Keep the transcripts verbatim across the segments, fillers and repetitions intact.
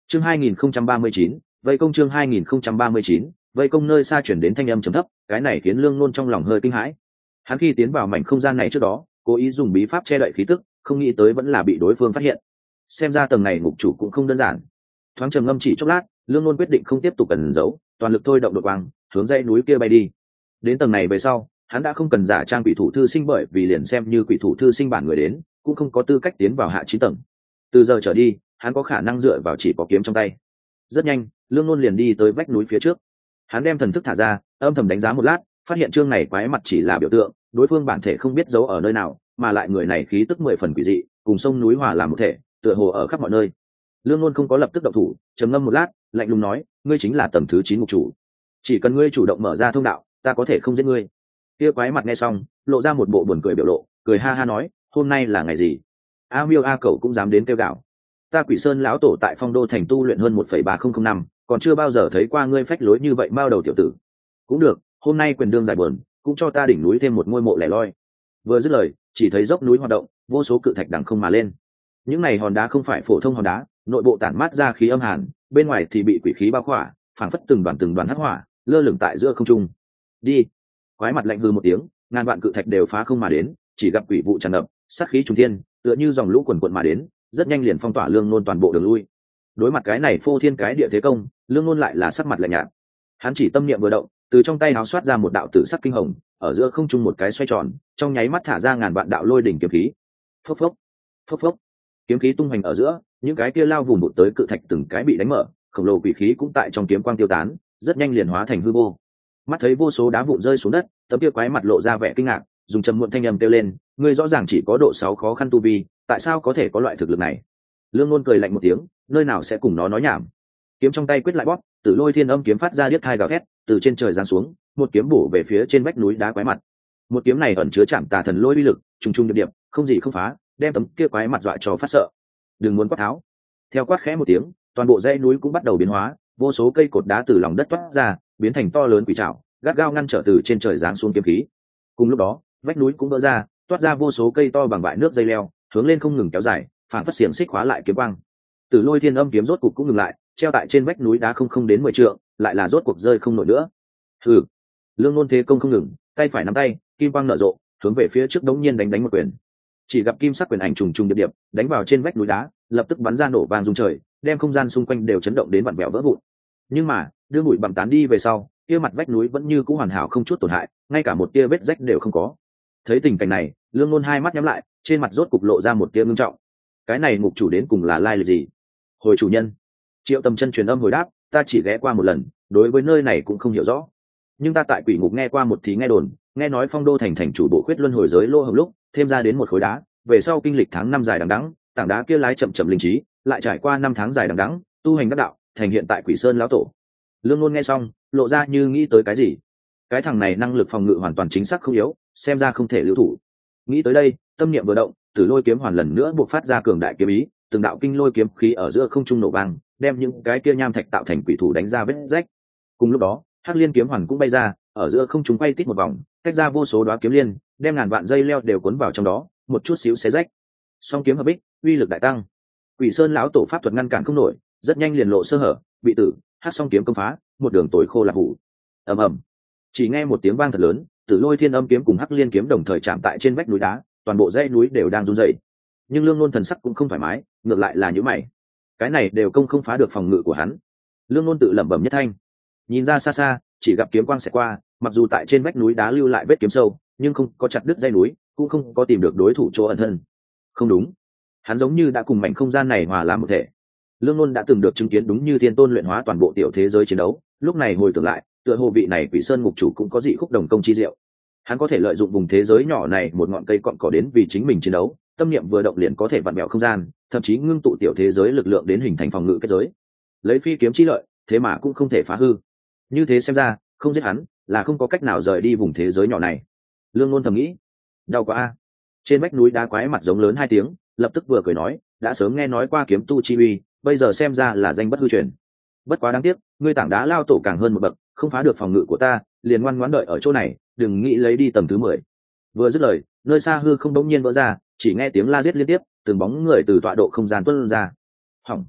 chương hai nghìn không trăm ba mươi chín, vây công chương hai nghìn không trăm ba mươi chín, vây công nơi xa chuyển đến thanh âm trầm thấp, cái này khiến Lương Nôn trong lòng hơi kinh hãi. Hắn khi tiến vào mảnh không gian này trước đó, cố ý dùng bí pháp che đậy khí tức, không nghĩ tới vẫn là bị đối phương phát hiện. Xem ra tầng này ngục chủ cũng không đơn giản. Thoáng trầm ngâm chỉ chốc lát, Lương Nôn quyết định không tiếp tục ẩn giấu, toàn lực thôi động đột quang, hướng dãy núi kia bay đi. Đến tầng này về sau, hắn đã không cần giả trang quỷ thủ thư sinh, bởi vì liền xem như quỷ thủ thư sinh bản người đến, cũng không có tư cách tiến vào hạ chín tầng. Từ giờ trở đi, hắn có khả năng dựa vào chỉ có kiếm trong tay. Rất nhanh, Lương Nôn liền đi tới vách núi phía trước. Hắn đem thần thức thả ra, âm thầm đánh giá một lát, phát hiện chương này quái mặt chỉ là biểu tượng, đối phương bản thể không biết giấu ở nơi nào, mà lại người này khí tức mười phần quỷ dị, cùng sông núi hòa làm một thể, tựa hồ ở khắp mọi nơi. Lương Nôn không có lập tức động thủ, trầm ngâm một lát, lạnh lùng nói, ngươi chính là tầng thứ chín ngục chủ, chỉ cần ngươi chủ động mở ra thông đạo, ta có thể không giết ngươi. Kia quái mặt nghe xong, lộ ra một bộ buồn cười biểu lộ, cười ha ha nói, hôm nay là ngày gì? A Miêu A Cẩu cũng dám đến kêu gào. Ta Quỷ Sơn lão tổ tại Phong Đô thành tu luyện hơn một phẩy ba không không năm, còn chưa bao giờ thấy qua ngươi phách lối như vậy mao đầu tiểu tử. Cũng được, hôm nay quyền đương giải buồn, cũng cho ta đỉnh núi thêm một ngôi mộ lẻ loi. Vừa dứt lời, chỉ thấy dốc núi hoạt động, vô số cự thạch đằng không mà lên. Những này hòn đá không phải phổ thông hòn đá, nội bộ tản mát ra khí âm hàn, bên ngoài thì bị quỷ khí bao khỏa, phảng phất từng đoàn từng đoàn hắc hỏa, lơ lửng tại giữa không trung. Đi. Quái mặt lạnh hừ một tiếng, ngàn vạn cự thạch đều phá không mà đến, chỉ gặp quỷ vụ tràn ngập, sát khí trùng thiên, tựa như dòng lũ quần quần mà đến, rất nhanh liền phong tỏa Lương Nôn toàn bộ đường lui. Đối mặt cái này phô thiên cái địa thế công, Lương Nôn lại là sắc mặt lạnh nhạt. Hắn chỉ tâm niệm vừa động, từ trong tay áo xoát ra một đạo tử sắc kinh hồng, ở giữa không trung một cái xoay tròn, trong nháy mắt thả ra ngàn vạn đạo lôi đỉnh kiếm khí. Phốc phốc, phốc phốc. Kiếm khí tung hoành ở giữa, những cái kia lao vùng bụt tới cự thạch từng cái bị đánh mở, khổng lồ quỷ khí cũng tại trong kiếm quang tiêu tán, rất nhanh liền hóa thành hư vô. Mắt thấy vô số đá vụn rơi xuống đất, tấm kia quái mặt lộ ra vẻ kinh ngạc, dùng trầm muộn thanh âm kêu lên, ngươi rõ ràng chỉ có độ sáu khó khăn tu vi, tại sao có thể có loại thực lực này? Lương Nôn cười lạnh một tiếng, nơi nào sẽ cùng nó nói nhảm. Kiếm trong tay quyết lại bóp, Tử Lôi Thiên Âm kiếm phát ra điếc thai gào thét, từ trên trời giáng xuống, một kiếm bổ về phía trên vách núi đá quái mặt. Một kiếm này ẩn chứa chạm tà thần lôi uy lực, trùng trùng điệp điệp, không gì không phá, đem tấm kia quái mặt dọa cho phát sợ. Đừng muốn quát tháo. Theo quát khẽ một tiếng, toàn bộ dãy núi cũng bắt đầu biến hóa, vô số cây cột đá từ lòng đất toát ra, biến thành to lớn quỷ trảo, gắt gao ngăn trở từ trên trời giáng xuống kiếm khí. Cùng lúc đó, vách núi cũng vỡ ra, toát ra vô số cây to bằng bãi nước dây leo, hướng lên không ngừng kéo dài, phản phất xiềng xích khóa lại kiếm quang. Tử Lôi Thiên Âm kiếm rốt cục cũng ngừng lại, treo tại trên vách núi đá không không đến mười trượng, lại là rốt cuộc rơi không nổi nữa. Hừ. Lương Nôn thế công không ngừng, tay phải nắm tay, kim quang nở rộ, hướng về phía trước đống nhiên đánh đánh một quyền. Chỉ gặp kim sắc quyền ảnh trùng trùng điệp điệp, đánh vào trên vách núi đá, lập tức bắn ra nổ vang rung trời, đem không gian xung quanh đều chấn động đến vặn vẹo vỡ vụn. Nhưng mà, đưa bụi bặm tán đi về sau, kia mặt vách núi vẫn như cũ hoàn hảo không chút tổn hại, ngay cả một tia vết rách đều không có. Thấy tình cảnh này, Lương Nôn hai mắt nhắm lại, trên mặt rốt cục lộ ra một tia ngưng trọng. Cái này ngục chủ đến cùng là lai lịch gì? Hồi chủ nhân. Triệu Tầm Chân truyền âm hồi đáp, ta chỉ ghé qua một lần, đối với nơi này cũng không hiểu rõ. Nhưng ta tại quỷ ngục nghe qua một tí nghe đồn, nghe nói Phong Đô thành thành chủ bộ khuyết luân hồi giới lô hồng lúc, thêm ra đến một khối đá, về sau kinh lịch tháng năm dài đằng đẵng, tảng đá kia lái chậm chậm linh trí, lại trải qua năm tháng dài đằng đẵng, tu hành đắc đạo, thành hiện tại Quỷ Sơn lão tổ. Lương Nôn nghe xong, lộ ra như nghĩ tới cái gì. Cái thằng này năng lực phòng ngự hoàn toàn chính xác không yếu, xem ra không thể lưu thủ. Nghĩ tới đây, tâm niệm vừa động, Tử Lôi kiếm hoàn lần nữa buộc phát ra cường đại kiếm ý, từng đạo kinh lôi kiếm khí ở giữa không trung nổ vang, đem những cái kia nham thạch tạo thành quỷ thủ đánh ra vết rách. Cùng lúc đó, Hắc Liên kiếm hoàn cũng bay ra, ở giữa không trung quay tít một vòng, tách ra vô số đóa kiếm liên, đem ngàn vạn dây leo đều cuốn vào trong đó, một chút xíu xé rách. Song kiếm hợp bích, uy lực đại tăng. Quỷ Sơn lão tổ pháp thuật ngăn cản không nổi, rất nhanh liền lộ sơ hở, bị Tử Hắc song kiếm công phá, một đường tối khô là hủ. Ầm ầm. Chỉ nghe một tiếng vang thật lớn, Tử Lôi Thiên Âm kiếm cùng Hắc Liên kiếm đồng thời chạm tại trên vách núi đá, toàn bộ dãy núi đều đang rung rẩy. Nhưng Lương Nôn thần sắc cũng không thoải mái, ngược lại là nhíu mày. Cái này đều công không phá được phòng ngự của hắn. Lương Nôn tự lẩm bẩm nhất thanh. Nhìn ra xa xa, chỉ gặp kiếm quang xẹt qua, mặc dù tại trên vách núi đá lưu lại vết kiếm sâu, nhưng không có chặt đứt dãy núi, cũng không có tìm được đối thủ chỗ ẩn thân. Không đúng, hắn giống như đã cùng mảnh không gian này hòa làm một thể. Lương Nôn đã từng được chứng kiến đúng như Thiên Tôn luyện hóa toàn bộ tiểu thế giới chiến đấu, lúc này hồi tưởng lại, tựa hồ vị này Quỷ Sơn ngục chủ cũng có dị khúc đồng công chi diệu. Hắn có thể lợi dụng vùng thế giới nhỏ này một ngọn cây cọn cỏ đến vì chính mình chiến đấu, tâm niệm vừa động liền có thể vặn vẹo không gian, thậm chí ngưng tụ tiểu thế giới lực lượng đến hình thành phòng ngự kết giới. Lấy phi kiếm chi lợi, thế mà cũng không thể phá hư. Như thế xem ra, không giết hắn là không có cách nào rời đi vùng thế giới nhỏ này. Lương Nôn thầm nghĩ. Đau quá a. Trên vách núi đá quái mặt giống lớn hai tiếng, lập tức vừa cười nói, đã sớm nghe nói qua kiếm tu chi uy, bây giờ xem ra là danh bất hư truyền. Bất quá đáng tiếc, ngươi tảng đá lao tổ càng hơn một bậc, không phá được phòng ngự của ta, liền ngoan ngoãn đợi ở chỗ này, đừng nghĩ lấy đi tầm thứ mười. Vừa dứt lời, nơi xa hư không đống nhiên vỡ ra, chỉ nghe tiếng la giết liên tiếp, từng bóng người từ tọa độ không gian tuôn ra. Hỏng.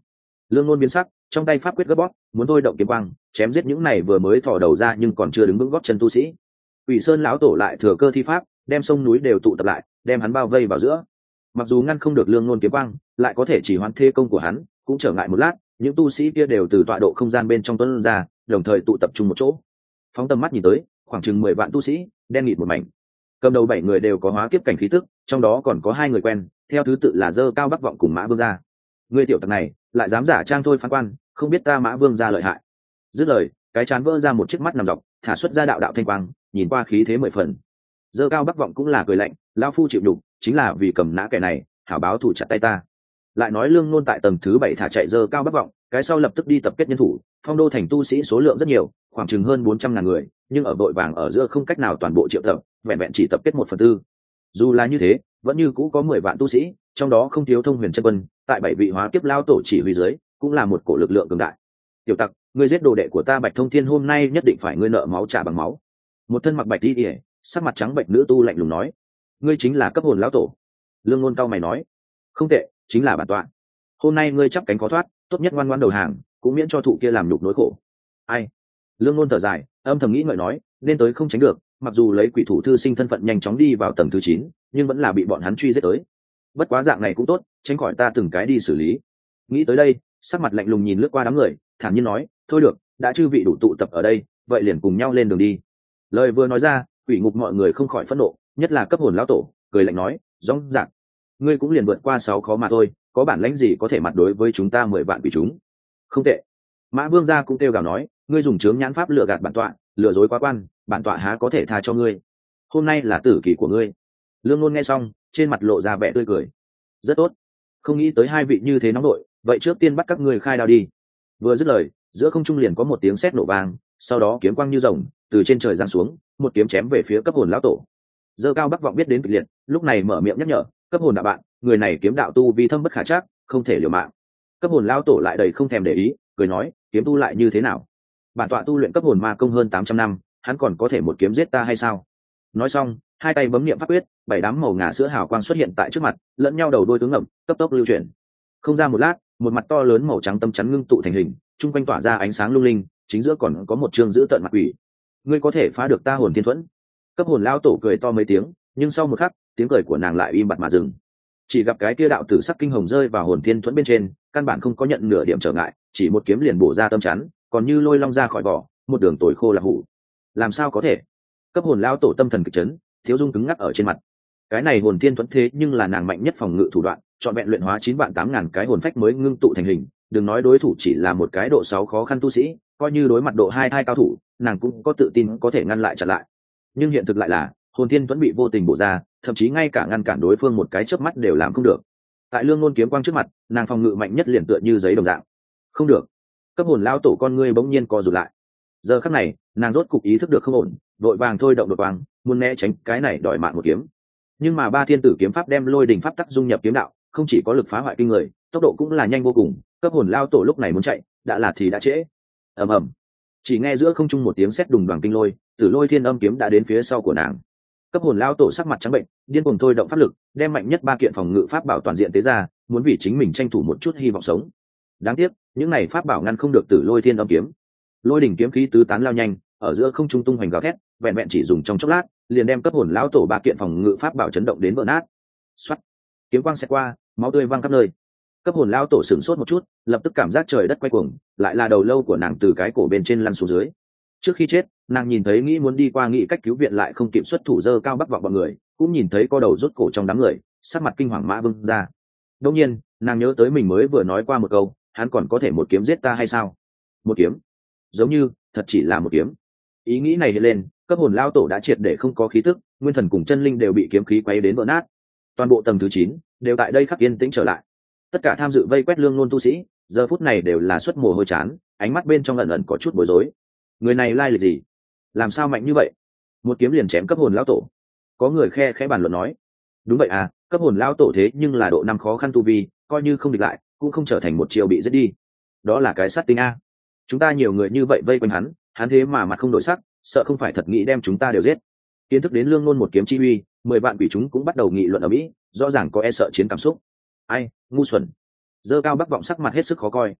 Lương Nôn biến sắc, trong tay pháp quyết gấp bóp, muốn thôi động kiếm quang, chém giết những này vừa mới thò đầu ra nhưng còn chưa đứng vững gót chân tu sĩ. Quỷ Sơn lão tổ lại thừa cơ thi pháp, đem sông núi đều tụ tập lại, đem hắn bao vây vào giữa. Mặc dù ngăn không được Lương Nôn kiếm quang, lại có thể chỉ hoãn thế công của hắn, cũng trở ngại một lát, những tu sĩ kia đều từ tọa độ không gian bên trong tuôn ra, đồng thời tụ tập trung một chỗ. Phóng tầm mắt nhìn tới, khoảng chừng mười vạn tu sĩ, đen nghịt một mảnh. Cầm đầu bảy người đều có hóa kiếp cảnh khí tức, trong đó còn có hai người quen, theo thứ tự là Dơ Cao Bắc Vọng cùng Mã Vương gia. Người tiểu tặc này, lại dám giả trang thôi phán quan, không biết ta Mã Vương gia lợi hại. Dứt lời, cái chán vỡ ra một chiếc mắt nằm dọc, thả xuất ra đạo đạo thanh quang, nhìn qua khí thế mười phần. Dơ Cao Bắc Vọng cũng là cười lạnh, lão phu chịu nhục, chính là vì cầm nã kẻ này, hảo báo thủ chặt tay ta. Lại nói Lương Nôn tại tầng thứ bảy thả chạy Dơ Cao Bắc Vọng, cái sau lập tức đi tập kết nhân thủ. Phong đô thành tu sĩ số lượng rất nhiều, khoảng chừng hơn bốn trăm ngàn người, nhưng ở đội vàng ở giữa không cách nào toàn bộ triệu tập, vẹn vẹn chỉ tập kết một phần tư. Dù là như thế, vẫn như cũ có mười vạn tu sĩ, trong đó không thiếu thông huyền chân quân, tại bảy vị hóa kiếp lao tổ chỉ huy dưới, cũng là một cổ lực lượng cường đại. Tiểu tặc, ngươi giết đồ đệ của ta Bạch Thông Thiên, hôm nay nhất định phải ngươi nợ máu trả bằng máu. Một thân mặc bạch y, sắc mặt trắng bệnh nữ tu lạnh lùng nói, ngươi chính là cấp hồn lão tổ. Lương Nôn cao mày nói, không tệ, chính là bản tọa. Hôm nay ngươi chắp cánh khó thoát, tốt nhất ngoan ngoãn đầu hàng, cũng miễn cho thụ kia làm nhục nỗi khổ. Ai? Lương Nôn thở dài, âm thầm nghĩ ngợi nói, nên tới không tránh được, mặc dù lấy quỷ thủ thư sinh thân phận nhanh chóng đi vào tầng thứ chín, nhưng vẫn là bị bọn hắn truy giết tới. Bất quá dạng này cũng tốt, tránh khỏi ta từng cái đi xử lý. Nghĩ tới đây, sắc mặt lạnh lùng nhìn lướt qua đám người, thản nhiên nói, thôi được, đã chư vị đủ tụ tập ở đây, vậy liền cùng nhau lên đường đi. Lời vừa nói ra, quỷ ngục mọi người không khỏi phẫn nộ, nhất là cấp hồn lão tổ, cười lạnh nói, rõ ràng, ngươi cũng liền vượt qua sáu khó mà thôi, có bản lãnh gì có thể mặt đối với chúng ta mười vạn quỷ chúng. Không tệ. Mã Vương gia cũng kêu gào nói, ngươi dùng chướng nhãn pháp lừa gạt bản tọa, lừa dối quá quan, bản tọa há có thể tha cho ngươi. Hôm nay là tử kỳ của ngươi. Lương Nôn nghe xong, trên mặt lộ ra vẻ tươi cười. Rất tốt, không nghĩ tới hai vị như thế nóng nội, vậy trước tiên bắt các ngươi khai đao đi. Vừa dứt lời, giữa không trung liền có một tiếng sét nổ vang, sau đó kiếm quang như rồng từ trên trời giáng xuống, một kiếm chém về phía cấp hồn lão tổ. Dơ Cao Bắc Vọng biết đến kịch liệt, lúc này mở miệng nhắc nhở, cấp hồn đạo bạn, người này kiếm đạo tu vi thâm bất khả trắc, không thể liều mạng. Cấp hồn lão tổ lại đầy không thèm để ý, cười nói, kiếm tu lại như thế nào? Bản tọa tu luyện cấp hồn ma công hơn tám trăm năm, hắn còn có thể một kiếm giết ta hay sao? Nói xong, hai tay bấm niệm pháp quyết, bảy đám màu ngà sữa hào quang xuất hiện tại trước mặt, lẫn nhau đầu đuôi tướng ngầm, cấp tốc lưu chuyển. Không ra một lát, một mặt to lớn màu trắng tâm chắn ngưng tụ thành hình, trung quanh tỏa ra ánh sáng lung linh, chính giữa còn có một chương giữ tận mặt quỷ. Ngươi có thể phá được ta hồn thiên thuẫn? Cấp hồn lao tổ cười to mấy tiếng, nhưng sau một khắc, tiếng cười của nàng lại im bặt mà dừng. Chỉ gặp cái kia đạo tử sắc kinh hồng rơi vào hồn thiên thuẫn bên trên, căn bản không có nhận nửa điểm trở ngại, chỉ một kiếm liền bổ ra tâm chắn, còn như lôi long ra khỏi vỏ, một đường tồi khô là hủ. Làm sao có thể? Cấp hồn lao tổ tâm thần kịch chấn, thiếu dung cứng ngắc ở trên mặt. Cái này hồn thiên thuẫn thế nhưng là nàng mạnh nhất phòng ngự thủ đoạn, chọn vẹn luyện hóa chín vạn tám ngàn cái hồn phách mới ngưng tụ thành hình, đừng nói đối thủ chỉ là một cái độ sáu khó khăn tu sĩ, coi như đối mặt độ hai thai cao thủ, nàng cũng có tự tin có thể ngăn lại chặn lại. Nhưng hiện thực lại là, hồn thiên thuẫn bị vô tình bổ ra, thậm chí ngay cả ngăn cản đối phương một cái chớp mắt đều làm không được. Tại Lương Nôn kiếm quang trước mặt, nàng phòng ngự mạnh nhất liền tựa như giấy đồng dạng. Không được. Cấp hồn lao tổ con ngươi bỗng nhiên co rụt lại. Giờ khắc này, nàng rốt cục ý thức được không ổn, vội vàng thôi động đột quang, muốn né tránh cái này đòi mạng một kiếm. Nhưng mà ba thiên tử kiếm pháp đem lôi đình pháp tắc dung nhập kiếm đạo, không chỉ có lực phá hoại kinh người, tốc độ cũng là nhanh vô cùng. Cấp hồn lao tổ lúc này muốn chạy, đã là thì đã trễ. Ầm ầm. Chỉ nghe giữa không trung một tiếng sét đùng đoàng kinh lôi, Tử Lôi Thiên Âm kiếm đã đến phía sau của nàng. Cấp hồn lao tổ sắc mặt trắng bệnh, điên cuồng thôi động pháp lực, đem mạnh nhất ba kiện phòng ngự pháp bảo toàn diện tế ra, muốn vì chính mình tranh thủ một chút hy vọng sống. Đáng tiếc, những này pháp bảo ngăn không được Tử Lôi Thiên Âm kiếm. Lôi đỉnh kiếm khí tứ tán lao nhanh, ở giữa không trung tung hoành gào thét, vẹn vẹn chỉ dùng trong chốc lát, liền đem cấp hồn lão tổ ba kiện phòng ngự pháp bảo chấn động đến vỡ nát. Xoát, kiếm quang xẹt qua, máu tươi văng khắp nơi. Cấp hồn lão tổ sửng sốt một chút, lập tức cảm giác trời đất quay cuồng, lại là đầu lâu của nàng từ cái cổ bên trên lăn xuống dưới. Trước khi chết, nàng nhìn thấy nghĩ muốn đi qua nghĩ cách cứu viện lại không kịp xuất thủ Dơ Cao Bắc Vọng bọn người, cũng nhìn thấy co đầu rút cổ trong đám người, sắc mặt kinh hoàng Mã Vương ra. Đương nhiên, nàng nhớ tới mình mới vừa nói qua một câu, hắn còn có thể một kiếm giết ta hay sao? Một kiếm? Giống như thật chỉ là một kiếm. Ý nghĩ này hiện lên, cấp hồn lao tổ đã triệt để không có khí tức, nguyên thần cùng chân linh đều bị kiếm khí quấy đến vỡ nát. Toàn bộ tầng thứ chín đều tại đây khắc yên tĩnh trở lại. Tất cả tham dự vây quét Lương Nôn tu sĩ, giờ phút này đều là xuất mồ hôi chán, ánh mắt bên trong ẩn ẩn có chút bối rối. Người này lai lịch gì? Làm sao mạnh như vậy? Một kiếm liền chém cấp hồn lao tổ. Có người khe khẽ bàn luận nói. Đúng vậy à, cấp hồn lao tổ thế nhưng là độ năm khó khăn tu vi, coi như không địch lại, cũng không trở thành một chiều bị giết đi. Đó là cái sát tinh a. Chúng ta nhiều người như vậy vây quanh hắn, hắn thế mà mặt không đổi sắc, sợ không phải thật nghĩ đem chúng ta đều giết. Kiến thức đến Lương Nôn một kiếm chi uy, mười vạn quỷ chúng cũng bắt đầu nghị luận ở mỹ, rõ ràng có e sợ chiến cảm xúc. Ai, ngu xuẩn. Dơ Cao Bắc Vọng sắc mặt hết sức khó coi.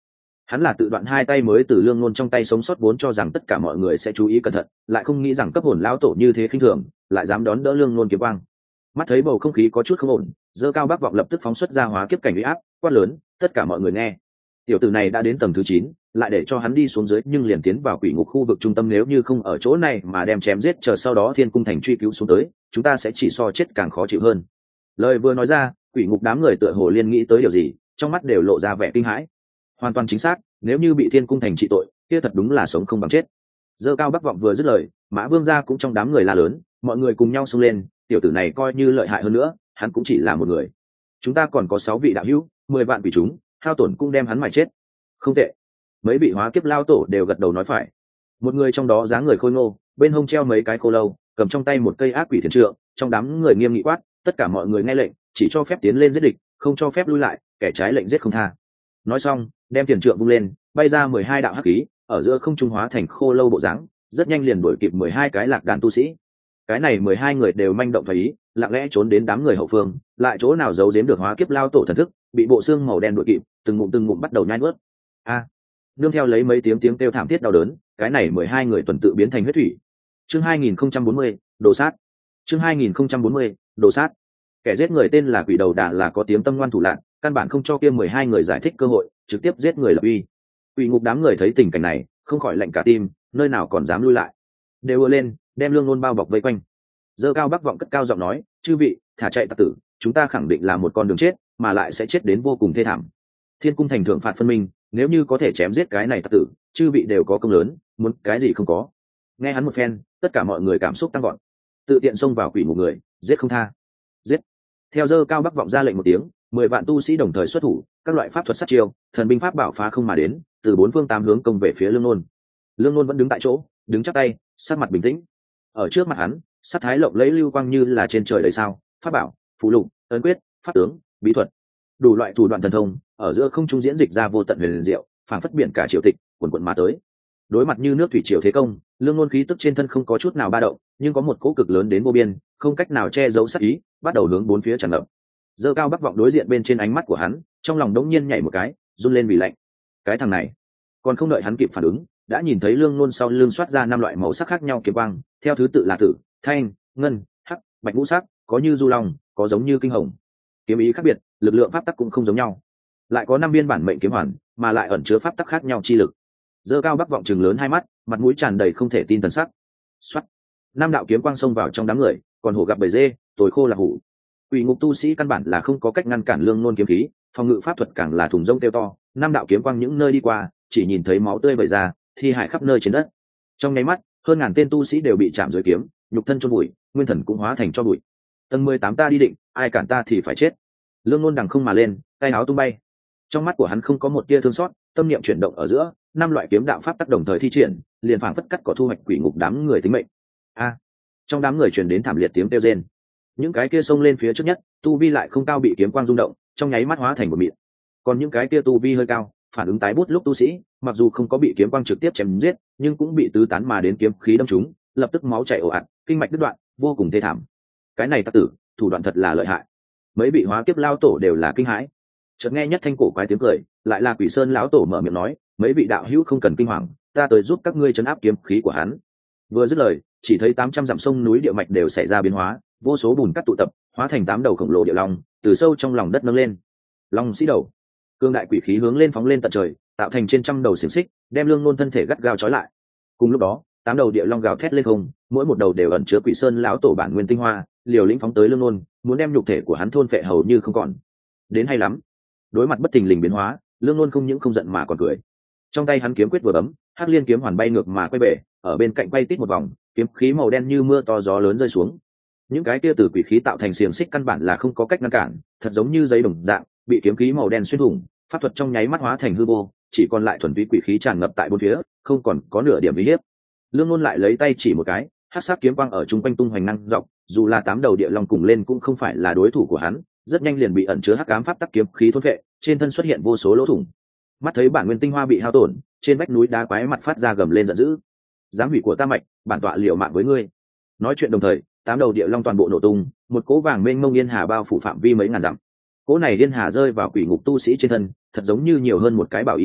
Hắn là tự đoạn hai tay mới từ Lương Nôn trong tay sống sót, vốn cho rằng tất cả mọi người sẽ chú ý cẩn thận, lại không nghĩ rằng cấp hồn lão tổ như thế khinh thường, lại dám đón đỡ Lương Nôn kiếm quang. Mắt thấy bầu không khí có chút không ổn, Dơ Cao Bắc Vọng lập tức phóng xuất ra hóa kiếp cảnh uy áp, quát lớn, tất cả mọi người nghe. Tiểu tử này đã đến tầng thứ chín, lại để cho hắn đi xuống dưới nhưng liền tiến vào quỷ ngục khu vực trung tâm, nếu như không ở chỗ này mà đem chém giết, chờ sau đó Thiên Cung Thành truy cứu xuống tới, chúng ta sẽ chỉ so chết càng khó chịu hơn. Lời vừa nói ra, quỷ ngục đám người tựa hồ liên nghĩ tới điều gì, trong mắt đều lộ ra vẻ kinh hãi. Hoàn toàn chính xác, nếu như bị Thiên Cung Thành trị tội, kia thật đúng là sống không bằng chết. Dơ Cao Bắc Vọng vừa dứt lời, Mã Vương gia cũng trong đám người la lớn, mọi người cùng nhau xông lên, tiểu tử này coi như lợi hại hơn nữa, hắn cũng chỉ là một người. Chúng ta còn có sáu vị đạo hữu, mười vạn quỷ chúng, hao tổn cũng đem hắn mài chết. Không tệ. Mấy vị hóa kiếp lao tổ đều gật đầu nói phải. Một người trong đó dáng người khôi ngô, bên hông treo mấy cái khô lâu, cầm trong tay một cây ác quỷ thiền trượng, trong đám người nghiêm nghị quát, tất cả mọi người nghe lệnh, chỉ cho phép tiến lên giết địch, không cho phép lui lại, kẻ trái lệnh giết không tha. Nói xong, đem thiền trượng vung lên, bay ra mười hai đạo hắc khí, ở giữa không trung hóa thành khô lâu bộ dáng, rất nhanh liền đuổi kịp mười hai cái lạc đàn tu sĩ. Cái này mười hai người đều manh động phải ý, lặng lẽ trốn đến đám người hậu phương, lại chỗ nào giấu giếm được hóa kiếp lao tổ thần thức, bị bộ xương màu đen đuổi kịp, từng ngụm từng ngụm bắt đầu nhai nuốt. A! Nương theo lấy mấy tiếng tiếng kêu thảm thiết đau đớn, cái này mười hai người tuần tự biến thành huyết thủy. Chương hai nghìn không trăm bốn mươi, đồ sát. Chương hai nghìn không trăm bốn mươi, đồ sát. Kẻ giết người tên là Quỷ Đầu Đà là có tiếng tâm ngoan thủ lạn, căn bản không cho kia mười hai người giải thích cơ hội, trực tiếp giết người lập uy. Quỷ ngục đám người thấy tình cảnh này, không khỏi lạnh cả tim, nơi nào còn dám lui lại. Đều ùa lên, đem Lương Nôn bao bọc vây quanh. Dơ Cao Bắc Vọng cất cao giọng nói, chư vị, thả chạy tặc tử, chúng ta khẳng định là một con đường chết, mà lại sẽ chết đến vô cùng thê thảm. Thiên Cung Thành thưởng phạt phân minh, nếu như có thể chém giết cái này tặc tử, chư vị đều có công lớn, muốn cái gì không có. Nghe hắn một phen, tất cả mọi người cảm xúc tăng gọn, tự tiện xông vào quỷ một người, giết không tha. Giết. Theo Dơ Cao Bắc Vọng ra lệnh một tiếng, mười vạn tu sĩ đồng thời xuất thủ, các loại pháp thuật sát chiêu, thần binh pháp bảo phá không mà đến, từ bốn phương tám hướng công về phía Lương Nôn. Lương Nôn vẫn đứng tại chỗ, đứng chắp tay, sắc mặt bình tĩnh. Ở trước mặt hắn, sát thái lộng lẫy lưu quang như là trên trời đầy sao, pháp bảo, phù lục, ấn quyết, pháp tướng, bí thuật, đủ loại thủ đoạn thần thông ở giữa không trung diễn dịch ra vô tận huyền diệu, phảng phất biển cả triều tịch cuồn cuộn mà tới. Đối mặt như nước thủy triều thế công, Lương Nôn khí tức trên thân không có chút nào ba động, nhưng có một cỗ cực lớn đến vô biên, không cách nào che giấu sát ý, bắt đầu hướng bốn phía tràn ngập. Dơ Cao Bắc Vọng đối diện bên trên ánh mắt của hắn, trong lòng đống nhiên nhảy một cái, run lên vì lạnh. Cái thằng này, còn không đợi hắn kịp phản ứng, đã nhìn thấy Lương Nôn sau lưng xoát ra năm loại màu sắc khác nhau kiếm quang, theo thứ tự là tử, thanh, ngân, hắc, bạch ngũ sắc, có như du long, có giống như kinh hồng. Kiếm ý khác biệt, lực lượng pháp tắc cũng không giống nhau. Lại có năm biên bản mệnh kiếm hoàn, mà lại ẩn chứa pháp tắc khác nhau chi lực. Dơ Cao Bắc Vọng trừng lớn hai mắt, mặt mũi tràn đầy không thể tin thần sắc. Xoát, năm đạo kiếm quang xông vào trong đám người, còn hổ gặp bầy dê, tồi khô là hủ. Quỷ ngục tu sĩ căn bản là không có cách ngăn cản Lương Nôn kiếm khí, phòng ngự pháp thuật càng là thùng rông kêu to, năm đạo kiếm quang những nơi đi qua, chỉ nhìn thấy máu tươi vẩy ra, thi hải khắp nơi trên đất. Trong nháy mắt, hơn ngàn tên tu sĩ đều bị chạm dưới kiếm, nhục thân chôn bụi, nguyên thần cũng hóa thành cho bụi. Tầng mười tám ta đi định, ai cản ta thì phải chết. Lương Nôn đằng không mà lên, tay áo tung bay. Trong mắt của hắn không có một tia thương xót, tâm niệm chuyển động ở giữa, năm loại kiếm đạo pháp tác đồng thời thi triển, liền phảng phất cắt cỏ thu hoạch quỷ ngục đám người tính mệnh. A! Trong đám người truyền đến thảm liệt tiếng kêu rên. Những cái kia xông lên phía trước nhất, tu vi lại không cao bị kiếm quang rung động, trong nháy mắt hóa thành một mịn. Còn những cái kia tu vi hơi cao, phản ứng tái bút lúc tu sĩ, mặc dù không có bị kiếm quang trực tiếp chém giết, nhưng cũng bị tứ tán mà đến kiếm khí đâm trúng, lập tức máu chảy ồ ạt, kinh mạch đứt đoạn, vô cùng thê thảm. Cái này tặc tử, thủ đoạn thật là lợi hại. Mấy vị hóa kiếp lao tổ đều là kinh hãi. Chợt nghe nhất thanh cổ quái tiếng cười, lại là Quỷ Sơn lão tổ mở miệng nói, mấy vị đạo hữu không cần kinh hoàng, ta tới giúp các ngươi trấn áp kiếm khí của hắn. Vừa dứt lời, chỉ thấy tám trăm dặm sông núi địa mạch đều xảy ra biến hóa, vô số bùn cát tụ tập, hóa thành tám đầu khổng lồ địa long, từ sâu trong lòng đất nâng lên. Long sĩ đầu, cương đại quỷ khí hướng lên phóng lên tận trời, tạo thành trên trăm đầu xiềng xích, đem Lương Nôn thân thể gắt gao trói lại. Cùng lúc đó, tám đầu địa long gào thét lên không, mỗi một đầu đều ẩn chứa Quỷ Sơn lão tổ bản nguyên tinh hoa, liều lĩnh phóng tới Lương Nôn, muốn đem nhục thể của hắn thôn phệ hầu như không còn. Đến hay lắm. Đối mặt bất thình lình biến hóa, Lương Nôn không những không giận mà còn cười. Trong tay hắn kiếm quyết vừa bấm, Hắc Liên kiếm hoàn bay ngược mà quay bể, ở bên cạnh quay tít một vòng, kiếm khí màu đen như mưa to gió lớn rơi xuống. Những cái kia từ quỷ khí tạo thành xiềng xích căn bản là không có cách ngăn cản, thật giống như giấy đồng dạng, bị kiếm khí màu đen xuyên thủng, pháp thuật trong nháy mắt hóa thành hư vô, chỉ còn lại thuần túy quỷ khí tràn ngập tại bốn phía, không còn có nửa điểm uy hiếp. Lương Nôn lại lấy tay chỉ một cái, hắc sắc kiếm quang ở trung quanh tung hoành năng dọc, dù là tám đầu địa long cùng lên cũng không phải là đối thủ của hắn, rất nhanh liền bị ẩn chứa hắc ám pháp tắc kiếm khí thôn vệ, trên thân xuất hiện vô số lỗ thủng. Mắt thấy bản nguyên tinh hoa bị hao tổn, trên vách núi đá quái mặt phát ra gầm lên giận dữ. Dám hủy của ta mạch, bản tọa liều mạng với ngươi. Nói chuyện đồng thời, tám đầu địa long toàn bộ nổ tung, một cỗ vàng mênh mông yên hà bao phủ phạm vi mấy ngàn dặm. Cỗ này yên hà rơi vào quỷ ngục tu sĩ trên thân, thật giống như nhiều hơn một cái bảo y,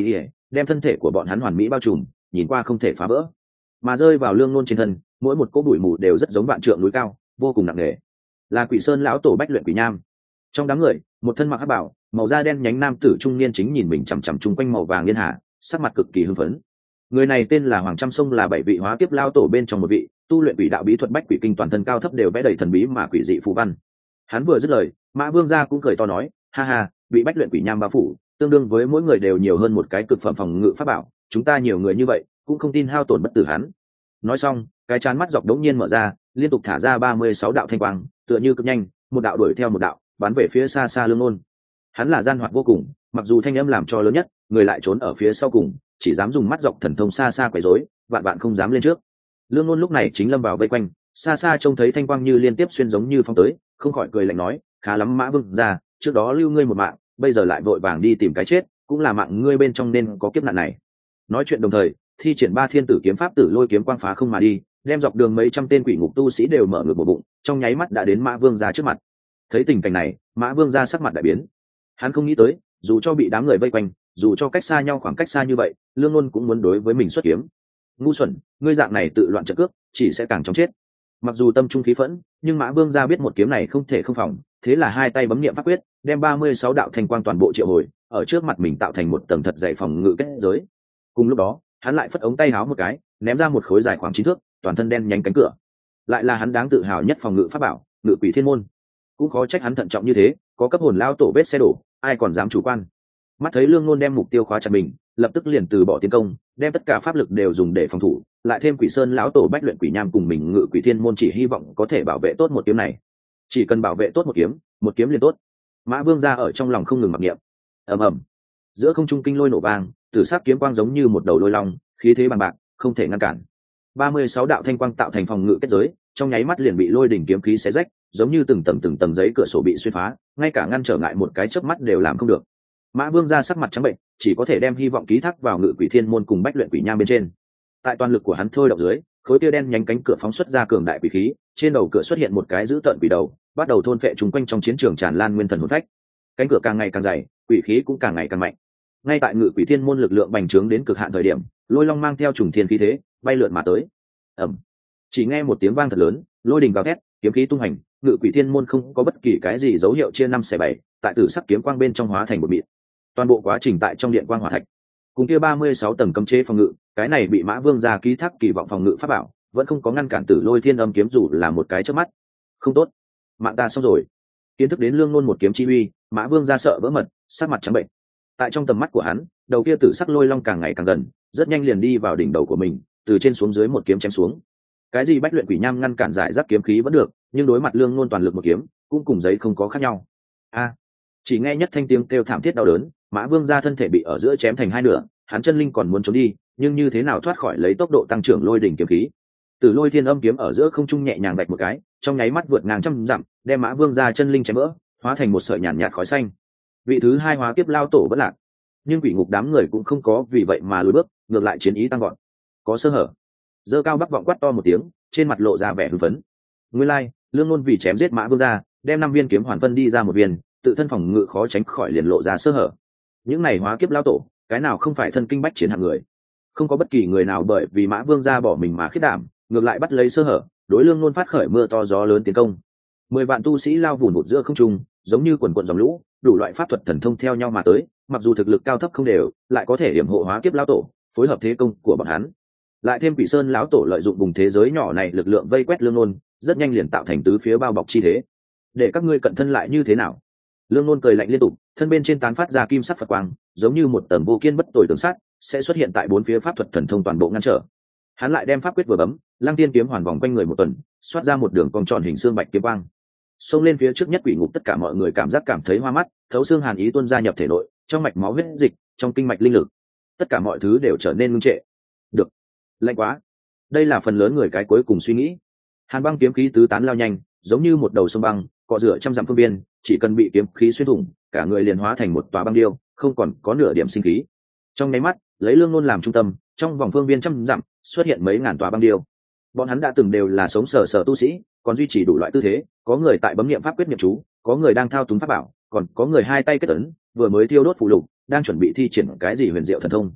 đem thân thể của bọn hắn hoàn mỹ bao trùm, nhìn qua không thể phá vỡ. Mà rơi vào Lương Nôn trên thân, mỗi một cỗ bụi mù đều rất giống vạn trượng núi cao, vô cùng nặng nề. Là Quỷ Sơn lão tổ Bách Luyện Quỷ Nham. Trong đám người, một thân mặc hắc bảo, màu da đen nhánh nam tử trung niên chính nhìn mình chằm chằm chung quanh màu vàng liên hà, sắc mặt cực kỳ hưng phấn. Người này tên là Hoàng Trăm Sông, là bảy vị hóa kiếp lao tổ bên trong một vị, tu luyện quỷ đạo bí thuật bách quỷ kinh, toàn thân cao thấp đều vẽ đầy thần bí mà quỷ dị phù văn. Hắn vừa dứt lời, Mã Vương gia cũng cười to nói, ha ha, bị Bách Luyện Quỷ Nham bao phủ, tương đương với mỗi người đều nhiều hơn một cái cực phẩm phòng ngự pháp bảo, chúng ta nhiều người như vậy, cũng không tin hao tổn bất tử hắn. Nói xong, cái chán mắt dọc đống nhiên mở ra, liên tục thả ra ba mươi sáu đạo thanh quang, tựa như cực nhanh, một đạo đuổi theo một đạo, bắn về phía xa xa Lương Nôn. Hắn là gian hoạt vô cùng, mặc dù thanh âm làm cho lớn nhất, người lại trốn ở phía sau cùng, chỉ dám dùng mắt dọc thần thông xa xa quấy rối, vạn vạn không dám lên trước. Lương Nôn lúc này chính lâm vào vây quanh, xa xa trông thấy thanh quang như liên tiếp xuyên giống như phong tới, không khỏi cười lạnh nói, khá lắm Mã Vương gia, trước đó lưu ngươi một mạng, bây giờ lại vội vàng đi tìm cái chết, cũng là mạng ngươi bên trong nên có kiếp nạn này. Nói chuyện đồng thời, thi triển ba thiên tử kiếm pháp tử lôi kiếm quang phá không mà đi, đem dọc đường mấy trăm tên quỷ ngục tu sĩ đều mở ngược bộ bụng, trong nháy mắt đã đến Mã Vương gia trước mặt. Thấy tình cảnh này, Mã Vương gia sắc mặt đại biến. Hắn không nghĩ tới, dù cho bị đám người vây quanh, dù cho cách xa nhau khoảng cách xa như vậy, Lương Nôn cũng muốn đối với mình xuất kiếm. Ngu xuẩn, ngươi dạng này tự loạn trận cước, chỉ sẽ càng chóng chết. Mặc dù tâm trung khí phẫn, nhưng Mã Vương gia biết một kiếm này không thể không phòng, thế là hai tay bấm niệm pháp quyết, đem ba mươi sáu đạo thanh quang toàn bộ triệu hồi, ở trước mặt mình tạo thành một tầng thật dày phòng ngự kết giới. Cùng lúc đó, hắn lại phất ống tay áo một cái, ném ra một khối dài khoảng chín thước, toàn thân đen nhánh cánh cửa. Lại là hắn đáng tự hào nhất phòng ngự pháp bảo, Ngự Quỷ Thiên Môn. Cũng khó trách hắn thận trọng như thế, có cấp hồn lao tổ vết xe đổ, ai còn dám chủ quan. Mắt thấy Lương Nôn đem mục tiêu khóa chặt mình, lập tức liền từ bỏ tiến công, đem tất cả pháp lực đều dùng để phòng thủ, lại thêm Quỷ Sơn lão tổ Bách Luyện Quỷ Nham cùng mình Ngự Quỷ Thiên Môn, chỉ hy vọng có thể bảo vệ tốt một kiếm này. Chỉ cần bảo vệ tốt một kiếm, một kiếm liền tốt. Mã Vương gia ở trong lòng không ngừng mặc niệm. Ầm ầm, giữa không trung kinh lôi nổ vang, tử sắc kiếm quang giống như một đầu lôi long, khí thế bằng bạc, không thể ngăn cản. ba mươi sáu đạo thanh quang tạo thành phòng ngự kết giới, trong nháy mắt liền bị lôi đỉnh kiếm khí xé rách, giống như từng tầng từng tầng giấy cửa sổ bị xuyên phá, ngay cả ngăn trở ngại một cái chớp mắt đều làm không được. Mã Vương gia sắc mặt trắng bệnh, chỉ có thể đem hy vọng ký thác vào Ngự Quỷ Thiên Môn cùng Bách Luyện Quỷ Nham bên trên. Tại toàn lực của hắn thôi động dưới, khối tia đen nhánh cánh cửa phóng xuất ra cường đại quỷ khí, trên đầu cửa xuất hiện một cái dữ tợn quỷ đầu, bắt đầu thôn phệ chúng quanh trong chiến trường tràn lan nguyên thần hồn phách. Cánh cửa càng ngày càng dày, quỷ khí cũng càng ngày càng mạnh. Ngay tại Ngự Quỷ Thiên Môn lực lượng bành trướng đến cực hạn thời điểm, lôi long mang theo trùng thiên khí thế bay lượn mà tới. Ầm, chỉ nghe một tiếng vang thật lớn, lôi đình gào thét, kiếm khí tung hành, Ngự Quỷ Thiên Môn không có bất kỳ cái gì dấu hiệu chia năm xẻ bảy, tại tử sắc kiếm quang bên trong hóa thành một mịn. Toàn bộ quá trình tại trong điện quang hỏa thạch, cùng kia ba mươi sáu tầng cấm chế phòng ngự, cái này bị Mã Vương gia ký thác kỳ vọng phòng ngự pháp bảo, vẫn không có ngăn cản Tử Lôi Thiên Âm kiếm dù là một cái chớp mắt. Không tốt, mạng ta xong rồi. Kiến thức đến Lương Nôn một kiếm chi uy, Mã Vương gia sợ vỡ mật, sắc mặt trắng bệnh. Tại trong tầm mắt của hắn, đầu kia tử sắc lôi long càng ngày càng gần, rất nhanh liền đi vào đỉnh đầu của mình, từ trên xuống dưới một kiếm chém xuống. Cái gì Bách Luyện Quỷ Nham ngăn cản giải rác kiếm khí vẫn được, nhưng đối mặt Lương Nôn toàn lực một kiếm, cũng cùng giấy không có khác nhau. A! Chỉ nghe nhất thanh tiếng kêu thảm thiết đau đớn, Mã Vương gia thân thể bị ở giữa chém thành hai nửa, hắn chân linh còn muốn trốn đi, nhưng như thế nào thoát khỏi lấy tốc độ tăng trưởng lôi đỉnh kiếm khí. Từ Lôi Thiên Âm kiếm ở giữa không trung nhẹ nhàng vạch một cái, trong nháy mắt vượt ngang trăm dặm, đem Mã Vương gia chân linh chém vỡ, hóa thành một sợi nhàn nhạt khói xanh. Vị thứ hai hóa kiếp lao tổ vẫn lạc, nhưng quỷ ngục đám người cũng không có vì vậy mà lùi bước, ngược lại chiến ý tăng vọt. Có sơ hở, giơ cao bắc vọng quát to một tiếng, trên mặt lộ ra vẻ hưng phấn. Nguyên lai, like, Lương Nôn vì chém giết Mã Vương gia, đem năm viên kiếm hoàn phân đi ra một viên, tự thân phòng ngự khó tránh khỏi liền lộ ra sơ hở. Những này hóa kiếp lao tổ, cái nào không phải thân kinh bách chiến hạng người, không có bất kỳ người nào bởi vì Mã Vương gia bỏ mình mà khiết đảm, ngược lại bắt lấy sơ hở, đối Lương Nôn phát khởi mưa to gió lớn tiến công. Mười vạn tu sĩ lao vùn vụt giữa không trung, giống như quần quần dòng lũ, đủ loại pháp thuật thần thông theo nhau mà tới, mặc dù thực lực cao thấp không đều, lại có thể điểm hộ hóa kiếp lao tổ, phối hợp thế công của bọn hắn. Lại thêm Quỷ Sơn lão tổ lợi dụng vùng thế giới nhỏ này lực lượng vây quét Lương Nôn, rất nhanh liền tạo thành tứ phía bao bọc chi thế. Để các ngươi cận thân lại như thế nào? Lương Nôn cười lạnh liên tục, thân bên trên tán phát ra kim sắc Phật quang, giống như một tầng vô kiên bất tồi tường sắt, sẽ xuất hiện tại bốn phía pháp thuật thần thông toàn bộ ngăn trở. Hắn lại đem pháp quyết vừa bấm, Lăng Tiên kiếm hoàn vòng quanh người một tuần, xoát ra một đường cong tròn hình xương bạch kiếm quang. Xông lên phía trước nhất quỷ ngục, tất cả mọi người cảm giác cảm thấy hoa mắt, thấu xương hàn ý tuôn ra nhập thể nội, trong mạch máu huyết dịch, trong kinh mạch linh lực, tất cả mọi thứ đều trở nên ngưng trệ. Được, lạnh quá. Đây là phần lớn người cái cuối cùng suy nghĩ. Hàn băng kiếm khí tứ tán lao nhanh, giống như một đầu sông băng, cọ rửa trăm dặm phương biên, chỉ cần bị kiếm khí xuyên thủng, cả người liền hóa thành một tòa băng điêu, không còn có nửa điểm sinh khí. Trong nháy mắt, lấy Lương Nôn làm trung tâm, trong vòng phương viên trăm dặm xuất hiện mấy ngàn tòa băng điêu. Bọn hắn đã từng đều là sống sờ sờ tu sĩ, còn duy trì đủ loại tư thế, có người tại bấm niệm pháp quyết niệm chú, có người đang thao túng pháp bảo, còn có người hai tay kết ấn, vừa mới thiêu đốt phù lục, đang chuẩn bị thi triển cái gì huyền diệu thần thông.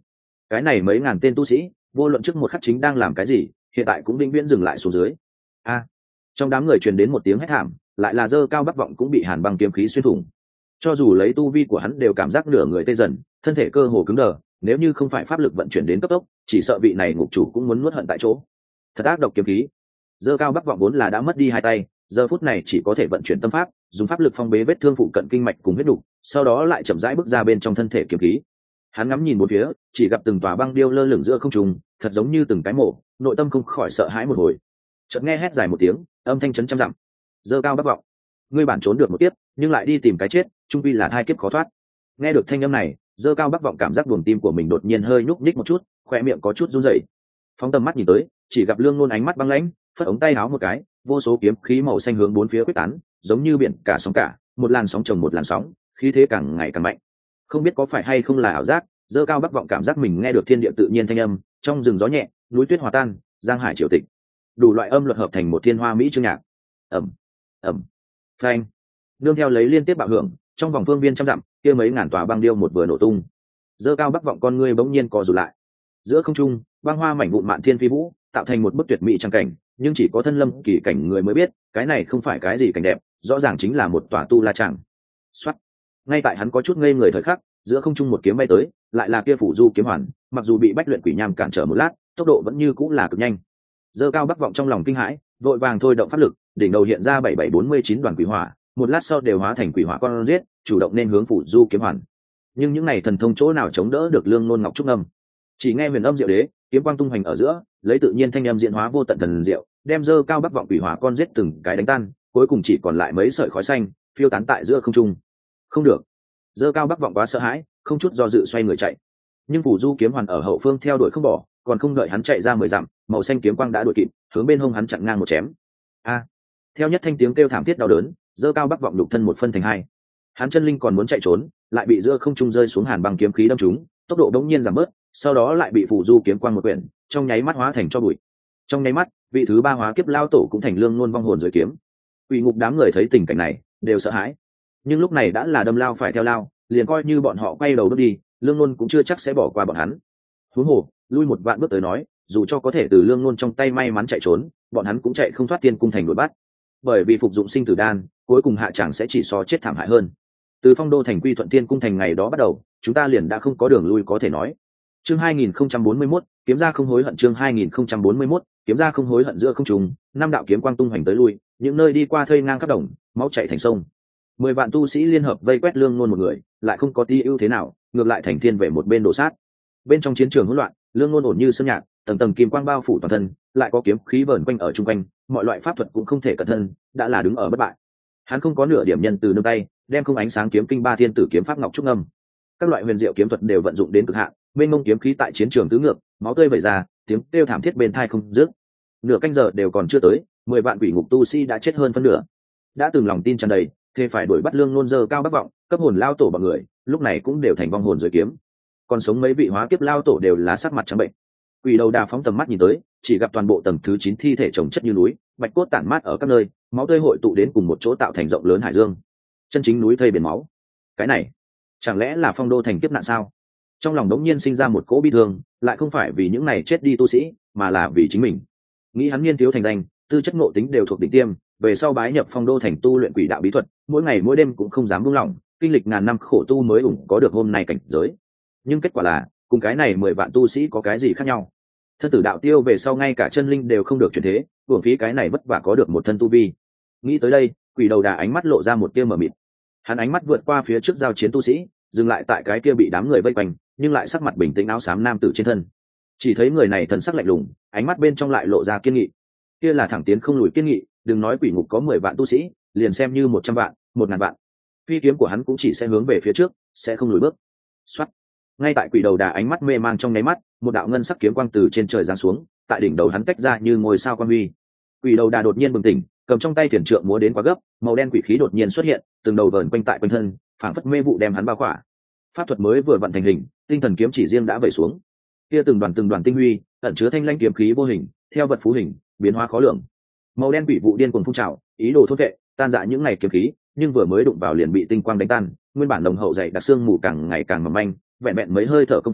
cái này mấy ngàn tên tu sĩ vô luận trước một khắc chính đang làm cái gì, hiện tại cũng vĩnh viễn dừng lại xuống dưới. A! Trong đám người truyền đến một tiếng hét thảm, lại là Dơ Cao Bắc Vọng cũng bị hàn băng kiếm khí xuyên thủng. Cho dù lấy tu vi của hắn đều cảm giác nửa người tê dần, thân thể cơ hồ cứng đờ, nếu như không phải pháp lực vận chuyển đến cấp tốc, chỉ sợ vị này ngục chủ cũng muốn nuốt hận tại chỗ. Thật ác độc kiếm khí. Dơ Cao Bắc Vọng vốn là đã mất đi hai tay, giờ phút này chỉ có thể vận chuyển tâm pháp, dùng pháp lực phong bế vết thương phụ cận kinh mạch cùng huyết đủ, sau đó lại chậm rãi bước ra bên trong thân thể kiếm khí. Hắn ngắm nhìn một phía, chỉ gặp từng tòa băng điêu lơ lửng giữa không trung, thật giống như từng cái mổ, nội tâm không khỏi sợ hãi một hồi. Chợt nghe hét dài một tiếng, âm thanh chấn trăm dặm. Dơ Cao Bắc Vọng, ngươi bản trốn được một kiếp, nhưng lại đi tìm cái chết, trung quy là hai kiếp khó thoát. Nghe được thanh âm này, Dơ Cao Bắc Vọng cảm giác buồng tim của mình đột nhiên hơi nhúc nhích một chút, khóe miệng có chút run rẩy. Phóng tầm mắt nhìn tới, chỉ gặp Lương Nôn ánh mắt băng lãnh, phất ống tay áo một cái, vô số kiếm khí màu xanh hướng bốn phía quyết tán, giống như biển cả sóng cả, một làn sóng chồng một làn sóng, khí thế càng ngày càng mạnh. Không biết có phải hay không là ảo giác, Dơ Cao Bắc Vọng cảm giác mình nghe được thiên địa tự nhiên thanh âm, trong rừng gió nhẹ, núi tuyết hòa tan, giang hải triều tịch, đủ loại âm luật hợp thành một thiên hoa mỹ chương nhạc. Ầm, ầm, phanh. Nương theo lấy liên tiếp bạo hưởng, trong vòng phương viên trăm dặm, kia mấy ngàn tòa băng điêu một vừa nổ tung. Dơ Cao Bắc Vọng con ngươi bỗng nhiên co rụt lại. Giữa không trung, băng hoa mảnh vụn mạn thiên phi vũ, tạo thành một bức tuyệt mỹ trang cảnh, nhưng chỉ có thân lâm kỳ cảnh người mới biết, cái này không phải cái gì cảnh đẹp, rõ ràng chính là một tòa tu la tràng. Soát. Ngay tại hắn có chút ngây người thời khắc, giữa không trung một kiếm bay tới, lại là kia phủ du kiếm hoàn, mặc dù bị bách luyện quỷ nham cản trở một lát, tốc độ vẫn như cũng là cực nhanh. Dơ Cao Bắc Vọng trong lòng kinh hãi, vội vàng thôi động pháp lực, đỉnh đầu hiện ra bảy bảy bốn mươi chín đoàn quỷ hỏa, một lát sau đều hóa thành quỷ hỏa con giết, chủ động nên hướng phủ du kiếm hoàn. Nhưng những này thần thông chỗ nào chống đỡ được Lương Nôn Ngọc Trúc Âm. Chỉ nghe huyền âm diệu đế, kiếm quang tung hoành ở giữa, lấy tự nhiên thanh âm diễn hóa vô tận thần diệu, đem Dơ Cao Bắc Vọng quỷ hỏa con giết từng cái đánh tan, cuối cùng chỉ còn lại mấy sợi khói xanh phiêu tán tại giữa không trung. Không được. Dơ Cao Bắc Vọng quá sợ hãi, không chút do dự xoay người chạy. Nhưng phủ du kiếm hoàn ở hậu phương theo đuổi không bỏ, còn không đợi hắn chạy ra mười dặm, màu xanh kiếm quang đã đuổi kịp, hướng bên hông hắn chặn ngang một chém. A! Theo nhất thanh tiếng kêu thảm thiết đau đớn, Dơ Cao Bắc Vọng đục thân một phân thành hai. Hắn chân linh còn muốn chạy trốn, lại bị giữa không trung rơi xuống hàn băng kiếm khí đâm trúng, tốc độ đống nhiên giảm bớt, sau đó lại bị phủ du kiếm quang một quyển, trong nháy mắt hóa thành cho bụi. Trong nháy mắt, vị thứ ba hóa kiếp lao tổ cũng thành Lương Nôn vong hồn dưới kiếm. Quỷ ngục đám người thấy tình cảnh này, đều sợ hãi. Nhưng lúc này đã là đâm lao phải theo lao, liền coi như bọn họ quay đầu bước đi, Lương Nôn cũng chưa chắc sẽ bỏ qua bọn hắn. Huống hồ, lui một vạn bước tới nói, dù cho có thể từ Lương Nôn trong tay may mắn chạy trốn, bọn hắn cũng chạy không thoát Tiên Cung thành đuổi bắt. Bởi vì phục dụng sinh tử đan, cuối cùng hạ chẳng sẽ chỉ so chết thảm hại hơn. Từ Phong Đô thành quy thuận Tiên Cung thành ngày đó bắt đầu, chúng ta liền đã không có đường lui có thể nói. Chương hai nghìn không trăm bốn mươi mốt, kiếm ra không hối hận. Chương hai nghìn không trăm bốn mươi mốt, kiếm ra không hối hận. Giữa không trung, năm đạo kiếm quang tung hoành tới lui, những nơi đi qua thây ngang khắp đồng, máu chảy thành sông. Mười vạn tu sĩ liên hợp vây quét Lương Nôn một người, lại không có tí ưu thế nào, ngược lại thành thiên về một bên đổ sát. Bên trong chiến trường hỗn loạn, Lương Nôn ổn như sơn nhạc, tầng tầng kim quang bao phủ toàn thân, lại có kiếm khí vờn quanh ở trung quanh, mọi loại pháp thuật cũng không thể cẩn thân, đã là đứng ở bất bại. Hắn không có nửa điểm nhân từ nương tay, đem không ánh sáng kiếm kinh ba thiên tử kiếm pháp ngọc trúc âm, các loại huyền diệu kiếm thuật đều vận dụng đến cực hạn, mênh mông kiếm khí tại chiến trường tứ ngược, máu tươi vẩy ra, tiếng kêu thảm thiết bên tai không dứt. Nửa canh giờ đều còn chưa tới, mười vạn quỷ ngục tu sĩ đã chết hơn phân nửa. Đã từng lòng tin tràn đầy, thế phải đuổi bắt Lương Nôn Dơ Cao Bắc Vọng, cấp hồn lao tổ bọn người, lúc này cũng đều thành vong hồn dưới kiếm. Còn sống mấy vị hóa kiếp lao tổ đều là sắc mặt trắng bệnh. Quỷ đầu đà phóng tầm mắt nhìn tới, chỉ gặp toàn bộ tầng thứ chín thi thể chồng chất như núi, bạch cốt tản mát ở các nơi, máu tươi hội tụ đến cùng một chỗ tạo thành rộng lớn hải dương. Chân chính núi thây biển máu. Cái này, chẳng lẽ là Phong Đô thành kiếp nạn sao? Trong lòng đống nhiên sinh ra một cỗ bi thương, lại không phải vì những này chết đi tu sĩ, mà là vì chính mình. Nghĩ hắn niên thiếu thành danh, tư chất ngộ tính đều thuộc đỉnh tiêm, về sau bái nhập Phong Đô thành tu luyện quỷ đạo bí thuật, mỗi ngày mỗi đêm cũng không dám buông lỏng, kinh lịch ngàn năm khổ tu mới ủng có được hôm nay cảnh giới. Nhưng kết quả là, cùng cái này mười vạn tu sĩ có cái gì khác nhau? Thân tử đạo tiêu về sau ngay cả chân linh đều không được chuyển thế, uổng phí cái này vất vả có được một thân tu vi. Nghĩ tới đây, quỷ đầu đà ánh mắt lộ ra một tia mờ mịt. Hắn ánh mắt vượt qua phía trước giao chiến tu sĩ, dừng lại tại cái kia bị đám người vây quanh, nhưng lại sắc mặt bình tĩnh áo xám nam tử trên thân. Chỉ thấy người này thần sắc lạnh lùng, ánh mắt bên trong lại lộ ra kiên nghị. Kia là thẳng tiến không lùi kiên nghị, đừng nói quỷ ngục có mười vạn tu sĩ, liền xem như một trăm vạn, một ngàn vạn, phi kiếm của hắn cũng chỉ sẽ hướng về phía trước, sẽ không lùi bước. Soát. Ngay tại quỷ đầu đà ánh mắt mê mang trong nháy mắt, một đạo ngân sắc kiếm quang từ trên trời giáng xuống, tại đỉnh đầu hắn tách ra như ngôi sao quan huy. Quỷ đầu đà đột nhiên bừng tỉnh, cầm trong tay thiền trượng múa đến quá gấp, màu đen quỷ khí đột nhiên xuất hiện, từng đầu vờn quanh tại quanh thân, phảng phất mê vụ đem hắn bao khỏa. Pháp thuật mới vừa vận thành hình, tinh thần kiếm chỉ riêng đã vẩy xuống. Kia từng đoàn từng đoàn tinh huy, ẩn chứa thanh lãnh kiếm khí vô hình, theo vật phú hình, biến hóa khó lường. Màu đen quỷ vụ điên cuồng phun trào, ý đồ thôn vệ, tan rã những này kiếm khí, nhưng vừa mới đụng vào liền bị tinh quang đánh tan, nguyên bản đồng hậu dày đặc xương mù càng ngày càng mỏng manh, vẹn vẹn mấy hơi thở công phu,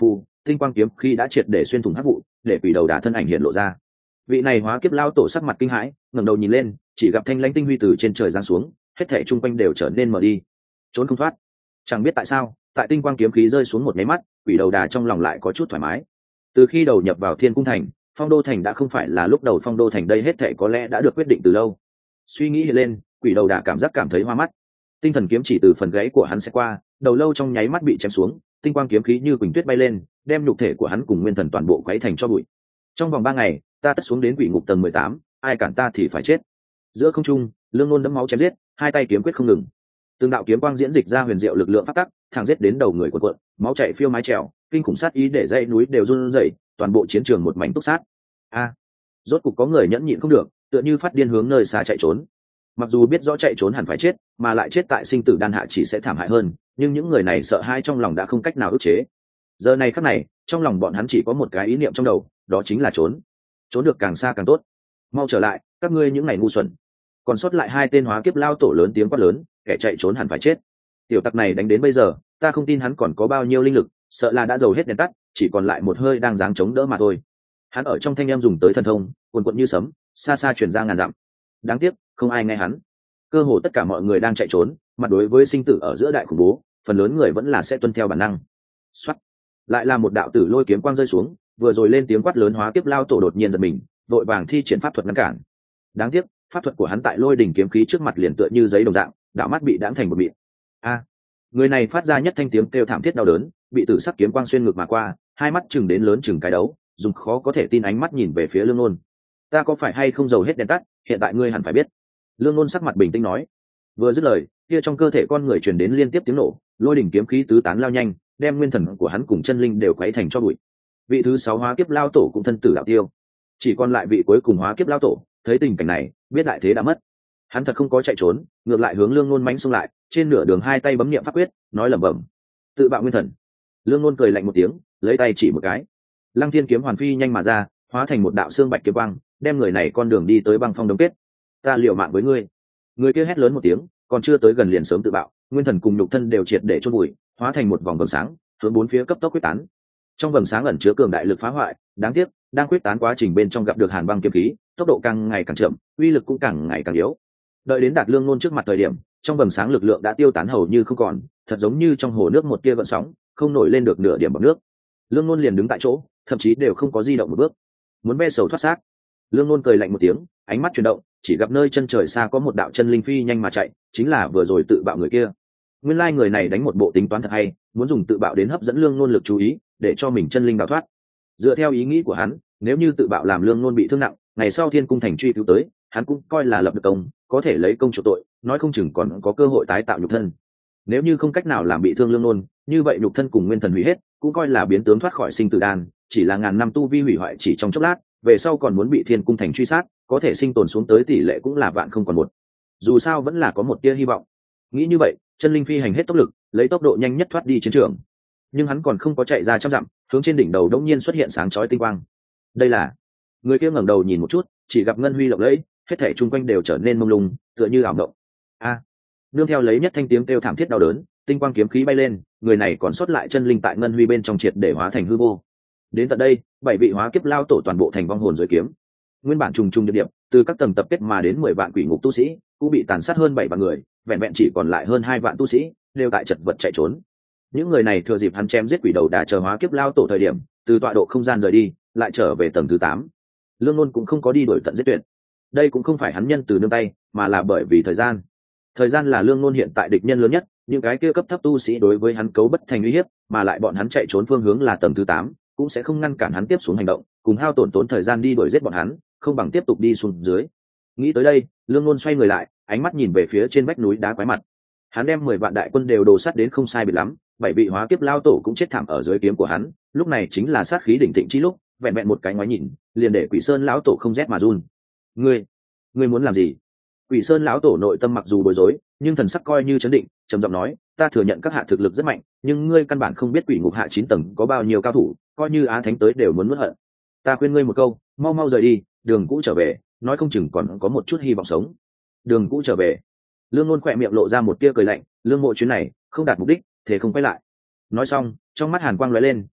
tinh quang kiếm khi đã triệt để xuyên thủng hắc vụ, để quỷ đầu đà thân ảnh hiện lộ ra. Vị này hóa kiếp lao tổ sắc mặt kinh hãi, ngẩng đầu nhìn lên, chỉ gặp thanh lãnh tinh huy từ trên trời giáng xuống, hết thảy chung quanh đều trở nên mờ đi, trốn không thoát. Chẳng biết tại sao, tại tinh quang kiếm khí rơi xuống một máy mắt, quỷ đầu đà trong lòng lại có chút thoải mái. Từ khi đầu nhập vào Thiên Cung Thành, Phong Đô Thành đã không phải là lúc đầu Phong Đô Thành, đây hết thảy có lẽ đã được quyết định từ lâu. Suy nghĩ lên, quỷ đầu đà cảm giác cảm thấy hoa mắt. Tinh thần kiếm chỉ từ phần gáy của hắn sẽ qua, đầu lâu trong nháy mắt bị chém xuống, tinh quang kiếm khí như quỳnh tuyết bay lên, đem nhục thể của hắn cùng nguyên thần toàn bộ quấy thành cho bụi. Trong vòng ba ngày, ta tất xuống đến quỷ ngục tầng mười tám, ai cản ta thì phải chết. Giữa không trung, Lương Nôn đẫm máu chém giết, hai tay kiếm quyết không ngừng. Từng đạo kiếm quang diễn dịch ra huyền diệu lực lượng phát tắc, thẳng giết đến đầu người của quận, máu chảy phiêu mái trèo, kinh khủng sát ý để dãy núi đều run rẩy, toàn bộ chiến trường một mảnh túc sát. A, rốt cục có người nhẫn nhịn không được, tựa như phát điên hướng nơi xa chạy trốn. Mặc dù biết rõ chạy trốn hẳn phải chết, mà lại chết tại sinh tử đan hạ chỉ sẽ thảm hại hơn, nhưng những người này sợ hãi trong lòng đã không cách nào ức chế. Giờ này khắc này, trong lòng bọn hắn chỉ có một cái ý niệm trong đầu, đó chính là trốn. Trốn được càng xa càng tốt. Mau trở lại, các ngươi những ngày ngu xuẩn. Còn sót lại hai tên hóa kiếp lao tổ lớn tiếng quát lớn, kẻ chạy trốn hẳn phải chết. Tiểu tặc này đánh đến bây giờ, ta không tin hắn còn có bao nhiêu linh lực, sợ là đã dầu hết đèn tắt, chỉ còn lại một hơi đang dáng chống đỡ mà thôi. Hắn ở trong thanh em dùng tới thần thông, cuồn cuộn như sấm, xa xa truyền ra ngàn dặm. Đáng tiếc, không ai nghe hắn. Cơ hồ tất cả mọi người đang chạy trốn, mặt đối với sinh tử ở giữa đại khủng bố, phần lớn người vẫn là sẽ tuân theo bản năng. Soát, lại là một đạo tử lôi kiếm quang rơi xuống, vừa rồi lên tiếng quát lớn hóa kiếp lao tổ đột nhiên giật mình, vội vàng thi triển pháp thuật ngăn cản. Đáng tiếc, pháp thuật của hắn tại lôi đỉnh kiếm khí trước mặt liền tựa như giấy đồng dạng, đạo mắt bị đãng thành một mịn. A, người này phát ra nhất thanh tiếng kêu thảm thiết đau đớn, bị tử sắc kiếm quang xuyên ngực mà qua, hai mắt chừng đến lớn chừng cái đấu, dùng khó có thể tin ánh mắt nhìn về phía Lương Nôn. Ta có phải hay không dầu hết đèn tắt, hiện tại ngươi hẳn phải biết. Lương Nôn sắc mặt bình tĩnh nói. Vừa dứt lời, kia trong cơ thể con người truyền đến liên tiếp tiếng nổ, lôi đỉnh kiếm khí tứ tán lao nhanh, đem nguyên thần của hắn cùng chân linh đều quấy thành cho bụi. Vị thứ sáu hóa kiếp lao tổ cũng thân tử đạo tiêu, chỉ còn lại vị cuối cùng hóa kiếp lao tổ, thấy tình cảnh này, biết đại thế đã mất. Hắn thật không có chạy trốn, ngược lại hướng Lương Nôn mãnh xông lại, trên nửa đường hai tay bấm niệm pháp quyết, nói lẩm bẩm: tự bạo nguyên thần. Lương Nôn cười lạnh một tiếng, lấy tay chỉ một cái, Lăng Thiên kiếm hoàn phi nhanh mà ra, hóa thành một đạo xương bạch kiếm quang, đem người này con đường đi tới băng phong đống kết. Ta liều mạng với ngươi. Người kia hét lớn một tiếng, còn chưa tới gần liền sớm tự bạo, nguyên thần cùng nhục thân đều triệt để chôn bụi, hóa thành một vòng vầng sáng, hướng bốn phía cấp tốc quyết tán. Trong vầng sáng ẩn chứa cường đại lực phá hoại, đáng tiếc, đang quyết tán quá trình bên trong gặp được hàn băng kiếm khí, tốc độ càng ngày càng chậm, uy lực cũng càng ngày càng yếu. Đợi đến đạt Lương Nôn trước mặt thời điểm, trong vầng sáng lực lượng đã tiêu tán hầu như không còn, thật giống như trong hồ nước một tia gợn sóng, không nổi lên được nửa điểm bọt nước. Lương Nôn liền đứng tại chỗ, thậm chí đều không có di động một bước. Muốn ve sầu thoát xác. Lương Nôn cười lạnh một tiếng, ánh mắt chuyển động, chỉ gặp nơi chân trời xa có một đạo chân linh phi nhanh mà chạy, chính là vừa rồi tự bạo người kia. Nguyên lai người này đánh một bộ tính toán thật hay, muốn dùng tự bạo đến hấp dẫn Lương Nôn lực chú ý, để cho mình chân linh đào thoát. Dựa theo ý nghĩ của hắn, nếu như tự bạo làm Lương Nôn bị thương nặng, ngày sau Thiên Cung Thành truy cứu tới, hắn cũng coi là lập được công, có thể lấy công chủ tội, nói không chừng còn có cơ hội tái tạo nhục thân. Nếu như không cách nào làm bị thương Lương Nôn, như vậy nhục thân cùng nguyên thần hủy hết, cũng coi là biến tướng thoát khỏi sinh tử đan, chỉ là ngàn năm tu vi hủy hoại chỉ trong chốc lát, về sau còn muốn bị Thiên Cung Thành truy sát, có thể sinh tồn xuống tới tỷ lệ cũng là vạn không còn một. Dù sao vẫn là có một tia hy vọng. Nghĩ như vậy, chân linh phi hành hết tốc lực, lấy tốc độ nhanh nhất thoát đi chiến trường. Nhưng hắn còn không có chạy ra trăm dặm, hướng trên đỉnh đầu đống nhiên xuất hiện sáng chói tinh quang. Đây là... Người kia ngẩng đầu nhìn một chút, chỉ gặp ngân huy lộng lẫy, hết thảy chung quanh đều trở nên mông lung, tựa như ảo mộng. A! Nương theo lấy nhất thanh tiếng kêu thảm thiết đau đớn, tinh quang kiếm khí bay lên, người này còn sót lại chân linh tại ngân huy bên trong triệt để hóa thành hư vô. Đến tận đây, bảy vị hóa kiếp lao tổ toàn bộ thành vong hồn dưới kiếm. Nguyên bản trùng trùng điệp điệp, từ các tầng tập kết mà đến mười vạn quỷ ngục tu sĩ, cũng bị tàn sát hơn bảy vạn người, vẹn vẹn chỉ còn lại hơn hai vạn tu sĩ, đều tại chật vật chạy trốn. Những người này thừa dịp hắn chém giết quỷ đầu đà chờ hóa kiếp lao tổ thời điểm, từ tọa độ không gian rời đi, lại trở về tầng thứ tám. Lương Nôn cũng không có đi đuổi tận giết tuyệt. Đây cũng không phải hắn nhân từ nương tay, mà là bởi vì thời gian. Thời gian là Lương Nôn hiện tại địch nhân lớn nhất, những cái kia cấp thấp tu sĩ đối với hắn cấu bất thành uy hiếp, mà lại bọn hắn chạy trốn phương hướng là tầng thứ tám, cũng sẽ không ngăn cản hắn tiếp xuống hành động, cùng hao tổn tốn thời gian đi đuổi giết bọn hắn, không bằng tiếp tục đi xuống dưới. Nghĩ tới đây, Lương Nôn xoay người lại, ánh mắt nhìn về phía trên vách núi đá quái mặt. Hắn đem mười vạn đại quân đều đồ sát đến không sai biệt lắm, bảy vị hóa kiếp lao tổ cũng chết thảm ở dưới kiếm của hắn, lúc này chính là sát khí đỉnh thịnh chi lúc, vẹn vẹn một cái ngoái nhìn, liền để Quỷ Sơn lão tổ không rét mà run. Ngươi, ngươi muốn làm gì? Quỷ Sơn lão tổ nội tâm mặc dù bối rối, nhưng thần sắc coi như chấn định, trầm giọng nói, ta thừa nhận các hạ thực lực rất mạnh, nhưng ngươi căn bản không biết quỷ ngục hạ chín tầng có bao nhiêu cao thủ, coi như á thánh tới đều muốn nuốt hận. Ta khuyên ngươi một câu, mau mau rời đi, đường cũ trở về, nói không chừng còn có một chút hy vọng sống. Đường cũ trở về. Lương Nôn khỏe miệng lộ ra một tia cười lạnh, Lương Mộ chuyến này không đạt mục đích, thế không quay lại. Nói xong, trong mắt hàn quang lóe lên,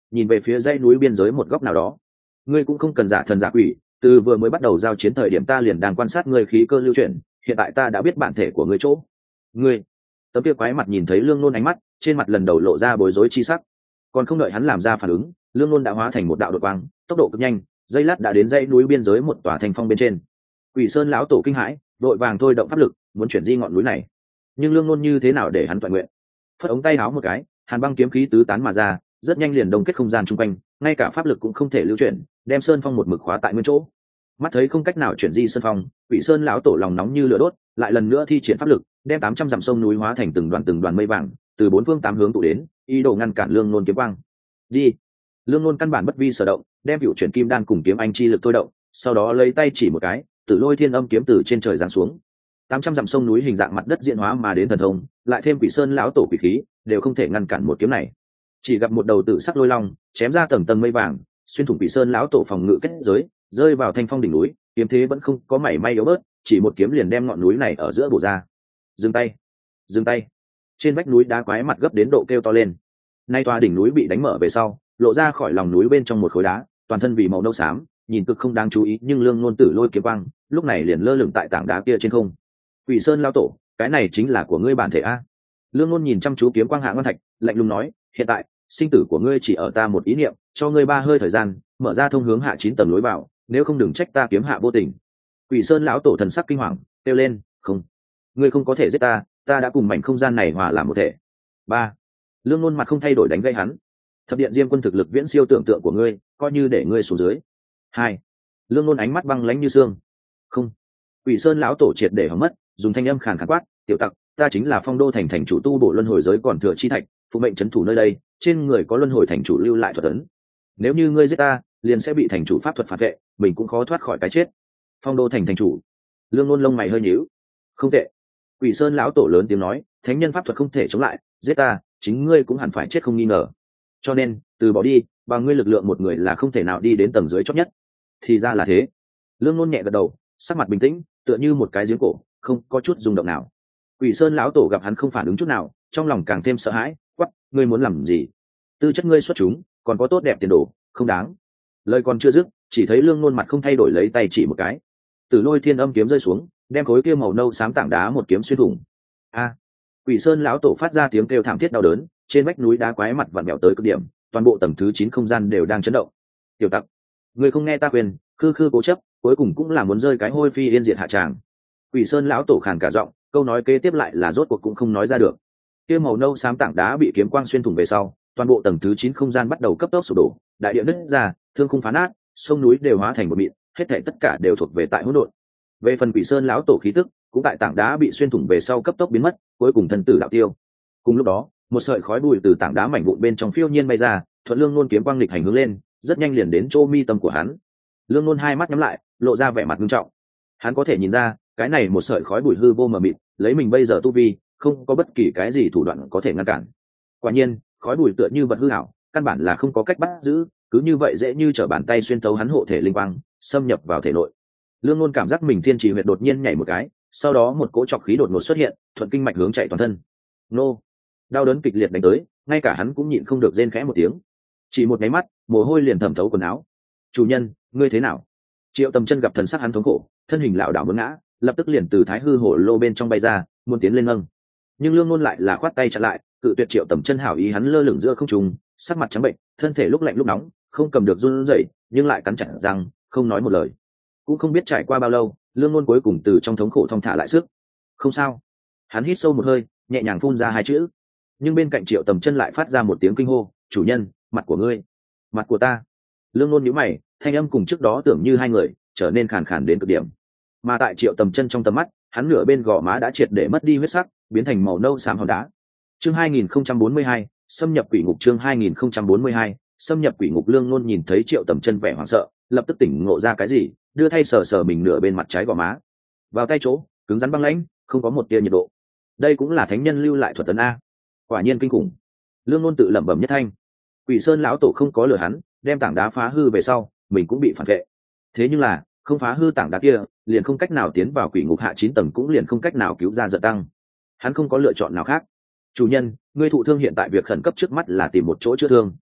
nhìn về phía dãy núi biên giới một góc nào đó. Ngươi cũng không cần giả thần giả quỷ, từ vừa mới bắt đầu giao chiến thời điểm ta liền đang quan sát ngươi khí cơ lưu chuyển, hiện tại ta đã biết bản thể của ngươi chỗ. Ngươi, tấm kia quái mặt nhìn thấy Lương Nôn ánh mắt, trên mặt lần đầu lộ ra bối rối chi sắc. Còn không đợi hắn làm ra phản ứng, Lương Nôn đã hóa thành một đạo đột quang, tốc độ cực nhanh, giây lát đã đến dãy núi biên giới một tòa thành phong bên trên. Quỷ Sơn lão tổ kinh hãi, đội vàng thôi động pháp lực, muốn chuyển di ngọn núi này. Nhưng Lương Nôn như thế nào để hắn toàn nguyện? Phất ống tay áo một cái, hàn băng kiếm khí tứ tán mà ra, rất nhanh liền đông kết không gian chung quanh, ngay cả pháp lực cũng không thể lưu chuyển, đem sơn phong một mực khóa tại nguyên chỗ. Mắt thấy không cách nào chuyển di sơn phong, Quỷ Sơn lão tổ lòng nóng như lửa đốt, lại lần nữa thi triển pháp lực, đem tám trăm dặm sông núi hóa thành từng đoàn từng đoàn mây vàng, từ bốn phương tám hướng tụ đến, ý đồ ngăn cản Lương Nôn kiếm quang. Đi. Lương Nôn căn bản bất vi sở động, đem cựu chuyển kim đan cùng kiếm anh chi lực thôi động, sau đó lấy tay chỉ một cái, Tử Lôi Thiên Âm kiếm từ trên trời giáng xuống. tám trăm dặm sông núi hình dạng mặt đất diễn hóa mà đến thần thông, lại thêm Quỷ Sơn lão tổ quỷ khí, đều không thể ngăn cản một kiếm này. Chỉ gặp một đầu tử sắc lôi long, chém ra tầng tầng mây vàng, xuyên thủng Quỷ Sơn lão tổ phòng ngự kết giới, rơi vào thanh phong đỉnh núi, kiếm thế vẫn không có mảy may yếu bớt, chỉ một kiếm liền đem ngọn núi này ở giữa bổ ra. Dừng tay, dừng tay. Trên vách núi đá quái mặt gấp đến độ kêu to lên. Nay tòa đỉnh núi bị đánh mở về sau, lộ ra khỏi lòng núi bên trong một khối đá, toàn thân vì màu nâu xám, nhìn cực không đáng chú ý, nhưng Lương Nôn Tử Lôi kiếm quang, lúc này liền lơ lửng tại tảng đá kia trên không. Quỷ Sơn lão tổ, cái này chính là của ngươi bản thể a? Lương Nôn nhìn chăm chú kiếm quang hạ ngân thạch, lạnh lùng nói, hiện tại, sinh tử của ngươi chỉ ở ta một ý niệm, cho ngươi ba hơi thời gian, mở ra thông hướng hạ chín tầng lối vào, nếu không đừng trách ta kiếm hạ vô tình. Quỷ Sơn lão tổ thần sắc kinh hoàng, kêu lên, không, ngươi không có thể giết ta, ta đã cùng mảnh không gian này hòa làm một thể. Ba. Lương Nôn mặt không thay đổi đánh gây hắn. Thập điện Diêm Quân thực lực viễn siêu tưởng tượng của ngươi, coi như để ngươi xuống dưới. Hai. Lương Nôn ánh mắt băng lãnh như xương. Không. Quỷ Sơn lão tổ triệt để hỏng mất, dùng thanh âm khàn khàn quát, tiểu tặc, ta chính là Phong Đô thành thành chủ tu bổ luân hồi giới còn thừa chi thạch, phụ mệnh trấn thủ nơi đây, trên người có luân hồi thành chủ lưu lại thuật ấn. Nếu như ngươi giết ta, liền sẽ bị thành chủ pháp thuật phản vệ, mình cũng khó thoát khỏi cái chết. Phong Đô thành thành chủ. Lương Nôn lông mày hơi nhíu. Không tệ. Quỷ Sơn lão tổ lớn tiếng nói, thánh nhân pháp thuật không thể chống lại, giết ta, chính ngươi cũng hẳn phải chết không nghi ngờ. Cho nên, từ bỏ đi, bằng ngươi lực lượng một người là không thể nào đi đến tầng dưới chót nhất. Thì ra là thế. Lương Nôn nhẹ gật đầu, sắc mặt bình tĩnh, tựa như một cái giếng cổ, không có chút rung động nào. Quỷ Sơn lão tổ gặp hắn không phản ứng chút nào, trong lòng càng thêm sợ hãi, quắc, ngươi muốn làm gì? Tư chất ngươi xuất chúng, còn có tốt đẹp tiền đồ, không đáng. Lời còn chưa dứt, chỉ thấy Lương Nôn mặt không thay đổi lấy tay chỉ một cái. Tử Lôi Thiên Âm kiếm rơi xuống, đem khối kia màu nâu xám tảng đá một kiếm xuyên thủng. A! Quỷ Sơn lão tổ phát ra tiếng kêu thảm thiết đau đớn, trên vách núi đá quái mặt vặn vẹo tới cực điểm, toàn bộ tầng thứ chín không gian đều đang chấn động. Tiểu tặc, ngươi không nghe ta khuyên, khư khư cố chấp, cuối cùng cũng là muốn rơi cái hôi phi yên diệt hạ tràng. Quỷ Sơn lão tổ khàn cả giọng, câu nói kế tiếp lại là rốt cuộc cũng không nói ra được. Kia màu nâu xám tảng đá bị kiếm quang xuyên thủng về sau, toàn bộ tầng thứ chín không gian bắt đầu cấp tốc sụp đổ, đại địa nứt ra, thương khung phá nát, sông núi đều hóa thành một mịn, hết thảy tất cả đều thuộc về tại hỗn độn. Về phần Quỷ Sơn lão tổ khí tức, cũng tại tảng đá bị xuyên thủng về sau cấp tốc biến mất, cuối cùng thân tử đạo tiêu. Cùng lúc đó, một sợi khói bụi từ tảng đá mảnh vụn bên trong phiêu nhiên bay ra, thuận Lương Nôn kiếm quang lịch hành hướng lên, rất nhanh liền đến chỗ mi tâm của hắn. Lương Nôn hai mắt nhắm lại, lộ ra vẻ mặt nghiêm trọng. Hắn có thể nhìn ra, cái này một sợi khói bụi hư vô mờ mịt, lấy mình bây giờ tu vi, không có bất kỳ cái gì thủ đoạn có thể ngăn cản. Quả nhiên, khói bụi tựa như vật hư ảo, căn bản là không có cách bắt giữ, cứ như vậy dễ như trở bàn tay xuyên thấu hắn hộ thể linh quang, xâm nhập vào thể nội. Lương Nôn cảm giác mình thiên trì huyệt đột nhiên nhảy một cái, sau đó một cỗ trọc khí đột ngột xuất hiện, thuận kinh mạch hướng chạy toàn thân. Nô! Đau đớn kịch liệt đánh tới, ngay cả hắn cũng nhịn không được rên khẽ một tiếng. Chỉ một cái mắt, mồ hôi liền thẩm thấu quần áo. Chủ nhân, ngươi thế nào? Triệu Tầm Chân gặp thần sắc hắn thống khổ, thân hình lảo đảo muốn ngã, lập tức liền từ thái hư hổ lô bên trong bay ra, muốn tiến lên nâng. Nhưng Lương Nôn lại là khoát tay chặn lại, cự tuyệt Triệu Tầm Chân hảo ý, hắn lơ lửng giữa không trung, sắc mặt trắng bệnh, thân thể lúc lạnh lúc nóng, không cầm được run rẩy, nhưng lại cắn chặt răng, không nói một lời. Cũng không biết trải qua bao lâu, Lương Nôn cuối cùng từ trong thống khổ thong thả lại sức. Không sao. Hắn hít sâu một hơi, nhẹ nhàng phun ra hai chữ. Nhưng bên cạnh Triệu Tầm Chân lại phát ra một tiếng kinh hô, "Chủ nhân, mặt của ngươi!" "Mặt của ta?" Lương Nôn nhíu mày, thanh âm cùng trước đó tưởng như hai người, trở nên khàn khàn đến cực điểm. Mà tại Triệu Tầm Chân trong tầm mắt, hắn nửa bên gò má đã triệt để mất đi huyết sắc, biến thành màu nâu xám hòn đá. Chương hai nghìn không trăm bốn mươi hai, xâm nhập quỷ ngục. Chương hai nghìn không trăm bốn mươi hai, xâm nhập quỷ ngục. Lương Nôn nhìn thấy Triệu Tầm Chân vẻ hoảng sợ, lập tức tỉnh ngộ ra cái gì, đưa thay sờ sờ mình nửa bên mặt trái gò má. Vào tay chỗ, cứng rắn băng lãnh, không có một tia nhiệt độ. Đây cũng là thánh nhân lưu lại thuật ấn a. Quả nhiên kinh khủng. Lương Nôn tự lẩm bẩm nhất thanh. Quỷ Sơn lão tổ không có lừa hắn, đem tảng đá phá hư về sau, mình cũng bị phản vệ. Thế nhưng là, không phá hư tảng đá kia, liền không cách nào tiến vào quỷ ngục hạ chín tầng, cũng liền không cách nào cứu ra Giận Tăng. Hắn không có lựa chọn nào khác. "Chủ nhân, ngươi thụ thương, hiện tại việc khẩn cấp trước mắt là tìm một chỗ chữa thương."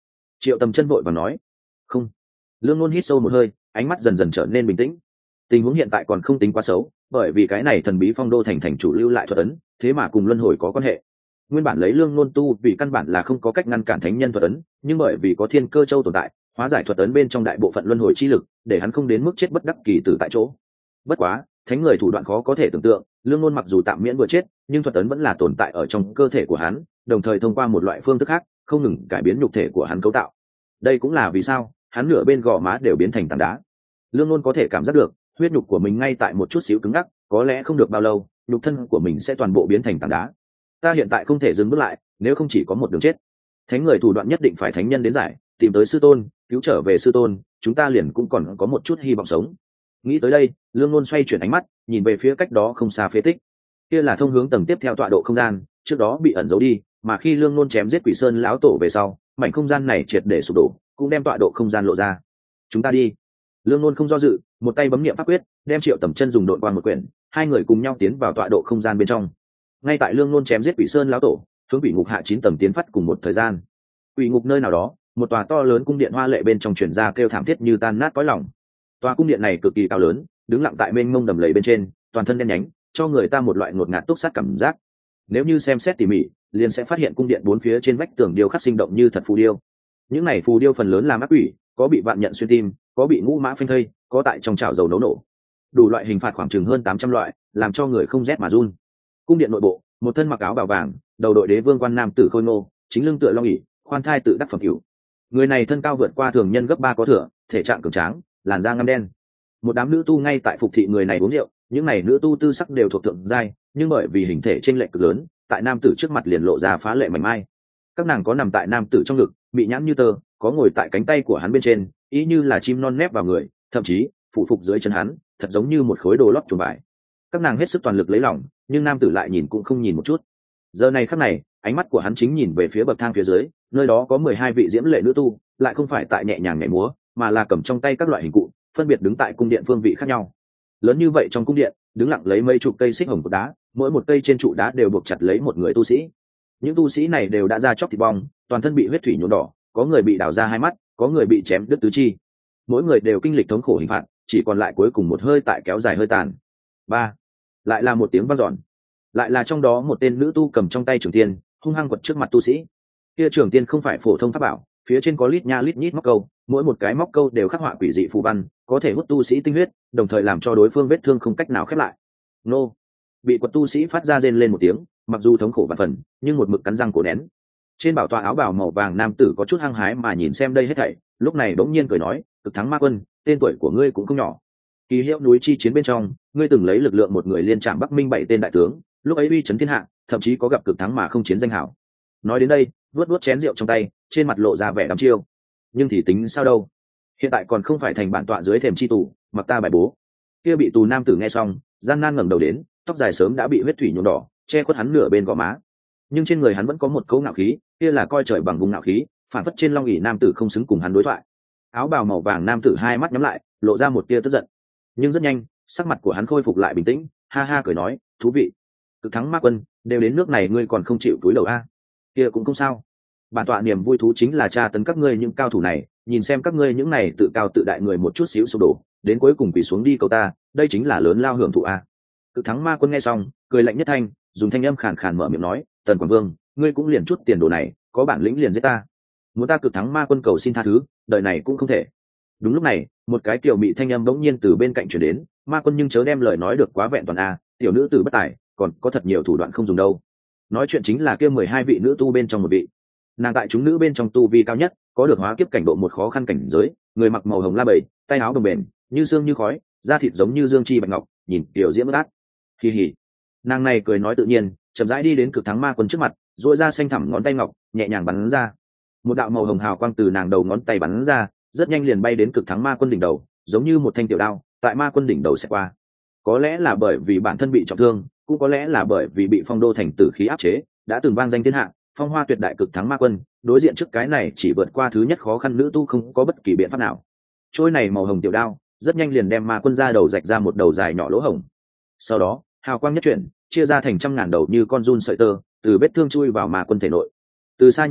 Triệu Tầm Chân vội và nói. Không. Lương Nôn hít sâu một hơi, ánh mắt dần dần trở nên bình tĩnh. Tình huống hiện tại còn không tính quá xấu, bởi vì cái này thần bí phong đô thành thành chủ lưu lại thuật ấn, thế mà cùng luân hồi có quan hệ. Nguyên bản lấy Lương Nôn tu vì căn bản là không có cách ngăn cản thánh nhân thuật ấn, nhưng bởi vì có Thiên Cơ Châu tồn tại, hóa giải thuật ấn bên trong đại bộ phận luân hồi chi lực, để hắn không đến mức chết bất đắc kỳ tử tại chỗ. Bất quá, thánh người thủ đoạn khó có thể tưởng tượng, Lương Nôn mặc dù tạm miễn vừa chết, nhưng thuật ấn vẫn là tồn tại ở trong cơ thể của hắn, đồng thời thông qua một loại phương thức khác, không ngừng cải biến nhục thể của hắn cấu tạo. Đây cũng là vì sao hắn nửa bên gò má đều biến thành tảng đá. Lương Nôn có thể cảm giác được huyết nhục của mình ngay tại một chút xíu cứng ngắc, có lẽ không được bao lâu nhục thân của mình sẽ toàn bộ biến thành tảng đá. Ta hiện tại không thể dừng bước lại, nếu không chỉ có một đường chết. Thánh người thủ đoạn nhất định phải thánh nhân đến giải, tìm tới sư tôn, cứu trở về sư tôn, chúng ta liền cũng còn có một chút hy vọng sống. Nghĩ tới đây, Lương Nôn xoay chuyển ánh mắt, nhìn về phía cách đó không xa phế tích. Kia là thông hướng tầng tiếp theo tọa độ không gian, trước đó bị ẩn giấu đi, mà khi Lương Nôn chém giết Quỷ Sơn lão tổ về sau, mảnh không gian này triệt để sụp đổ, cũng đem tọa độ không gian lộ ra. Chúng ta đi. Lương Nôn không do dự, một tay bấm niệm pháp quyết, đem Triệu Tầm Chân dùng độn quang một quyển, hai người cùng nhau tiến vào tọa độ không gian bên trong. Ngay tại Lương Nôn chém giết Quỷ Sơn lão tổ, hướng Quỷ Ngục hạ chín tầng tiến phát cùng một thời gian. Quỷ Ngục nơi nào đó, một tòa to lớn cung điện hoa lệ bên trong truyền ra kêu thảm thiết như tan nát cõi lòng. Tòa cung điện này cực kỳ cao lớn, đứng lặng tại mênh mông đầm lầy bên trên, toàn thân đen nhánh, cho người ta một loại ngột ngạt túc sát cảm giác. Nếu như xem xét tỉ mỉ, liền sẽ phát hiện cung điện bốn phía trên vách tường điêu khắc sinh động như thật phù điêu. Những này phù điêu phần lớn là ác quỷ, có bị vạn nhận xuyên tim, có bị ngũ mã phanh thây, có tại trong chảo dầu nấu nổ. Đủ loại hình phạt khoảng chừng hơn tám trăm loại, làm cho người không rét mà run. Cung điện nội bộ, một thân mặc áo bào vàng, đầu đội đế vương quan nam tử khôi ngô, chính lưng tựa long ỷ, khoan thai tự đắc phẩm cửu. Người này thân cao vượt qua thường nhân gấp ba có thừa, thể trạng cường tráng, làn da ngăm đen. Một đám nữ tu ngay tại phục thị người này uống rượu, những này nữ tu tư sắc đều thuộc thượng giai, nhưng bởi vì hình thể chênh lệch cực lớn, tại nam tử trước mặt liền lộ ra phá lệ mảnh mai. Các nàng có nằm tại nam tử trong ngực, bị nhãn như tơ, có ngồi tại cánh tay của hắn bên trên, ý như là chim non nép vào người, thậm chí phụ phục dưới chân hắn, thật giống như một khối đồ lót chuồng vải. Các nàng hết sức toàn lực lấy lòng, nhưng nam tử lại nhìn cũng không nhìn một chút. Giờ này khắc này, ánh mắt của hắn chính nhìn về phía bậc thang phía dưới, nơi đó có mười hai vị diễm lệ nữ tu, lại không phải tại nhẹ nhàng nhảy múa, mà là cầm trong tay các loại hình cụ, phân biệt đứng tại cung điện phương vị khác nhau. Lớn như vậy trong cung điện, đứng lặng lấy mấy chục cây xích hồng cột đá, mỗi một cây trên trụ đá đều buộc chặt lấy một người tu sĩ. Những tu sĩ này đều đã ra chóc thịt bong, toàn thân bị huyết thủy nhuộm đỏ, có người bị đào ra hai mắt, có người bị chém đứt tứ chi. Mỗi người đều kinh lịch thống khổ hình phạt, chỉ còn lại cuối cùng một hơi tại kéo dài hơi tàn. Ba, lại là một tiếng vang dọn, lại là trong đó một tên nữ tu cầm trong tay trường tiên, hung hăng quật trước mặt tu sĩ. Kia trường tiên không phải phổ thông pháp bảo, phía trên có lít nha lít nhít móc câu, mỗi một cái móc câu đều khắc họa quỷ dị phù văn, có thể hút tu sĩ tinh huyết, đồng thời làm cho đối phương vết thương không cách nào khép lại. Nô, bị quật tu sĩ phát ra rên lên một tiếng, mặc dù thống khổ vạn phần, nhưng một mực cắn răng cổ nén. Trên bảo tọa áo bào màu vàng nam tử có chút hăng hái mà nhìn xem đây hết thảy, lúc này bỗng nhiên cười nói, "Cực thắng ma quân, tên tuổi của ngươi cũng không nhỏ. Kỳ hiệu núi chi chiến bên trong, ngươi từng lấy lực lượng một người liên trạm Bắc Minh bảy tên đại tướng, lúc ấy uy chấn thiên hạ, thậm chí có gặp cực thắng mà không chiến danh hảo." Nói đến đây, vuốt vuốt chén rượu trong tay, trên mặt lộ ra vẻ đăm chiêu. Nhưng thì tính sao đâu? Hiện tại còn không phải thành bản tọa dưới thềm chi tù, mặc ta bài bố. Kia bị tù nam tử nghe xong, gian nan ngẩng đầu đến, tóc dài sớm đã bị huyết thủy nhuộm đỏ, che khuất hắn nửa bên gò má. Nhưng trên người hắn vẫn có một cấu ngạo khí, kia là coi trời bằng vùng ngạo khí, phản phất trên long ỷ nam tử không xứng cùng hắn đối thoại. Áo bào màu vàng nam tử hai mắt nhắm lại, lộ ra một tia tức giận. Nhưng rất nhanh, sắc mặt của hắn khôi phục lại bình tĩnh, ha ha cười nói, "Thú vị. Cực thắng ma quân, đều đến nước này ngươi còn không chịu túi đầu a? Kia cũng không sao. Bản tọa niềm vui thú chính là tra tấn các ngươi những cao thủ này, nhìn xem các ngươi những này tự cao tự đại người một chút xíu sụp đổ, đến cuối cùng quỳ xuống đi cầu ta, đây chính là lớn lao hưởng thụ a." Cực thắng ma quân nghe xong, cười lạnh nhất thanh, dùng thanh âm khàn khàn mở miệng nói, "Tần Quảng Vương, ngươi cũng liền chút tiền đồ này, có bản lĩnh liền giết ta. Muốn ta cực thắng ma quân cầu xin tha thứ, đời này cũng không thể." Đúng lúc này, một cái tiểu mị thanh âm bỗng nhiên từ bên cạnh truyền đến, "Ma quân nhưng chớ đem lời nói được quá vẹn toàn a, tiểu nữ tử bất tài, còn có thật nhiều thủ đoạn không dùng đâu." Nói chuyện chính là kia mười hai vị nữ tu bên trong một vị. Nàng tại chúng nữ bên trong tu vi cao nhất, có được hóa kiếp cảnh độ một khó khăn cảnh giới, người mặc màu hồng la bầy, tay áo đồng bền, như xương như khói, da thịt giống như dương chi bạch ngọc, nhìn tiểu diễm át. Kỳ hỉ. Nàng này cười nói tự nhiên, chậm rãi đi đến cực thắng ma quân trước mặt, duỗi ra xanh thẳm ngón tay ngọc, nhẹ nhàng bắn ra. Một đạo màu hồng hào quang từ nàng đầu ngón tay bắn ra, rất nhanh liền bay đến cực thắng ma quân đỉnh đầu, giống như một thanh tiểu đao, tại ma quân đỉnh đầu sẽ qua. Có lẽ là bởi vì bản thân bị trọng thương, cũng có lẽ là bởi vì bị phong đô thành tử khí áp chế, đã từng vang danh thiên hạ, phong hoa tuyệt đại cực thắng ma quân, đối diện trước cái này chỉ vượt qua thứ nhất khó khăn nữ tu không có bất kỳ biện pháp nào. Trôi này màu hồng tiểu đao, rất nhanh liền đem ma quân ra đầu rạch ra một đầu dài nhỏ lỗ hổng. Sau đó, hào quang nhất chuyển, chia ra thành trăm ngàn đầu như con giun sợi tơ, từ vết thương chui vào ma quân thể nội. Từ xa nhìn lại,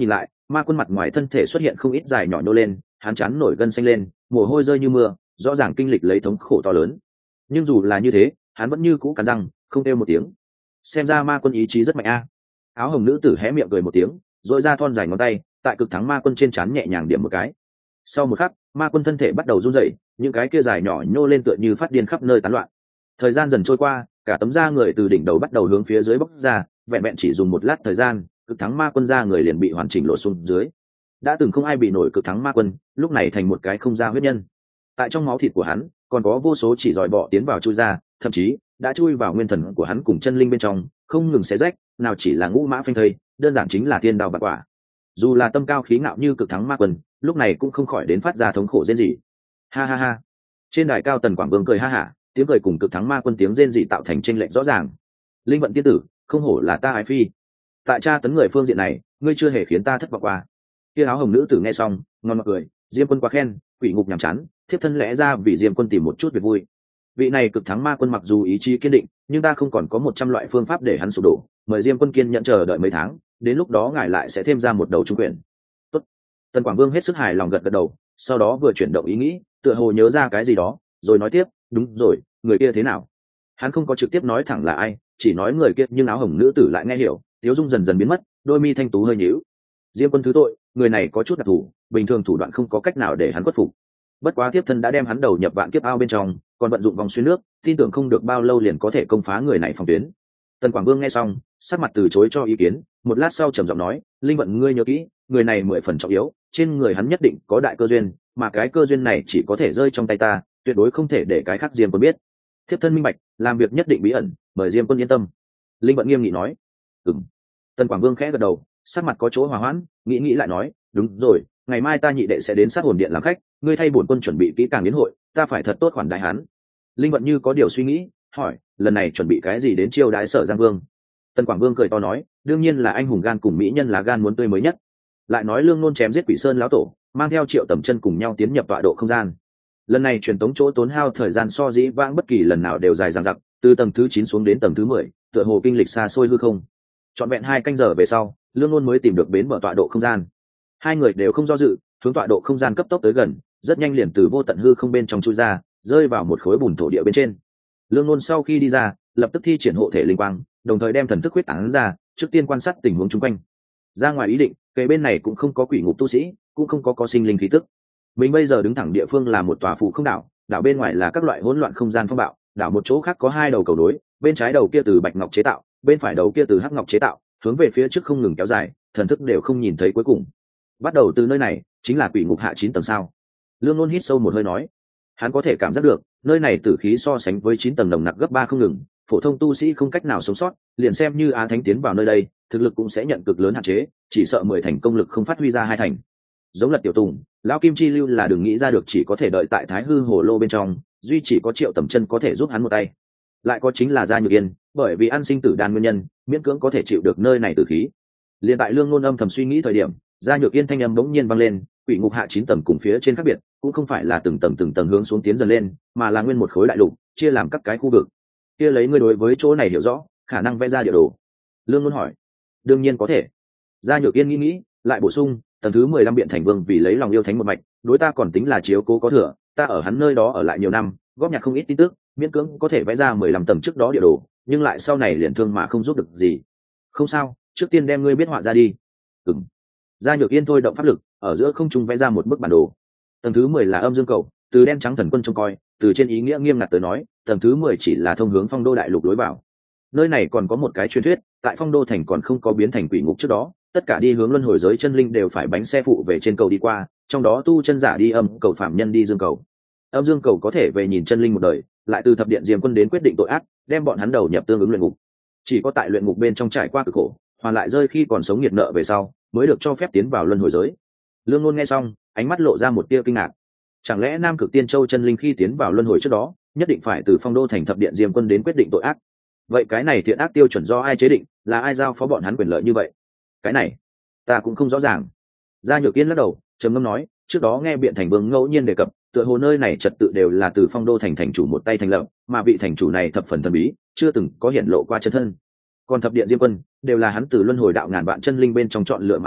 ma quân mặt ngoài thân thể xuất hiện không ít dài nhỏ nhô lên, hắn chán nổi gân xanh lên, mồ hôi rơi như mưa, rõ ràng kinh lịch lấy thống khổ to lớn. Nhưng dù là như thế, hắn vẫn như cũ cắn răng không kêu một tiếng. Xem ra ma quân ý chí rất mạnh a. Áo hồng nữ tử hé miệng cười một tiếng, dội ra thon dài ngón tay tại cực thắng ma quân trên trán nhẹ nhàng điểm một cái. Sau một khắc, ma quân thân thể bắt đầu run rẩy, những cái kia dài nhỏ nhô lên tựa như phát điên khắp nơi tán loạn. Thời gian dần trôi qua, cả tấm da người từ đỉnh đầu bắt đầu hướng phía dưới bốc ra, vẹn vẹn chỉ dùng một lát thời gian, cực thắng ma quân da người liền bị hoàn chỉnh lộ xuống dưới. Đã từng không ai bị nổi cực thắng ma quân, lúc này thành một cái không da huyết nhân. Tại trong máu thịt của hắn, còn có vô số chỉ giỏi bọ tiến vào chui ra, thậm chí đã chui vào nguyên thần của hắn cùng chân linh bên trong, không ngừng xé rách, nào chỉ là ngũ mã phanh thây, đơn giản chính là thiên đao bạc quả. Dù là tâm cao khí ngạo như cực thắng ma quân, lúc này cũng không khỏi đến phát ra thống khổ rên rỉ. Ha ha ha. Trên đài cao Tần Quảng Vương cười ha hả, tiếng cười cùng cực thắng ma quân tiếng rên rỉ tạo thành chênh lệch rõ ràng. Linh vận tiên tử, không hổ là ta ái phi. Tại tra tấn người phương diện này, ngươi chưa hề khiến ta thất vọng qua. Kia áo hồng nữ tử nghe xong, ngon mặt cười, Diêm quân quá khen, quỷ ngục nhàm chán, thiếp thân lẽ ra vì Diêm quân tìm một chút việc vui. Vị này cực thắng ma quân mặc dù ý chí kiên định, nhưng ta không còn có một trăm loại phương pháp để hắn sụp đổ, mời Diêm quân kiên nhẫn chờ đợi mấy tháng, đến lúc đó ngài lại sẽ thêm ra một đầu trung quyền. Tốt. Tần Quảng Vương hết sức hài lòng gật gật đầu, sau đó vừa chuyển động ý nghĩ, tựa hồ nhớ ra cái gì đó, rồi nói tiếp, đúng rồi, người kia thế nào? Hắn không có trực tiếp nói thẳng là ai, chỉ nói người kia, nhưng áo hồng nữ tử lại nghe hiểu, tiếu dung dần dần biến mất, đôi mi thanh tú hơi nhíu. Diêm quân thứ tội, người này có chút đặc thù, bình thường thủ đoạn không có cách nào để hắn khuất phục. Bất quá tiếp thân đã đem hắn đầu nhập vạn kiếp ao bên trong, còn vận dụng vòng xuyên nước, tin tưởng không được bao lâu liền có thể công phá người này phòng tuyến. Tần Quảng Vương nghe xong, sắc mặt từ chối cho ý kiến, một lát sau trầm giọng nói, linh vận ngươi nhớ kỹ, người này mười phần trọng yếu, trên người hắn nhất định có đại cơ duyên, mà cái cơ duyên này chỉ có thể rơi trong tay ta, tuyệt đối không thể để cái khác Diêm quân biết. Thiếp thân minh bạch, làm việc nhất định bí ẩn, mời Diêm quân yên tâm. Linh vận nghiêm nghị nói. Ừm. Tần Quảng Vương khẽ gật đầu, sắc mặt có chỗ hòa hoãn, nghĩ nghĩ lại nói, đúng rồi, ngày mai ta nhị đệ sẽ đến sát hồn điện làm khách, ngươi thay bổn quân chuẩn bị kỹ càng yến hội, ta phải thật tốt khoản đại hắn. Linh vận như có điều suy nghĩ, hỏi, lần này chuẩn bị cái gì đến chiêu đãi Sở Giang Vương? Tần Quảng Vương cười to nói, đương nhiên là anh hùng gan cùng mỹ nhân lá gan muốn tươi mới nhất. Lại nói Lương Nôn chém giết Quỷ Sơn lão tổ, mang theo Triệu Tầm Chân cùng nhau tiến nhập tọa độ không gian. Lần này truyền tống chỗ tốn hao thời gian so dĩ vãng bất kỳ lần nào đều dài dằng dặc, từ tầng thứ chín xuống đến tầng thứ mười, tựa hồ kinh lịch xa xôi hư không. Trọn vẹn hai canh giờ về sau, Lương Nôn mới tìm được bến bờ tọa độ không gian. Hai người đều không do dự, hướng tọa độ không gian cấp tốc tới gần, rất nhanh liền từ vô tận hư không bên trong chui ra, rơi vào một khối bùn thổ địa bên trên. Lương Nôn sau khi đi ra, lập tức thi triển hộ thể linh quang, đồng thời đem thần thức huyết tán ra, trước tiên quan sát tình huống xung quanh. Ra ngoài ý định, cây bên này cũng không có quỷ ngục tu sĩ, cũng không có có sinh linh khí tức. Mình bây giờ đứng thẳng địa phương là một tòa phụ không đảo, đảo bên ngoài là các loại hỗn loạn không gian phong bạo, đảo một chỗ khác có hai đầu cầu đối, bên trái đầu kia từ bạch ngọc chế tạo, bên phải đầu kia từ hắc ngọc chế tạo, hướng về phía trước không ngừng kéo dài, thần thức đều không nhìn thấy cuối cùng. Bắt đầu từ nơi này, chính là quỷ ngục hạ chín tầng sao? Lương Nôn hít sâu một hơi nói, hắn có thể cảm giác được, nơi này tử khí so sánh với chín tầng nồng nặc gấp ba không ngừng, phổ thông tu sĩ không cách nào sống sót, liền xem như Á Thánh tiến vào nơi đây, thực lực cũng sẽ nhận cực lớn hạn chế, chỉ sợ mười thành công lực không phát huy ra hai thành. Giống Lật Tiểu Tùng, lão Kim Chi Lưu là đừng nghĩ ra được, chỉ có thể đợi tại Thái Hư Hồ Lô bên trong, duy chỉ có Triệu Tầm Chân có thể giúp hắn một tay. Lại có chính là Gia Nhược Yên, bởi vì ăn sinh tử đan nguyên nhân, miễn cưỡng có thể chịu được nơi này tử khí. Liên tại Lương Nôn âm thầm suy nghĩ thời điểm, Gia Nhược Yên thanh âm bỗng nhiên vang lên, quỷ ngục hạ chín tầng cùng phía trên khác biệt, cũng không phải là từng tầng từng tầng hướng xuống tiến dần lên, mà là nguyên một khối đại lục, chia làm các cái khu vực. Kia lấy ngươi đối với chỗ này hiểu rõ, khả năng vẽ ra địa đồ. Lương Nôn hỏi. Đương nhiên có thể. Gia Nhược Yên nghĩ nghĩ, lại bổ sung, tầng thứ mười lăm Biện Thành Vương vì lấy lòng yêu thánh một mạch, đối ta còn tính là chiếu cố có thừa, ta ở hắn nơi đó ở lại nhiều năm, góp nhặt không ít tin tức, miễn cưỡng có thể vẽ ra mười lăm tầng trước đó địa đồ, nhưng lại sau này liền thương mà không giúp được gì. Không sao, trước tiên đem ngươi biết họa ra đi. Ừm. Gia Nhược Yên thôi động pháp lực, ở giữa không trung vẽ ra một bức bản đồ. Tầng thứ mười là âm dương cầu, từ đen trắng thần quân trông coi, từ trên ý nghĩa nghiêm ngặt tới nói, tầng thứ mười chỉ là thông hướng Phong Đô đại lục lối vào. Nơi này còn có một cái truyền thuyết, tại Phong Đô thành còn không có biến thành quỷ ngục trước đó, tất cả đi hướng luân hồi giới chân linh đều phải bánh xe phụ về trên cầu đi qua, trong đó tu chân giả đi âm cầu, phạm nhân đi dương cầu. Âm dương cầu có thể về nhìn chân linh một đời, lại từ thập điện Diêm Quân đến quyết định tội ác, đem bọn hắn đầu nhập tương ứng luyện ngục. Chỉ có tại luyện ngục bên trong trải qua cực khổ, hoàn lại rơi khi còn sống nghiệt nợ về sau, mới được cho phép tiến vào luân hồi giới. Lương Nôn nghe xong, ánh mắt lộ ra một tia kinh ngạc. Chẳng lẽ Nam Cực Tiên Châu chân linh khi tiến vào luân hồi trước đó, nhất định phải từ Phong Đô thành thập điện Diêm Quân đến quyết định tội ác? Vậy cái này thiện ác tiêu chuẩn do ai chế định, là ai giao phó bọn hắn quyền lợi như vậy? Cái này, ta cũng không rõ ràng. Gia Nhược Yên lắc đầu, trầm ngâm nói, trước đó nghe Biện Thành Vương ngẫu nhiên đề cập, tựa hồ nơi này trật tự đều là từ Phong Đô thành thành chủ một tay thành lập, mà vị thành chủ này thập phần thần bí, chưa từng có hiện lộ qua chân thân. Còn thập điện Diêm Quân đều là hắn từ luân hồi đạo ngàn vạn chân linh bên trong chọn lựa mà ra,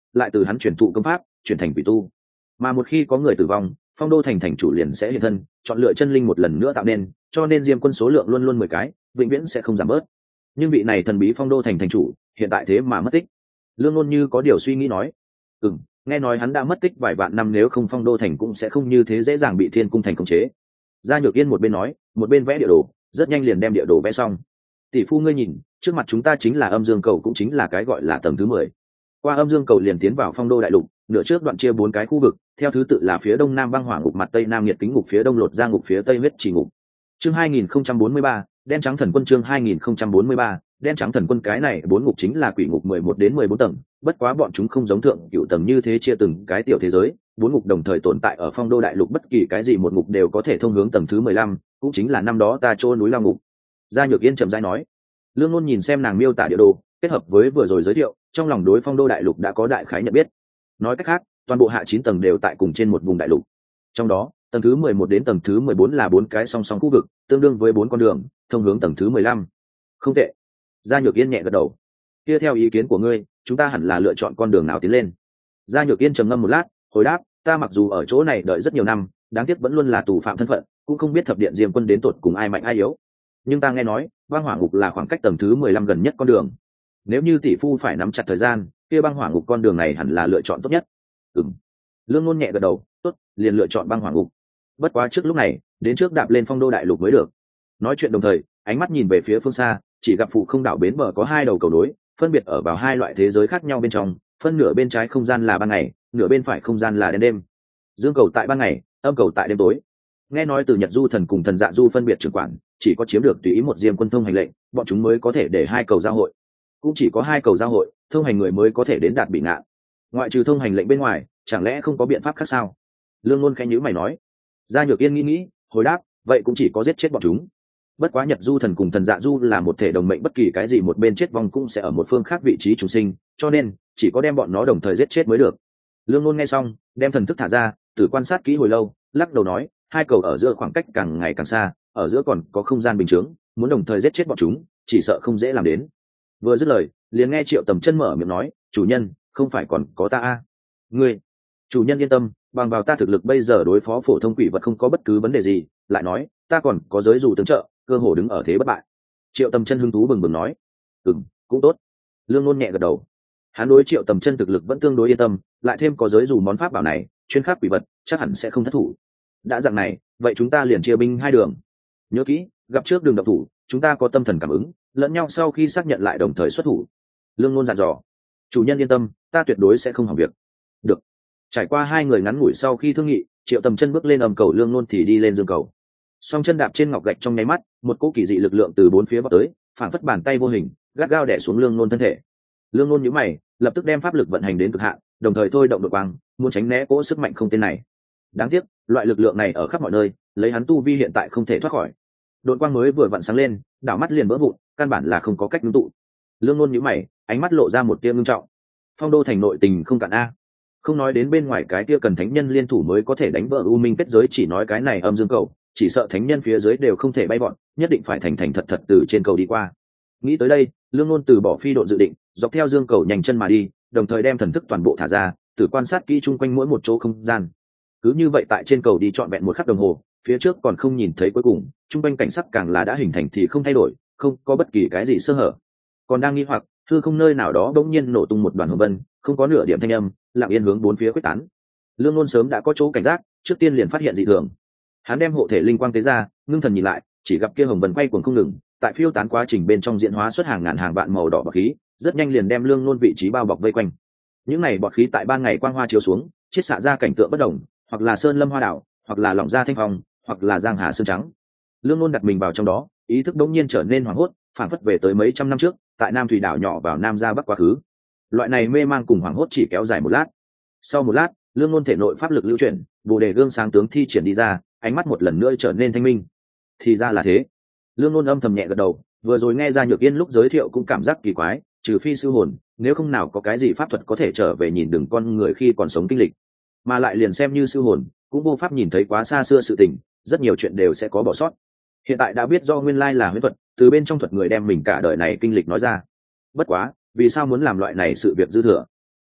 lại từ hắn chuyển thụ công pháp chuyển thành quỷ tu. Mà một khi có người tử vong, phong đô thành thành chủ liền sẽ hiện thân, chọn lựa chân linh một lần nữa tạo nên, cho nên diêm quân số lượng luôn luôn mười cái, vĩnh viễn sẽ không giảm bớt. Nhưng vị này thần bí phong đô thành thành chủ hiện tại thế mà mất tích. Lương Ngôn như có điều suy nghĩ nói, ừm, nghe nói hắn đã mất tích vài vạn năm, nếu không phong đô thành cũng sẽ không như thế dễ dàng bị thiên cung thành khống chế. Gia Nhược Yên một bên nói, một bên vẽ địa đồ, rất nhanh liền đem địa đồ vẽ xong. Tỷ phu ngươi nhìn, trước mặt chúng ta chính là âm dương cầu, cũng chính là cái gọi là tầng thứ mười. Qua âm dương cầu liền tiến vào phong đô đại lục, nửa trước đoạn chia bốn cái khu vực, theo thứ tự là phía đông nam băng hỏa ngục, mặt tây nam nhiệt kính ngục, phía đông lột ra ngục, phía tây huyết trì ngục. Chương hai nghìn không trăm bốn mươi ba, đen trắng thần quân. Chương hai nghìn không trăm bốn mươi ba, đen trắng thần quân. Cái này bốn ngục chính là quỷ ngục mười một đến mười bốn tầng, bất quá bọn chúng không giống thượng cửu tầng như thế chia từng cái tiểu thế giới, bốn ngục đồng thời tồn tại ở phong đô đại lục, bất kỳ cái gì một ngục đều có thể thông hướng tầng thứ mười lăm, cũng chính là năm đó ta trô núi lao ngục. Gia Nhược Yên chậm rãi nói. Lương Ngôn nhìn xem nàng miêu tả địa đồ, kết hợp với vừa rồi giới thiệu, trong lòng đối phong đô đại lục đã có đại khái nhận biết. Nói cách khác, toàn bộ hạ chín tầng đều tại cùng trên một vùng đại lục. Trong đó, tầng thứ mười một đến tầng thứ mười bốn là bốn cái song song khu vực, tương đương với bốn con đường thông hướng tầng thứ mười lăm. Không tệ. Gia Nhược Yên nhẹ gật đầu. Kia theo ý kiến của ngươi, chúng ta hẳn là lựa chọn con đường nào tiến lên? Gia Nhược Yên trầm ngâm một lát, hồi đáp, ta mặc dù ở chỗ này đợi rất nhiều năm, đáng tiếc vẫn luôn là tù phạm thân phận, cũng không biết thập điện diêm quân đến tột cùng ai mạnh ai yếu. Nhưng ta nghe nói, băng hỏa ngục là khoảng cách tầng thứ mười lăm gần nhất con đường. Nếu như tỷ phu phải nắm chặt thời gian, kia băng hỏa ngục con đường này hẳn là lựa chọn tốt nhất. Ừm. Lương Ngôn nhẹ gật đầu, tốt, liền lựa chọn băng hỏa ngục. Bất quá trước lúc này, đến trước đạp lên phong đô đại lục mới được. Nói chuyện đồng thời, ánh mắt nhìn về phía phương xa, chỉ gặp phụ không đảo bến bờ có hai đầu cầu nối, phân biệt ở vào hai loại thế giới khác nhau bên trong, phân nửa bên trái không gian là ban ngày, nửa bên phải không gian là đêm đêm. Dương cầu tại ban ngày, âm cầu tại đêm tối. Nghe nói từ Nhật Du thần cùng thần Dạ Du phân biệt trưởng quản, chỉ có chiếm được tùy ý một diêm quân thông hành lệnh, bọn chúng mới có thể để hai cầu giao hội. Cũng chỉ có hai cầu giao hội, thông hành người mới có thể đến đạt bị ngạn. Ngoại trừ thông hành lệnh bên ngoài, chẳng lẽ không có biện pháp khác sao? Lương Ngôn khẽ nhíu mày nói. Gia Nhược Yên nghĩ nghĩ, hồi đáp, vậy cũng chỉ có giết chết bọn chúng. Bất quá Nhật Du thần cùng thần Dạ Du là một thể đồng mệnh, bất kỳ cái gì một bên chết vong cũng sẽ ở một phương khác vị trí trùng sinh, cho nên chỉ có đem bọn nó đồng thời giết chết mới được. Lương Ngôn nghe xong, đem thần thức thả ra, từ quan sát kỹ hồi lâu, lắc đầu nói, hai cầu ở giữa khoảng cách càng ngày càng xa, ở giữa còn có không gian bình chướng, muốn đồng thời giết chết bọn chúng, chỉ sợ không dễ làm đến. Vừa dứt lời, liền nghe Triệu Tầm Chân mở miệng nói, chủ nhân, không phải còn có ta à? Ngươi, chủ nhân yên tâm, bằng vào ta thực lực bây giờ đối phó phổ thông quỷ vật không có bất cứ vấn đề gì, lại nói, ta còn có giới dù tương trợ, cơ hồ đứng ở thế bất bại. Triệu Tầm Chân hứng thú bừng bừng nói, ừm, cũng tốt. Lương Ngôn nhẹ gật đầu. Hắn đối Triệu Tầm Chân thực lực vẫn tương đối yên tâm, lại thêm có giới dù món pháp bảo này, chuyên khắc quỷ vật, chắc hẳn sẽ không thất thủ. Đã dạng này, vậy chúng ta liền chia binh hai đường. Nhớ kỹ, gặp trước đường động thủ, chúng ta có tâm thần cảm ứng, lẫn nhau sau khi xác nhận lại đồng thời xuất thủ. Lương Ngôn dặn dò. Chủ nhân yên tâm, ta tuyệt đối sẽ không hỏng việc. Được. Trải qua hai người ngắn ngủi sau khi thương nghị, Triệu Tầm Chân bước lên âm cầu, Lương Ngôn thì đi lên dương cầu. Song chân đạp trên ngọc gạch trong nháy mắt, một cỗ kỳ dị lực lượng từ bốn phía vọt tới, phản phất bàn tay vô hình, gắt gao đè xuống Lương Ngôn thân thể. Lương Ngôn nhíu mày, lập tức đem pháp lực vận hành đến cực hạn, đồng thời thôi động đột quang, muốn tránh né cỗ sức mạnh không tên này. Đáng tiếc, loại lực lượng này ở khắp mọi nơi, lấy hắn tu vi hiện tại không thể thoát khỏi. Đột quang mới vừa vặn sáng lên, đảo mắt liền vỡ vụn, căn bản là không có cách ngưng tụ. Lương Ngôn nhíu mày, ánh mắt lộ ra một tia ngưng trọng. Phong đô thành nội tình không cạn a. Không nói đến bên ngoài cái kia cần thánh nhân liên thủ mới có thể đánh vỡ u minh kết giới, chỉ nói cái này âm dương cầu, chỉ sợ thánh nhân phía dưới đều không thể bay bọn, nhất định phải thành thành thật thật từ trên cầu đi qua. Nghĩ tới đây, Lương Ngôn từ bỏ phi độn dự định, dọc theo dương cầu nhanh chân mà đi, đồng thời đem thần thức toàn bộ thả ra, từ quan sát kỹ chung quanh mỗi một chỗ không gian. Cứ như vậy tại trên cầu đi trọn vẹn một khắc đồng hồ, phía trước còn không nhìn thấy cuối cùng, chung quanh cảnh sắc càng là đã hình thành thì không thay đổi, không có bất kỳ cái gì sơ hở. Còn đang nghi hoặc, hư không nơi nào đó bỗng nhiên nổ tung một đoàn hồng vân, không có nửa điểm thanh âm, lặng yên hướng bốn phía quyết tán. Lương Ngôn sớm đã có chỗ cảnh giác, trước tiên liền phát hiện dị thường. Hắn đem hộ thể linh quang tế ra, ngưng thần nhìn lại, chỉ gặp kia hồng vân quay cuồng không ngừng, tại phiêu tán quá trình bên trong diễn hóa xuất hàng ngàn hàng vạn màu đỏ bọt khí, rất nhanh liền đem Lương Ngôn vị trí bao bọc vây quanh. Những này bọt khí tại ban ngày quang hoa chiếu xuống, chiết xạ ra cảnh tượng bất đồng, hoặc là sơn lâm hoa đảo, hoặc là lỏng ra thanh phong, hoặc là giang hà sơn trắng. Lương Ngôn đặt mình vào trong đó, ý thức đống nhiên trở nên hoảng hốt, phản phất về tới mấy trăm năm trước, tại Nam Thủy đảo nhỏ vào Nam ra Bắc quá khứ. Loại này mê mang cùng hoảng hốt chỉ kéo dài một lát. Sau một lát, Lương Ngôn thể nội pháp lực lưu chuyển, Bồ Đề gương sáng tướng thi triển đi ra, ánh mắt một lần nữa trở nên thanh minh. Thì ra là thế. Lương Ngôn âm thầm nhẹ gật đầu, vừa rồi nghe ra Nhược Yên lúc giới thiệu cũng cảm giác kỳ quái, trừ phi sư hồn, nếu không nào có cái gì pháp thuật có thể trở về nhìn đừng con người khi còn sống kinh lịch. Mà lại liền xem như sư hồn, cũng vô pháp nhìn thấy quá xa xưa sự tình, rất nhiều chuyện đều sẽ có bỏ sót. Hiện tại đã biết do nguyên lai là huyễn thuật, từ bên trong thuật người đem mình cả đời này kinh lịch nói ra. Bất quá, vì sao muốn làm loại này sự việc dư thừa?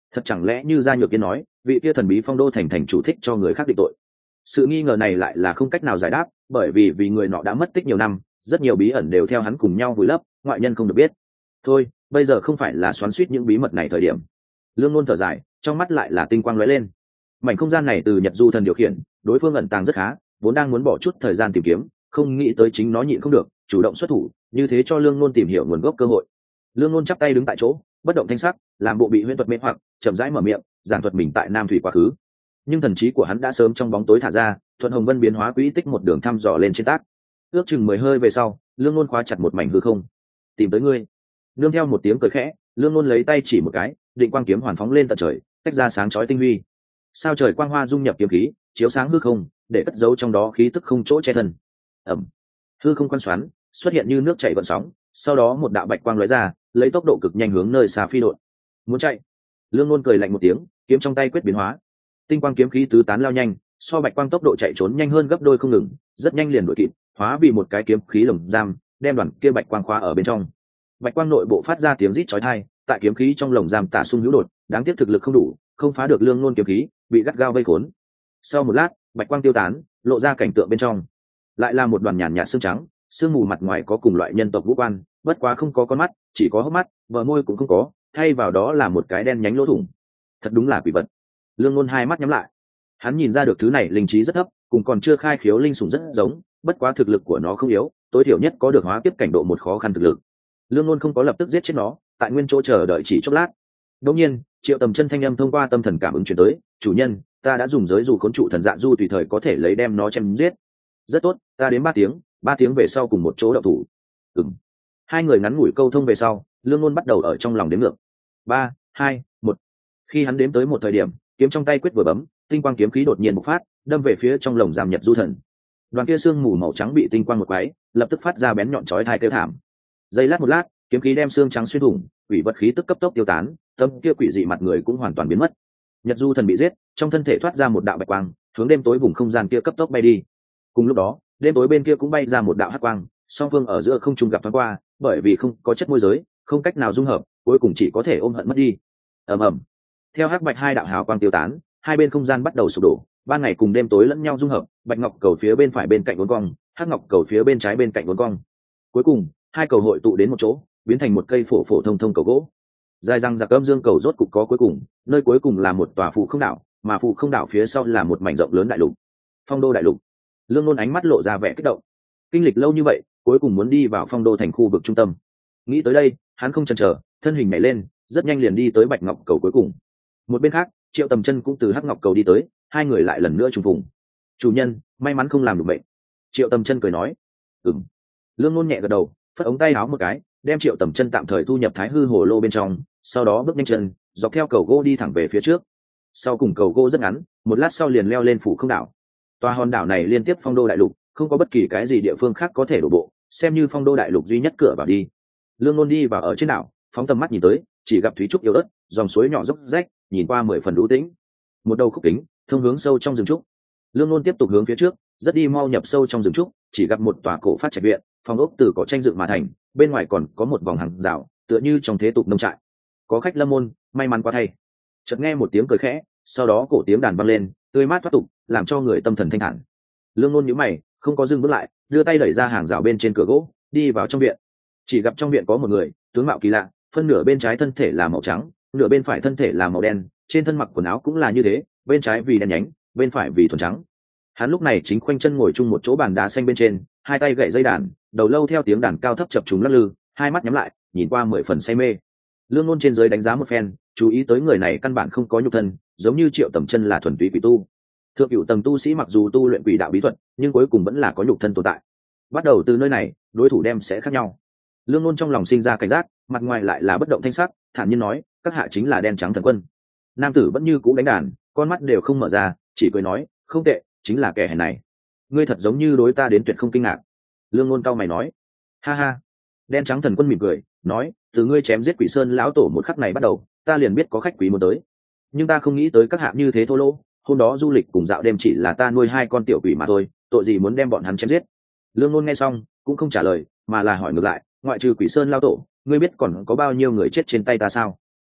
Thật chẳng lẽ như gia nhược yên nói, vị kia thần bí phong đô thành thành chủ thích cho người khác định tội? Sự nghi ngờ này lại là không cách nào giải đáp, bởi vì vì người nọ đã mất tích nhiều năm, rất nhiều bí ẩn đều theo hắn cùng nhau vùi lấp, ngoại nhân không được biết. Thôi, bây giờ không phải là xoắn xuýt những bí mật này thời điểm. Lương Nôn thở dài, trong mắt lại là tinh quang lóe lên. Mảnh không gian này từ Nhật Du thần điều khiển, đối phương ẩn tàng rất khá, vốn đang muốn bỏ chút thời gian tìm kiếm, không nghĩ tới chính nó nhịn không được, chủ động xuất thủ, như thế cho Lương Nôn tìm hiểu nguồn gốc cơ hội. Lương Nôn chắp tay đứng tại chỗ, bất động thanh sắc, làm bộ bị huyễn thuật mê hoặc, chậm rãi mở miệng, giảng thuật mình tại Nam Thủy quá khứ. Nhưng thần trí của hắn đã sớm trong bóng tối thả ra, thuận hồng vân biến hóa quỹ tích một đường thăm dò lên trên tác. Ước chừng mười hơi về sau, Lương Nôn khóa chặt một mảnh hư không. Tìm tới ngươi. Nương theo một tiếng cười khẽ, Lương Nôn lấy tay chỉ một cái, định quang kiếm hoàn phóng lên tận trời, tách ra sáng chói tinh huy. Sao trời quang hoa dung nhập kiếm khí, chiếu sáng hư không, để cất giấu trong đó khí tức không chỗ che thân. Ẩm. Hư không quan xoắn, xuất hiện như nước chảy gợn sóng, sau đó một đạo bạch quang lóe ra, lấy tốc độ cực nhanh hướng nơi xa phi độn. Muốn chạy. Lương Nôn cười lạnh một tiếng, kiếm trong tay quyết biến hóa. Tinh quang kiếm khí tứ tán lao nhanh, so bạch quang tốc độ chạy trốn nhanh hơn gấp đôi không ngừng, rất nhanh liền đuổi kịp, hóa vì một cái kiếm khí lồng giam, đem đoàn kia bạch quang khóa ở bên trong. Bạch quang nội bộ phát ra tiếng rít chói tai, tại kiếm khí trong lồng giam tả xung hữu đột, đáng tiếc thực lực không đủ, không phá được Lương Nôn kiếm khí, bị gắt gao vây khốn. Sau một lát, bạch quang tiêu tán, lộ ra cảnh tượng bên trong, lại là một đoàn nhàn nhạt xương trắng, xương mù mặt ngoài có cùng loại nhân tộc vũ quan, bất quá không có con mắt, chỉ có hốc mắt, bờ môi cũng không có, thay vào đó là một cái đen nhánh lỗ thủng. Thật đúng là quỷ vật. Lương Nôn hai mắt nhắm lại, hắn nhìn ra được thứ này linh trí rất thấp, cùng còn chưa khai khiếu linh sủng rất giống, bất quá thực lực của nó không yếu, tối thiểu nhất có được hóa kiếp cảnh độ một khó khăn thực lực. Lương Nôn không có lập tức giết chết nó, tại nguyên chỗ chờ đợi chỉ chốc lát. Đột nhiên, Triệu Tầm Chân thanh âm thông qua tâm thần cảm ứng truyền tới, "Chủ nhân, ta đã dùng giới dù khốn trụ thần dạ du tùy thời có thể lấy đem nó chém giết." "Rất tốt, ta đến ba tiếng, ba tiếng về sau cùng một chỗ động thủ." Ừm. Hai người ngắn ngủi câu thông về sau, Lương Nôn bắt đầu ở trong lòng đếm ngược. Ba, hai, một. Khi hắn đếm tới một thời điểm, kiếm trong tay quyết vừa bấm, tinh quang kiếm khí đột nhiên bộc phát, đâm về phía trong lồng giam Nhật Du thần. Đoàn kia xương mù màu trắng bị tinh quang một quái, lập tức phát ra bén nhọn chói tai kêu thảm. Giây lát một lát, kiếm khí đem xương trắng xuyên thủng, quỷ vật khí tức cấp tốc tiêu tán, tâm kia quỷ dị mặt người cũng hoàn toàn biến mất. Nhật Du thần bị giết, trong thân thể thoát ra một đạo bạch quang, hướng đêm tối vùng không gian kia cấp tốc bay đi. Cùng lúc đó, đêm tối bên kia cũng bay ra một đạo hắc quang, song phương ở giữa không trung gặp thoáng qua, bởi vì không có chất môi giới, không cách nào dung hợp, cuối cùng chỉ có thể ôm hận mất đi. Ầm ầm. Theo hắc bạch hai đạo hào quang tiêu tán, hai bên không gian bắt đầu sụp đổ, ban ngày cùng đêm tối lẫn nhau dung hợp, bạch ngọc cầu phía bên phải bên cạnh uốn cong, hắc ngọc cầu phía bên trái bên cạnh uốn cong. Cuối cùng, hai cầu hội tụ đến một chỗ, biến thành một cây phổ phổ thông thông cầu gỗ. Dài răng giặc âm dương cầu rốt cục có cuối cùng, nơi cuối cùng là một tòa phù không đảo, mà phù không đảo phía sau là một mảnh rộng lớn đại lục. Phong đô đại lục. Lương Nôn ánh mắt lộ ra vẻ kích động. Kinh lịch lâu như vậy, cuối cùng muốn đi vào Phong đô thành khu vực trung tâm. Nghĩ tới đây, hắn không chần chờ, thân hình nhảy lên, rất nhanh liền đi tới bạch ngọc cầu cuối cùng. Một bên khác, Triệu Tầm Chân cũng từ hắc ngọc cầu đi tới, hai người lại lần nữa trùng phùng. "Chủ nhân, may mắn không làm được bệnh." Triệu Tầm Chân cười nói. "Ừm." Lương Nôn nhẹ gật đầu, phất ống tay áo một cái, đem Triệu Tầm Chân tạm thời thu nhập Thái Hư Hồ Lô bên trong, sau đó bước nhanh chân, dọc theo cầu gỗ đi thẳng về phía trước. Sau cùng cầu gỗ rất ngắn, một lát sau liền leo lên phủ không đảo. Tòa hòn đảo này liên tiếp Phong đô đại lục, không có bất kỳ cái gì địa phương khác có thể đổ bộ, xem như Phong đô đại lục duy nhất cửa vào đi. Lương Nôn đi vào ở trên đảo, phóng tầm mắt nhìn tới, chỉ gặp thúy trúc yếu ớt, dòng suối nhỏ dốc rách, nhìn qua mười phần đũ tĩnh. Một đầu khúc kính, thông hướng sâu trong rừng trúc. Lương Nôn tiếp tục hướng phía trước, rất đi mau nhập sâu trong rừng trúc, chỉ gặp một tòa cổ phát trạch viện, phòng ốc từ cỏ tranh dựng mà thành, bên ngoài còn có một vòng hàng rào, tựa như trong thế tục nông trại. Có khách lâm môn, may mắn quá thay. Chợt nghe một tiếng cười khẽ, sau đó cổ tiếng đàn vang lên, tươi mát thoát tục, làm cho người tâm thần thanh thản. Lương Nôn nhíu mày, không có dừng bước lại, đưa tay đẩy ra hàng rào bên trên cửa gỗ, đi vào trong viện. Chỉ gặp trong viện có một người, tướng mạo kỳ lạ, phân nửa bên trái thân thể là màu trắng, nửa bên phải thân thể là màu đen, trên thân mặc quần áo cũng là như thế, bên trái vì đen nhánh, bên phải vì thuần trắng. Hắn lúc này chính khoanh chân ngồi chung một chỗ bàn đá xanh bên trên, hai tay gậy dây đàn, đầu lâu theo tiếng đàn cao thấp chập trùng lắc lư, hai mắt nhắm lại, nhìn qua mười phần say mê. Lương Nôn trên dưới đánh giá một phen, chú ý tới người này căn bản không có nhục thân, giống như Triệu Tầm Chân là thuần túy quỷ tu. Thượng cửu tầng tu sĩ mặc dù tu luyện quỷ đạo bí thuật, nhưng cuối cùng vẫn là có nhục thân tồn tại. Bắt đầu từ nơi này, đối thủ đem sẽ khác nhau. Lương Nôn trong lòng sinh ra cảnh giác, mặt ngoài lại là bất động thanh sắc, thản nhiên nói, các hạ chính là đen trắng thần quân. Nam tử vẫn như cũ đánh đàn, con mắt đều không mở ra, chỉ cười nói, không tệ, chính là kẻ hèn này. Ngươi thật giống như đối ta đến tuyệt không kinh ngạc. Lương Nôn cau mày nói, ha ha. Đen trắng thần quân mỉm cười, nói, từ ngươi chém giết Quỷ Sơn lão tổ một khắc này bắt đầu, ta liền biết có khách quý muốn tới. Nhưng ta không nghĩ tới các hạ như thế thô lỗ, hôm đó du lịch cùng dạo đêm chỉ là ta nuôi hai con tiểu quỷ mà thôi, tội gì muốn đem bọn hắn chém giết. Lương Nôn nghe xong, cũng không trả lời, mà là hỏi ngược lại, ngoại trừ Quỷ Sơn lão tổ, ngươi biết còn có bao nhiêu người chết trên tay ta sao?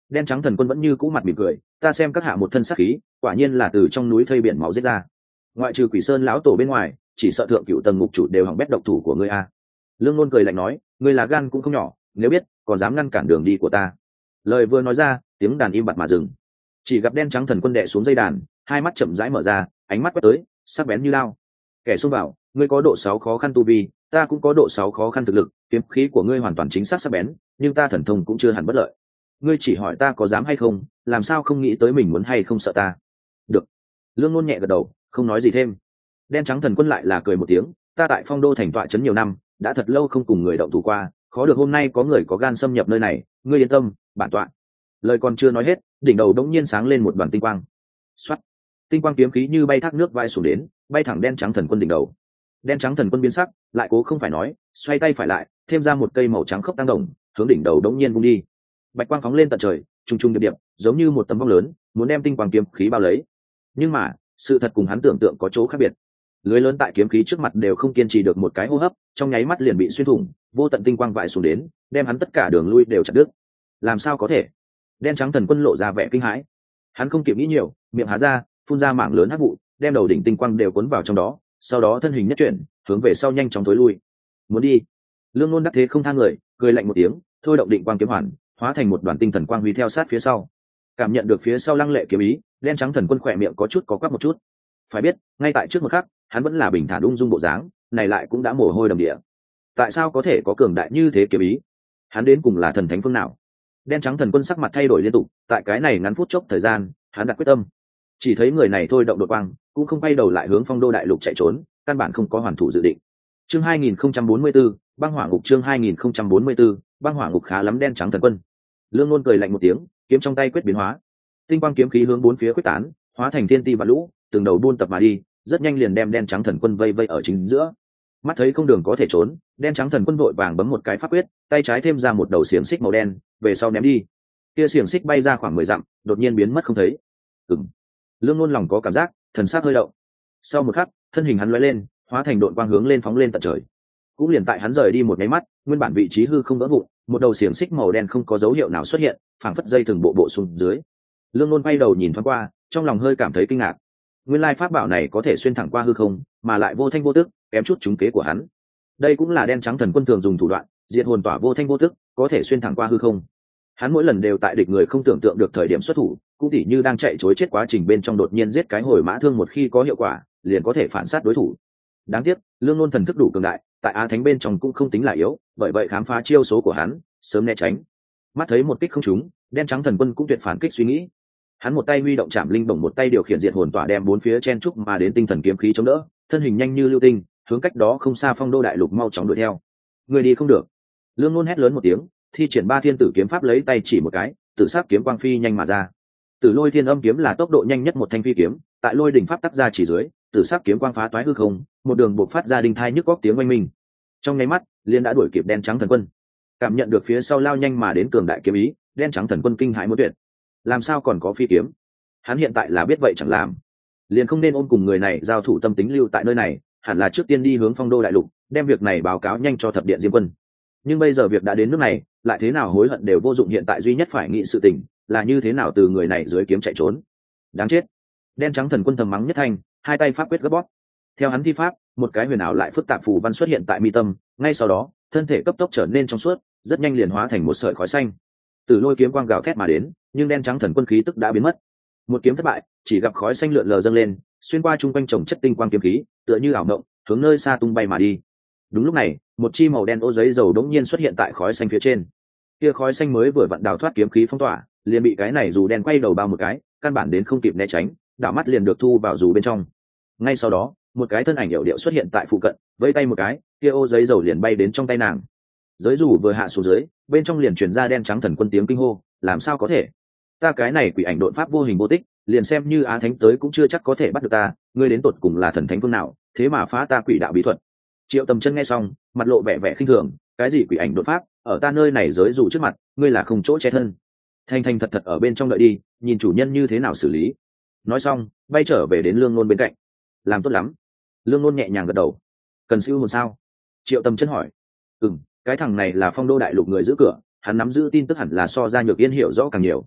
Đen trắng thần quân vẫn như cũ mặt mỉm cười, ta xem các hạ một thân sát khí, quả nhiên là từ trong núi thây biển máu giết ra. Ngoại trừ Quỷ Sơn lão tổ bên ngoài, chỉ sợ thượng cựu tầng ngục chủ đều hỏng bét độc thủ của ngươi a. Lương Nôn cười lạnh nói, ngươi là gan cũng không nhỏ, nếu biết còn dám ngăn cản đường đi của ta. Lời vừa nói ra, tiếng đàn im bặt mà dừng. Chỉ gặp đen trắng thần quân đệ xuống dây đàn, hai mắt chậm rãi mở ra, ánh mắt quét tới, sắc bén như lao. Kẻ xông vào, ngươi có độ sáu khó khăn tu vi, ta cũng có độ sáu khó khăn thực lực, kiếm khí của ngươi hoàn toàn chính xác sắc bén, nhưng ta thần thông cũng chưa hẳn bất lợi. Ngươi chỉ hỏi ta có dám hay không, làm sao không nghĩ tới mình muốn hay không sợ ta. Được. Lương Nôn nhẹ gật đầu, không nói gì thêm. Đen trắng thần quân lại là cười một tiếng, ta tại Phong Đô thành tọa trấn nhiều năm, đã thật lâu không cùng người động thủ qua, khó được hôm nay có người có gan xâm nhập nơi này, ngươi yên tâm, bản tọa. Lời còn chưa nói hết, đỉnh đầu đống nhiên sáng lên một đoàn tinh quang. Xoát, tinh quang kiếm khí như bay thác nước vai xuống đến, bay thẳng đen trắng thần quân đỉnh đầu. Đen trắng thần quân biến sắc, lại cố không phải nói, xoay tay phải lại, thêm ra một cây màu trắng khốc tăng đồng, hướng đỉnh đầu đống nhiên vung đi. Bạch quang phóng lên tận trời, trung trung điệp điệp, giống như một tấm vong lớn, muốn đem tinh quang kiếm khí bao lấy. Nhưng mà, sự thật cùng hắn tưởng tượng có chỗ khác biệt. Lưới lớn tại kiếm khí trước mặt đều không kiên trì được một cái hô hấp, trong nháy mắt liền bị xuyên thủng, vô tận tinh quang vãi xuống đến, đem hắn tất cả đường lui đều chặt đứt. Làm sao có thể? Đen trắng thần quân lộ ra vẻ kinh hãi. Hắn không kịp nghĩ nhiều, miệng há ra, phun ra mảng lớn hắc vụ, đem đầu đỉnh tinh quang đều cuốn vào trong đó, sau đó thân hình nhất chuyển, hướng về sau nhanh chóng thối lui. Muốn đi? Lương Nôn đắc thế không tha người, cười lạnh một tiếng, thôi động định quang kiếm hoàn, hóa thành một đoàn tinh thần quang huy theo sát phía sau. Cảm nhận được phía sau lăng lệ kiếm ý, đen trắng thần quân khỏe miệng có chút có quắc một chút. Phải biết, ngay tại trước một khắc, hắn vẫn là bình thản ung dung bộ dáng, này lại cũng đã mồ hôi đầm địa. Tại sao có thể có cường đại như thế kiếm ý? Hắn đến cùng là thần thánh phương nào? Đen trắng thần quân sắc mặt thay đổi liên tục, tại cái này ngắn phút chốc thời gian, hắn đặt quyết tâm. Chỉ thấy người này thôi động đột quang, cũng không quay đầu lại hướng Phong Đô đại lục chạy trốn, căn bản không có hoàn thủ dự định. Chương hai nghìn không trăm bốn mươi 044, băng hỏa ngục chương hai nghìn không trăm bốn mươi 044, băng hỏa ngục khá lắm đen trắng thần quân. Lương Nôn cười lạnh một tiếng, kiếm trong tay quyết biến hóa. Tinh quang kiếm khí hướng bốn phía quyết tán, hóa thành thiên ti và lũ, từng đầu buôn tập mà đi, rất nhanh liền đem đen trắng thần quân vây vây ở chính giữa. Mắt thấy không đường có thể trốn, đen trắng thần quân vội vàng bấm một cái pháp quyết, tay trái thêm ra một đầu xiềng xích màu đen, về sau ném đi. Kia xiềng xích bay ra khoảng mười dặm, đột nhiên biến mất không thấy. Ừm. Lương Nôn lòng có cảm giác, thần sắc hơi động. Sau một khắc, thân hình hắn lóe lên, hóa thành độn quang hướng lên phóng lên tận trời. Cũng liền tại hắn rời đi một cái mắt, nguyên bản vị trí hư không vỡ vụn, một đầu xiềng xích màu đen không có dấu hiệu nào xuất hiện, phảng phất dây thừng bộ bộ xuống dưới. Lương Nôn quay đầu nhìn thoáng qua, trong lòng hơi cảm thấy kinh ngạc. Nguyên lai pháp bảo này có thể xuyên thẳng qua hư không, mà lại vô thanh vô tức, kém chút trúng kế của hắn. Đây cũng là đen trắng thần quân thường dùng thủ đoạn, diệt hồn tỏa vô thanh vô tức, có thể xuyên thẳng qua hư không. Hắn mỗi lần đều tại địch người không tưởng tượng được thời điểm xuất thủ, cũng tỉ như đang chạy trối chết quá trình bên trong đột nhiên giết cái hồi mã thương một khi có hiệu quả, liền có thể phản sát đối thủ. Đáng tiếc, Lương Nôn thần thức đủ cường đại, tại Á Thánh bên trong cũng không tính là yếu, bởi vậy khám phá chiêu số của hắn, sớm né tránh. Mắt thấy một kích không trúng, đen trắng thần quân cũng tuyệt phản kích suy nghĩ. Hắn một tay huy động chạm linh bổng, một tay điều khiển diệt hồn tỏa đem bốn phía chen trúc mà đến tinh thần kiếm khí chống đỡ, thân hình nhanh như lưu tinh, hướng cách đó không xa Phong Đô đại lục mau chóng đuổi theo. Người đi không được. Lương Nôn hét lớn một tiếng, thi triển ba thiên tử kiếm pháp lấy tay chỉ một cái, tử sắc kiếm quang phi nhanh mà ra. Tử Lôi Thiên Âm kiếm là tốc độ nhanh nhất một thanh phi kiếm, tại Lôi đỉnh pháp tác ra chỉ dưới, tử sắc kiếm quang phá toái hư không, một đường bộc phát ra đinh thai nhức góc tiếng oanh minh. Trong nháy mắt, liền đã đuổi kịp đen trắng thần quân. Cảm nhận được phía sau lao nhanh mà đến cường đại kiếm ý, đen trắng thần quân kinh hãi muốn tuyệt. Làm sao còn có phi kiếm? Hắn hiện tại là biết vậy chẳng làm, liền không nên ôm cùng người này giao thủ tâm tính lưu tại nơi này, hẳn là trước tiên đi hướng Phong Đô đại lục, đem việc này báo cáo nhanh cho thập điện Diêm Quân. Nhưng bây giờ việc đã đến nước này, lại thế nào hối hận đều vô dụng, hiện tại duy nhất phải nghĩ sự tình là như thế nào từ người này dưới kiếm chạy trốn. Đáng chết. Đen trắng thần quân thầm mắng nhất thanh, hai tay pháp quyết gấp bóp. Theo hắn thi pháp, một cái huyền ảo lại phức tạp phù văn xuất hiện tại mi tâm, ngay sau đó, thân thể cấp tốc trở nên trong suốt, rất nhanh liền hóa thành một sợi khói xanh. Từ Lôi kiếm quang gào thét mà đến, nhưng đen trắng thần quân khí tức đã biến mất. Một kiếm thất bại, chỉ gặp khói xanh lượn lờ dâng lên, xuyên qua trung quanh chồng chất tinh quang kiếm khí, tựa như ảo mộng, hướng nơi xa tung bay mà đi. Đúng lúc này, một chi màu đen ô giấy dầu đống nhiên xuất hiện tại khói xanh phía trên. Kia khói xanh mới vừa vặn đào thoát kiếm khí phong tỏa, liền bị cái này dù đen quay đầu bao một cái, căn bản đến không kịp né tránh, đảo mắt liền được thu vào dù bên trong. Ngay sau đó, một cái thân ảnh hiệu điệu xuất hiện tại phụ cận, vẫy tay một cái, kia ô giấy dầu liền bay đến trong tay nàng. Giới dù vừa hạ xuống dưới, bên trong liền truyền ra đen trắng thần quân tiếng kinh hô, làm sao có thể? Ta cái này quỷ ảnh độn pháp vô hình vô tích, liền xem như Á Thánh tới cũng chưa chắc có thể bắt được ta, ngươi đến tột cùng là thần thánh phương nào, thế mà phá ta quỷ đạo bí thuật. Triệu Tầm Chân nghe xong, mặt lộ vẻ vẻ khinh thường, cái gì quỷ ảnh đột pháp, ở ta nơi này giới dù trước mặt, ngươi là không chỗ che thân. Thanh thanh thật thật ở bên trong đợi đi, nhìn chủ nhân như thế nào xử lý. Nói xong, bay trở về đến Lương Nôn bên cạnh. Làm tốt lắm. Lương Nôn nhẹ nhàng gật đầu. Cần siêu hồn sao? Triệu Tầm Chân hỏi. Ừm, cái thằng này là Phong Đô đại lục người giữ cửa, hắn nắm giữ tin tức hẳn là so ra Nhược Yên hiểu rõ càng nhiều,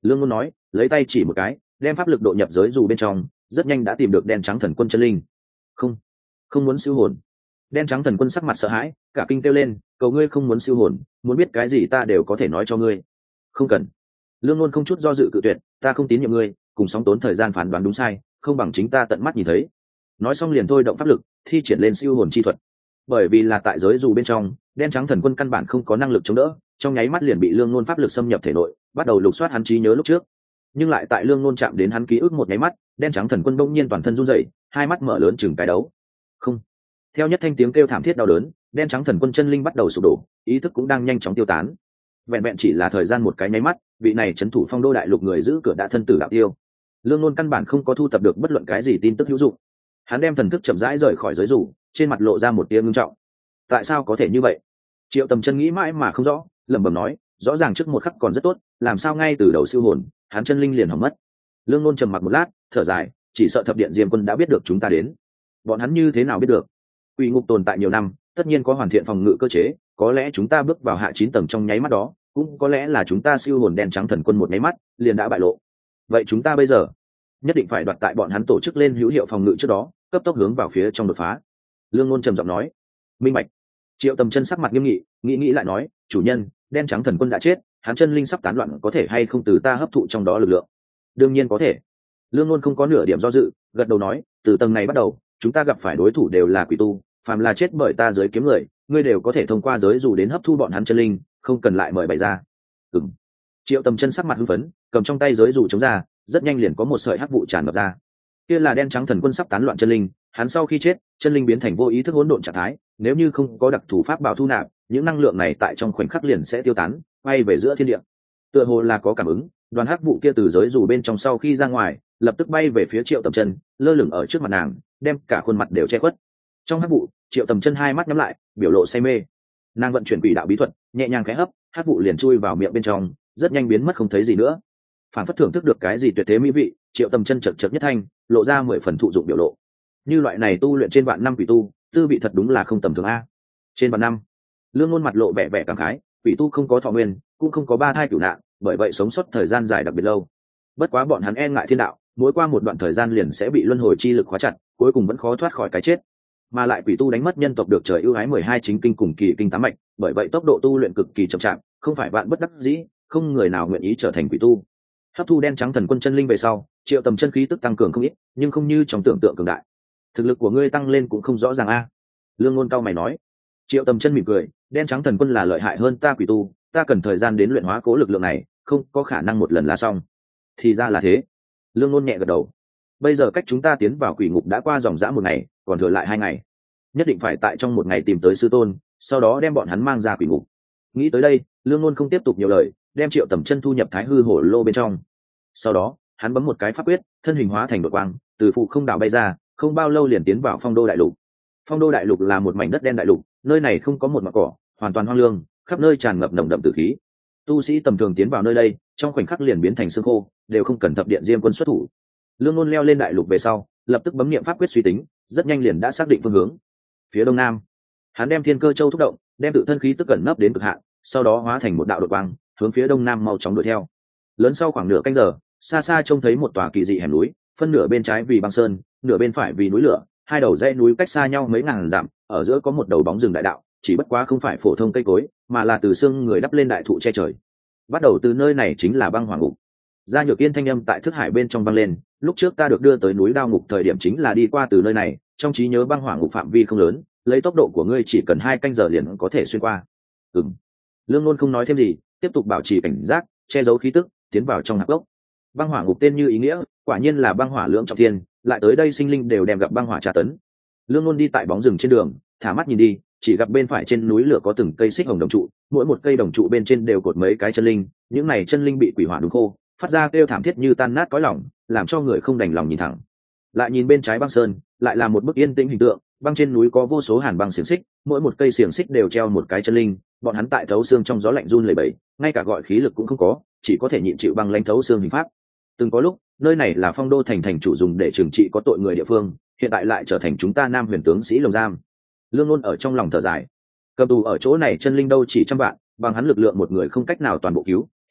Lương Ngôn nói, lấy tay chỉ một cái, đem pháp lực độ nhập giới dù bên trong, rất nhanh đã tìm được đen trắng thần quân chân linh. Không, không muốn siêu hồn. Đen trắng thần quân sắc mặt sợ hãi, cả kinh kêu lên, cầu ngươi không muốn siêu hồn, muốn biết cái gì ta đều có thể nói cho ngươi. Không cần. Lương Ngôn không chút do dự cự tuyệt, ta không tín nhiệm ngươi, cùng sóng tốn thời gian phán đoán đúng sai, không bằng chính ta tận mắt nhìn thấy. Nói xong liền thôi động pháp lực, thi triển lên siêu hồn chi thuật. Bởi vì là tại giới dù bên trong, đen trắng thần quân căn bản không có năng lực chống đỡ, trong nháy mắt liền bị Lương Ngôn pháp lực xâm nhập thể nội, bắt đầu lục soát hắn trí nhớ lúc trước. Nhưng lại tại Lương Ngôn chạm đến hắn ký ức một nháy mắt, đen trắng thần quân bỗng nhiên toàn thân run rẩy, hai mắt mở lớn chừng cái đấu. Không. Theo nhất thanh tiếng kêu thảm thiết đau đớn, đen trắng thần quân chân linh bắt đầu sụp đổ, ý thức cũng đang nhanh chóng tiêu tán. Vẹn vẹn chỉ là thời gian một cái nháy mắt, vị này trấn thủ phong đô đại lục người giữ cửa đã thân tử đạo tiêu. Lương Ngôn căn bản không có thu thập được bất luận cái gì tin tức hữu dụng. Hắn đem thần thức chậm rãi rời khỏi giới dù, trên mặt lộ ra một tia ngưng trọng. Tại sao có thể như vậy? Triệu Tầm Chân nghĩ mãi mà không rõ, lẩm bẩm nói, rõ ràng trước một khắc còn rất tốt, làm sao ngay từ đầu siêu hồn, hắn chân linh liền hỏng mất. Lương Ngôn trầm mặc một lát, thở dài, chỉ sợ thập điện diêm quân đã biết được chúng ta đến. Bọn hắn như thế nào biết được? Quỷ ngục tồn tại nhiều năm, tất nhiên có hoàn thiện phòng ngự cơ chế, có lẽ chúng ta bước vào hạ chín tầng trong nháy mắt đó, cũng có lẽ là chúng ta siêu hồn đen trắng thần quân một nháy mắt liền đã bại lộ. Vậy chúng ta bây giờ nhất định phải đoạt tại bọn hắn tổ chức lên hữu hiệu phòng ngự trước đó, cấp tốc hướng vào phía trong đột phá. Lương Ngôn trầm giọng nói. Minh bạch. Triệu Tầm Chân sắc mặt nghiêm nghị, nghĩ nghĩ lại nói, chủ nhân, đen trắng thần quân đã chết, hắn chân linh sắp tán loạn, có thể hay không từ ta hấp thụ trong đó lực lượng? Đương nhiên có thể. Lương Ngôn không có nửa điểm do dự, gật đầu nói, từ tầng này bắt đầu, chúng ta gặp phải đối thủ đều là quỷ tu, phàm là chết bởi ta giới kiếm người, ngươi đều có thể thông qua giới dù đến hấp thu bọn hắn chân linh, không cần lại mời bày ra. Ừm. Triệu Tầm Chân sắc mặt hưng phấn, cầm trong tay giới dù chống ra, rất nhanh liền có một sợi hắc vụ tràn ngập ra. Kia là đen trắng thần quân sắp tán loạn chân linh, hắn sau khi chết, chân linh biến thành vô ý thức hỗn độn trạng thái, nếu như không có đặc thủ pháp bảo thu nạp, những năng lượng này tại trong khoảnh khắc liền sẽ tiêu tán, bay về giữa thiên địa. Tựa hồ là có cảm ứng, đoàn hắc vụ kia từ giới dù bên trong sau khi ra ngoài, lập tức bay về phía Triệu Tầm Chân, lơ lửng ở trước mặt nàng, đem cả khuôn mặt đều che khuất. Trong hắc vụ, Triệu Tầm Chân hai mắt nhắm lại, biểu lộ say mê. Nàng vận chuyển quỷ đạo bí thuật, nhẹ nhàng khẽ hấp, hắc vụ liền chui vào miệng bên trong, rất nhanh biến mất không thấy gì nữa. Phản phất thưởng thức được cái gì tuyệt thế mỹ vị, Triệu Tầm Chân chật chật nhất thanh, lộ ra mười phần thụ dụng biểu lộ. Như loại này tu luyện trên vạn năm quỷ tu, tư vị thật đúng là không tầm thường a. Trên vạn năm, Lương Ngôn mặt lộ vẻ vẻ cảm khái, quỷ tu không có thọ nguyên, cũng không có ba thai cửu nạn, bởi vậy sống sót thời gian dài đặc biệt lâu. Bất quá bọn hắn e ngại thiên đạo, mỗi qua một đoạn thời gian liền sẽ bị luân hồi chi lực khóa chặt, cuối cùng vẫn khó thoát khỏi cái chết. Mà lại quỷ tu đánh mất nhân tộc được trời ưu ái mười hai chính kinh cùng kỳ kinh tám mạch, bởi vậy tốc độ tu luyện cực kỳ chậm chạp, không phải bạn bất đắc dĩ, không người nào nguyện ý trở thành quỷ tu. Hấp thu đen trắng thần quân chân linh về sau, Triệu Tầm Chân khí tức tăng cường không ít, nhưng không như trong tưởng tượng cường đại. Thực lực của ngươi tăng lên cũng không rõ ràng a. Lương Ngôn cao mày nói. Triệu Tầm Chân mỉm cười, đen trắng thần quân là lợi hại hơn ta quỷ tu, ta cần thời gian đến luyện hóa cố lực lượng này, không có khả năng một lần là xong. Thì ra là thế. Lương Ngôn nhẹ gật đầu. Bây giờ cách chúng ta tiến vào quỷ ngục đã qua dòng dã một ngày, còn thừa lại hai ngày. Nhất định phải tại trong một ngày tìm tới sư tôn, sau đó đem bọn hắn mang ra quỷ ngục. Nghĩ tới đây, Lương Ngôn không tiếp tục nhiều lời, đem Triệu Tầm Chân thu nhập Thái Hư Hổ Lô bên trong. Sau đó, hắn bấm một cái pháp quyết, thân hình hóa thành đột quang, từ phụ không đảo bay ra, không bao lâu liền tiến vào Phong Đô đại lục. Phong Đô đại lục là một mảnh đất đen đại lục, nơi này không có một mảng cỏ, hoàn toàn hoang lương, khắp nơi tràn ngập nồng đậm tử khí. Tu sĩ tầm thường tiến vào nơi đây, trong khoảnh khắc liền biến thành xương khô, đều không cần thập điện diêm quân xuất thủ. Lương Ngôn leo lên đại lục về sau, lập tức bấm niệm pháp quyết suy tính, rất nhanh liền đã xác định phương hướng. Phía đông nam, hắn đem Thiên Cơ Châu thúc động, đem tự thân khí tức cẩn nấp đến cực hạn, sau đó hóa thành một đạo đột quang, hướng phía đông nam mau chóng đuổi theo. Lớn sau khoảng nửa canh giờ, xa xa trông thấy một tòa kỳ dị hẻm núi, phân nửa bên trái vì băng sơn, nửa bên phải vì núi lửa, hai đầu dãy núi cách xa nhau mấy ngàn dặm, ở giữa có một đầu bóng rừng đại đạo, chỉ bất quá không phải phổ thông cây cối, mà là từ xương người đắp lên đại thụ che trời. Bắt đầu từ nơi này chính là băng hỏa ngục. Gia Nhược Yên thanh âm tại thức hải bên trong vang lên, lúc trước ta được đưa tới núi Đao Ngục thời điểm chính là đi qua từ nơi này, trong trí nhớ băng hỏa ngục phạm vi không lớn, lấy tốc độ của ngươi chỉ cần hai canh giờ liền có thể xuyên qua. Ừm. Lương Ngôn không nói thêm gì, tiếp tục bảo trì cảnh giác, che giấu khí tức, tiến vào trong hạp gốc. Băng hỏa ngục tên như ý nghĩa, quả nhiên là băng hỏa lưỡng trọng thiên, lại tới đây sinh linh đều đem gặp băng hỏa tra tấn. Lương Ngôn đi tại bóng rừng trên đường, thả mắt nhìn đi, chỉ gặp bên phải trên núi lửa có từng cây xích hồng đồng trụ, mỗi một cây đồng trụ bên trên đều cột mấy cái chân linh, những này chân linh bị quỷ hỏa đúng khô, phát ra kêu thảm thiết như tan nát cõi lòng, làm cho người không đành lòng nhìn thẳng. Lại nhìn bên trái băng sơn, lại là một bức yên tĩnh hình tượng, băng trên núi có vô số hàn băng xiềng xích, mỗi một cây xiềng xích đều treo một cái chân linh, bọn hắn tại thấu xương trong gió lạnh run lẩy bẩy, ngay cả gọi khí lực cũng không có, chỉ có thể nhịn chịu băng lãnh thấu xương hình pháp. Từng có lúc, nơi này là Phong Đô thành thành chủ dùng để trừng trị có tội người địa phương, hiện tại lại trở thành chúng ta Nam Huyền tướng sĩ lồng giam. Lương Ngôn ở trong lòng thở dài, cầm tù ở chỗ này chân linh đâu chỉ trăm vạn, bằng hắn lực lượng một người không cách nào toàn bộ cứu,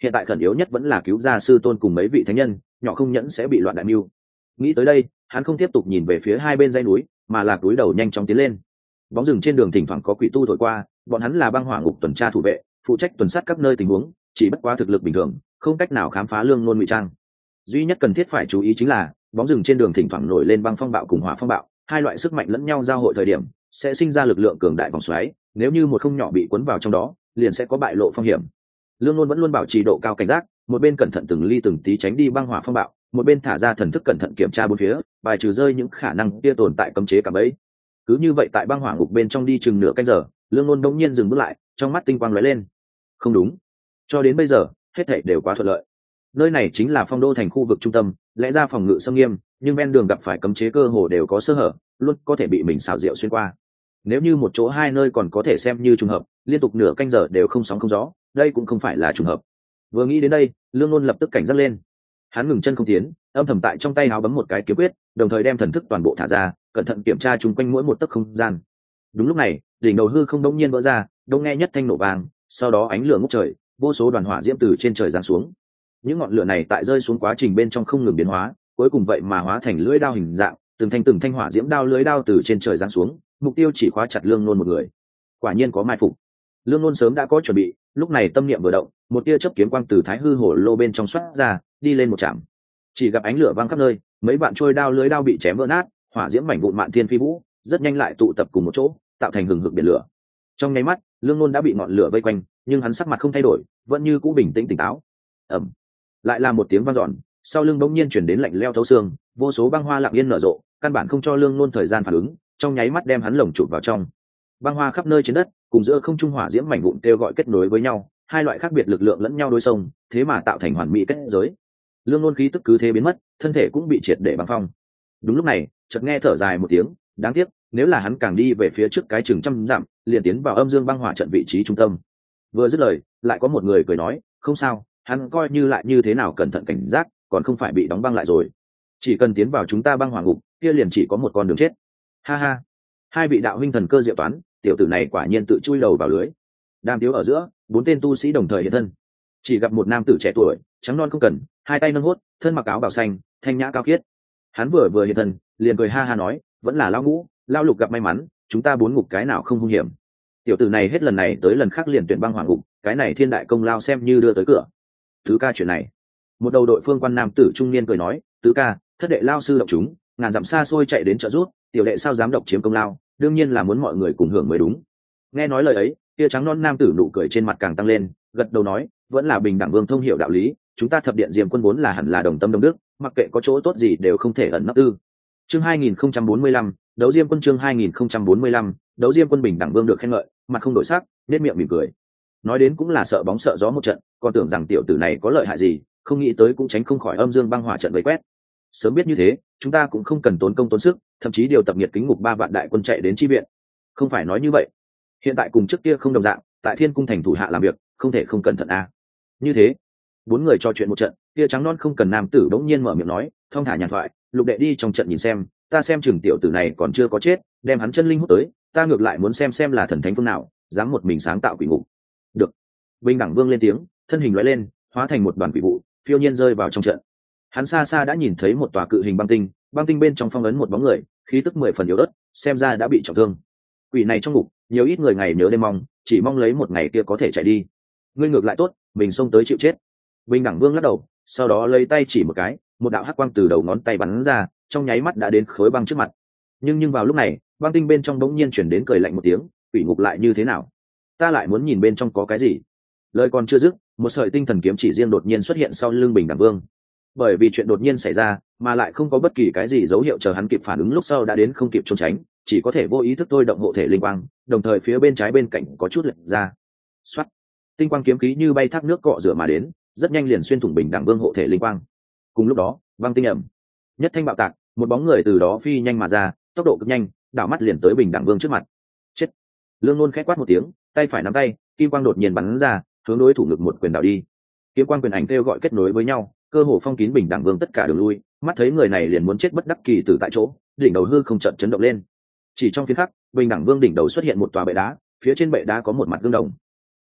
hiện tại khẩn yếu nhất vẫn là cứu ra sư tôn cùng mấy vị thánh nhân, nhỏ không nhẫn sẽ bị loạn đại mưu. Nghĩ tới đây, hắn không tiếp tục nhìn về phía hai bên dãy núi, mà là cúi đầu nhanh chóng tiến lên. Bóng rừng trên đường thỉnh thoảng có quỷ tu thổi qua, bọn hắn là băng hỏa ngục tuần tra thủ vệ, phụ trách tuần sát các nơi tình huống, chỉ bất quá thực lực bình thường, không cách nào khám phá lương nôn ngụy trang. Duy nhất cần thiết phải chú ý chính là bóng rừng trên đường thỉnh thoảng nổi lên băng phong bạo cùng hỏa phong bạo, hai loại sức mạnh lẫn nhau giao hội thời điểm sẽ sinh ra lực lượng cường đại vòng xoáy, nếu như một không nhỏ bị cuốn vào trong đó liền sẽ có bại lộ phong hiểm. Lương Nôn vẫn luôn bảo trì độ cao cảnh giác, một bên cẩn thận từng ly từng tí tránh đi băng hỏa phong bạo, một bên thả ra thần thức cẩn thận kiểm tra bốn phía, bài trừ rơi những khả năng kia tồn tại cấm chế cả bấy. Cứ như vậy tại băng hỏa ngục bên trong đi chừng nửa canh giờ, Lương Nôn đống nhiên dừng bước lại, trong mắt tinh quang lóe lên. Không đúng, cho đến bây giờ hết thảy đều quá thuận lợi. Nơi này chính là phong đô thành khu vực trung tâm, lẽ ra phòng ngự xâm nghiêm, nhưng ven đường gặp phải cấm chế cơ hồ đều có sơ hở, luôn có thể bị mình xảo diệu xuyên qua. Nếu như một chỗ hai nơi còn có thể xem như trùng hợp, liên tục nửa canh giờ đều không sóng không gió, đây cũng không phải là trùng hợp. Vừa nghĩ đến đây, Lương Nôn lập tức cảnh giác lên. Hắn ngừng chân không tiến, âm thầm tại trong tay áo bấm một cái kiếm quyết, đồng thời đem thần thức toàn bộ thả ra, cẩn thận kiểm tra chung quanh mỗi một tấc không gian. Đúng lúc này, đỉnh đầu hư không đống nhiên vỡ ra, đông nghe nhất thanh nổ vàng, sau đó ánh lửa ngút trời, vô số đoàn hỏa diễm từ trên trời giáng xuống. Những ngọn lửa này tại rơi xuống quá trình bên trong không ngừng biến hóa, cuối cùng vậy mà hóa thành lưỡi đao hình dạng, từng thanh từng thanh hỏa diễm đao lưỡi đao từ trên trời giáng xuống, mục tiêu chỉ khóa chặt Lương Nôn một người. Quả nhiên có mai phục. Lương Nôn sớm đã có chuẩn bị, lúc này tâm niệm vừa động, một tia chớp kiếm quang từ thái hư hổ lô bên trong xoát ra, đi lên một chạm. Chỉ gặp ánh lửa vang khắp nơi, mấy vạn trôi đao lưỡi đao bị chém vỡ nát, hỏa diễm mảnh vụn mạn thiên phi vũ, rất nhanh lại tụ tập cùng một chỗ, tạo thành hừng hực biển lửa. Trong nháy mắt, Lương Nôn đã bị ngọn lửa vây quanh, nhưng hắn sắc mặt không thay đổi, vẫn như cũ bình tĩnh tỉnh táo. Ầm, lại là một tiếng vang dọn, sau lưng bỗng nhiên chuyển đến lạnh leo thấu xương, vô số băng hoa lặng yên nở rộ, căn bản không cho Lương Nôn thời gian phản ứng, trong nháy mắt đem hắn lồng chụp vào trong. Băng hoa khắp nơi trên đất, cùng giữa không trung hỏa diễm mảnh vụn kêu gọi kết nối với nhau, hai loại khác biệt lực lượng lẫn nhau đối xông, thế mà tạo thành hoàn mỹ kết giới. Lương Nôn khí tức cứ thế biến mất, thân thể cũng bị triệt để băng phong. Đúng lúc này, chợt nghe thở dài một tiếng, đáng tiếc, nếu là hắn càng đi về phía trước cái chừng trăm dặm, liền tiến vào âm dương băng hỏa trận vị trí trung tâm. Vừa dứt lời, lại có một người cười nói, không sao, hắn coi như lại như thế nào cẩn thận cảnh giác, còn không phải bị đóng băng lại rồi. Chỉ cần tiến vào chúng ta băng hỏa ngục, kia liền chỉ có một con đường chết. Ha ha, hai vị đạo huynh thần cơ diệu toán, tiểu tử này quả nhiên tự chui đầu vào lưới. Đang tiếu ở giữa, bốn tên tu sĩ đồng thời hiện thân. Chỉ gặp một nam tử trẻ tuổi, trắng non không cần, hai tay nâng hốt, thân mặc áo bào xanh, thanh nhã cao khiết. Hắn vừa vừa hiện thân, liền cười ha ha nói, vẫn là lão ngũ, lão lục gặp may mắn, chúng ta bốn ngục cái nào không hung hiểm. Tiểu tử này hết lần này tới lần khác liền tuyển băng hỏa ngục, cái này thiên đại công lao xem như đưa tới cửa. Tứ ca chuyện này, một đầu đội phương quan nam tử trung niên cười nói, tứ ca, thất đệ lao sư động chúng, ngàn dặm xa xôi chạy đến trợ giúp, tiểu đệ sao dám độc chiếm công lao, đương nhiên là muốn mọi người cùng hưởng mới đúng. Nghe nói lời ấy, tia trắng non nam tử nụ cười trên mặt càng tăng lên, gật đầu nói, vẫn là bình đẳng vương thông hiểu đạo lý, chúng ta thập điện diêm quân vốn là hẳn là đồng tâm đồng đức, mặc kệ có chỗ tốt gì đều không thể ẩn nấp tư. Chương hai nghìn không trăm bốn mươi lăm, đấu diêm quân chương hai nghìn không trăm bốn mươi lăm, đấu diêm quân bình đẳng vương được khen ngợi, mặt không đổi sắc, nét miệng mỉm cười. Nói đến cũng là sợ bóng sợ gió một trận, còn tưởng rằng tiểu tử này có lợi hại gì, không nghĩ tới cũng tránh không khỏi âm dương băng hỏa trận vây quét. Sớm biết như thế, chúng ta cũng không cần tốn công tốn sức, thậm chí điều tập nhiệt kính ngục ba vạn đại quân chạy đến chi viện. Không phải nói như vậy, hiện tại cùng trước kia không đồng dạng, tại Thiên cung thành thủ hạ làm việc, không thể không cẩn thận a. À. Như thế, bốn người trò chuyện một trận, kia trắng non không cần nam tử bỗng nhiên mở miệng nói, thong thả nhàn thoại, lục đệ đi trong trận nhìn xem, ta xem chừng tiểu tử này còn chưa có chết, đem hắn chân linh hút tới, ta ngược lại muốn xem xem là thần thánh phương nào dám một mình sáng tạo quỷ ngục. Được. Bình đẳng vương lên tiếng, thân hình lóe lên, hóa thành một đoàn quỷ vụ, phiêu nhiên rơi vào trong trận. Hắn xa xa đã nhìn thấy một tòa cự hình băng tinh, băng tinh bên trong phong ấn một bóng người, khí tức mười phần yếu ớt, xem ra đã bị trọng thương. Quỷ này trong ngục, nhiều ít người ngày nhớ đêm mong, chỉ mong lấy một ngày kia có thể chạy đi. Ngươi ngược lại tốt, mình xông tới chịu chết. Bình đẳng vương lắc đầu, sau đó lấy tay chỉ một cái, một đạo hắc quang từ đầu ngón tay bắn ra, trong nháy mắt đã đến khối băng trước mặt. Nhưng nhưng vào lúc này, băng tinh bên trong bỗng nhiên chuyển đến cười lạnh một tiếng, quỷ ngục lại như thế nào? Ta lại muốn nhìn bên trong có cái gì. Lời còn chưa dứt, một sợi tinh thần kiếm chỉ riêng đột nhiên xuất hiện sau lưng bình đẳng vương. Bởi vì chuyện đột nhiên xảy ra, mà lại không có bất kỳ cái gì dấu hiệu chờ hắn kịp phản ứng, lúc sau đã đến không kịp trốn tránh, chỉ có thể vô ý thức thôi động hộ thể linh quang, đồng thời phía bên trái bên cạnh có chút lệch ra. Xoát, tinh quang kiếm khí như bay thác nước cọ rửa mà đến, rất nhanh liền xuyên thủng bình đẳng vương hộ thể linh quang. Cùng lúc đó, băng tinh ẩm, nhất thanh bạo tạc, một bóng người từ đó phi nhanh mà ra, tốc độ cực nhanh, đảo mắt liền tới bình đẳng vương trước mặt. Chết! Lương Nôn khẽ quát một tiếng, tay phải nắm tay, kim quang đột nhiên bắn ra, hướng đối thủ ngực một quyền đảo đi. Kiếm quang quyền ảnh kêu gọi kết nối với nhau, cơ hồ phong kín bình đẳng vương tất cả đường lui, mắt thấy người này liền muốn chết bất đắc kỳ tử tại chỗ, đỉnh đầu hư không chợt chấn động lên. Chỉ trong phiến khắc, bình đẳng vương đỉnh đầu xuất hiện một tòa bệ đá, phía trên bệ đá có một mặt gương đồng.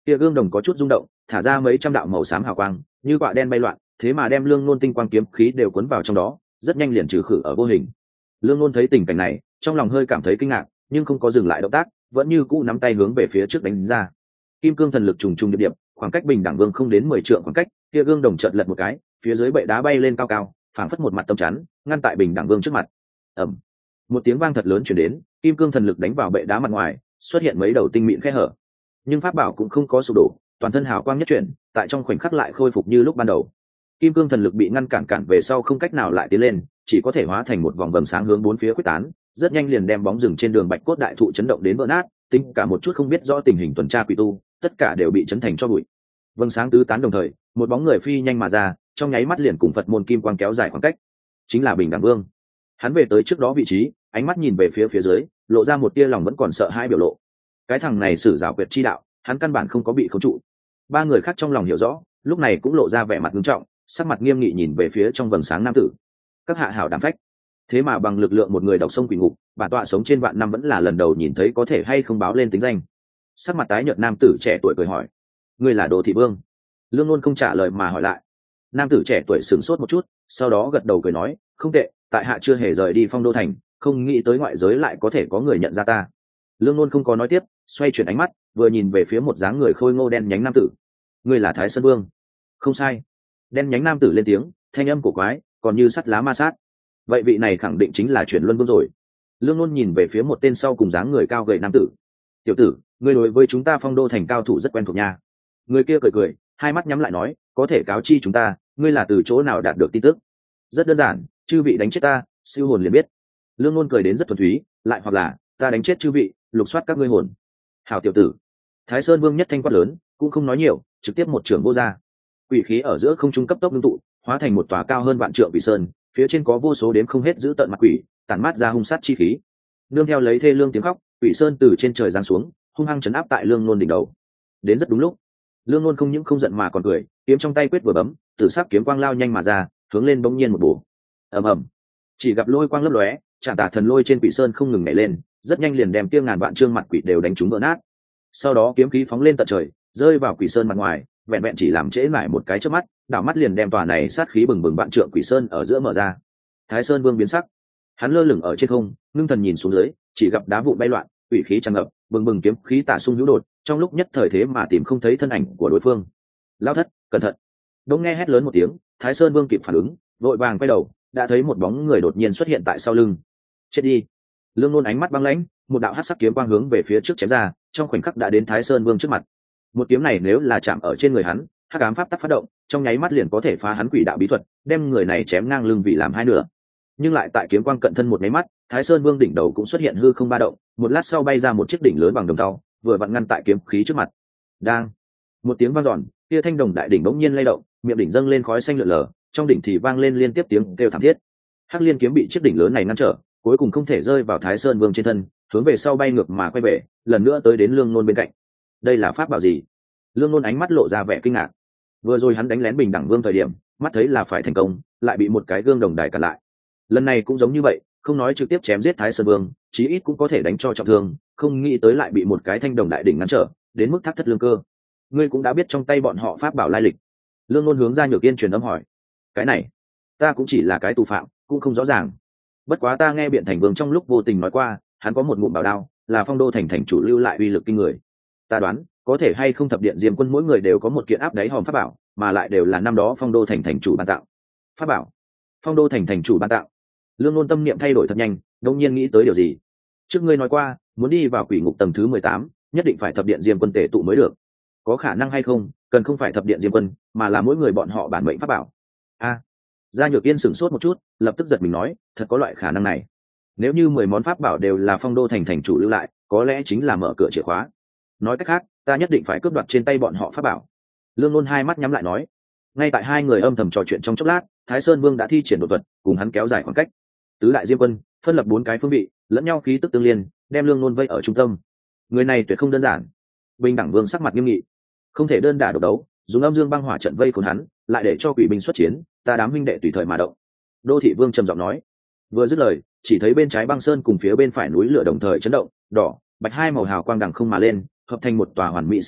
Kia gương đồng có chút rung động, thả ra mấy trăm đạo màu xám hào quang, như quạ đen bay loạn, thế mà đem Lương Nôn tinh quang kiếm khí đều cuốn vào trong đó, rất nhanh liền trừ khử ở vô hình. Lương Nôn thấy tình cảnh này, trong lòng hơi cảm thấy kinh ngạc, nhưng không có dừng lại động tác, vẫn như cũ nắm tay hướng về phía trước đánh ra. Kim cương thần lực trùng trùng điệp điệp, khoảng cách Bình Đẳng Vương không đến mười trượng khoảng cách, kia gương đồng chợt lật một cái, phía dưới bệ đá bay lên cao cao, phảng phất một mặt tấm chắn, ngăn tại Bình Đẳng Vương trước mặt. Ầm. Một tiếng vang thật lớn truyền đến, kim cương thần lực đánh vào bệ đá mặt ngoài, xuất hiện mấy đầu tinh mịn khe hở. Nhưng pháp bảo cũng không có sụp đổ, toàn thân hào quang nhất chuyển, tại trong khoảnh khắc lại khôi phục như lúc ban đầu. Kim cương thần lực bị ngăn cản cản về sau không cách nào lại tiến lên, chỉ có thể hóa thành một vòng vầng sáng hướng bốn phía quyết tán, rất nhanh liền đem bóng rừng trên đường bạch cốt đại thụ chấn động đến vỡ nát, tính cả một chút không biết rõ tình hình tuần tra quỷ tu, tất cả đều bị chấn thành cho bụi. Vầng sáng tứ tán đồng thời, một bóng người phi nhanh mà ra, trong nháy mắt liền cùng Phật môn kim quang kéo dài khoảng cách. Chính là Bình Đẳng Vương. Hắn về tới trước đó vị trí, ánh mắt nhìn về phía phía dưới, lộ ra một tia lòng vẫn còn sợ hãi biểu lộ. Cái thằng này sử giảo quyệt chi đạo, hắn căn bản không có bị khống trụ. Ba người khác trong lòng hiểu rõ, lúc này cũng lộ ra vẻ mặt nghiêm trọng, sắc mặt nghiêm nghị nhìn về phía trong vầng sáng nam tử. Các hạ hảo đảm phách. Thế mà bằng lực lượng một người đọc sông quỷ ngục, bản tọa sống trên vạn năm vẫn là lần đầu nhìn thấy có thể hay không báo lên tính danh. Sắc mặt tái nhợt nam tử trẻ tuổi cười hỏi: ngươi là Đồ Thị Vương? Lương Nôn không trả lời mà hỏi lại. Nam tử trẻ tuổi sửng sốt một chút, sau đó gật đầu cười nói: không tệ, tại hạ chưa hề rời đi Phong Đô thành, không nghĩ tới ngoại giới lại có thể có người nhận ra ta. Lương Nôn không có nói tiếp, xoay chuyển ánh mắt, vừa nhìn về phía một dáng người khôi ngô đen nhánh nam tử. Ngươi là Thái Sơn Vương? Không sai. Đen nhánh nam tử lên tiếng, thanh âm cổ quái, còn như sắt lá ma sát. Vậy vị này khẳng định chính là Chuyển Luân Vương rồi. Lương Nôn nhìn về phía một tên sau cùng dáng người cao gầy nam tử. Tiểu tử, ngươi đối với chúng ta Phong Đô thành cao thủ rất quen thuộc nha. Người kia cười cười, hai mắt nhắm lại nói: có thể cáo chi chúng ta, ngươi là từ chỗ nào đạt được tin tức? Rất đơn giản, chư vị đánh chết ta, siêu hồn liền biết. Lương Nôn cười đến rất thuần túy, lại hoặc là ta đánh chết chư vị, lục soát các ngươi hồn. Hảo tiểu tử. Thái Sơn Vương nhất thanh quát lớn, cũng không nói nhiều, trực tiếp một trường vô ra. Quỷ khí ở giữa không trung cấp tốc ngưng tụ, hóa thành một tòa cao hơn vạn trượng quỷ sơn, phía trên có vô số đếm không hết giữ tận mặt quỷ, tản mát ra hung sát chi khí. Nương theo lấy thê lương tiếng khóc, quỷ sơn từ trên trời giáng xuống, hung hăng chấn áp tại Lương Nôn đỉnh đầu. Đến rất đúng lúc, Lương Nôn không những không giận mà còn cười, kiếm trong tay quyết vừa bấm, tử sắc kiếm quang lao nhanh mà ra, hướng lên bỗng nhiên một bổ. Ầm ầm. Chỉ gặp lôi quang lấp lóe, Trảm Tà Thần Lôi trên quỷ sơn không ngừng nhảy lên, rất nhanh liền đem kia ngàn vạn trương mặt quỷ đều đánh trúng vỡ nát. Sau đó kiếm khí phóng lên tận trời, rơi vào quỷ sơn mặt ngoài, vẹn vẹn chỉ làm trễ lại một cái chớp mắt, đảo mắt liền đem tòa này sát khí bừng bừng vạn trượng quỷ sơn ở giữa mở ra. Thái Sơn Vương biến sắc, hắn lơ lửng ở trên không, ngưng thần nhìn xuống dưới, chỉ gặp đá vụn bay loạn, quỷ khí tràn ngập, bừng bừng kiếm khí tả xung hữu đột, trong lúc nhất thời thế mà tìm không thấy thân ảnh của đối phương. Lao thất, cẩn thận! Đông nghe hét lớn một tiếng, Thái Sơn Vương kịp phản ứng, vội vàng quay đầu, đã thấy một bóng người đột nhiên xuất hiện tại sau lưng. Chết đi! Lương Nôn ánh mắt băng lãnh, một đạo hắc sắc kiếm quang hướng về phía trước chém ra, trong khoảnh khắc đã đến Thái Sơn Vương trước mặt. Một kiếm này nếu là chạm ở trên người hắn, hắc ám pháp tắc phát động, trong nháy mắt liền có thể phá hắn quỷ đạo bí thuật, đem người này chém ngang lưng vì làm hai nửa. Nhưng lại tại kiếm quang cận thân một nháy mắt, Thái Sơn Vương đỉnh đầu cũng xuất hiện hư không ba động, một lát sau bay ra một chiếc đỉnh lớn bằng đồng tàu, vừa vặn ngăn tại kiếm khí trước mặt. Đang một tiếng vang dọn, kia thanh đồng đại đỉnh bỗng nhiên lay động, miệng đỉnh dâng lên khói xanh lượn lờ, trong đỉnh thì vang lên liên tiếp tiếng kêu thảm thiết. Hắc liên kiếm bị chiếc đỉnh lớn này ngăn trở, cuối cùng không thể rơi vào Thái Sơn Vương trên thân, hướng về sau bay ngược mà quay về, lần nữa tới đến Lương Nôn bên cạnh. Đây là pháp bảo gì? Lương Nôn ánh mắt lộ ra vẻ kinh ngạc. Vừa rồi hắn đánh lén Bình Đẳng Vương thời điểm, mắt thấy là phải thành công, lại bị một cái gương đồng đài cản lại. Lần này cũng giống như vậy, không nói trực tiếp chém giết Thái Sơn Vương, chí ít cũng có thể đánh cho trọng thương, không nghĩ tới lại bị một cái thanh đồng đại đỉnh ngăn trở, đến mức thác thất lương cơ. Ngươi cũng đã biết trong tay bọn họ pháp bảo lai lịch. Lương Nôn hướng ra Nhược Yên truyền âm hỏi. Cái này, ta cũng chỉ là cái tù phạm, cũng không rõ ràng. Bất quá ta nghe Biện Thành Vương trong lúc vô tình nói qua, hắn có một ngụm bảo đao, là Phong Đô thành thành chủ lưu lại uy lực kinh người. Ta đoán, có thể hay không thập điện Diêm Quân mỗi người đều có một kiện áp đáy hòm pháp bảo, mà lại đều là năm đó Phong Đô thành thành chủ ban tặng. Pháp bảo? Phong Đô thành thành chủ ban tặng? Lương Nôn tâm niệm thay đổi thật nhanh, đột nhiên nghĩ tới điều gì. Trước ngươi nói qua, muốn đi vào quỷ ngục tầng thứ mười tám, nhất định phải thập điện Diêm Quân tề tụ mới được. Có khả năng hay không, cần không phải thập điện Diêm Quân, mà là mỗi người bọn họ bản mệnh pháp bảo. A. Gia Nhược Yên sửng sốt một chút, lập tức giật mình nói, thật có loại khả năng này. Nếu như mười món pháp bảo đều là Phong Đô thành thành chủ lưu lại, có lẽ chính là mở cửa chìa khóa. Nói cách khác, ta nhất định phải cướp đoạt trên tay bọn họ pháp bảo. Lương Nôn hai mắt nhắm lại nói. Ngay tại hai người âm thầm trò chuyện trong chốc lát, Thái Sơn Vương đã thi triển đột thuật, cùng hắn kéo dài khoảng cách. Tứ đại Diêm Quân phân lập bốn cái phương vị, lẫn nhau khí tức tương liên, đem Lương Nôn vây ở trung tâm. Người này tuyệt không đơn giản. Bình Đẳng Vương sắc mặt nghiêm nghị, không thể đơn đả độc đấu, dùng âm dương băng hỏa trận vây khốn hắn, lại để cho quỷ binh xuất chiến, ta đám huynh đệ tùy thời mà động. Đô Thị Vương trầm giọng nói. Vừa dứt lời, chỉ thấy bên trái băng sơn cùng phía bên phải núi lửa đồng thời chấn động, đỏ, bạch hai màu hào quang đằng không mà lên, hợp thành một tòa hoàn mỹ sát trận,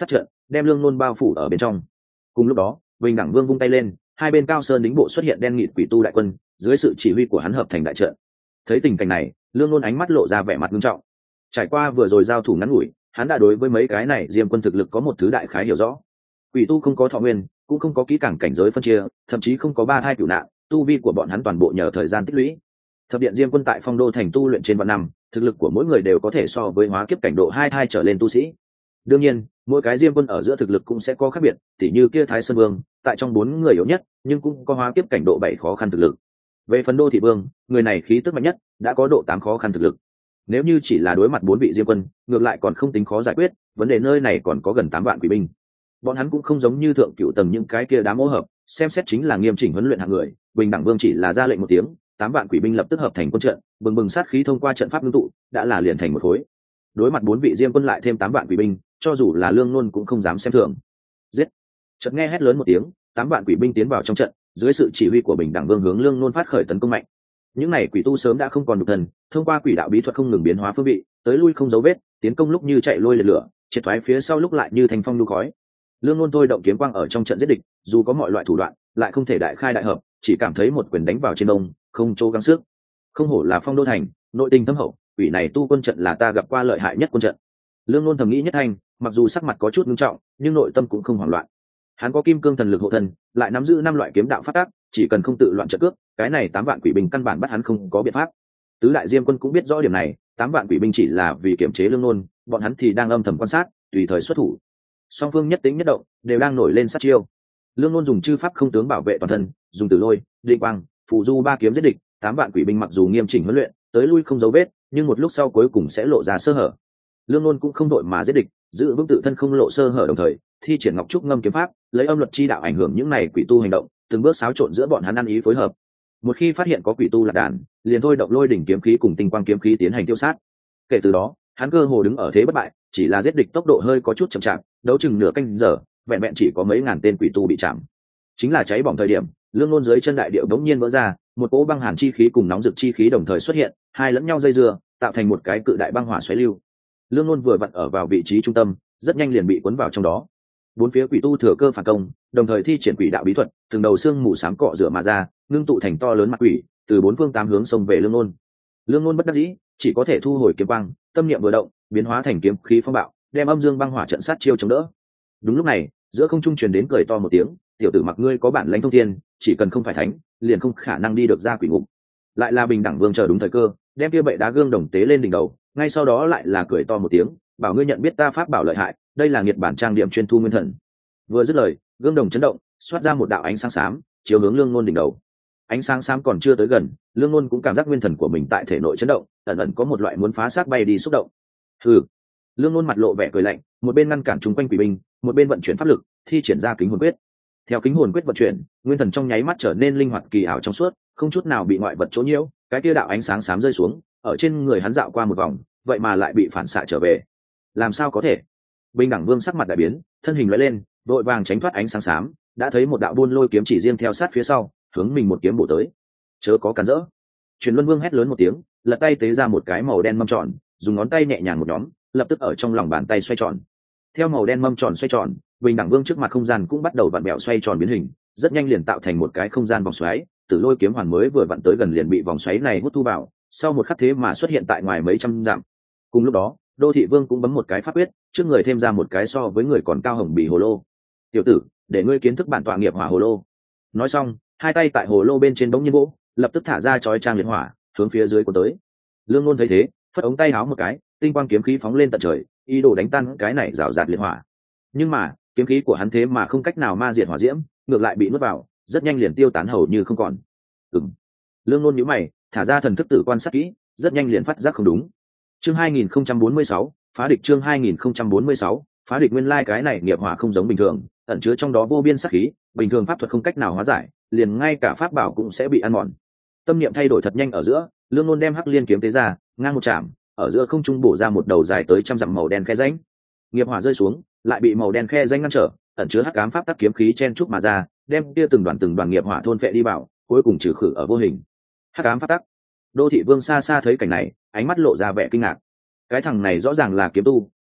đem lương nôn bao phủ ở bên trong. Cùng lúc đó bình đẳng vương vung tay lên, hai bên cao sơn đính bộ xuất hiện đen nghịt quỷ tu đại quân, dưới sự chỉ huy của hắn hợp thành đại trận. Thấy tình cảnh này, lương nôn ánh mắt lộ ra vẻ mặt nghiêm trọng. Trải qua vừa rồi giao thủ ngắn ngủi, hắn đã đối với mấy cái này diêm quân thực lực có một thứ đại khái hiểu rõ. Quỷ tu không có thọ nguyên, cũng không có kỹ càng cảnh giới phân chia, thậm chí không có ba thai cửu nạn, tu vi của bọn hắn toàn bộ nhờ thời gian tích lũy. Thập điện diêm quân tại phong đô thành tu luyện trên vạn năm, thực lực của mỗi người đều có thể so với hóa kiếp cảnh độ hai thai trở lên tu sĩ. Đương nhiên mỗi cái diêm quân ở giữa thực lực cũng sẽ có khác biệt, tỉ như kia Thái Sơn Vương tại trong bốn người yếu nhất, nhưng cũng có hóa kiếp cảnh độ bảy khó khăn thực lực. Về phần Đô Thị Vương, người này khí tức mạnh nhất, đã có độ tám khó khăn thực lực. Nếu như chỉ là đối mặt bốn vị diêm quân, ngược lại còn không tính khó giải quyết, vấn đề nơi này còn có gần tám vạn quỷ binh. Bọn hắn cũng không giống như thượng cựu tầng những cái kia đám ô hợp, xem xét chính là nghiêm chỉnh huấn luyện hạng người. Bình đẳng vương chỉ là ra lệnh một tiếng, tám vạn quỷ binh lập tức hợp thành quân trận, bừng bừng sát khí thông qua trận pháp ngưng tụ, đã là liền thành một khối. Đối mặt bốn vị diêm quân lại thêm tám vạn quỷ binh, cho dù là lương nôn cũng không dám xem thường. Giết! Chợt nghe hét lớn một tiếng, tám vạn quỷ binh tiến vào trong trận, dưới sự chỉ huy của bình đẳng vương hướng lương nôn phát khởi tấn công mạnh. Những này quỷ tu sớm đã không còn nhục thần, thông qua quỷ đạo bí thuật không ngừng biến hóa phương vị, tới lui không dấu vết, tiến công lúc như chạy lôi liệt lửa, triệt thoái phía sau lúc lại như thành phong lưu khói. Lương nôn thôi động kiếm quang ở trong trận giết địch, dù có mọi loại thủ đoạn, lại không thể đại khai đại hợp, chỉ cảm thấy một quyền đánh vào trên đông, không chỗ gắng sức. Không hổ là phong đô thành, nội tình thâm hậu, quỷ này tu quân trận là ta gặp qua lợi hại nhất quân trận. Lương nôn thầm nghĩ nhất thanh, mặc dù sắc mặt có chút nghiêm trọng, nhưng nội tâm cũng không hoảng loạn. Hắn có kim cương thần lực hộ thân, lại nắm giữ năm loại kiếm đạo phát tác, chỉ cần không tự loạn trận cước, cái này tám vạn quỷ binh căn bản bắt hắn không có biện pháp. Tứ đại diêm quân cũng biết rõ điểm này, tám vạn quỷ binh chỉ là vì kiểm chế lương nôn, bọn hắn thì đang âm thầm quan sát, tùy thời xuất thủ. Song phương nhất tính nhất động, đều đang nổi lên sát chiêu. Lương nôn dùng chư pháp không tướng bảo vệ toàn thân, dùng tử lôi, định quang, phù du ba kiếm giết địch. Tám vạn quỷ binh mặc dù nghiêm chỉnh huấn luyện, tới lui không dấu vết, nhưng một lúc sau cuối cùng sẽ lộ ra sơ hở. Lương nôn cũng không đội mà giết địch, giữ vững tự thân không lộ sơ hở, đồng thời thi triển ngọc trúc ngâm kiếm pháp, lấy âm luật chi đạo ảnh hưởng những này quỷ tu hành động, từng bước xáo trộn giữa bọn hắn ăn ý phối hợp. Một khi phát hiện có quỷ tu lạc đàn, liền thôi động lôi đỉnh kiếm khí cùng tinh quang kiếm khí tiến hành tiêu sát. Kể từ đó hắn cơ hồ đứng ở thế bất bại, chỉ là giết địch tốc độ hơi có chút chậm chạp, đấu chừng nửa canh giờ, vẹn vẹn chỉ có mấy ngàn tên quỷ tu bị chạm. Chính là cháy bỏng thời điểm, lương nôn dưới chân đại địa đống nhiên vỡ ra, một cỗ băng hàn chi khí cùng nóng rực chi khí đồng thời xuất hiện, hai lẫn nhau dây dưa, tạo thành một cái cự đại băng hỏa xoáy lưu. Lương nôn vừa vặn ở vào vị trí trung tâm, rất nhanh liền bị cuốn vào trong đó. Bốn phía quỷ tu thừa cơ phản công, đồng thời thi triển quỷ đạo bí thuật, từng đầu xương mù xám cọ rửa mà ra, ngưng tụ thành to lớn mặt quỷ, từ bốn phương tám hướng xông về lương nôn. Lương nôn bất đắc dĩ, chỉ có thể thu hồi kiếm băng, tâm niệm vừa động, biến hóa thành kiếm khí phong bạo, đem âm dương băng hỏa trận sát chiêu chống đỡ. Đúng lúc này, giữa không trung truyền đến cười to một tiếng, tiểu tử mặc ngươi có bản lãnh thông thiên, chỉ cần không phải thánh, liền không khả năng đi được ra quỷ ngục. Lại là bình đẳng vương chờ đúng thời cơ, đem kia bệ đá gương đồng tế lên đỉnh đầu, ngay sau đó lại là cười to một tiếng, bảo ngươi nhận biết ta pháp bảo lợi hại, đây là nghiệt bản trang điểm chuyên thu nguyên thần. Vừa dứt lời, gương đồng chấn động, xoát ra một đạo ánh sáng xám, chiếu hướng lương nôn đỉnh đầu. Ánh sáng xám còn chưa tới gần, lương nôn cũng cảm giác nguyên thần của mình tại thể nội chấn động, ẩn ẩn có một loại muốn phá xác bay đi xúc động. Hừ. Lương nôn mặt lộ vẻ cười lạnh, một bên ngăn cản chúng quanh quỷ binh, một bên vận chuyển pháp lực, thi triển ra kính hồn quyết. Theo kính hồn quyết vận chuyển, nguyên thần trong nháy mắt trở nên linh hoạt kỳ ảo trong suốt, không chút nào bị ngoại vật chỗ nhiễu. Cái kia đạo ánh sáng xám rơi xuống, ở trên người hắn dạo qua một vòng, vậy mà lại bị phản xạ trở về. Làm sao có thể? Bình đẳng vương sắc mặt đại biến, thân hình lóe lên, vội vàng tránh thoát ánh sáng xám, đã thấy một đạo buôn lôi kiếm chỉ riêng theo sát phía sau, hướng mình một kiếm bổ tới. Chớ có cản rỡ! Truyền Luân Vương hét lớn một tiếng, lật tay tế ra một cái màu đen mâm tròn, dùng ngón tay nhẹ nhàng một nhóm, lập tức ở trong lòng bàn tay xoay tròn. Theo màu đen mâm tròn xoay tròn, bình đẳng vương trước mặt không gian cũng bắt đầu vặn bẹo xoay tròn biến hình, rất nhanh liền tạo thành một cái không gian vòng xoáy. Tử lôi kiếm hoàn mới vừa vặn tới gần liền bị vòng xoáy này hút thu vào, sau một khắc thế mà xuất hiện tại ngoài mấy trăm dặm. Cùng lúc đó, Đô Thị Vương cũng bấm một cái pháp quyết, trước người thêm ra một cái so với người còn cao hồng bì hồ lô. Tiểu tử, để ngươi kiến thức bản tọa nghiệp hỏa hồ lô. Nói xong, hai tay tại hồ lô bên trên bỗng nhiên vỗ, lập tức thả ra chói trang liệt hỏa, hướng phía dưới của tới. Lương Nôn thấy thế, phất ống tay háo một cái, tinh quang kiếm khí phóng lên tận trời, ý đồ đánh tan cái này rào rạt liệt hỏa. Nhưng mà kiếm khí của hắn thế mà không cách nào ma diệt hỏa diễm, ngược lại bị nuốt vào, rất nhanh liền tiêu tán hầu như không còn. Ừm. Lương Nôn nhíu mày, thả ra thần thức tử quan sát kỹ, rất nhanh liền phát giác không đúng. Chương hai nghìn không trăm bốn mươi sáu, phá địch. Chương hai nghìn không trăm bốn mươi sáu, phá địch. Nguyên lai like cái này nghiệp hỏa không giống bình thường, ẩn chứa trong đó vô biên sát khí, bình thường pháp thuật không cách nào hóa giải, liền ngay cả pháp bảo cũng sẽ bị ăn mòn. Tâm niệm thay đổi thật nhanh ở giữa, Lương Nôn đem Hắc Liên kiếm tế ra, ngang một chạm, ở giữa không trung bổ ra một đầu dài tới trăm dặm màu đen khe rãnh. Nghiệp hỏa rơi xuống, lại bị màu đen khe rãnh ngăn trở, ẩn chứa hắc ám pháp tắc kiếm khí chen chúc mà ra, đem kia từng đoàn từng đoàn nghiệp hỏa thôn phệ đi vào, cuối cùng trừ khử ở vô hình. Hắc ám pháp tắc. Đô Thị Vương xa xa thấy cảnh này, ánh mắt lộ ra vẻ kinh ngạc. Cái thằng này rõ ràng là kiếm tu,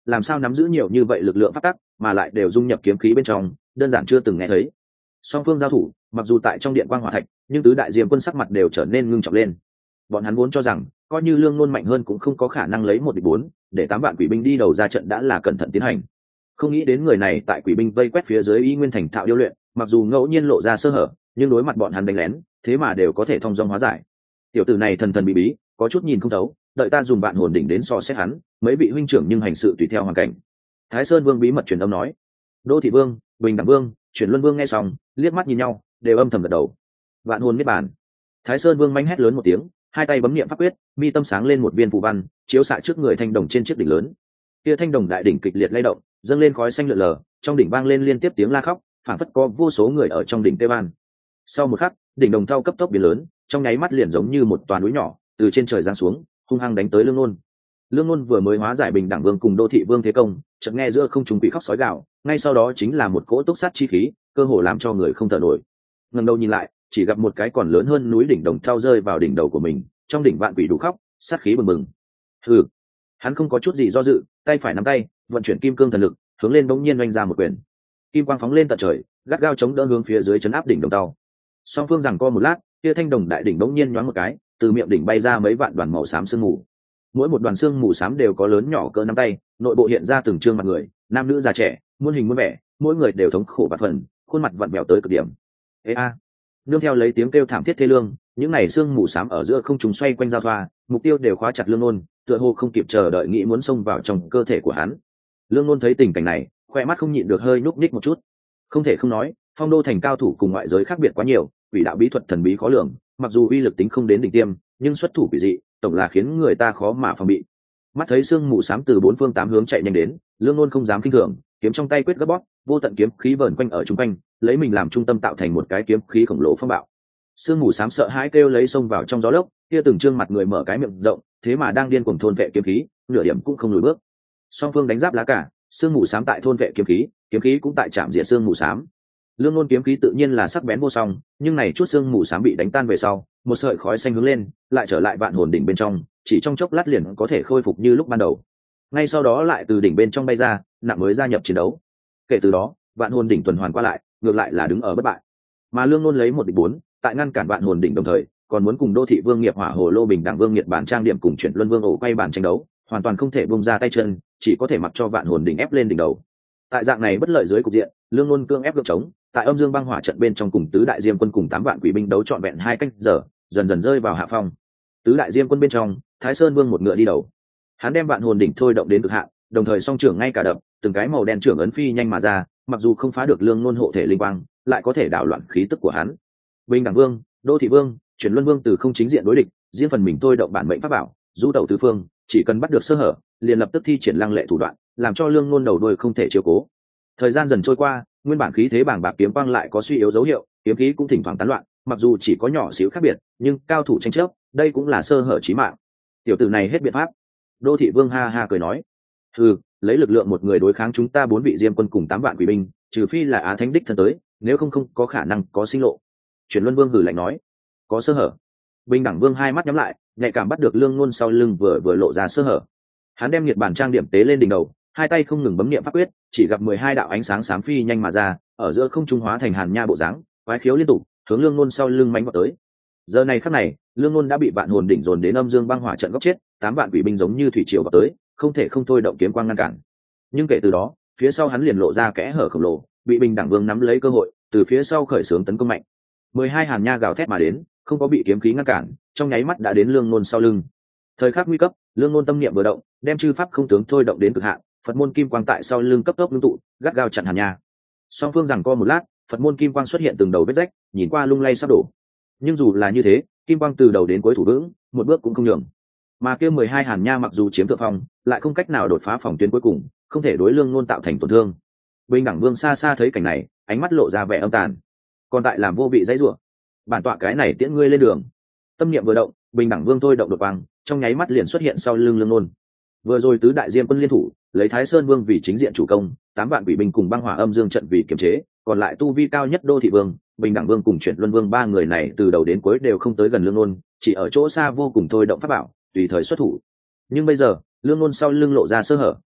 làm sao nắm giữ nhiều như vậy lực lượng pháp tắc mà lại đều dung nhập kiếm khí bên trong, đơn giản chưa từng nghe thấy. Song phương giao thủ, mặc dù tại trong điện quang hỏa thạch, nhưng tứ đại diêm quân sắc mặt đều trở nên ngưng trọng lên. Bọn hắn vốn cho rằng coi như Lương Nôn mạnh hơn cũng không có khả năng lấy một địch bốn, để tám vạn quỷ binh đi đầu ra trận đã là cẩn thận tiến hành. Không nghĩ đến người này tại quỷ binh vây quét phía dưới y nguyên thành thạo điêu luyện, mặc dù ngẫu nhiên lộ ra sơ hở, nhưng đối mặt bọn hắn đánh lén, thế mà đều có thể thông dong hóa giải. Tiểu tử này thần thần bí bí, có chút nhìn không thấu, đợi ta dùng vạn hồn đỉnh đến so xét hắn, mấy vị huynh trưởng nhưng hành sự tùy theo hoàn cảnh. Thái Sơn Vương bí mật truyền âm nói. Đô Thị Vương, Bình Đẳng Vương, Chuyển Luân Vương nghe xong, liếc mắt nhìn nhau, đều âm thầm gật đầu. Vạn hồn niết bàn. Thái Sơn Vương manh hét lớn một tiếng, hai tay bấm niệm pháp quyết, mi tâm sáng lên một viên phù văn, chiếu xạ trước người thanh đồng trên chiếc đỉnh lớn. Kia thanh đồng đại đỉnh kịch liệt lay động, dâng lên khói xanh lượn lờ, trong đỉnh vang lên liên tiếp tiếng la khóc, phảng phất có vô số người ở trong đỉnh tê van. Sau một khắc, đỉnh đồng thau cấp tốc biến lớn, trong nháy mắt liền giống như một toà núi nhỏ, từ trên trời giáng xuống, hung hăng đánh tới Lương Nôn. Lương Nôn vừa mới hóa giải Bình Đẳng Vương cùng Đô Thị Vương thế công, chợt nghe giữa không trung quỷ khóc sói gào, ngay sau đó chính là một cỗ túc sát chi khí, cơ hồ làm cho người không thở nổi. Ngẩng đầu nhìn lại, chỉ gặp một cái còn lớn hơn núi đỉnh đồng thau rơi vào đỉnh đầu của mình, trong đỉnh vạn quỷ đủ khóc, sát khí bừng bừng. Hừ, hắn không có chút gì do dự, tay phải nắm tay, vận chuyển kim cương thần lực, hướng lên bỗng nhiên oanh ra một quyền. Kim quang phóng lên tận trời, gắt gao chống đỡ hướng phía dưới chấn áp đỉnh đồng thau. Song phương giằng co một lát, kia thanh đồng đại đỉnh bỗng nhiên nhoáng một cái, từ miệng đỉnh bay ra mấy vạn đoàn màu xám sương mù. Mỗi một đoàn xương mù xám đều có lớn nhỏ cỡ nắm tay, nội bộ hiện ra từng trương mặt người, nam nữ già trẻ, muôn hình muôn vẻ, mỗi người đều thống khổ bạt phần, khuôn mặt vặn vẹo tới cực điểm. Ê a! Nương theo lấy tiếng kêu thảm thiết thê lương, những này xương mù xám ở giữa không trung xoay quanh giao thoa, mục tiêu đều khóa chặt Lương Nôn, tựa hồ không kịp chờ đợi nghĩ muốn xông vào trong cơ thể của hắn. Lương Nôn thấy tình cảnh này, khoe mắt không nhịn được hơi nhúc nhích một chút. Không thể không nói, Phong Đô thành cao thủ cùng ngoại giới khác biệt quá nhiều, quỷ đạo bí thuật thần bí khó lường, mặc dù uy lực tính không đến đỉnh tiêm, nhưng xuất thủ quỷ dị, tổng là khiến người ta khó mà phòng bị. Mắt thấy xương mù xám từ bốn phương tám hướng chạy nhanh đến, Lương Nôn không dám kinh thường, kiếm trong tay quyết gấp bóp, vô tận kiếm khí vờn quanh ở trung quanh, lấy mình làm trung tâm tạo thành một cái kiếm khí khổng lồ phong bạo. Sương mù xám sợ hãi kêu lấy xông vào trong gió lốc, kia từng trương mặt người mở cái miệng rộng, thế mà đang điên cuồng thôn vệ kiếm khí, nửa điểm cũng không lùi bước. Song phương đánh giáp lá cả, sương mù xám tại thôn vệ kiếm khí, kiếm khí cũng tại chạm diệt sương mù xám. Lương Nôn kiếm khí tự nhiên là sắc bén vô song, nhưng này chút sương mù xám bị đánh tan về sau, một sợi khói xanh hướng lên, lại trở lại vạn hồn đỉnh bên trong, chỉ trong chốc lát liền có thể khôi phục như lúc ban đầu. Ngay sau đó lại từ đỉnh bên trong bay ra, nặng mới gia nhập chiến đấu. Kể từ đó, vạn hồn đỉnh tuần hoàn qua lại, ngược lại là đứng ở bất bại. Mà Lương Nôn lấy một địch bốn, tại ngăn cản vạn hồn đỉnh đồng thời, còn muốn cùng Đô Thị Vương nghiệp hỏa hồ lô Bình Đẳng Vương nhiệt bản trang điểm cùng Chuyển Luân Vương ổ quay bản tranh đấu, hoàn toàn không thể bung ra tay chân, chỉ có thể mặc cho vạn hồn đỉnh ép lên đỉnh đầu. Tại dạng này bất lợi dưới cục diện, Lương Nôn cương ép gượng chống, tại Âm Dương băng hỏa trận bên trong cùng tứ đại diêm quân cùng tám vạn quỷ binh đấu trọn vẹn hai canh giờ, dần dần rơi vào hạ phong. Tứ đại diêm quân bên trong, Thái Sơn Vương một ngựa đi đầu. Hắn đem vạn hồn đỉnh thôi động đến cực hạn, đồng thời song trưởng ngay cả đập, từng cái màu đen trưởng ấn phi nhanh mà ra, mặc dù không phá được Lương Nôn hộ thể linh quang, lại có thể đảo loạn khí tức của hắn. Bình Đẳng Vương, Đô Thị Vương, Chuyển Luân Vương từ không chính diện đối địch, riêng phần mình thôi động bản mệnh pháp bảo, du tẩu tứ phương, chỉ cần bắt được sơ hở, liền lập tức thi triển lăng lệ thủ đoạn, làm cho Lương Nôn đầu đuôi không thể chiếu cố. Thời gian dần trôi qua, nguyên bản khí thế bàng bạc kiếm quang lại có suy yếu dấu hiệu, kiếm khí cũng thỉnh thoảng tán loạn, mặc dù chỉ có nhỏ xíu khác biệt, nhưng cao thủ tranh chấp, đây cũng là sơ hở chí mạng. Tiểu tử này hết biện pháp. Đô Thị Vương ha ha cười nói, hừ, lấy lực lượng một người đối kháng chúng ta bốn vị diêm quân cùng tám vạn quỷ binh, trừ phi là Á Thánh đích thân tới, nếu không không có khả năng có sinh lộ. Chuyển Luân Vương hừ lạnh nói, có sơ hở. Bình Đẳng Vương hai mắt nhắm lại, nhạy cảm bắt được Lương Nôn sau lưng vừa vừa lộ ra sơ hở. Hắn đem nhiệt bản trang điểm tế lên đỉnh đầu, hai tay không ngừng bấm niệm pháp quyết, chỉ gặp mười hai đạo ánh sáng xám phi nhanh mà ra, ở giữa không trung hóa thành hàn nha bộ dáng, quái khiếu liên tục, hướng Lương Nôn sau lưng mãnh vào tới. Giờ này khắc này, Lương Nôn đã bị vạn hồn đỉnh dồn đến Âm Dương băng hỏa trận góc chết, tám vạn quỷ binh giống như thủy triều vào tới, không thể không thôi động kiếm quang ngăn cản. Nhưng kể từ đó, phía sau hắn liền lộ ra kẽ hở khổng lồ, bị Bình Đẳng Vương nắm lấy cơ hội, từ phía sau khởi xướng tấn công mạnh. mười hai hàn nha gào thét mà đến, không có bị kiếm khí ngăn cản, trong nháy mắt đã đến Lương Nôn sau lưng. Thời khắc nguy cấp, Lương Nôn tâm niệm vừa động, đem chư pháp không tướng thôi động đến cực hạn, Phật môn kim quang tại sau lưng cấp tốc ngưng tụ, gắt gao chặn hàn nha. Song phương giằng co một lát, Phật môn kim quang xuất hiện từng đầu vết rách, nhìn qua lung lay sắp đổ. Nhưng dù là như thế, kim quang từ đầu đến cuối thủ vững, một bước cũng không nhường. Mà kia mười hai hàn nha mặc dù chiếm thượng phong, lại không cách nào đột phá phòng tuyến cuối cùng, không thể đối Lương Nôn tạo thành tổn thương. Bình Đẳng Vương xa xa thấy cảnh này, ánh mắt lộ ra vẻ âm tàn. Còn tại làm vô vị dãy rủa, bản tọa cái này tiễn ngươi lên đường. Tâm niệm vừa động, Bình Đẳng Vương thôi động đột quang, trong nháy mắt liền xuất hiện sau lưng Lương Nôn. Vừa rồi tứ đại diêm quân liên thủ, lấy Thái Sơn Vương vì chính diện chủ công, tám vạn quỷ binh cùng băng hỏa âm dương trận vì kiềm chế, còn lại tu vi cao nhất Đô Thị Vương, Bình Đẳng Vương cùng Chuyển Luân Vương ba người này từ đầu đến cuối đều không tới gần Lương Nôn, chỉ ở chỗ xa vô cùng thôi động pháp bảo, tùy thời xuất thủ. Nhưng bây giờ, Lương Nôn sau lưng lộ ra sơ hở,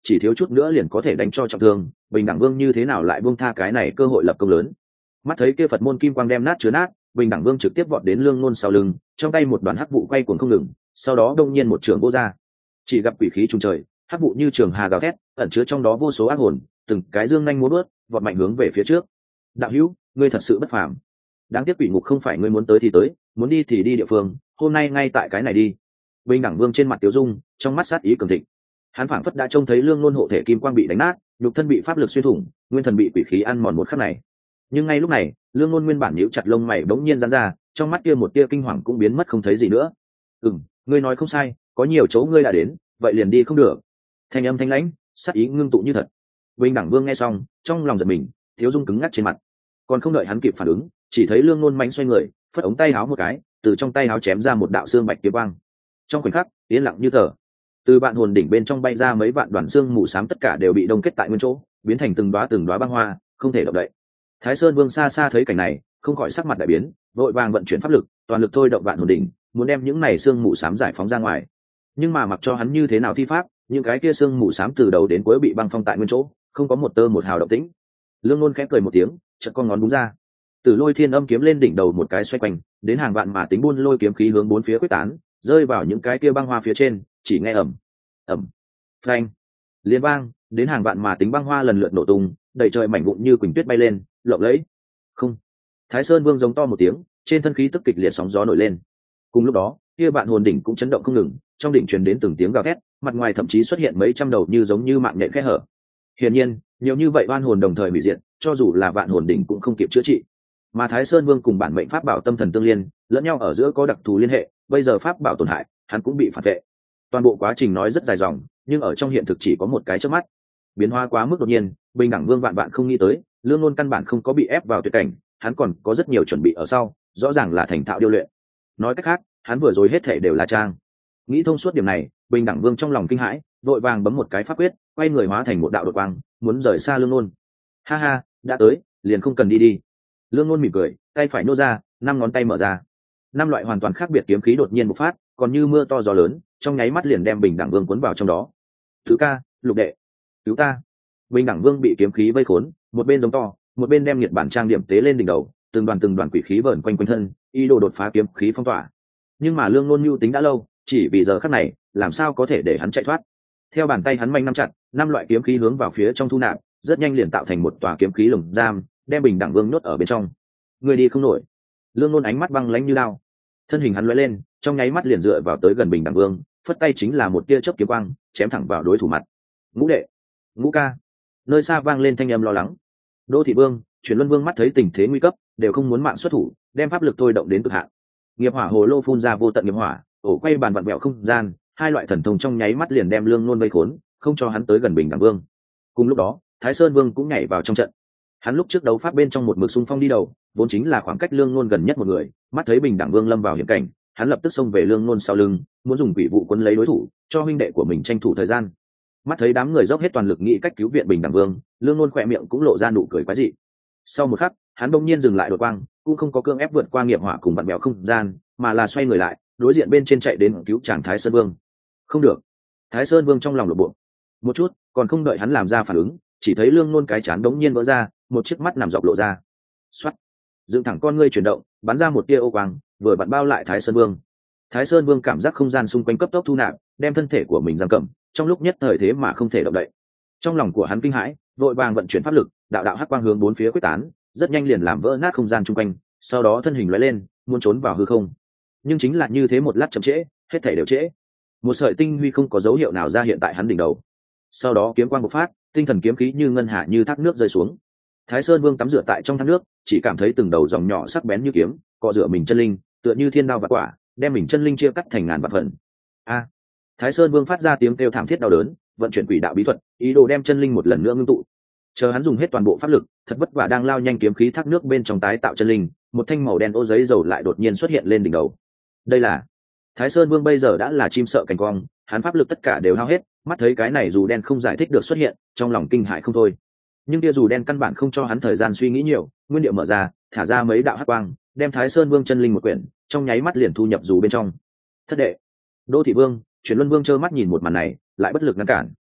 chỉ thiếu chút nữa liền có thể đánh cho trọng thương, bình đẳng vương như thế nào lại buông tha cái này cơ hội lập công lớn. Mắt thấy kia Phật môn kim quang đem nát chứa nát, bình đẳng vương trực tiếp vọt đến Lương Nôn sau lưng, trong tay một đoàn hắc vụ quay cuồng không ngừng, sau đó đông nhiên một trường vô ra, chỉ gặp quỷ khí trung trời, hắc vụ như trường hà gào thét, ẩn chứa trong đó vô số ác hồn, từng cái dương nhanh múa bước, vọt mạnh hướng về phía trước. Đạo hữu, ngươi thật sự bất phàm. Đáng tiếc quỷ ngục không phải ngươi muốn tới thì tới, muốn đi thì đi địa phương, hôm nay ngay tại cái này đi. Bình đẳng vương trên mặt tiêu dung, trong mắt sát ý cường thịnh. Hắn phảng phất đã trông thấy Lương Nôn hộ thể kim quang bị đánh nát, nhục thân bị pháp lực xuyên thủng, nguyên thần bị quỷ khí ăn mòn một khắc này. Nhưng ngay lúc này, Lương Nôn nguyên bản nhíu chặt lông mày bỗng nhiên giãn ra, trong mắt kia một tia kinh hoàng cũng biến mất không thấy gì nữa. "Ừm, ngươi nói không sai, có nhiều chỗ ngươi đã đến, vậy liền đi không được." Thanh âm thanh lãnh, sát ý ngưng tụ như thật. Bình đẳng vương nghe xong, trong lòng giật mình, thiếu dung cứng ngắc trên mặt. Còn không đợi hắn kịp phản ứng, chỉ thấy Lương Nôn mạnh xoay người, phất ống tay áo một cái, từ trong tay áo chém ra một đạo xương bạch kiếm quang. Trong khoảnh khắc, yên lặng như tờ. Từ vạn hồn đỉnh bên trong bay ra mấy vạn đoàn xương mù xám tất cả đều bị đông kết tại nguyên chỗ, biến thành từng đóa từng đóa băng hoa, không thể động đậy. Thái Sơn Vương xa xa thấy cảnh này, không khỏi sắc mặt đại biến, vội vàng vận chuyển pháp lực, toàn lực thôi động vạn hồn đỉnh, muốn đem những này xương mù xám giải phóng ra ngoài. Nhưng mà mặc cho hắn như thế nào thi pháp, những cái kia xương mù xám từ đầu đến cuối bị băng phong tại nguyên chỗ, không có một tơ một hào động tĩnh. Lương Nôn khẽ cười một tiếng, chợt con ngón búng ra, Tử Lôi Thiên Âm kiếm lên đỉnh đầu một cái xoay quanh, đến hàng vạn mà tính buôn lôi kiếm khí hướng bốn phía quyết tán, rơi vào những cái kia băng hoa phía trên, chỉ nghe ầm, ầm, phanh, liên vang, đến hàng vạn mà tính băng hoa lần lượt nổ tung, đầy trời mảnh vụn như quỳnh tuyết bay lên, lộng lẫy. Không. Thái Sơn Vương giống to một tiếng, trên thân khí tức kịch liệt sóng gió nổi lên. Cùng lúc đó, kia vạn hồn đỉnh cũng chấn động không ngừng, trong đỉnh truyền đến từng tiếng gào thét, mặt ngoài thậm chí xuất hiện mấy trăm đầu như giống như mạng nhện khe hở. Hiển nhiên, nhiều như vậy oan hồn đồng thời hủy diệt, cho dù là vạn hồn đỉnh cũng không kịp chữa trị. Mà Thái Sơn Vương cùng bản mệnh pháp bảo tâm thần tương liên, lẫn nhau ở giữa có đặc thù liên hệ, bây giờ pháp bảo tổn hại, hắn cũng bị phản vệ. Toàn bộ quá trình nói rất dài dòng, nhưng ở trong hiện thực chỉ có một cái chớp mắt. Biến hóa quá mức đột nhiên, bình đẳng vương vạn vạn không nghĩ tới, Lương Nôn căn bản không có bị ép vào tuyệt cảnh, hắn còn có rất nhiều chuẩn bị ở sau, rõ ràng là thành thạo điêu luyện. Nói cách khác, hắn vừa rồi hết thể đều là trang. Nghĩ thông suốt điểm này, bình đẳng vương trong lòng kinh hãi, vội vàng bấm một cái pháp quyết, quay người hóa thành một đạo đột quang, muốn rời xa Lương Nôn. Ha ha, đã tới, liền không cần đi đi. Lương Nôn mỉm cười, tay phải nô ra, năm ngón tay mở ra, năm loại hoàn toàn khác biệt kiếm khí đột nhiên bộc phát, còn như mưa to gió lớn, trong nháy mắt liền đem bình đẳng vương cuốn vào trong đó. Thứ ca, lục đệ, cứu ta! Bình đẳng vương bị kiếm khí vây khốn, một bên giống to, một bên đem nhiệt bản trang điểm tế lên đỉnh đầu, từng đoàn từng đoàn quỷ khí vờn quanh quanh thân, ý đồ đột phá kiếm khí phong tỏa. Nhưng mà Lương Nôn mưu tính đã lâu, chỉ vì giờ khắc này, làm sao có thể để hắn chạy thoát? Theo bàn tay hắn manh nắm chặt, năm loại kiếm khí hướng vào phía trong thu nạp, rất nhanh liền tạo thành một tòa kiếm khí lồng giam, đem bình đẳng vương nhốt ở bên trong. Người đi không nổi. Lương Nôn ánh mắt băng lãnh như lao, thân hình hắn lóe lên, trong nháy mắt liền dựa vào tới gần bình đẳng vương, phất tay chính là một tia chớp kiếm quang, chém thẳng vào đối thủ mặt. Ngũ đệ, Ngũ ca! Nơi xa vang lên thanh âm lo lắng. Đô Thị Vương, Chuyển Luân Vương mắt thấy tình thế nguy cấp, đều không muốn mạng xuất thủ, đem pháp lực thôi động đến cực hạn. Nghiệp hỏa hồ lô phun ra vô tận nghiệp hỏa, ổ quay bàn vặn vẹo không gian, hai loại thần thông trong nháy mắt liền đem Lương Nôn vây khốn, không cho hắn tới gần bình đẳng vương. Cùng lúc đó, Thái Sơn Vương cũng nhảy vào trong trận. Hắn lúc trước đấu pháp bên trong một mực xung phong đi đầu, vốn chính là khoảng cách Lương Nôn gần nhất một người, mắt thấy bình đẳng vương lâm vào hiểm cảnh, hắn lập tức xông về Lương Nôn sau lưng, muốn dùng quỷ vụ quấn lấy đối thủ, cho huynh đệ của mình tranh thủ thời gian. Mắt thấy đám người dốc hết toàn lực nghĩ cách cứu viện bình đẳng vương, Lương Nôn khỏe miệng cũng lộ ra nụ cười quái dị. Sau một khắc, hắn bỗng nhiên dừng lại đột quang, cũng không có cương ép vượt qua nghiệp hỏa cùng vặn vẹo không gian, mà là xoay người lại, đối diện bên trên chạy đến cứu chàng Thái Sơn Vương. Không được! Thái Sơn Vương trong lòng lộn bộ một chút, còn không đợi hắn làm ra phản ứng, chỉ thấy Lương Nôn cái chán đống nhiên vỡ ra, một chiếc mắt nằm dọc lộ ra. Xoát! Dựng thẳng con ngươi chuyển động, bắn ra một tia ô quang, vừa vặn bao lại Thái Sơn Vương. Thái Sơn Vương cảm giác không gian xung quanh cấp tốc thu nạp, đem thân thể của mình giam cầm, trong lúc nhất thời thế mà không thể động đậy. Trong lòng của hắn kinh hãi, vội vàng vận chuyển pháp lực, đạo đạo hắc quang hướng bốn phía quyết tán, rất nhanh liền làm vỡ nát không gian chung quanh, sau đó thân hình lóe lên, muốn trốn vào hư không. Nhưng chính là như thế một lát chậm trễ, hết thảy đều trễ. Một sợi tinh huy không có dấu hiệu nào ra hiện tại hắn đỉnh đầu. Sau đó kiếm quang bộc phát, tinh thần kiếm khí như ngân hạ như thác nước rơi xuống. Thái Sơn Vương tắm rửa tại trong thác nước, chỉ cảm thấy từng đầu dòng nhỏ sắc bén như kiếm, cọ rửa mình chân linh, tựa như thiên đao vạn quả, đem mình chân linh chia cắt thành ngàn vạn phần. A! Thái Sơn Vương phát ra tiếng kêu thảm thiết đau đớn, vận chuyển quỷ đạo bí thuật, ý đồ đem chân linh một lần nữa ngưng tụ. Chờ hắn dùng hết toàn bộ pháp lực, thật vất vả đang lao nhanh kiếm khí thác nước bên trong tái tạo chân linh, một thanh màu đen ô giấy dầu lại đột nhiên xuất hiện lên đỉnh đầu. Đây là Thái Sơn Vương bây giờ đã là chim sợ cành cong, hắn pháp lực tất cả đều hao hết, mắt thấy cái này dù đen không giải thích được xuất hiện, trong lòng kinh hãi không thôi. Nhưng kia dù đen căn bản không cho hắn thời gian suy nghĩ nhiều, nguyên điệu mở ra, thả ra mấy đạo hắc quang, đem Thái Sơn Vương chân linh một quyển, trong nháy mắt liền thu nhập dù bên trong. Thất đệ, Đô Thị Vương, Chuyển Luân Vương trơ mắt nhìn một màn này, lại bất lực ngăn cản.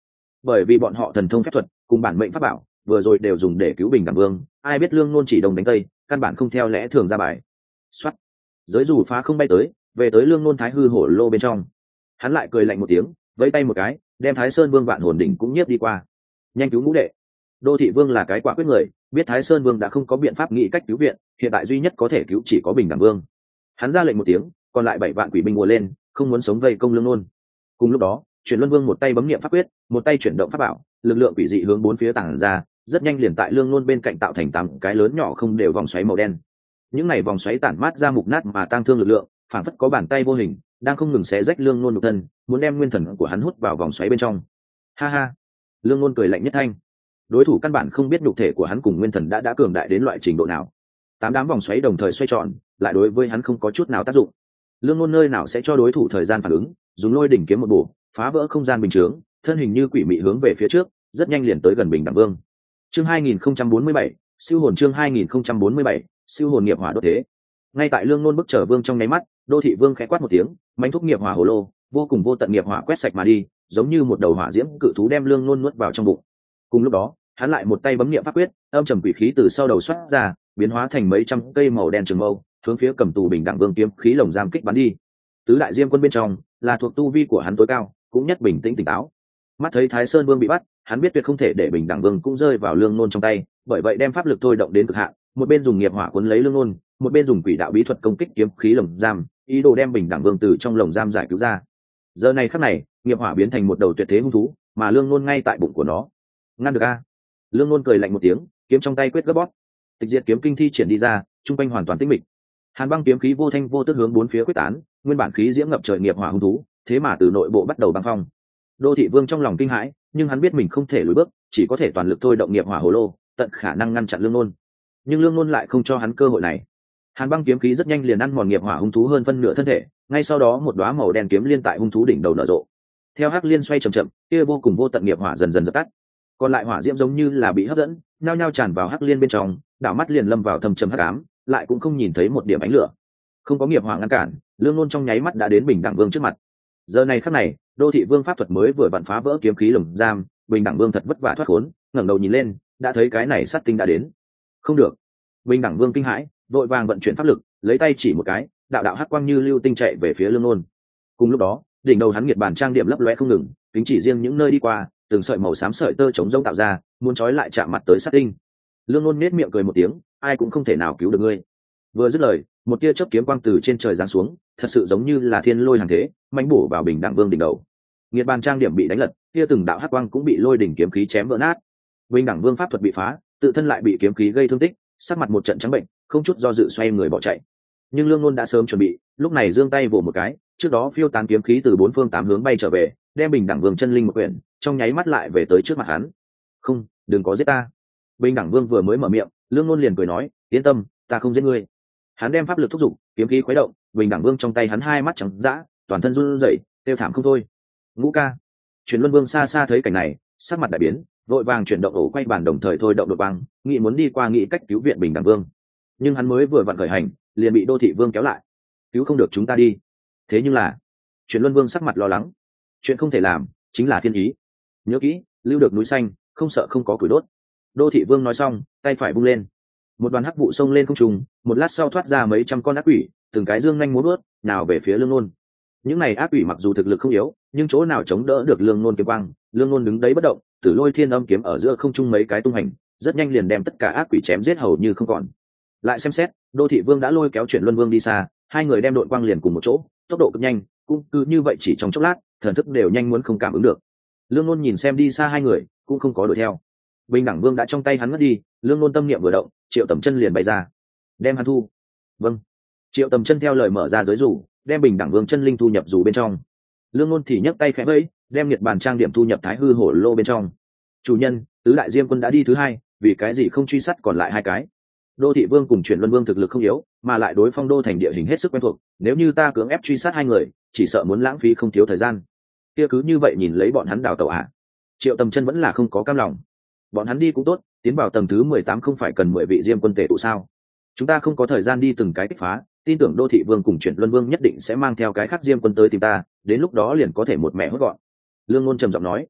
bởi vì bọn họ thần thông phép thuật cùng bản mệnh pháp bảo vừa rồi đều dùng để cứu bình đẳng vương, ai biết lương nôn chỉ đông đánh tây, căn bản không theo lẽ thường ra bài. Xoát, giới dù phá không bay tới, về tới lương nôn thái hư hổ lô bên trong. Hắn lại cười lạnh một tiếng, vẫy tay một cái, đem Thái Sơn Vương vạn hồn đỉnh cũng nhiếp đi qua. Nhanh cứu ngũ đệ. Đô Thị Vương là cái quả quyết người, biết Thái Sơn Vương đã không có biện pháp nghĩ cách cứu viện, hiện tại duy nhất có thể cứu chỉ có bình đẳng vương. Hắn ra lệnh một tiếng, còn lại bảy vạn quỷ binh ùa lên, không muốn sống vây công lương nôn. Cùng lúc đó, Chuyển Luân Vương một tay bấm niệm pháp quyết, một tay chuyển động pháp bảo, lực lượng quỷ dị hướng bốn phía tản ra, rất nhanh liền tại lương nôn bên cạnh tạo thành tám cái lớn nhỏ không đều vòng xoáy màu đen. Những này vòng xoáy tản mát ra mục nát mà tang thương lực lượng, phản phất có bàn tay vô hình đang không ngừng xé rách lương nôn nhục thân, muốn đem nguyên thần của hắn hút vào vòng xoáy bên trong. Ha ha, lương nôn cười lạnh nhất thanh. Đối thủ căn bản không biết nhục thể của hắn cùng nguyên thần đã đã cường đại đến loại trình độ nào. Tám đám vòng xoáy đồng thời xoay tròn, lại đối với hắn không có chút nào tác dụng. Lương nôn nơi nào sẽ cho đối thủ thời gian phản ứng, dùng lôi đỉnh kiếm một bổ, phá vỡ không gian bình chướng, thân hình như quỷ mị hướng về phía trước, rất nhanh liền tới gần bình đẳng vương. Chương hai nghìn không trăm bốn mươi bảy, siêu hồn chương hai nghìn không trăm bốn mươi bảy, siêu hồn nghiệp hỏa đốt thế. Ngay tại lương nôn bức trở vương trong nháy mắt, Đô Thị Vương khẽ quát một tiếng, mãnh thúc nghiệp hỏa hồ lô, vô cùng vô tận nghiệp hỏa quét sạch mà đi, giống như một đầu hỏa diễm cự thú đem lương nôn nuốt vào trong bụng. Cùng lúc đó, hắn lại một tay bấm niệm pháp quyết, âm trầm quỷ khí từ sau đầu xuất ra, biến hóa thành mấy trăm cây màu đen trường mâu, hướng phía cầm tù bình đẳng vương kiếm khí lồng giam kích bắn đi. Tứ đại diêm quân bên trong, là thuộc tu vi của hắn tối cao, cũng nhất bình tĩnh tỉnh táo. Mắt thấy Thái Sơn Vương bị bắt, hắn biết tuyệt không thể để bình đẳng vương cũng rơi vào lương nôn trong tay, bởi vậy đem pháp lực thôi động đến cực hạn, một bên dùng nghiệp hỏa cuốn lấy lương nôn, một bên dùng quỷ đạo bí thuật công kích kiếm khí lồng giam, ý đồ đem bình đẳng vương từ trong lồng giam giải cứu ra. Giờ này khắc này, nghiệp hỏa biến thành một đầu tuyệt thế hung thú, mà lương nôn ngay tại bụng của nó. Ngăn được a? Lương nôn cười lạnh một tiếng, kiếm trong tay quyết gấp bóp, tịch diệt kiếm kinh thi triển đi ra, trung quanh hoàn toàn tĩnh mịch. Hàn băng kiếm khí vô thanh vô tức hướng bốn phía quyết tán, nguyên bản khí diễm ngập trời nghiệp hỏa hung thú, thế mà từ nội bộ bắt đầu băng phong. Đô Thị Vương trong lòng kinh hãi, nhưng hắn biết mình không thể lùi bước, chỉ có thể toàn lực thôi động nghiệp hỏa hồ lô, tận khả năng ngăn chặn lương nôn. Nhưng lương nôn lại không cho hắn cơ hội này. Hàn băng kiếm khí rất nhanh liền ăn mòn nghiệp hỏa hung thú hơn phân nửa thân thể, ngay sau đó một đóa màu đen kiếm liên tại hung thú đỉnh đầu nở rộ. Theo hắc liên xoay chậm chậm, kia vô cùng vô tận nghiệp hỏa dần dần dập tắt. Còn lại hỏa diễm giống như là bị hấp dẫn, nhao nhao tràn vào hắc liên bên trong, đảo mắt liền lâm vào thâm trầm hắc ám, lại cũng không nhìn thấy một điểm ánh lửa. Không có nghiệp hỏa ngăn cản, lương nôn trong nháy mắt đã đến bình đẳng vương trước mặt. Giờ này khắc này, Đô Thị Vương pháp thuật mới vừa vặn phá vỡ kiếm khí lồng giam, bình đẳng vương thật vất vả thoát khốn, ngẩng đầu nhìn lên, đã thấy cái này sát tinh đã đến. Không được. Bình đẳng vương kinh hãi, vội vàng vận chuyển pháp lực, lấy tay chỉ một cái, đạo đạo hắc quang như lưu tinh chạy về phía lương nôn. Cùng lúc đó, đỉnh đầu hắn nghiệt bàn trang điểm lấp lóe không ngừng, kính chỉ riêng những nơi đi qua, từng sợi màu xám sợi tơ chống rông tạo ra, muốn trói lại chạm mặt tới sát tinh. Lương nôn nết miệng cười một tiếng, ai cũng không thể nào cứu được ngươi. Vừa dứt lời, một tia chớp kiếm quang từ trên trời giáng xuống, thật sự giống như là thiên lôi hàng thế, mãnh bổ vào bình đẳng vương đỉnh đầu. Nghiệt bàn trang điểm bị đánh lật, kia từng đạo hắc quang cũng bị lôi đỉnh kiếm khí chém vỡ nát. Bình đẳng vương pháp thuật bị phá, tự thân lại bị kiếm khí gây thương tích, sắc mặt một trận trắng bệnh, không chút do dự xoay người bỏ chạy. Nhưng lương nôn đã sớm chuẩn bị, lúc này giương tay vỗ một cái, trước đó phiêu tán kiếm khí từ bốn phương tám hướng bay trở về, đem bình đẳng vương chân linh một quyển, trong nháy mắt lại về tới trước mặt hắn. Không, đừng có giết ta. Bình đẳng vương vừa mới mở miệng, lương nôn liền cười nói, yên tâm, ta không giết ngươi. Hắn đem pháp lực thúc giục, kiếm khí khuấy động, bình đẳng vương trong tay hắn hai mắt trắng dã, toàn thân run rẩy, kêu thảm không thôi. Ngũ ca. Chuyển Luân Vương xa xa thấy cảnh này, sắc mặt đại biến, vội vàng chuyển động ổ quay bàn đồng thời thôi động đột băng, nghĩ muốn đi qua nghĩ cách cứu viện bình đẳng vương. Nhưng hắn mới vừa vặn khởi hành, liền bị Đô Thị Vương kéo lại. Cứu không được chúng ta đi. Thế nhưng là, Chuyển Luân Vương sắc mặt lo lắng. Chuyện không thể làm, chính là thiên ý. Nhớ kỹ, lưu được núi xanh, không sợ không có củi đốt. Đô Thị Vương nói xong, tay phải vung lên. Một đoàn hắc vụ xông lên không trung, một lát sau thoát ra mấy trăm con ác quỷ, từng cái dương nhanh múa vuốt, nào về phía lương nôn. Những này ác quỷ mặc dù thực lực không yếu, nhưng chỗ nào chống đỡ được lương nôn kiếm quang, lương nôn đứng đấy bất động, tử lôi thiên âm kiếm ở giữa không trung mấy cái tung hành, rất nhanh liền đem tất cả ác quỷ chém giết hầu như không còn. Lại xem xét, Đô Thị Vương đã lôi kéo Chuyển Luân Vương đi xa, hai người đem đội quang liền cùng một chỗ, tốc độ cực nhanh, cũng cứ như vậy chỉ trong chốc lát, thần thức đều nhanh muốn không cảm ứng được. Lương nôn nhìn xem đi xa hai người, cũng không có đuổi theo. Bình đẳng vương đã trong tay hắn ngất đi, lương nôn tâm niệm vừa động, Triệu Tầm Chân liền bay ra, đem hắn thu. Vâng. Triệu Tầm Chân theo lời mở ra giới rủ, đem bình đẳng vương chân linh thu nhập dù bên trong. Lương nôn thì nhấc tay khẽ vẫy, đem nhiệt bàn trang điểm thu nhập thái hư hổ lô bên trong. Chủ nhân, tứ đại diêm quân đã đi thứ hai, vì cái gì không truy sát còn lại hai cái? Đô Thị Vương cùng Chuyển Luân Vương thực lực không yếu, mà lại đối phong đô thành địa hình hết sức quen thuộc, nếu như ta cưỡng ép truy sát hai người, chỉ sợ muốn lãng phí không thiếu thời gian. Kia cứ như vậy nhìn lấy bọn hắn đào tẩu ạ. À? Triệu Tầm Chân vẫn là không có cam lòng. Bọn hắn đi cũng tốt, tiến vào tầng thứ mười tám không phải cần mười vị diêm quân tề tụ sao? Chúng ta không có thời gian đi từng cái kích phá, tin tưởng Đô Thị Vương cùng Chuyển Luân Vương nhất định sẽ mang theo cái khác diêm quân tới tìm ta, đến lúc đó liền có thể một mẹ hốt gọn. Lương Ngôn trầm giọng nói.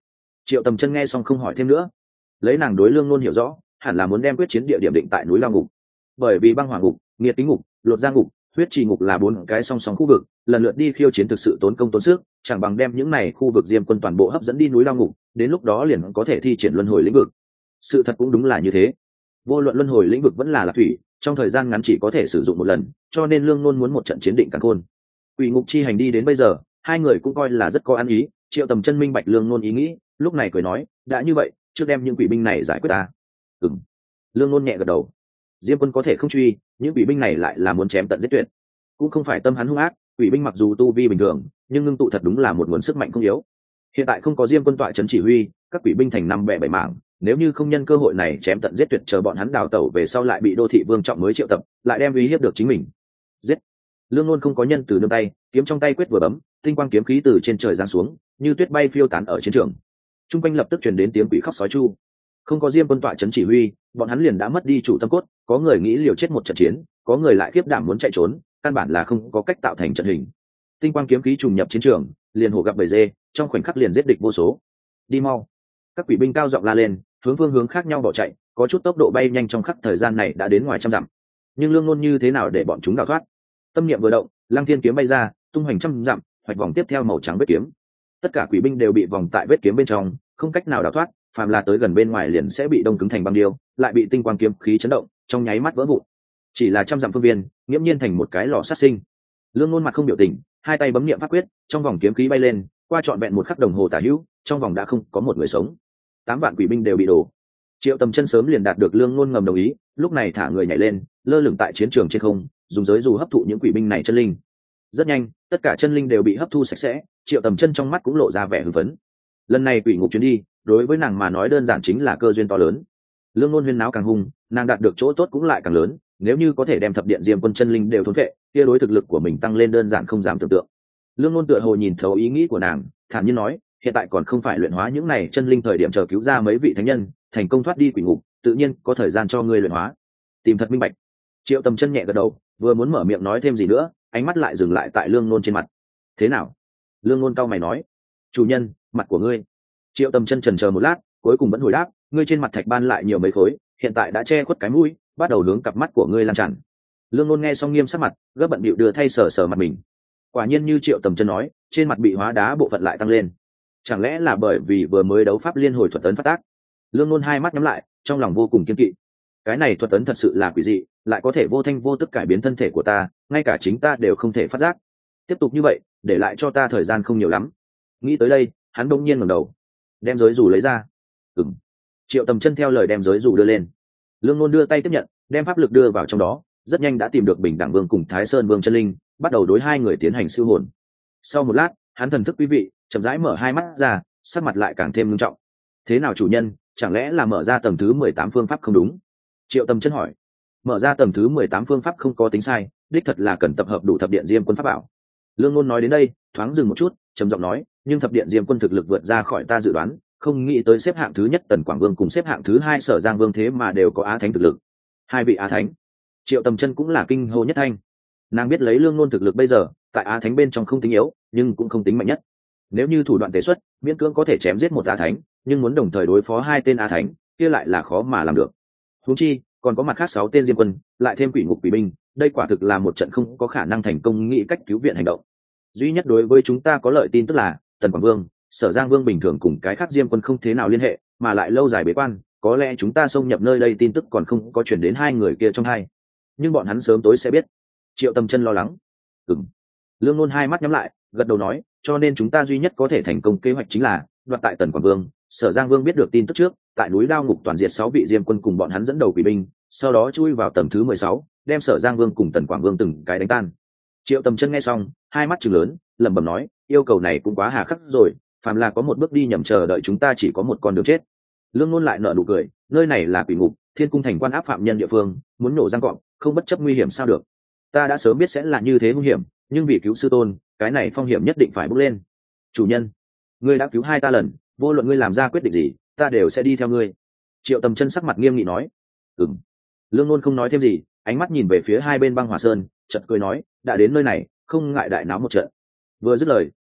Triệu Tầm Chân nghe xong không hỏi thêm nữa. Lấy nàng đối Lương Nôn hiểu rõ, hẳn là muốn đem quyết chiến địa điểm định tại núi Lao Ngục. Bởi vì băng hỏa ngục, nghiệt tính ngục, lột da ngục, huyết trì ngục là bốn cái song song khu vực, lần lượt đi khiêu chiến thực sự tốn công tốn sức, chẳng bằng đem những này khu vực Diêm Quân toàn bộ hấp dẫn đi núi Lao Ngục, đến lúc đó liền có thể thi triển luân hồi lĩnh vực. Sự thật cũng đúng là như thế. Vô luận luân hồi lĩnh vực vẫn là lạc thủy, trong thời gian ngắn chỉ có thể sử dụng một lần, cho nên Lương Nôn muốn một trận chiến định càn khôn. Quỷ ngục chi hành đi đến bây giờ, hai người cũng coi là rất có ăn ý. Triệu Tầm Chân minh bạch Lương Nôn ý nghĩ, lúc này cười nói, đã như vậy, trước đem những quỷ binh này giải quyết ta. Ừm. Lương Nôn nhẹ gật đầu. Diêm Quân có thể không truy, những quỷ binh này lại là muốn chém tận giết tuyệt. Cũng không phải tâm hắn hung ác, quỷ binh mặc dù tu vi bình thường, nhưng ngưng tụ thật đúng là một nguồn sức mạnh không yếu. Hiện tại không có Diêm Quân tọa trấn chỉ huy, các quỷ binh thành năm bè bảy mảng, nếu như không nhân cơ hội này chém tận giết tuyệt, chờ bọn hắn đào tẩu về sau lại bị đô thị vương trọng mới triệu tập, lại đem uy hiếp được chính mình. Giết. Lương Nôn không có nhân từ nương tay, kiếm trong tay quyết vừa bấm, tinh quang kiếm khí từ trên trời giáng xuống, như tuyết bay phiêu tán ở chiến trường. Trung quanh lập tức truyền đến tiếng quỷ khóc sói chu. Không có Diêm Quân tọa trấn chỉ huy, bọn hắn liền đã mất đi chủ tâm cốt, có người nghĩ liều chết một trận chiến, có người lại khiếp đảm muốn chạy trốn, căn bản là không có cách tạo thành trận hình. Tinh quang kiếm khí trùng nhập chiến trường, liền hổ gặp bầy dê, trong khoảnh khắc liền giết địch vô số. Đi mau. Các quỷ binh cao giọng la lên, hướng phương hướng khác nhau bỏ chạy, có chút tốc độ bay nhanh, trong khắc thời gian này đã đến ngoài trăm dặm. Nhưng Lương Nôn như thế nào để bọn chúng đào thoát? Tâm niệm vừa động, Lăng Thiên kiếm bay ra, tung hoành trăm dặm, hoạch vòng tiếp theo màu trắng vết kiếm. Tất cả quỷ binh đều bị vòng tại vết kiếm bên trong, không cách nào đào thoát, phàm là tới gần bên ngoài liền sẽ bị đông cứng thành băng điêu, lại bị tinh quang kiếm khí chấn động, trong nháy mắt vỡ vụn. Chỉ là trăm dặm phương viên, nghiễm nhiên thành một cái lò sát sinh. Lương Nôn mặt không biểu tình, hai tay bấm niệm pháp quyết, trong vòng kiếm khí bay lên, qua trọn vẹn một khắc đồng hồ tả hữu, trong vòng đã không có một người sống. Tám vạn quỷ binh đều bị đổ. Triệu Tầm Chân sớm liền đạt được Lương Nôn ngầm đồng ý, lúc này thả người nhảy lên, lơ lửng tại chiến trường trên không, dùng giới dù hấp thụ những quỷ binh này chân linh. Rất nhanh, tất cả chân linh đều bị hấp thu sạch sẽ, Triệu Tầm Chân trong mắt cũng lộ ra vẻ hưng phấn. Lần này quỷ ngục chuyến đi, đối với nàng mà nói đơn giản chính là cơ duyên to lớn. Lương Nôn huyên náo càng hung, nàng đạt được chỗ tốt cũng lại càng lớn, nếu như có thể đem thập điện Diêm Quân chân linh đều thôn vệ, kia đối thực lực của mình tăng lên đơn giản không dám tưởng tượng. Lương Nôn tựa hồ nhìn thấu ý nghĩ của nàng, thản nhiên nói, hiện tại còn không phải luyện hóa những này chân linh thời điểm, chờ cứu ra mấy vị thánh nhân, thành công thoát đi quỷ ngục, tự nhiên có thời gian cho ngươi luyện hóa. Tìm thật minh bạch. Triệu Tầm Chân nhẹ gật đầu, vừa muốn mở miệng nói thêm gì nữa, ánh mắt lại dừng lại tại Lương Nôn trên mặt. Thế nào? Lương Nôn cau mày nói, chủ nhân, mặt của ngươi. Triệu Tầm Chân chần chờ một lát, cuối cùng vẫn hồi đáp, ngươi trên mặt thạch ban lại nhiều mấy khối, hiện tại đã che khuất cái mũi, bắt đầu hướng cặp mắt của ngươi lan tràn. Lương Nôn nghe xong nghiêm sắc mặt, gấp bận bịu đưa thay sờ sờ mặt mình. Quả nhiên như Triệu Tầm Chân nói, trên mặt bị hóa đá bộ phận lại tăng lên. Chẳng lẽ là bởi vì vừa mới đấu pháp liên hồi thuật ấn phát tác? Lương Nôn hai mắt nhắm lại, trong lòng vô cùng kiên kỵ. Cái này thuật ấn thật sự là quỷ dị, lại có thể vô thanh vô tức cải biến thân thể của ta, ngay cả chính ta đều không thể phát giác. Tiếp tục như vậy, để lại cho ta thời gian không nhiều lắm. Nghĩ tới đây, hắn bỗng nhiên ngẩng đầu, đem giới dù lấy ra. Ừm. Triệu Tầm Chân theo lời đem giới dù đưa lên. Lương Nôn đưa tay tiếp nhận, đem pháp lực đưa vào trong đó, rất nhanh đã tìm được Bình Đẳng Vương cùng Thái Sơn Vương chân linh, bắt đầu đối hai người tiến hành siêu hồn. Sau một lát, hắn thần thức quý vị, chậm rãi mở hai mắt ra, sắc mặt lại càng thêm nghiêm trọng. Thế nào chủ nhân, chẳng lẽ là mở ra tầng thứ mười tám phương pháp không đúng? Triệu Tầm Chân hỏi. Mở ra tầng thứ mười tám phương pháp không có tính sai, đích thật là cần tập hợp đủ thập điện Diêm Quân pháp bảo. Lương Nôn nói đến đây, thoáng dừng một chút, trầm giọng nói, nhưng thập điện Diêm Quân thực lực vượt ra khỏi ta dự đoán, không nghĩ tới xếp hạng thứ nhất Tần Quảng Vương cùng xếp hạng thứ hai Sở Giang Vương thế mà đều có á thánh thực lực. Hai vị á thánh. Triệu Tầm Chân cũng là kinh hô nhất thanh. Nàng biết lấy Lương Nôn thực lực bây giờ, tại á thánh bên trong không tính yếu, nhưng cũng không tính mạnh nhất. Nếu như thủ đoạn tế xuất, miễn cưỡng có thể chém giết một á thánh, nhưng muốn đồng thời đối phó hai tên á thánh, kia lại là khó mà làm được. Huống chi, còn có mặt khác sáu tên Diêm Quân, lại thêm quỷ ngục quỷ binh, đây quả thực là một trận không có khả năng thành công nghĩ cách cứu viện hành động. Duy nhất đối với chúng ta có lợi tin tức là Tần Quảng Vương, Sở Giang Vương bình thường cùng cái khác Diêm Quân không thế nào liên hệ, mà lại lâu dài bế quan, có lẽ chúng ta xông nhập nơi đây tin tức còn không có chuyển đến hai người kia trong hai, nhưng bọn hắn sớm tối sẽ biết. Triệu Tầm Chân lo lắng. Ừm. Lương Nôn hai mắt nhắm lại, gật đầu nói, cho nên chúng ta duy nhất có thể thành công kế hoạch chính là đoạt tại Tần Quảng Vương, Sở Giang Vương biết được tin tức trước, tại núi Đao Ngục toàn diệt sáu vị Diêm Quân cùng bọn hắn dẫn đầu quỷ binh, sau đó chui vào tầng thứ mười sáu, đem Sở Giang Vương cùng Tần Quảng Vương từng cái đánh tan. Triệu Tầm Chân nghe xong, hai mắt trừng lớn, lẩm bẩm nói, yêu cầu này cũng quá hà khắc rồi, phàm là có một bước đi nhầm chờ đợi chúng ta chỉ có một con đường chết. Lương Nôn lại nở nụ cười, nơi này là quỷ ngục, Thiên Cung thành quan áp phạm nhân địa phương, muốn nổ răng cọp, không bất chấp nguy hiểm sao được? Ta đã sớm biết sẽ là như thế nguy hiểm, nhưng vì cứu sư tôn, cái này phong hiểm nhất định phải bước lên. Chủ nhân, ngươi đã cứu hai ta lần, vô luận ngươi làm ra quyết định gì, ta đều sẽ đi theo ngươi. Triệu Tầm Chân sắc mặt nghiêm nghị nói. Ừm. Lương Nôn không nói thêm gì, ánh mắt nhìn về phía hai bên băng hỏa sơn, chợt cười nói, đã đến nơi này, không ngại đại náo một trận. Vừa dứt lời,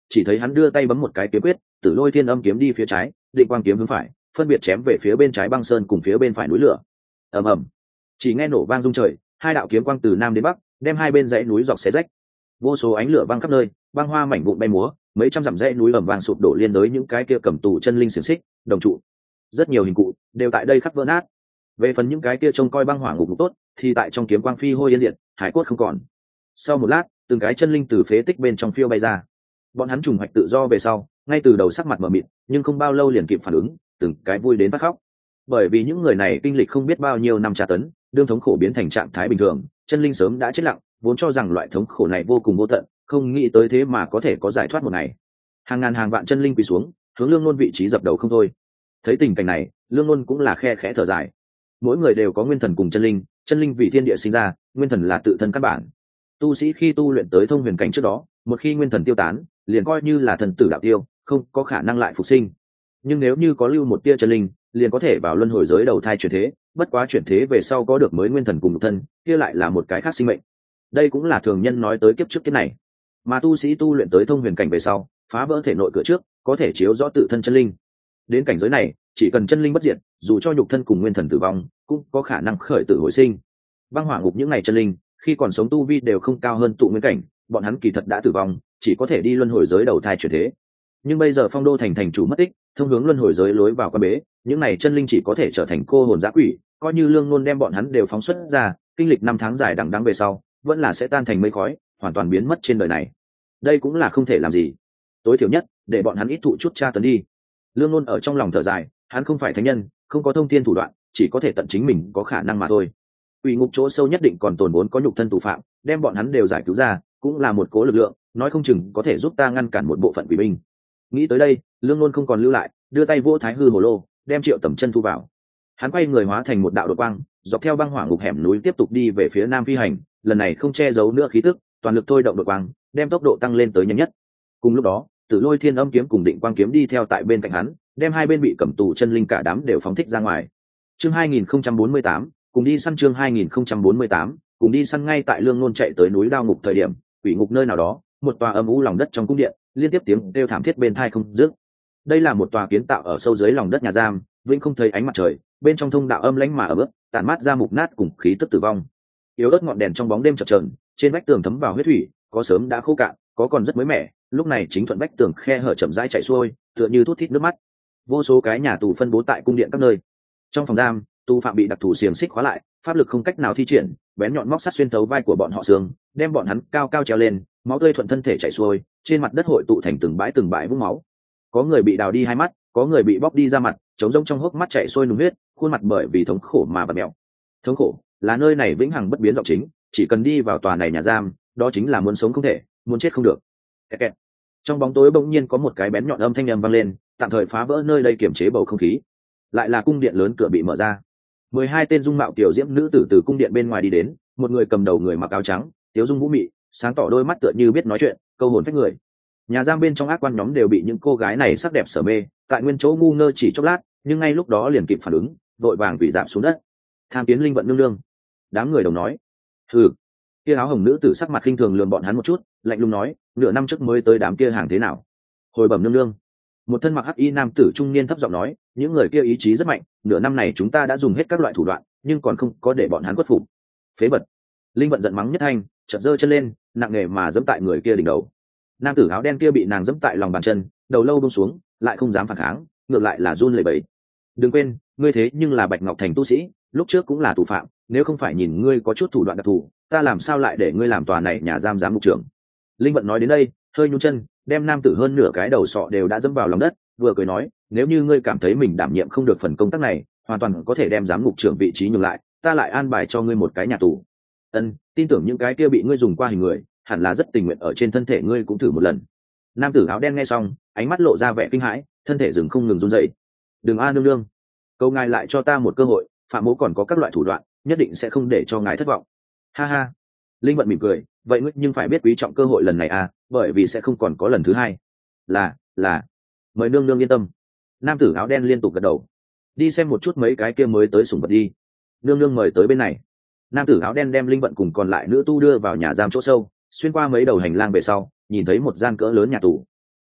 chỉ thấy hắn đưa tay bấm một cái kiếm quyết, Tử Lôi Thiên Âm kiếm đi phía trái, Định Quang kiếm hướng phải, phân biệt chém về phía bên trái băng sơn cùng phía bên phải núi lửa. Ầm ầm, chỉ nghe nổ vang rung trời, hai đạo kiếm quang từ nam đến bắc, đem hai bên dãy núi dọc xé rách. Vô số ánh lửa văng khắp nơi, băng hoa mảnh vụn bay múa, mấy trăm dặm dãy núi ầm vang sụp đổ liên đới những cái kia cầm tù chân linh xiềng xích, đồng trụ. Rất nhiều hình cụ đều tại đây khắc vỡ nát. Về phần những cái kia trông coi băng hỏa ngục tốt, thì tại trong kiếm quang phi hôi yên diệt, hải cốt không còn. Sau một lát, từng cái chân linh từ phế tích bên trong phiêu bay ra. Bọn hắn trùng hoạch tự do về sau, ngay từ đầu sắc mặt mờ mịt, nhưng không bao lâu liền kịp phản ứng, từng cái vui đến phát khóc. Bởi vì những người này kinh lịch không biết bao nhiêu năm tra tấn, đương thống khổ biến thành trạng thái bình thường, chân linh sớm đã chết lặng, vốn cho rằng loại thống khổ này vô cùng vô tận, không nghĩ tới thế mà có thể có giải thoát một ngày. Hàng ngàn hàng vạn chân linh quỳ xuống, hướng Lương Nôn vị trí dập đầu không thôi. Thấy tình cảnh này, Lương Nôn cũng là khe khẽ thở dài. Mỗi người đều có nguyên thần cùng chân linh, chân linh vì thiên địa sinh ra, nguyên thần là tự thân căn bản. Tu sĩ khi tu luyện tới thông huyền cảnh trước đó, một khi nguyên thần tiêu tán, liền coi như là thần tử đạo tiêu, không có khả năng lại phục sinh. Nhưng nếu như có lưu một tia chân linh, liền có thể vào luân hồi giới đầu thai chuyển thế, bất quá chuyển thế về sau có được mới nguyên thần cùng một thân, kia lại là một cái khác sinh mệnh. Đây cũng là thường nhân nói tới kiếp trước kiếp này. Mà tu sĩ tu luyện tới thông huyền cảnh về sau, phá vỡ thể nội cửa trước, có thể chiếu rõ tự thân chân linh. Đến cảnh giới này, chỉ cần chân linh bất diệt, dù cho nhục thân cùng nguyên thần tử vong, cũng có khả năng khởi tử hồi sinh. Băng hỏa ngục những ngày chân linh, khi còn sống tu vi đều không cao hơn tụ nguyên cảnh, bọn hắn kỳ thật đã tử vong, chỉ có thể đi luân hồi giới đầu thai chuyển thế. Nhưng bây giờ Phong Đô thành thành chủ mất tích, thông hướng luân hồi giới lối vào quan bế, những này chân linh chỉ có thể trở thành cô hồn dã quỷ, coi như Lương Nôn đem bọn hắn đều phóng xuất ra, kinh lịch năm tháng dài đằng đẵng về sau, vẫn là sẽ tan thành mây khói, hoàn toàn biến mất trên đời này. Đây cũng là không thể làm gì. Tối thiểu nhất, để bọn hắn ít thụ chút tra tấn đi. Lương Nôn ở trong lòng thở dài, hắn không phải thánh nhân, không có thông thiên thủ đoạn, chỉ có thể tận chính mình có khả năng mà thôi. Quỷ ngục chỗ sâu nhất định còn tồn vốn có nhục thân tù phạm, đem bọn hắn đều giải cứu ra, cũng là một cố lực lượng, nói không chừng có thể giúp ta ngăn cản một bộ phận quỷ binh. Nghĩ tới đây, Lương Nôn không còn lưu lại, đưa tay vỗ Thái Hư Hồ Lô, đem Triệu Tầm Chân thu vào. Hắn quay người hóa thành một đạo đột quang, dọc theo băng hỏa ngục hẻm núi tiếp tục đi về phía nam phi hành, lần này không che giấu nữa khí tức, toàn lực thôi động đột quang, đem tốc độ tăng lên tới nhanh nhất. Cùng lúc đó, Tử Lôi Thiên Âm kiếm cùng Định Quang kiếm đi theo tại bên cạnh hắn, đem hai bên bị cầm tù chân linh cả đám đều phóng thích ra ngoài. Chương hai nghìn không trăm bốn mươi tám, cùng đi săn chương hai nghìn không trăm bốn mươi tám, cùng đi săn ngay tại Lương Nôn chạy tới núi Đao Ngục thời điểm, quỷ ngục nơi nào đó, một tòa âm u lòng đất trong cung điện, liên tiếp tiếng kêu thảm thiết bên tai không dứt. Đây là một tòa kiến tạo ở sâu dưới lòng đất nhà giam, vĩnh không thấy ánh mặt trời, bên trong thông đạo âm lãnh mà ở bước, tản mát ra mục nát cùng khí tức tử vong. Yếu ớt ngọn đèn trong bóng đêm chập chờn, trên vách tường thấm vào huyết thủy, có sớm đã khô cạn, có còn rất mới mẻ, lúc này chính thuận vách tường khe hở chậm rãi chảy xuôi, tựa như thút thít nước mắt. Vô số cái nhà tù phân bố tại cung điện các nơi. Trong phòng giam, tù phạm bị đặc thù xiềng xích khóa lại, pháp lực không cách nào thi triển, bén nhọn móc sắt xuyên thấu vai của bọn họ xương, đem bọn hắn cao cao treo lên, máu tươi thuận thân thể chảy xuôi, trên mặt đất hội tụ thành từng bãi từng bãi vũng máu. Có người bị đào đi hai mắt, có người bị bóc đi ra mặt, trống rỗng trong hốc mắt chảy xuôi nùng huyết, khuôn mặt bởi vì thống khổ mà bặm mèo. Thống khổ là nơi này vĩnh hằng bất biến giọng chính, chỉ cần đi vào tòa này nhà giam, đó chính là muốn sống không thể, muốn chết không được. Kẹt kẹt. Trong bóng tối bỗng nhiên có một cái bén nhọn âm thanh âm vang lên, tạm thời phá vỡ nơi đây kiềm chế bầu không khí. Lại là cung điện lớn cửa bị mở ra. Mười hai tên dung mạo tiểu diễm nữ tử từ cung điện bên ngoài đi đến, một người cầm đầu người mặc áo trắng, tiếu dung vũ mị, sáng tỏ đôi mắt tựa như biết nói chuyện, câu hồn phách người. Nhà giam bên trong ác quan nhóm đều bị những cô gái này sắc đẹp sở mê, tại nguyên chỗ ngu ngơ chỉ chốc lát, nhưng ngay lúc đó liền kịp phản ứng, vội vàng quỳ rạp xuống đất. Tham kiến linh vận nương nương. Đám người đồng nói. Hừ. Kia áo hồng nữ tử sắc mặt khinh thường lườm bọn hắn một chút, lạnh lùng nói, nửa năm trước mới tới đám kia hàng thế nào? Hồi bẩm nương nương. Một thân mặc hắc y nam tử trung niên thấp giọng nói, những người kia ý chí rất mạnh, nửa năm này chúng ta đã dùng hết các loại thủ đoạn, nhưng còn không có để bọn hắn khuất phục. Phế vật. Linh vận giận mắng nhất thanh, chợt giơ chân lên, nặng nề mà giẫm tại người kia đỉnh đầu. Nam tử áo đen kia bị nàng giẫm tại lòng bàn chân, đầu lâu buông xuống, lại không dám phản kháng, ngược lại là run lẩy bẩy. Đừng quên, ngươi thế nhưng là Bạch Ngọc Thành tu sĩ, lúc trước cũng là tù phạm, nếu không phải nhìn ngươi có chút thủ đoạn đặc thù, ta làm sao lại để ngươi làm tòa này nhà giam giám mục trưởng. Linh vận nói đến đây, hơi nhún chân, đem nam tử hơn nửa cái đầu sọ đều đã dẫm vào lòng đất, vừa cười nói, nếu như ngươi cảm thấy mình đảm nhiệm không được phần công tác này, hoàn toàn có thể đem giám mục trưởng vị trí nhường lại, ta lại an bài cho ngươi một cái nhà tù. Ân, tin tưởng những cái kia bị ngươi dùng qua hình người, hẳn là rất tình nguyện ở trên thân thể ngươi cũng thử một lần. Nam tử áo đen nghe xong, ánh mắt lộ ra vẻ kinh hãi, thân thể dừng không ngừng run rẩy. Đừng a nương nương, câu ngài lại cho ta một cơ hội, phạm mỗ còn có các loại thủ đoạn, nhất định sẽ không để cho ngài thất vọng. Ha ha. Linh vận mỉm cười, vậy ngươi nhưng phải biết quý trọng cơ hội lần này à, bởi vì sẽ không còn có lần thứ hai. Là, là. Mời nương nương yên tâm. Nam tử áo đen liên tục gật đầu. Đi xem một chút mấy cái kia mới tới sủng vật đi. Nương nương mời tới bên này. Nam tử áo đen đem Linh vận cùng còn lại nữ tu đưa vào nhà giam chỗ sâu, xuyên qua mấy đầu hành lang về sau, nhìn thấy một gian cỡ lớn nhà tù.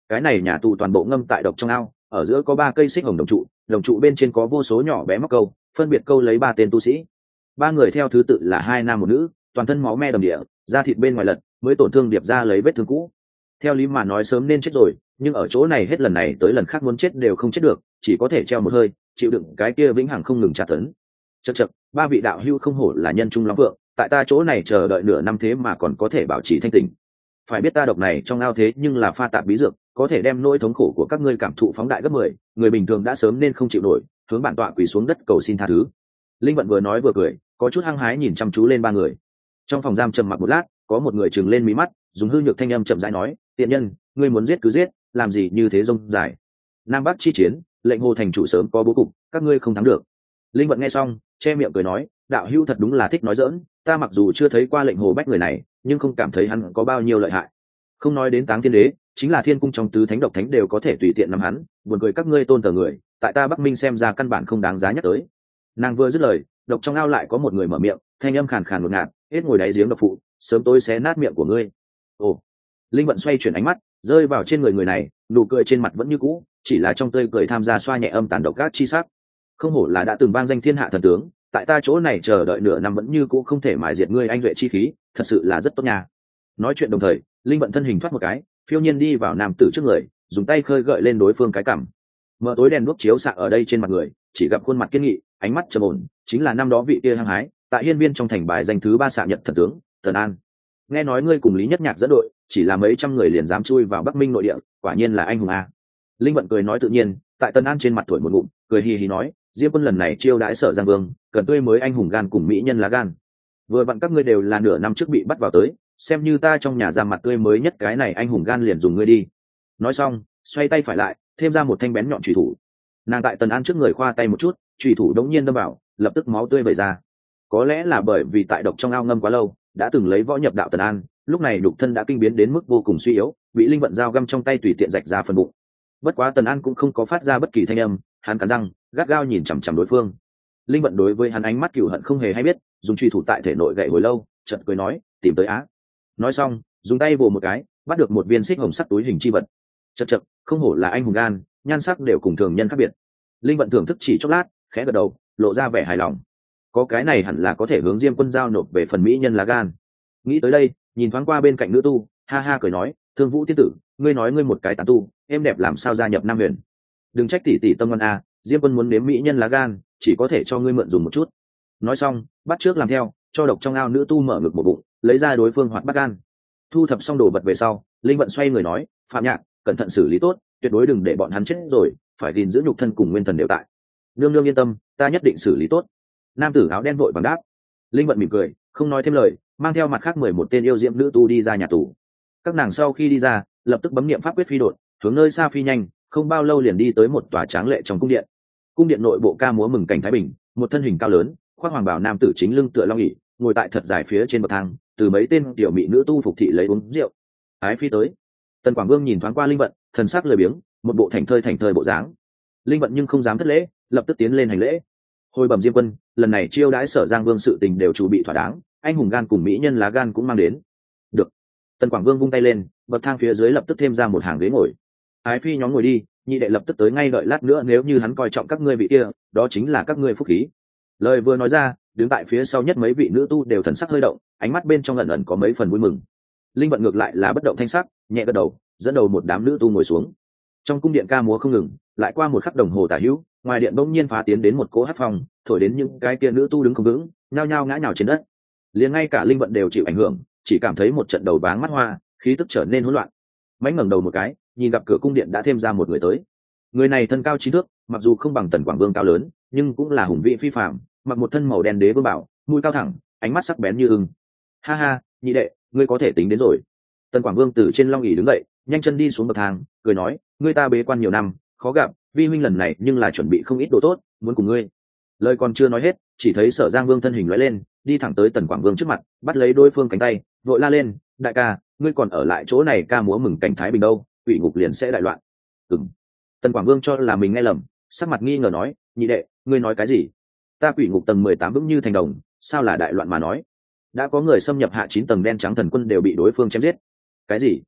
cái này nhà tù toàn bộ ngâm tại độc trong ao, ở giữa có ba cây xích hồng đồng trụ, đồng trụ bên trên có vô số nhỏ bé móc câu, phân biệt câu lấy ba tên tu sĩ. Ba người theo thứ tự là hai nam một nữ, toàn thân máu me đầm địa, da thịt bên ngoài lật, mới tổn thương điệp ra lấy vết thương cũ. Theo lý mà nói sớm nên chết rồi, nhưng ở chỗ này hết lần này tới lần khác muốn chết đều không chết được, chỉ có thể treo một hơi, chịu đựng cái kia vĩnh hằng không ngừng tra tấn. Chậc chậc, ba vị đạo hữu không hổ là nhân trung lắm vượng, tại ta chỗ này chờ đợi nửa năm thế mà còn có thể bảo trì thanh tỉnh. Phải biết ta độc này trong ao thế nhưng là pha tạp bí dược, có thể đem nỗi thống khổ của các ngươi cảm thụ phóng đại gấp mười, người bình thường đã sớm nên không chịu nổi, hướng bản tọa quỳ xuống đất cầu xin tha thứ. Linh vận vừa nói vừa cười, có chút hăng hái nhìn chăm chú lên ba người. Trong phòng giam trầm mặc một lát, có một người trừng lên mí mắt, dùng hư nhược thanh âm chậm rãi nói, tiện nhân, ngươi muốn giết cứ giết, làm gì như thế rông dài. Nam Bắc chi chiến, lệnh hồ thành chủ sớm có bố cục, các ngươi không thắng được. Linh vận nghe xong, che miệng cười nói, đạo hữu thật đúng là thích nói dỡn, ta mặc dù chưa thấy qua lệnh hồ bách người này, nhưng không cảm thấy hắn có bao nhiêu lợi hại. Không nói đến Táng Thiên Đế, chính là thiên cung trong tứ thánh độc thánh đều có thể tùy tiện nắm hắn, buồn cười các ngươi tôn thờ người, tại ta Bắc Minh xem ra căn bản không đáng giá nhắc tới. Nàng vừa dứt lời, độc trong ao lại có một người mở miệng, thanh âm khàn khàn ngột ngạt, hết ngồi đáy giếng độc phụ, sớm tối xé nát miệng của ngươi. Ồ. Linh vận xoay chuyển ánh mắt, rơi vào trên người người này, nụ cười trên mặt vẫn như cũ, chỉ là trong tươi cười tham gia xoa nhẹ âm tàn độc các chi sắc. Không hổ là đã từng vang danh thiên hạ thần tướng, tại ta chỗ này chờ đợi nửa năm vẫn như cũ không thể mài diệt ngươi anh duệ chi khí, thật sự là rất tốt nha. Nói chuyện đồng thời, Linh vận thân hình thoát một cái, phiêu nhiên đi vào nam tử trước người, dùng tay khơi gợi lên đối phương cái cằm. Mở tối đèn đuốc chiếu xạ ở đây trên mặt người, chỉ gặp khuôn mặt kiên nghị, ánh mắt trầm ổn, chính là năm đó vị kia hăng hái, tại hiên viên trong thành bài danh thứ ba xạ nhật thần tướng, Tần An. Nghe nói ngươi cùng Lý Nhất Nhạc dẫn đội, chỉ là mấy trăm người liền dám chui vào Bắc Minh nội địa, quả nhiên là anh hùng a. Linh vận cười nói tự nhiên, tại Tần An trên mặt thổi một ngụm, cười hì hì nói, Diêm Quân lần này chiêu đãi Sở Giang Vương, cần tươi mới anh hùng gan cùng mỹ nhân lá gan. Vừa vặn các ngươi đều là nửa năm trước bị bắt vào tới, xem như ta trong nhà ra mặt tươi mới nhất cái này anh hùng gan liền dùng ngươi đi. Nói xong, xoay tay phải lại, thêm ra một thanh bén nhọn chùy thủ. Nàng tại Tần An trước người khoa tay một chút, chùy thủ đống nhiên đâm vào, lập tức máu tươi vẩy ra. Có lẽ là bởi vì tại độc trong ao ngâm quá lâu, đã từng lấy võ nhập đạo Tần An, lúc này đục thân đã kinh biến đến mức vô cùng suy yếu, bị linh vận dao găm trong tay tùy tiện rạch ra phần bụng. Bất quá Tần An cũng không có phát ra bất kỳ thanh âm, hắn cắn răng, gắt gao nhìn chằm chằm đối phương. Linh vận đối với hắn ánh mắt cừu hận không hề hay biết, dùng truy thủ tại thể nội gậy hồi lâu, chợt cười nói, tìm tới á. Nói xong, dùng tay vồ một cái, bắt được một viên xích hồng sắc túi hình chi vật. Chậc chậc, không hổ là anh hùng gan, nhan sắc đều cùng thường nhân khác biệt. Linh vận thưởng thức chỉ chốc lát, khẽ gật đầu, lộ ra vẻ hài lòng. Có cái này hẳn là có thể hướng Diêm Quân giao nộp về phần mỹ nhân lá gan. Nghĩ tới đây, nhìn thoáng qua bên cạnh nữ tu, ha ha cười nói, Thương Vũ tiên tử, ngươi nói ngươi một cái tán tu, em đẹp làm sao gia nhập Nam Huyền? Đừng trách tỷ tỷ tâm ngoan a, Diêm Quân muốn nếm mỹ nhân lá gan, chỉ có thể cho ngươi mượn dùng một chút. Nói xong, bắt trước làm theo, cho độc trong ao nữ tu mở ngực một bụng, lấy ra đối phương hoạt bát gan. Thu thập xong đồ vật về sau, Linh vận xoay người nói, Phạm Nhạc, cẩn thận xử lý tốt, tuyệt đối đừng để bọn hắn chết rồi, phải gìn giữ nhục thân cùng nguyên thần đều tại. Nương nương yên tâm, ta nhất định xử lý tốt. Nam tử áo đen vội vàng đáp. Linh vận mỉm cười, không nói thêm lời, mang theo mặt khác mười một tên yêu diễm nữ tu đi ra nhà tù. Các nàng sau khi đi ra, lập tức bấm niệm pháp quyết phi đột, hướng nơi xa phi nhanh, không bao lâu liền đi tới một tòa tráng lệ trong cung điện. Cung điện nội bộ ca múa mừng cảnh thái bình, một thân hình cao lớn, khoác hoàng bào nam tử chính lưng tựa long ỷ, ngồi tại thật dài phía trên bậc thang, từ mấy tên tiểu mỹ nữ tu phục thị lấy uống rượu. Ái phi tới. Tần Quảng Vương nhìn thoáng qua Linh vận, thần sắc lười biếng, một bộ thành thơi thành thơi bộ dáng. Linh vận nhưng không dám thất lễ, lập tức tiến lên hành lễ. Hồi bẩm Diêm Quân, lần này chiêu đãi Sở Giang Vương sự tình đều chuẩn bị thỏa đáng, anh hùng gan cùng mỹ nhân lá gan cũng mang đến. Được. Tần Quảng Vương vung tay lên, bậc thang phía dưới lập tức thêm ra một hàng ghế ngồi. Ái phi nhóm ngồi đi, nhị đệ lập tức tới ngay, đợi lát nữa nếu như hắn coi trọng các ngươi vị kia, đó chính là các ngươi phúc khí. Lời vừa nói ra, đứng tại phía sau nhất mấy vị nữ tu đều thần sắc hơi động, ánh mắt bên trong ẩn ẩn có mấy phần vui mừng. Linh vận ngược lại là bất động thanh sắc, nhẹ gật đầu, dẫn đầu một đám nữ tu ngồi xuống. Trong cung điện ca múa không ngừng, lại qua một khắc đồng hồ tả hữu, ngoài điện bỗng nhiên phá tiến đến một cỗ hát phong, thổi đến những cái kia nữ tu đứng không vững, nhao nhao ngã nhào trên đất. Liền ngay cả Linh vận đều chịu ảnh hưởng, chỉ cảm thấy một trận đầu váng mắt hoa, khí tức trở nên hỗn loạn. Mánh ngẩng đầu một cái, nhìn gặp cửa cung điện đã thêm ra một người tới. Người này thân cao chín thước, mặc dù không bằng Tần Quảng Vương cao lớn, nhưng cũng là hùng vĩ phi phàm, mặc một thân màu đen đế vương bảo, mũi cao thẳng, ánh mắt sắc bén như ưng. Ha ha, nhị đệ, ngươi có thể tính đến rồi. Tần Quảng Vương từ trên long ỷ đứng dậy, nhanh chân đi xuống bậc thang, cười nói, ngươi ta bế quan nhiều năm, khó gặp, vi huynh lần này nhưng là chuẩn bị không ít đồ tốt, muốn cùng ngươi. Lời còn chưa nói hết, chỉ thấy Sở Giang Vương thân hình lóe lên, đi thẳng tới Tần Quảng Vương trước mặt, bắt lấy đối phương cánh tay, vội la lên, đại ca, ngươi còn ở lại chỗ này ca múa mừng cảnh thái bình đâu, quỷ ngục liền sẽ đại loạn. Ừm. Tần Quảng Vương cho là mình nghe lầm, sắc mặt nghi ngờ nói, nhị đệ, ngươi nói cái gì? Ta quỷ ngục tầng mười tám vững như thành đồng, sao là đại loạn mà nói? Đã có người xâm nhập hạ chín tầng đen trắng thần quân đều bị đối phương chém giết. Cái gì?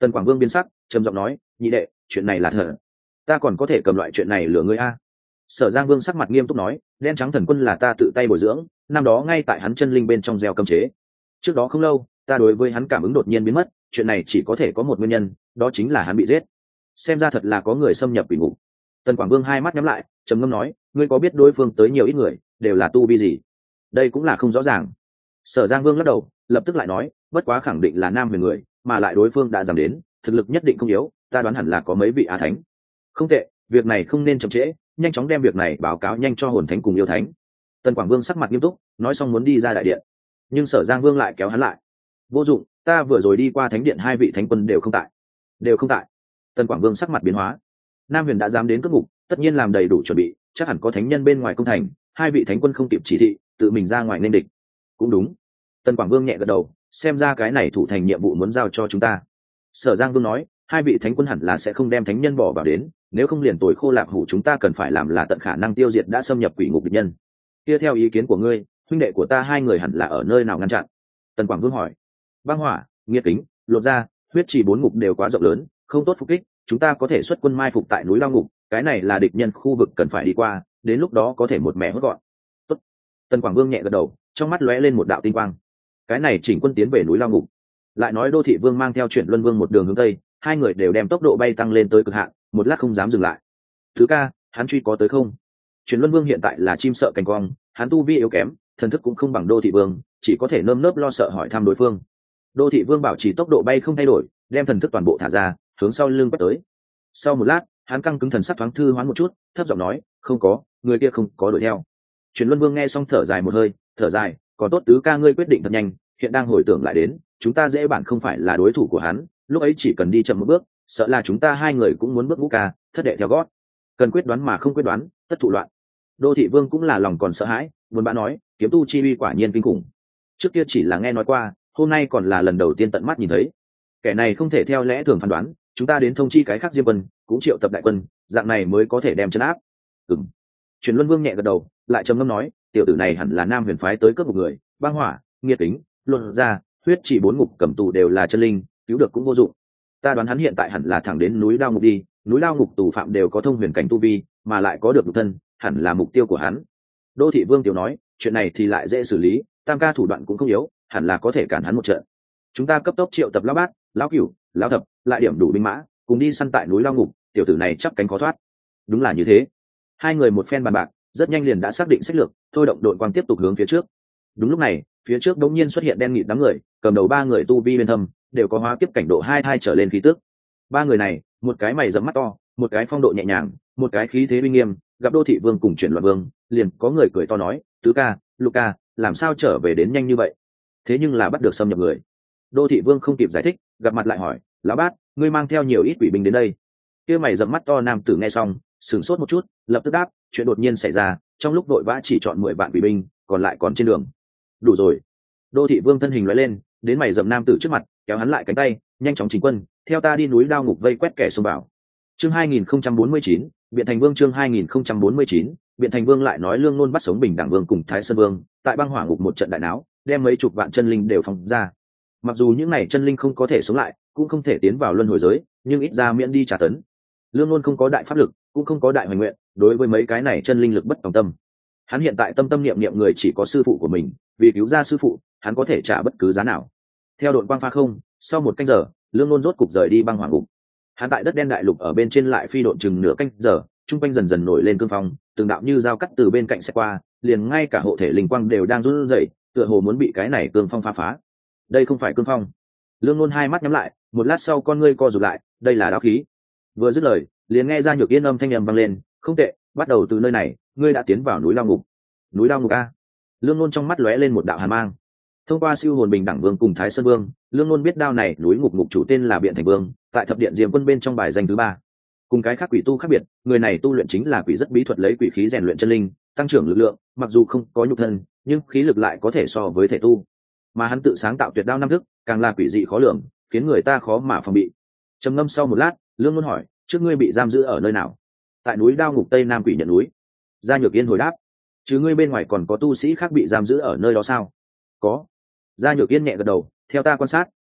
Tần Quảng Vương biến sắc, trầm giọng nói, nhị đệ, chuyện này là thật, ta còn có thể cầm loại chuyện này lừa ngươi a? Sở Giang Vương sắc mặt nghiêm túc nói, đen trắng thần quân là ta tự tay bồi dưỡng, năm đó ngay tại hắn chân linh bên trong gieo cấm chế. Trước đó không lâu, ta đối với hắn cảm ứng đột nhiên biến mất, chuyện này chỉ có thể có một nguyên nhân, đó chính là hắn bị giết. Xem ra thật là có người xâm nhập quỷ ngục. Tần Quảng Vương hai mắt nhắm lại, trầm ngâm nói, ngươi có biết đối phương tới nhiều ít người, đều là tu vi gì? Đây cũng là không rõ ràng. Sở Giang Vương lắc đầu, lập tức lại nói, bất quá khẳng định là nam huyền người, mà lại đối phương đã giảm đến, thực lực nhất định không yếu, ta đoán hẳn là có mấy vị á thánh. Không tệ, việc này không nên chậm trễ, nhanh chóng đem việc này báo cáo nhanh cho hồn thánh cùng yêu thánh. Tần Quảng Vương sắc mặt nghiêm túc, nói xong muốn đi ra đại điện, nhưng Sở Giang Vương lại kéo hắn lại. Vô dụng, ta vừa rồi đi qua thánh điện, hai vị thánh quân đều không tại, đều không tại. Tần Quảng Vương sắc mặt biến hóa. Nam huyền đã dám đến cướp ngục, tất nhiên làm đầy đủ chuẩn bị, chắc hẳn có thánh nhân bên ngoài công thành, hai vị thánh quân không kịp chỉ thị, tự mình ra ngoài nên địch. Cũng đúng. Tần Quảng Vương nhẹ gật đầu, xem ra cái này thủ thành nhiệm vụ muốn giao cho chúng ta. Sở Giang Vương nói, hai vị thánh quân hẳn là sẽ không đem thánh nhân bỏ vào đến, nếu không liền tuổi khô lạc hủ, chúng ta cần phải làm là tận khả năng tiêu diệt đã xâm nhập quỷ ngục địch nhân. Kia theo ý kiến của ngươi, huynh đệ của ta hai người hẳn là ở nơi nào ngăn chặn? Tần Quảng Vương hỏi. Băng hỏa, nghiệt kính, lột ra, huyết trì bốn ngục đều quá rộng lớn, không tốt phục kích, chúng ta có thể xuất quân mai phục tại núi Lao Ngục, cái này là địch nhân khu vực cần phải đi qua, đến lúc đó có thể một mẻ hốt gọn. Tốt. Tần Quảng Vương nhẹ gật đầu, trong mắt lóe lên một đạo tinh quang. Cái này chỉnh quân tiến về núi Lao Ngục. Lại nói Đô Thị Vương mang theo Chuyển Luân Vương một đường hướng tây, hai người đều đem tốc độ bay tăng lên tới cực hạn, một lát không dám dừng lại. Thứ ca, hắn truy có tới không? Chuyển Luân Vương hiện tại là chim sợ cành cong, hắn tu vi yếu kém, thần thức cũng không bằng Đô Thị Vương, chỉ có thể nơm nớp lo sợ hỏi thăm đối phương. Đô Thị Vương bảo trì tốc độ bay không thay đổi, đem thần thức toàn bộ thả ra, hướng sau lưng quét tới. Sau một lát, hắn căng cứng thần sắc thoáng thư hoán một chút, thấp giọng nói, không có, người kia không có đuổi theo. Chuyển Luân Vương nghe xong thở dài một hơi, thở dài, còn tốt tứ ca ngươi quyết định thật nhanh, hiện đang hồi tưởng lại đến, chúng ta dễ bản không phải là đối thủ của hắn, lúc ấy chỉ cần đi chậm một bước, sợ là chúng ta hai người cũng muốn bước ngũ ca, thất đệ theo gót. Cần quyết đoán mà không quyết đoán, tất thủ loạn. Đô Thị Vương cũng là lòng còn sợ hãi, buồn bã nói, kiếm tu chi uy quả nhiên kinh khủng. Trước kia chỉ là nghe nói qua, hôm nay còn là lần đầu tiên tận mắt nhìn thấy. Kẻ này không thể theo lẽ thường phán đoán, chúng ta đến thông chi cái khác Diêm quân, cũng triệu tập đại quân, dạng này mới có thể đem trấn áp. Ừm. Truyền Luân Vương nhẹ gật đầu, lại trầm ngâm nói, tiểu tử này hẳn là Nam Huyền phái tới cướp một người, băng hỏa, nghiệt tính, luận ra, huyết chỉ bốn ngục cầm tù đều là chân linh, cứu được cũng vô dụng. Ta đoán hắn hiện tại hẳn là thẳng đến núi Đao Ngục đi, núi Đao Ngục tù phạm đều có thông huyền cảnh tu vi, mà lại có được nhục thân, hẳn là mục tiêu của hắn. Đô Thị Vương tiểu nói, chuyện này thì lại dễ xử lý, tam ca thủ đoạn cũng không yếu, hẳn là có thể cản hắn một trận. Chúng ta cấp tốc triệu tập lão bát, lão cửu, lão thập, lại điểm đủ binh mã, cùng đi săn tại núi Lao Ngục, tiểu tử này chắp cánh khó thoát. Đúng là như thế. Hai người một phen bàn bạc, rất nhanh liền đã xác định sách lược, thôi động đội quang tiếp tục hướng phía trước. Đúng lúc này, phía trước đống nhiên xuất hiện đen nghịt đám người, cầm đầu ba người tu vi bên thâm, đều có hóa kiếp cảnh độ hai thai trở lên khí tức. Ba người này, một cái mày rậm mắt to, một cái phong độ nhẹ nhàng, một cái khí thế uy nghiêm, gặp Đô Thị Vương cùng Chuyển Loạn Vương, liền có người cười to nói, tứ ca, lục ca, làm sao trở về đến nhanh như vậy? Thế nhưng là bắt được xâm nhập người. Đô Thị Vương không kịp giải thích, gặp mặt lại hỏi, lão bát, ngươi mang theo nhiều ít quỷ binh đến đây? Kia mày rậm mắt to nam tử nghe xong, sửng sốt một chút, lập tức đáp, chuyện đột nhiên xảy ra, trong lúc đội vã chỉ chọn mười vạn quỷ binh, còn lại còn trên đường. Đủ rồi. Đô Thị Vương thân hình lóe lên, đến mày rậm nam tử trước mặt, kéo hắn lại cánh tay, nhanh chóng chỉnh quân, theo ta đi núi Đao Ngục vây quét kẻ xông vào. Chương hai nghìn không trăm bốn mươi chín, Biện Thành Vương chương hai nghìn không trăm bốn mươi chín, Biện Thành Vương lại nói Lương Nôn bắt sống Bình Đẳng Vương cùng Thái Sơn Vương, tại băng hỏa ngục một trận đại náo, đem mấy chục vạn chân linh đều phóng ra. Mặc dù những này chân linh không có thể sống lại, cũng không thể tiến vào luân hồi giới, nhưng ít ra miễn đi trả tấn. Lương Nôn không có đại pháp lực, cũng không có đại hoành nguyện, đối với mấy cái này chân linh lực bất tòng tâm. Hắn hiện tại tâm tâm niệm niệm người chỉ có sư phụ của mình, vì cứu ra sư phụ, hắn có thể trả bất cứ giá nào. Theo đội quang pha không, sau một canh giờ, Lương Nôn rốt cục rời đi băng hỏa ngục. Hắn tại đất đen đại lục ở bên trên lại phi độn chừng nửa canh giờ, trung quanh dần dần nổi lên cương phong, từng đạo như dao cắt từ bên cạnh sẽ qua, liền ngay cả hộ thể linh quang đều đang run rẩy, tựa hồ muốn bị cái này cương phong phá phá. Đây không phải cương phong. Lương Nôn hai mắt nhắm lại, một lát sau con ngươi co rụt lại, đây là đao khí. Vừa dứt lời, liền nghe ra Nhược Yên âm thanh ầm vang lên, không tệ, bắt đầu từ nơi này, ngươi đã tiến vào núi Lao Ngục. Núi Lao Ngục a? Lương Nôn trong mắt lóe lên một đạo hàn mang. Thông qua siêu hồn Bình Đẳng Vương cùng Thái Sơn Vương, Lương Nôn biết đao này núi ngục ngục chủ tên là Biện Thành Vương, tại thập điện Diêm Quân bên trong bài danh thứ ba. Cùng cái khác quỷ tu khác biệt, người này tu luyện chính là quỷ rất bí thuật, lấy quỷ khí rèn luyện chân linh, tăng trưởng lực lượng, mặc dù không có nhục thân, nhưng khí lực lại có thể so với thể tu. Mà hắn tự sáng tạo tuyệt đao năm thức, càng là quỷ dị khó lường, khiến người ta khó mà phòng bị. Trầm ngâm sau một lát, Lương Nôn hỏi, trước ngươi bị giam giữ ở nơi nào? Tại núi Đao Ngục Tây Nam Quỷ Nhận núi. Gia Nhược Yên hồi đáp, chứ ngươi bên ngoài còn có tu sĩ khác bị giam giữ ở nơi đó sao? Có. Gia Nhược Yên nhẹ gật đầu, theo ta quan sát,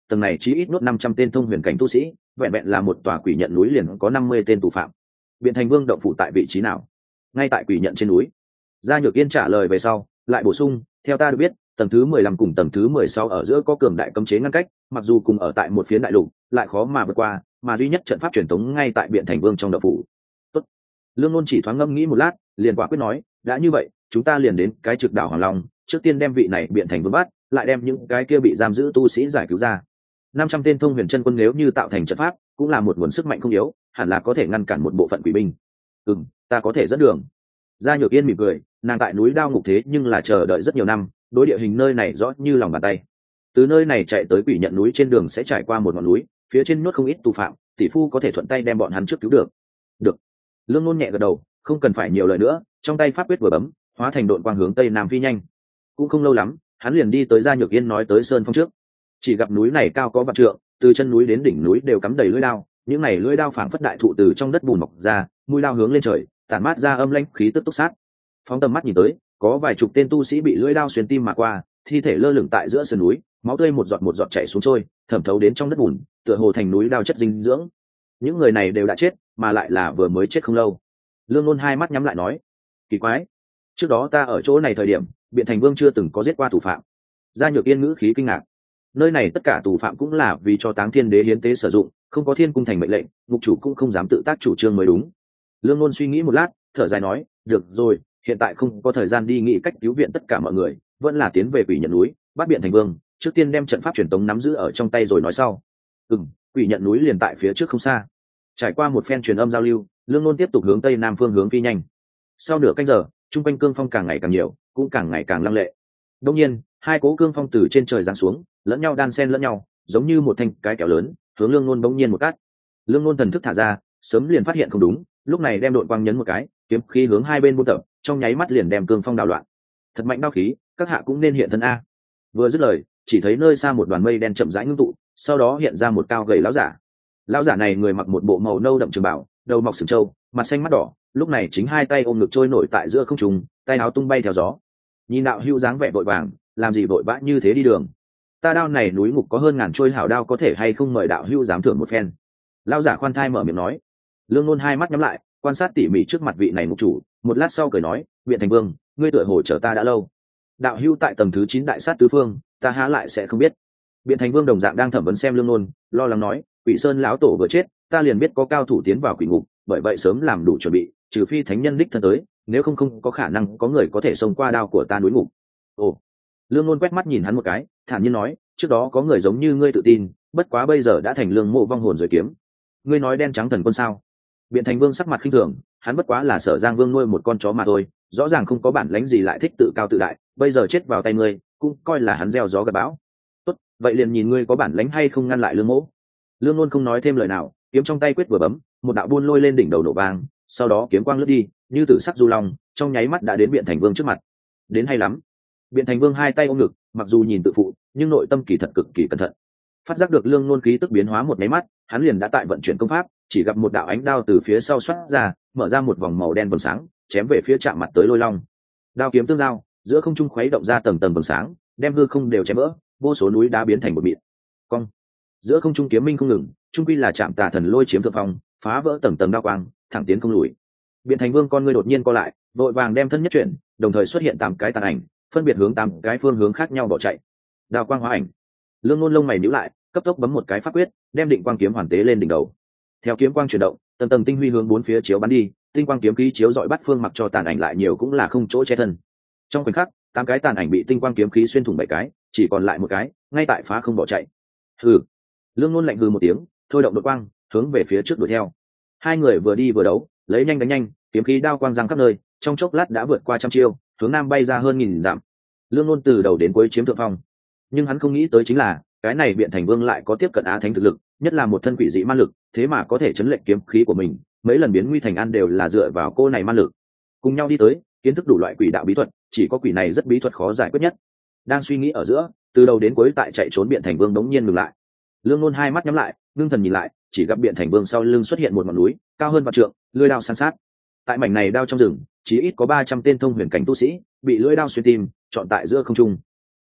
tầng này chỉ ít nuốt năm trăm tên thông huyền cảnh tu sĩ, vẹn vẹn là một tòa quỷ nhận núi liền có năm mươi tên tù phạm. Biện Thành Vương động phủ tại vị trí nào? Ngay tại quỷ nhận trên núi. Gia Nhược Yên trả lời về sau, lại bổ sung, theo ta được biết, tầng thứ mười lăm cùng tầng thứ mười sáu ở giữa có cường đại cấm chế ngăn cách, mặc dù cùng ở tại một phiến đại lục, lại khó mà vượt qua, mà duy nhất trận pháp truyền tống ngay tại Biện Thành Vương trong động phủ. Tốt. Lương Nôn chỉ thoáng ngâm nghĩ một lát, liền quả quyết nói, đã như vậy, chúng ta liền đến cái trực đảo Hoàng Long, trước tiên đem vị này Biện Thành Vương bắt, lại đem những cái kia bị giam giữ tu sĩ giải cứu ra. Năm trăm tên thông huyền chân quân nếu như tạo thành trận pháp, cũng là một nguồn sức mạnh không yếu, hẳn là có thể ngăn cản một bộ phận quỷ binh. Ừm, ta có thể dẫn đường. Gia Nhược Yên mỉm cười, nàng tại núi Đao Ngục thế nhưng là chờ đợi rất nhiều năm, đối địa hình nơi này rõ như lòng bàn tay. Từ nơi này chạy tới quỷ nhận núi trên đường sẽ trải qua một ngọn núi, phía trên nuốt không ít tù phạm, tỷ phu có thể thuận tay đem bọn hắn trước cứu được. Được. Lương Nôn nhẹ gật đầu, không cần phải nhiều lời nữa, trong tay pháp quyết vừa bấm, hóa thành độn quang hướng tây nam phi nhanh. Cũng không lâu lắm, hắn liền đi tới Gia Nhược Yên nói tới sơn phong trước. Chỉ gặp núi này cao có vạn trượng, từ chân núi đến đỉnh núi đều cắm đầy lưỡi đao, những này lưỡi đao phảng phất đại thụ từ trong đất bùn mọc ra, mũi đao hướng lên trời, tản mát ra âm lãnh khí tức túc sát. Phóng tầm mắt nhìn tới, có vài chục tên tu sĩ bị lưỡi đao xuyên tim mà qua, thi thể lơ lửng tại giữa sườn núi, máu tươi một giọt một giọt chảy xuống trôi, thẩm thấu đến trong đất bùn, tựa hồ thành núi đao chất dinh dưỡng. Những người này đều đã chết, mà lại là vừa mới chết không lâu. Lương Nôn hai mắt nhắm lại nói, kỳ quái, trước đó ta ở chỗ này thời điểm, Biện Thành Vương chưa từng có giết qua thủ phạm. Gia Nhược Yên ngữ khí kinh ngạc, nơi này tất cả tù phạm cũng là vì cho Táng Thiên Đế hiến tế sử dụng, không có Thiên Cung thành mệnh lệnh, ngục chủ cũng không dám tự tác chủ trương mới đúng. Lương Nôn suy nghĩ một lát, thở dài nói, được rồi, hiện tại không có thời gian đi nghĩ cách cứu viện tất cả mọi người, vẫn là tiến về quỷ nhận núi, bắt Biện Thành Vương, trước tiên đem trận pháp truyền tống nắm giữ ở trong tay rồi nói sau. Ừm, quỷ nhận núi liền tại phía trước không xa. Trải qua một phen truyền âm giao lưu, Lương Nôn tiếp tục hướng tây nam phương hướng phi nhanh. Sau nửa canh giờ, trung quanh cương phong càng ngày càng nhiều, cũng càng ngày càng lăng lệ. Đương nhiên, hai cố cương phong từ trên trời giáng xuống, lẫn nhau đan xen lẫn nhau, giống như một thanh cái kéo lớn, hướng Lương Nôn bỗng nhiên một cắt. Lương Nôn thần thức thả ra, sớm liền phát hiện không đúng, lúc này đem đội quang nhấn một cái, kiếm khí hướng hai bên buôn tập, trong nháy mắt liền đem cương phong đảo loạn. Thật mạnh đao khí, các hạ cũng nên hiện thân a. Vừa dứt lời, chỉ thấy nơi xa một đoàn mây đen chậm rãi ngưng tụ, sau đó hiện ra một cao gầy lão giả. Lão giả này người mặc một bộ màu nâu đậm trường bảo, đầu mọc sừng trâu, mặt xanh mắt đỏ, lúc này chính hai tay ôm ngực trôi nổi tại giữa không trung, tay áo tung bay theo gió. Nhìn đạo hữu dáng vẻ vội vàng, làm gì vội vã như thế đi đường? Ta đao này núi ngục có hơn ngàn trôi hảo đao, có thể hay không mời đạo hữu dám thưởng một phen? Lão giả khoan thai mở miệng nói. Lương Nôn hai mắt nhắm lại, quan sát tỉ mỉ trước mặt vị này ngục chủ, một lát sau cười nói, Biện Thành Vương, ngươi tựa hồ chờ ta đã lâu. Đạo hữu tại tầng thứ chín đại sát tứ phương, ta há lại sẽ không biết. Biện Thành Vương đồng dạng đang thẩm vấn xem Lương Nôn, lo lắng nói, Quỷ Sơn lão tổ vừa chết, ta liền biết có cao thủ tiến vào quỷ ngục, bởi vậy sớm làm đủ chuẩn bị, trừ phi thánh nhân đích thân tới, nếu không không có khả năng có người có thể xông qua đao của ta núi ngục. Ồ. Lương Nôn quét mắt nhìn hắn một cái, thản nhiên nói, trước đó có người giống như ngươi tự tin, bất quá bây giờ đã thành lương mộ vong hồn rồi kiếm. Ngươi nói đen trắng thần quân sao? Biện Thành Vương sắc mặt khinh thường, hắn bất quá là Sở Giang Vương nuôi một con chó mà thôi, rõ ràng không có bản lãnh gì lại thích tự cao tự đại, bây giờ chết vào tay ngươi, cũng coi là hắn gieo gió gặt bão. Tốt, vậy liền nhìn ngươi có bản lãnh hay không ngăn lại Lương Mộ. Lương Nôn không nói thêm lời nào, kiếm trong tay quyết vừa bấm, một đạo buôn lôi lên đỉnh đầu nổ vang, sau đó kiếm quang lướt đi, như tử sắc du long, trong nháy mắt đã đến Biện Thành Vương trước mặt. Đến hay lắm. Biện Thành Vương hai tay ôm ngực, mặc dù nhìn tự phụ, nhưng nội tâm kỳ thật cực kỳ cẩn thận. Phát giác được Lương Nôn khí tức biến hóa một nháy mắt, hắn liền đã tại vận chuyển công pháp, chỉ gặp một đạo ánh đao từ phía sau xoát ra, mở ra một vòng màu đen vầng sáng, chém về phía chạm mặt tới lôi long. Đao kiếm tương giao, giữa không trung khuấy động ra tầng tầng vầng sáng, đem hư không đều chém vỡ, vô số núi đá biến thành một mịn. Cong. Giữa không trung kiếm minh không ngừng, trung quy là chạm tà thần lôi chiếm thượng phong, phá vỡ tầng tầng đao quang, thẳng tiến không lùi. Biện Thành Vương con ngươi đột nhiên co lại, vội vàng đem thân nhất chuyển, đồng thời xuất hiện tám cái tàn ảnh, phân biệt hướng tám cái phương hướng khác nhau bỏ chạy. Đao quang hóa ảnh. Lương Nôn lông mày nhíu lại, cấp tốc bấm một cái pháp quyết, đem định quang kiếm hoàn tế lên đỉnh đầu. Theo kiếm quang chuyển động, tầng tầng tinh huy hướng bốn phía chiếu bắn đi, tinh quang kiếm khí chiếu dọi bắt phương, mặc cho tàn ảnh lại nhiều cũng là không chỗ che thân. Trong khoảnh khắc, tám cái tàn ảnh bị tinh quang kiếm khí xuyên thủng bảy cái, chỉ còn lại một cái, ngay tại phá không bỏ chạy. Hừ. Lương Nôn lạnh hừ một tiếng, thôi động đột quang, hướng về phía trước đuổi theo. Hai người vừa đi vừa đấu, lấy nhanh đánh nhanh, kiếm khí đao quang giăng khắp nơi, trong chốc lát đã vượt qua trăm chiêu, hướng nam bay ra hơn nghìn dặm. Lương Nôn từ đầu đến cuối chiếm thượng phong, nhưng hắn không nghĩ tới chính là cái này Biện Thành Vương lại có tiếp cận á thánh thực lực, nhất là một thân quỷ dị ma lực, thế mà có thể chấn lệnh kiếm khí của mình, mấy lần biến nguy thành an đều là dựa vào cô này ma lực. Cùng nhau đi tới, kiến thức đủ loại quỷ đạo bí thuật, chỉ có quỷ này rất bí thuật khó giải quyết nhất. Đang suy nghĩ ở giữa, từ đầu đến cuối tại chạy trốn Biện Thành Vương đống nhiên ngừng lại. Lương Nôn hai mắt nhắm lại, ngưng thần nhìn lại, chỉ gặp Biện Thành Vương sau lưng xuất hiện một ngọn núi, cao hơn vạn trượng, lưỡi đao san sát. Tại mảnh này đao trong rừng, chỉ ít có ba trăm tên thông huyền cảnh tu sĩ, bị lưỡi đao xuyên tim, chọn tại giữa không trung.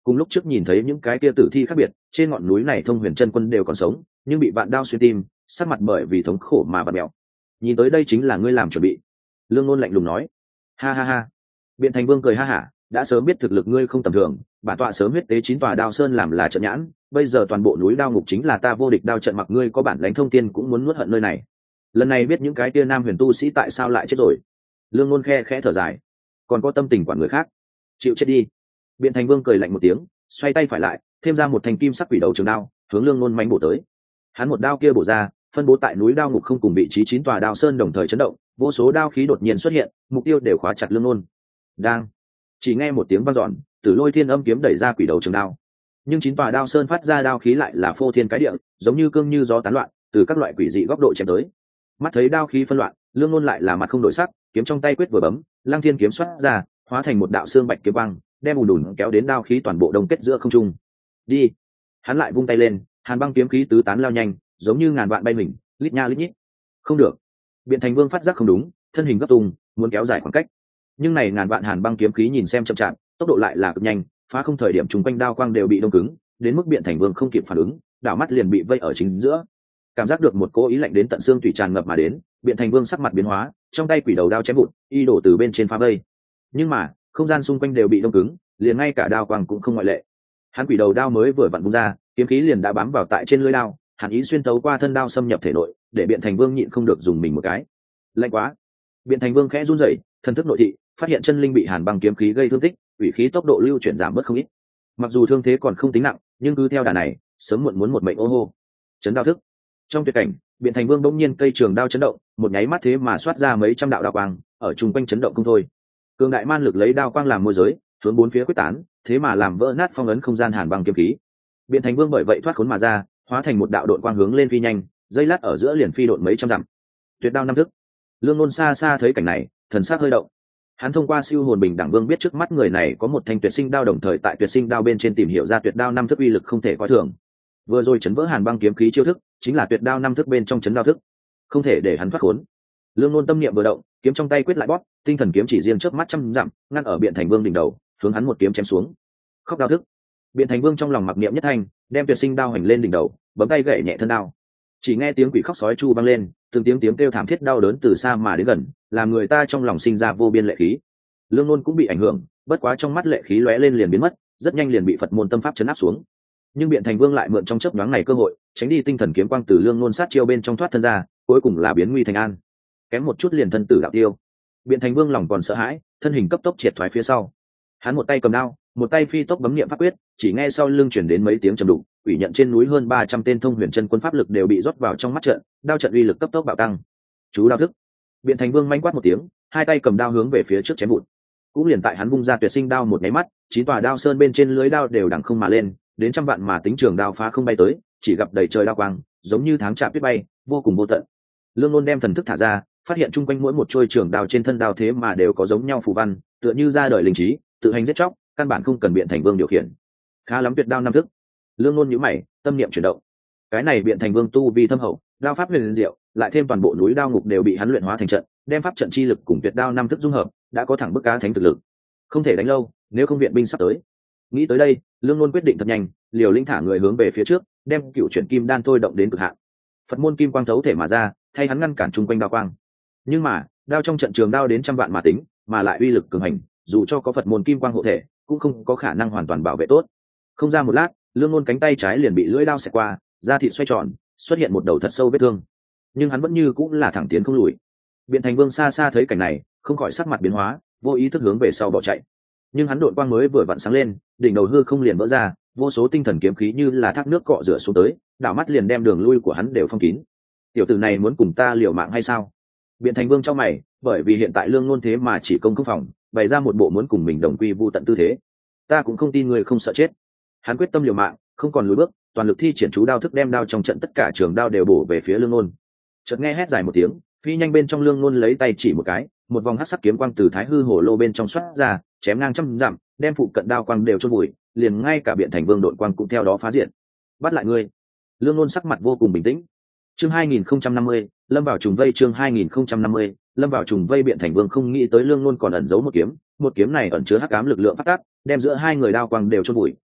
cùng lúc trước nhìn thấy những cái kia tử thi khác biệt, trên ngọn núi này Thông Huyền chân quân đều còn sống, nhưng bị vạn đao xuyên tim, sắc mặt bởi vì thống khổ mà bặm mèo. Nhìn tới đây chính là ngươi làm chuẩn bị. Lương Nôn lạnh lùng nói. Ha ha ha. Biện Thành Vương cười ha hả, đã sớm biết thực lực ngươi không tầm thường, bản tọa sớm huyết tế chín tòa đao sơn làm là trận nhãn, bây giờ toàn bộ núi đao ngục chính là ta vô địch đao trận, mặc ngươi có bản lãnh thông tiên cũng muốn nuốt hận nơi này. Lần này biết những cái kia nam huyền tu sĩ tại sao lại chết rồi. Lương Nôn khe khẽ thở dài, còn có tâm tình quản người khác, chịu chết đi. Biện Thành Vương cười lạnh một tiếng, xoay tay phải lại, thêm ra một thanh kim sắc quỷ đầu trường đao, hướng Lương Nôn mãnh bổ tới. Hắn một đao kia bổ ra, phân bố tại núi đao ngục không cùng vị trí chín tòa đao sơn đồng thời chấn động, vô số đao khí đột nhiên xuất hiện, mục tiêu đều khóa chặt Lương Nôn. Đang, chỉ nghe một tiếng vang dọn, Tử Lôi Thiên Âm kiếm đẩy ra quỷ đầu trường đao. Nhưng chín tòa đao sơn phát ra đao khí lại là phô thiên cái địa, giống như cương như gió tán loạn, từ các loại quỷ dị góc độ chém tới. Mắt thấy đao khí phân loạn, Lương Nôn lại là mặt không đổi sắc, kiếm trong tay quyết vừa bấm, Lăng Thiên kiếm xoát ra, hóa thành một đạo xương bạch kiếm băng, đem ùn đùn kéo đến đao khí toàn bộ đông kết giữa không trung. Đi. Hắn lại vung tay lên, hàn băng kiếm khí tứ tán lao nhanh, giống như ngàn vạn bay mình, lít nha lít nhít. Không được. Biện Thành Vương phát giác không đúng, thân hình gấp tung, muốn kéo dài khoảng cách. Nhưng này ngàn vạn hàn băng kiếm khí nhìn xem chậm chạp, tốc độ lại là cực nhanh, phá không thời điểm trùng quanh đao quang đều bị đông cứng, đến mức Biện Thành Vương không kịp phản ứng, đảo mắt liền bị vây ở chính giữa. Cảm giác được một cỗ ý lạnh đến tận xương tủy tràn ngập mà đến, Biện Thành Vương sắc mặt biến hóa, trong tay quỷ đầu đao chém vụn, y đổ từ bên trên phá vây. Nhưng mà, không gian xung quanh đều bị đông cứng, liền ngay cả đao quang cũng không ngoại lệ. Hắn quỷ đầu đao mới vừa vặn vung ra, kiếm khí liền đã bám vào tại trên lưỡi đao, hàn ý xuyên tấu qua thân đao xâm nhập thể nội, để Biện Thành Vương nhịn không được dùng mình một cái. Lạnh quá. Biện Thành Vương khẽ run rẩy, thần thức nội thị, phát hiện chân linh bị hàn băng kiếm khí gây thương tích, ủy khí tốc độ lưu chuyển giảm bớt không ít. Mặc dù thương thế còn không tính nặng, nhưng cứ theo đà này, sớm muộn muốn một mệnh ô hô. Chấn đao thức. Trong tuyệt cảnh, Biện Thành Vương bỗng nhiên cây trường đao chấn động, một nháy mắt thế mà xoát ra mấy trăm đạo đao quang, ở trung quanh chấn động không thôi. Cường đại man lực lấy đao quang làm môi giới, hướng bốn phía quyết tán, thế mà làm vỡ nát phong ấn không gian hàn băng kiếm khí. Biện Thành Vương bởi vậy thoát khốn mà ra, hóa thành một đạo đội quang hướng lên phi nhanh, dây lát ở giữa liền phi độn mấy trăm dặm. Tuyệt đao năm thức. Lương Nôn xa xa thấy cảnh này, thần sắc hơi động. Hắn thông qua siêu hồn bình đẳng vương biết trước mắt người này có một thanh tuyệt sinh đao, đồng thời tại tuyệt sinh đao bên trên tìm hiểu ra tuyệt đao năm thức uy lực không thể coi thường. Vừa rồi chấn vỡ hàn băng kiếm khí chiêu thức, chính là tuyệt đao năm thức bên trong chấn đao thức, không thể để hắn thoát khốn. Lương Nôn tâm niệm vừa động, kiếm trong tay quyết lại bóp, tinh thần kiếm chỉ riêng chớp mắt trăm dặm, ngăn ở Biện Thành Vương đỉnh đầu, hướng hắn một kiếm chém xuống. Khóc đao thức. Biện Thành Vương trong lòng mặc niệm nhất thanh, đem tuyệt sinh đao hành lên đỉnh đầu, bấm tay gậy nhẹ thân đao. Chỉ nghe tiếng quỷ khóc sói chu vang lên, từng tiếng tiếng kêu thảm thiết đau đớn từ xa mà đến gần, làm người ta trong lòng sinh ra vô biên lệ khí. Lương Nôn cũng bị ảnh hưởng, bất quá trong mắt lệ khí lóe lên liền biến mất, rất nhanh liền bị Phật môn tâm pháp chấn áp xuống. Nhưng Biện Thành Vương lại mượn trong chớp nhoáng này cơ hội, tránh đi tinh thần kiếm quang từ Lương Nôn sát chiêu bên trong thoát thân ra, cuối cùng là biến nguy thành an, kém một chút liền thân tử đạo tiêu. Biện Thành Vương lòng còn sợ hãi, thân hình cấp tốc triệt thoái phía sau. Hắn một tay cầm đao, một tay phi tốc bấm niệm pháp quyết, chỉ nghe sau lưng chuyển đến mấy tiếng trầm đục, quỷ nhận trên núi hơn ba trăm tên Thông Huyền chân quân pháp lực đều bị rót vào trong mắt trận, đao trận uy lực cấp tốc bạo tăng. Chú đao thức. Biện Thành Vương manh quát một tiếng, hai tay cầm đao hướng về phía trước chém vụt. Cũng liền tại hắn vung ra tuyệt sinh đao một cái mắt, chín tòa đao sơn bên trên lưới đao đều đằng không mà lên, đến trăm vạn mà tính trường đao phá không bay tới, chỉ gặp đầy trời đao quang, giống như tháng chạm tuyết bay, vô cùng vô tận. Lương Nôn đem thần thức thả ra, phát hiện chung quanh mỗi một trôi trường đao trên thân đao thế mà đều có giống nhau phù văn, tựa như ra đời linh trí, tự hành giết chóc, căn bản không cần Biện Thành Vương điều khiển. Khá lắm tuyệt đao năm thức. Lương Nôn nhíu mày, tâm niệm chuyển động. Cái này Biện Thành Vương tu vi thâm hậu, đao pháp huyền diệu, lại thêm toàn bộ núi đao ngục đều bị hắn luyện hóa thành trận, đem pháp trận chi lực cùng tuyệt đao năm thức dung hợp, đã có thẳng bức cá thánh thực lực. Không thể đánh lâu, nếu không viện binh sắp tới. Nghĩ tới đây, Lương Nôn quyết định thật nhanh, liều lĩnh thả người hướng về phía trước, đem cựu chuyển kim đan thôi động đến cực hạn. Phật môn kim quang thấu thể mà ra, thay hắn ngăn cản chung quanh đao quang. Nhưng mà, đao trong trận trường đao đến trăm vạn mà tính, mà lại uy lực cường hành, dù cho có Phật môn kim quang hộ thể, cũng không có khả năng hoàn toàn bảo vệ tốt. Không ra một lát, Lương Nôn cánh tay trái liền bị lưỡi đao xẹt qua, da thịt xoay tròn, xuất hiện một đầu thật sâu vết thương. Nhưng hắn vẫn như cũng là thẳng tiến không lùi. Biện Thành Vương xa xa thấy cảnh này, không khỏi sắc mặt biến hóa, vô ý thức hướng về sau bỏ chạy. Nhưng hắn đội quang mới vừa vặn sáng lên, đỉnh đầu hư không liền vỡ ra, vô số tinh thần kiếm khí như là thác nước cọ rửa xuống tới, đảo mắt liền đem đường lui của hắn đều phong kín. Tiểu tử này muốn cùng ta liều mạng hay sao? Biện Thành Vương trong mày, bởi vì hiện tại Lương Nôn thế mà chỉ công công phòng, bày ra một bộ muốn cùng mình đồng quy vu tận tư thế. Ta cũng không tin người không sợ chết. Hắn quyết tâm liều mạng, không còn lùi bước, toàn lực thi triển chú đao thức đem đao trong trận tất cả trường đao đều bổ về phía Lương Nôn. Chợt nghe hét dài một tiếng, phi nhanh bên trong Lương Nôn lấy tay chỉ một cái, một vòng hắc sắc kiếm quang từ thái hư hổ lô bên trong xoát ra, chém ngang trăm dặm, đem phụ cận đao quang đều chôn vùi, liền ngay cả Biện Thành Vương đội quang cũng theo đó phá diện. Bắt lại ngươi. Lương Nôn sắc mặt vô cùng bình tĩnh. Chương hai nghìn không trăm năm mươi, lâm vào trùng vây. Chương hai nghìn không trăm năm mươi, lâm vào trùng vây. Biện Thành Vương không nghĩ tới Lương Nôn còn ẩn giấu một kiếm, một kiếm này ẩn chứa hắc ám lực lượng phát tác, đem giữa hai người đao quang đều chôn vùi,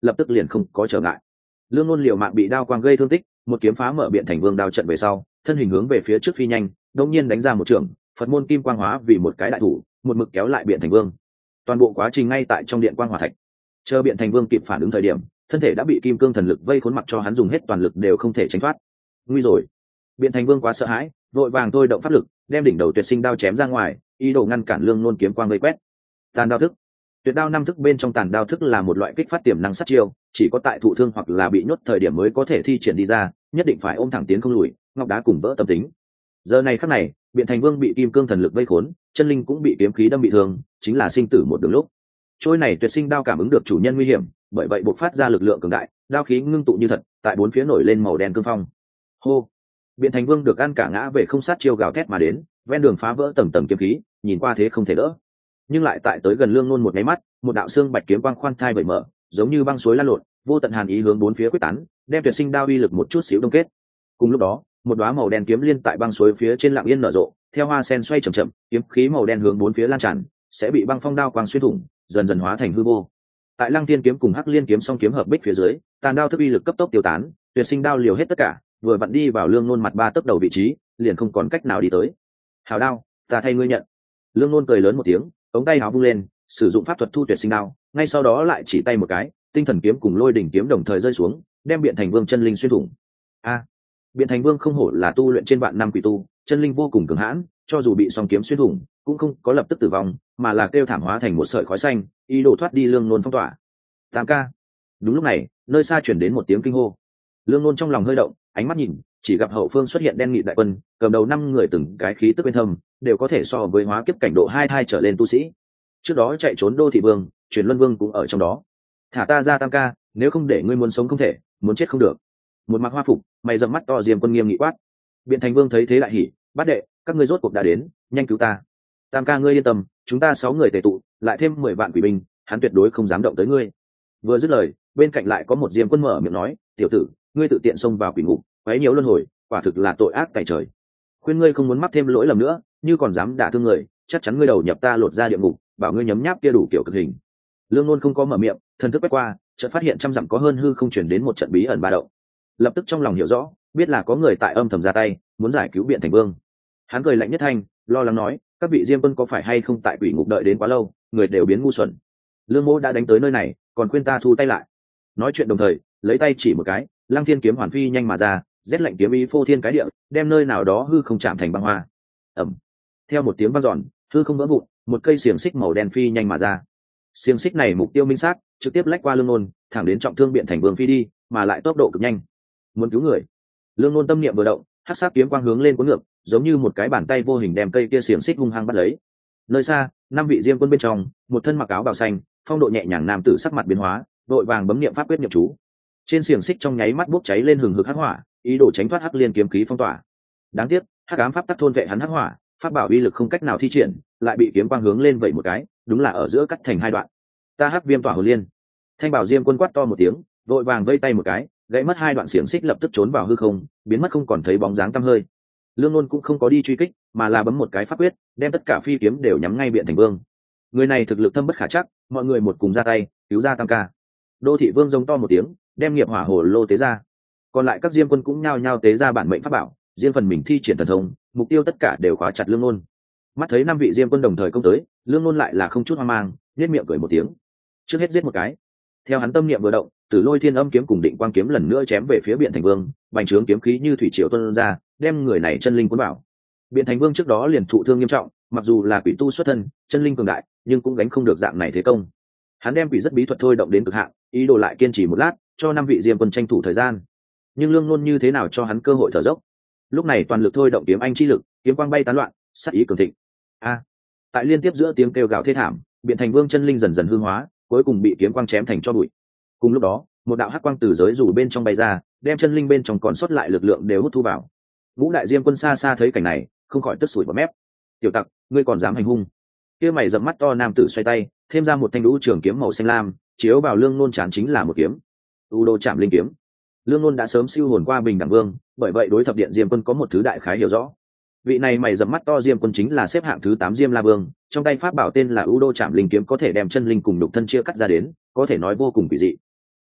lập tức liền không có trở ngại. Lương Nôn liều mạng bị đao quang gây thương tích, một kiếm phá mở Biện Thành Vương đao trận về sau, thân hình hướng về phía trước phi nhanh, đột nhiên đánh ra một trường, Phật môn kim quang hóa vì một cái đại thủ, một mực kéo lại Biện Thành Vương. Toàn bộ quá trình ngay tại trong điện quang hỏa thạch. Chờ Biện Thành Vương kịp phản ứng thời điểm, thân thể đã bị kim cương thần lực vây khốn, mặc cho hắn dùng hết toàn lực đều không thể tránh thoát. Nguy rồi! Biện Thành Vương quá sợ hãi, vội vàng thôi động pháp lực, đem đỉnh đầu tuyệt sinh đao chém ra ngoài, ý đồ ngăn cản Lương Nôn kiếm quang vây quét. Tàn đao thức. Tuyệt đao năm thức bên trong tàn đao thức là một loại kích phát tiềm năng sát chiêu, chỉ có tại thụ thương hoặc là bị nhốt thời điểm mới có thể thi triển đi ra, nhất định phải ôm thẳng tiến không lùi, ngọc đá cùng vỡ tâm tính. Giờ này khắc này, Biện Thành Vương bị kim cương thần lực vây khốn, chân linh cũng bị kiếm khí đâm bị thương, chính là sinh tử một đường lúc. Trôi này tuyệt sinh đao cảm ứng được chủ nhân nguy hiểm, bởi vậy bộc phát ra lực lượng cường đại, đao khí ngưng tụ như thật, tại bốn phía nổi lên màu đen cương phong. Hô! Biện Thành Vương được ăn cả ngã về không sát chiêu gào thét mà đến, ven đường phá vỡ tầng tầng kiếm khí, nhìn qua thế không thể đỡ. Nhưng lại tại tới gần Lương Nôn một cái mắt, một đạo xương bạch kiếm quang khoan thai vẩy mở, giống như băng suối lan lộn, vô tận hàn ý hướng bốn phía quyết tán, đem tuyệt sinh đao uy lực một chút xíu đông kết. Cùng lúc đó, một đóa màu đen kiếm liên tại băng suối phía trên lặng yên nở rộ, theo hoa sen xoay chậm chậm, kiếm khí màu đen hướng bốn phía lan tràn, sẽ bị băng phong đao quang xuyên thủng, dần dần hóa thành hư vô. Tại Lăng Tiên kiếm cùng Hắc Liên kiếm song kiếm hợp bích phía dưới, tàn đao thức uy lực cấp tốc tiêu tán, tuyệt sinh đao liều hết tất cả, vừa vặn đi vào Lương Nôn mặt ba tấc đầu vị trí, liền không còn cách nào đi tới. Hào đao, ta thay ngươi nhận. Lương Nôn cười lớn một tiếng, ống tay háo vung lên, sử dụng pháp thuật thu tuyệt sinh đao, ngay sau đó lại chỉ tay một cái, tinh thần kiếm cùng lôi đỉnh kiếm đồng thời rơi xuống, đem Biện Thành Vương chân linh xuyên thủng. A, Biện Thành Vương không hổ là tu luyện trên vạn năm quỷ tu, chân linh vô cùng cường hãn, cho dù bị song kiếm xuyên thủng, cũng không có lập tức tử vong, mà là kêu thảm hóa thành một sợi khói xanh, ý đồ thoát đi Lương Nôn phong tỏa. Tam ca. Đúng lúc này, nơi xa chuyển đến một tiếng kinh hô. Lương Nôn trong lòng hơi động, ánh mắt nhìn, chỉ gặp hậu phương xuất hiện đen nghị đại quân, cầm đầu năm người từng cái khí tức bên thâm, đều có thể so với hóa kiếp cảnh độ hai thai trở lên tu sĩ. Trước đó chạy trốn Đô Thị Vương, Truyền Luân Vương cũng ở trong đó. Thả ta ra Tam ca, nếu không để ngươi muốn sống không thể, muốn chết không được. Một mặc hoa phục, mày rậm mắt to Diêm Quân nghiêm nghị quát. Biện Thành Vương thấy thế lại hỉ, bát đệ, các ngươi rốt cuộc đã đến, nhanh cứu ta. Tam ca ngươi yên tâm, chúng ta sáu người tề tụ, lại thêm mười vạn quỷ binh, hắn tuyệt đối không dám động tới ngươi. Vừa dứt lời, bên cạnh lại có một Diêm Quân mở miệng nói, tiểu tử, ngươi tự tiện xông vào quỷ ngục, quấy nhiễu luân hồi, quả thực là tội ác tày trời. Khuyên ngươi không muốn mắc thêm lỗi lầm nữa, như còn dám đả thương người, chắc chắn ngươi đầu nhập ta lột ra địa ngục, bảo ngươi nhấm nháp kia đủ kiểu cực hình. Lương Nôn không có mở miệng, thần thức quét qua, chợt phát hiện trăm dặm có hơn hư không chuyển đến một trận bí ẩn ba động. Lập tức trong lòng hiểu rõ, biết là có người tại âm thầm ra tay, muốn giải cứu Biện Thành Vương. Hắn cười lạnh nhất thanh, lo lắng nói, các vị Diêm Quân có phải hay không tại quỷ ngục đợi đến quá lâu, người đều biến ngu xuẩn. Lương Mỗ đã đánh tới nơi này, còn khuyên ta thu tay lại. Nói chuyện đồng thời, lấy tay chỉ một cái, Lăng Thiên kiếm hoàn phi nhanh mà ra, rét lạnh kiếm ý phô thiên cái địa, đem nơi nào đó hư không chạm thành băng hoa. Ầm. Theo một tiếng vang dọn, hư không vỡ vụn, một cây xiềng xích màu đen phi nhanh mà ra. Xiềng xích này mục tiêu minh xác, trực tiếp lách qua Lương Nôn, thẳng đến trọng thương Biện Thành Vương phi đi, mà lại tốc độ cực nhanh. Muốn cứu người. Lương Nôn tâm niệm vừa động, hắc sát kiếm quang hướng lên cuốn ngược, giống như một cái bàn tay vô hình đem cây kia xiềng xích hung hăng bắt lấy. Nơi xa, năm vị Diêm Quân bên trong, một thân mặc áo bào xanh, phong độ nhẹ nhàng nam tử sắc mặt biến hóa, vội vàng bấm niệm pháp quyết niệm chú. Trên xiềng xích trong nháy mắt bốc cháy lên hừng hực hắc hỏa, ý đồ tránh thoát Hắc Liên kiếm khí phong tỏa. Đáng tiếc, hắc ám pháp tắc thôn vệ hắn hắc hỏa, pháp bảo uy lực không cách nào thi triển, lại bị kiếm quang hướng lên vậy một cái, đúng là ở giữa cắt thành hai đoạn. Ta Hắc Viêm tỏa hồn liên. Thanh bảo Diêm Quân quát to một tiếng, vội vàng vây tay một cái, gãy mất hai đoạn xiềng xích lập tức trốn vào hư không, biến mất không còn thấy bóng dáng tăm hơi. Lương Nôn cũng không có đi truy kích, mà là bấm một cái pháp quyết, đem tất cả phi kiếm đều nhắm ngay Biện Thành Vương. Người này thực lực thâm bất khả trắc, mọi người một cùng ra tay, cứu ra Tam ca. Đô Thị Vương giống to một tiếng, đem nghiệp hỏa hồ lô tế ra. Còn lại các Diêm Quân cũng nhao nhao tế ra bản mệnh pháp bảo, riêng phần mình thi triển thần thông, mục tiêu tất cả đều khóa chặt Lương Nôn. Mắt thấy năm vị Diêm Quân đồng thời công tới, Lương Nôn lại là không chút hoang mang, nhếch miệng cười một tiếng. Trước hết giết một cái. Theo hắn tâm niệm vừa động, Tử Lôi Thiên Âm kiếm cùng Định Quang kiếm lần nữa chém về phía Biện Thành Vương, bành trướng kiếm khí như thủy triều tuôn ra, đem người này chân linh cuốn vào. Biện Thành Vương trước đó liền thụ thương nghiêm trọng, mặc dù là quỷ tu xuất thân, chân linh cường đại, nhưng cũng gánh không được dạng này thế công. Hắn đem quỷ rất bí thuật thôi động đến cực hạn, ý đồ lại kiên trì một lát, cho năm vị Diêm Quân tranh thủ thời gian. Nhưng Lương Nôn như thế nào cho hắn cơ hội thở dốc? Lúc này toàn lực thôi động kiếm anh chi lực, kiếm quang bay tán loạn, sát ý cường thịnh. A! Tại liên tiếp giữa tiếng kêu gào thê thảm, Biện Thành Vương chân linh dần dần hư hóa, cuối cùng bị kiếm quang chém thành tro bụi. Cùng lúc đó, một đạo hắc quang từ giới dù bên trong bay ra, đem chân linh bên trong còn sót lại lực lượng đều hút thu vào. Ngũ đại Diêm Quân xa xa thấy cảnh này, không khỏi tức sủi bọt mép. Tiểu tặc, ngươi còn dám hành hung? Kia mày rậm mắt to nam tử xoay tay, thêm ra một thanh đũ trường kiếm màu xanh lam, chiếu vào Lương Nôn chán chính là một kiếm. U Đô Trảm Linh kiếm. Lương Nôn đã sớm siêu hồn qua Bình Đẳng Vương, bởi vậy đối thập điện Diêm Quân có một thứ đại khái hiểu rõ. Vị này mày rậm mắt to Diêm Quân chính là xếp hạng thứ tám Diêm La Vương, trong tay pháp bảo tên là U Đô Trảm Linh kiếm có thể đem chân linh cùng nhục thân chia cắt ra đến, có thể nói vô cùng kỳ dị.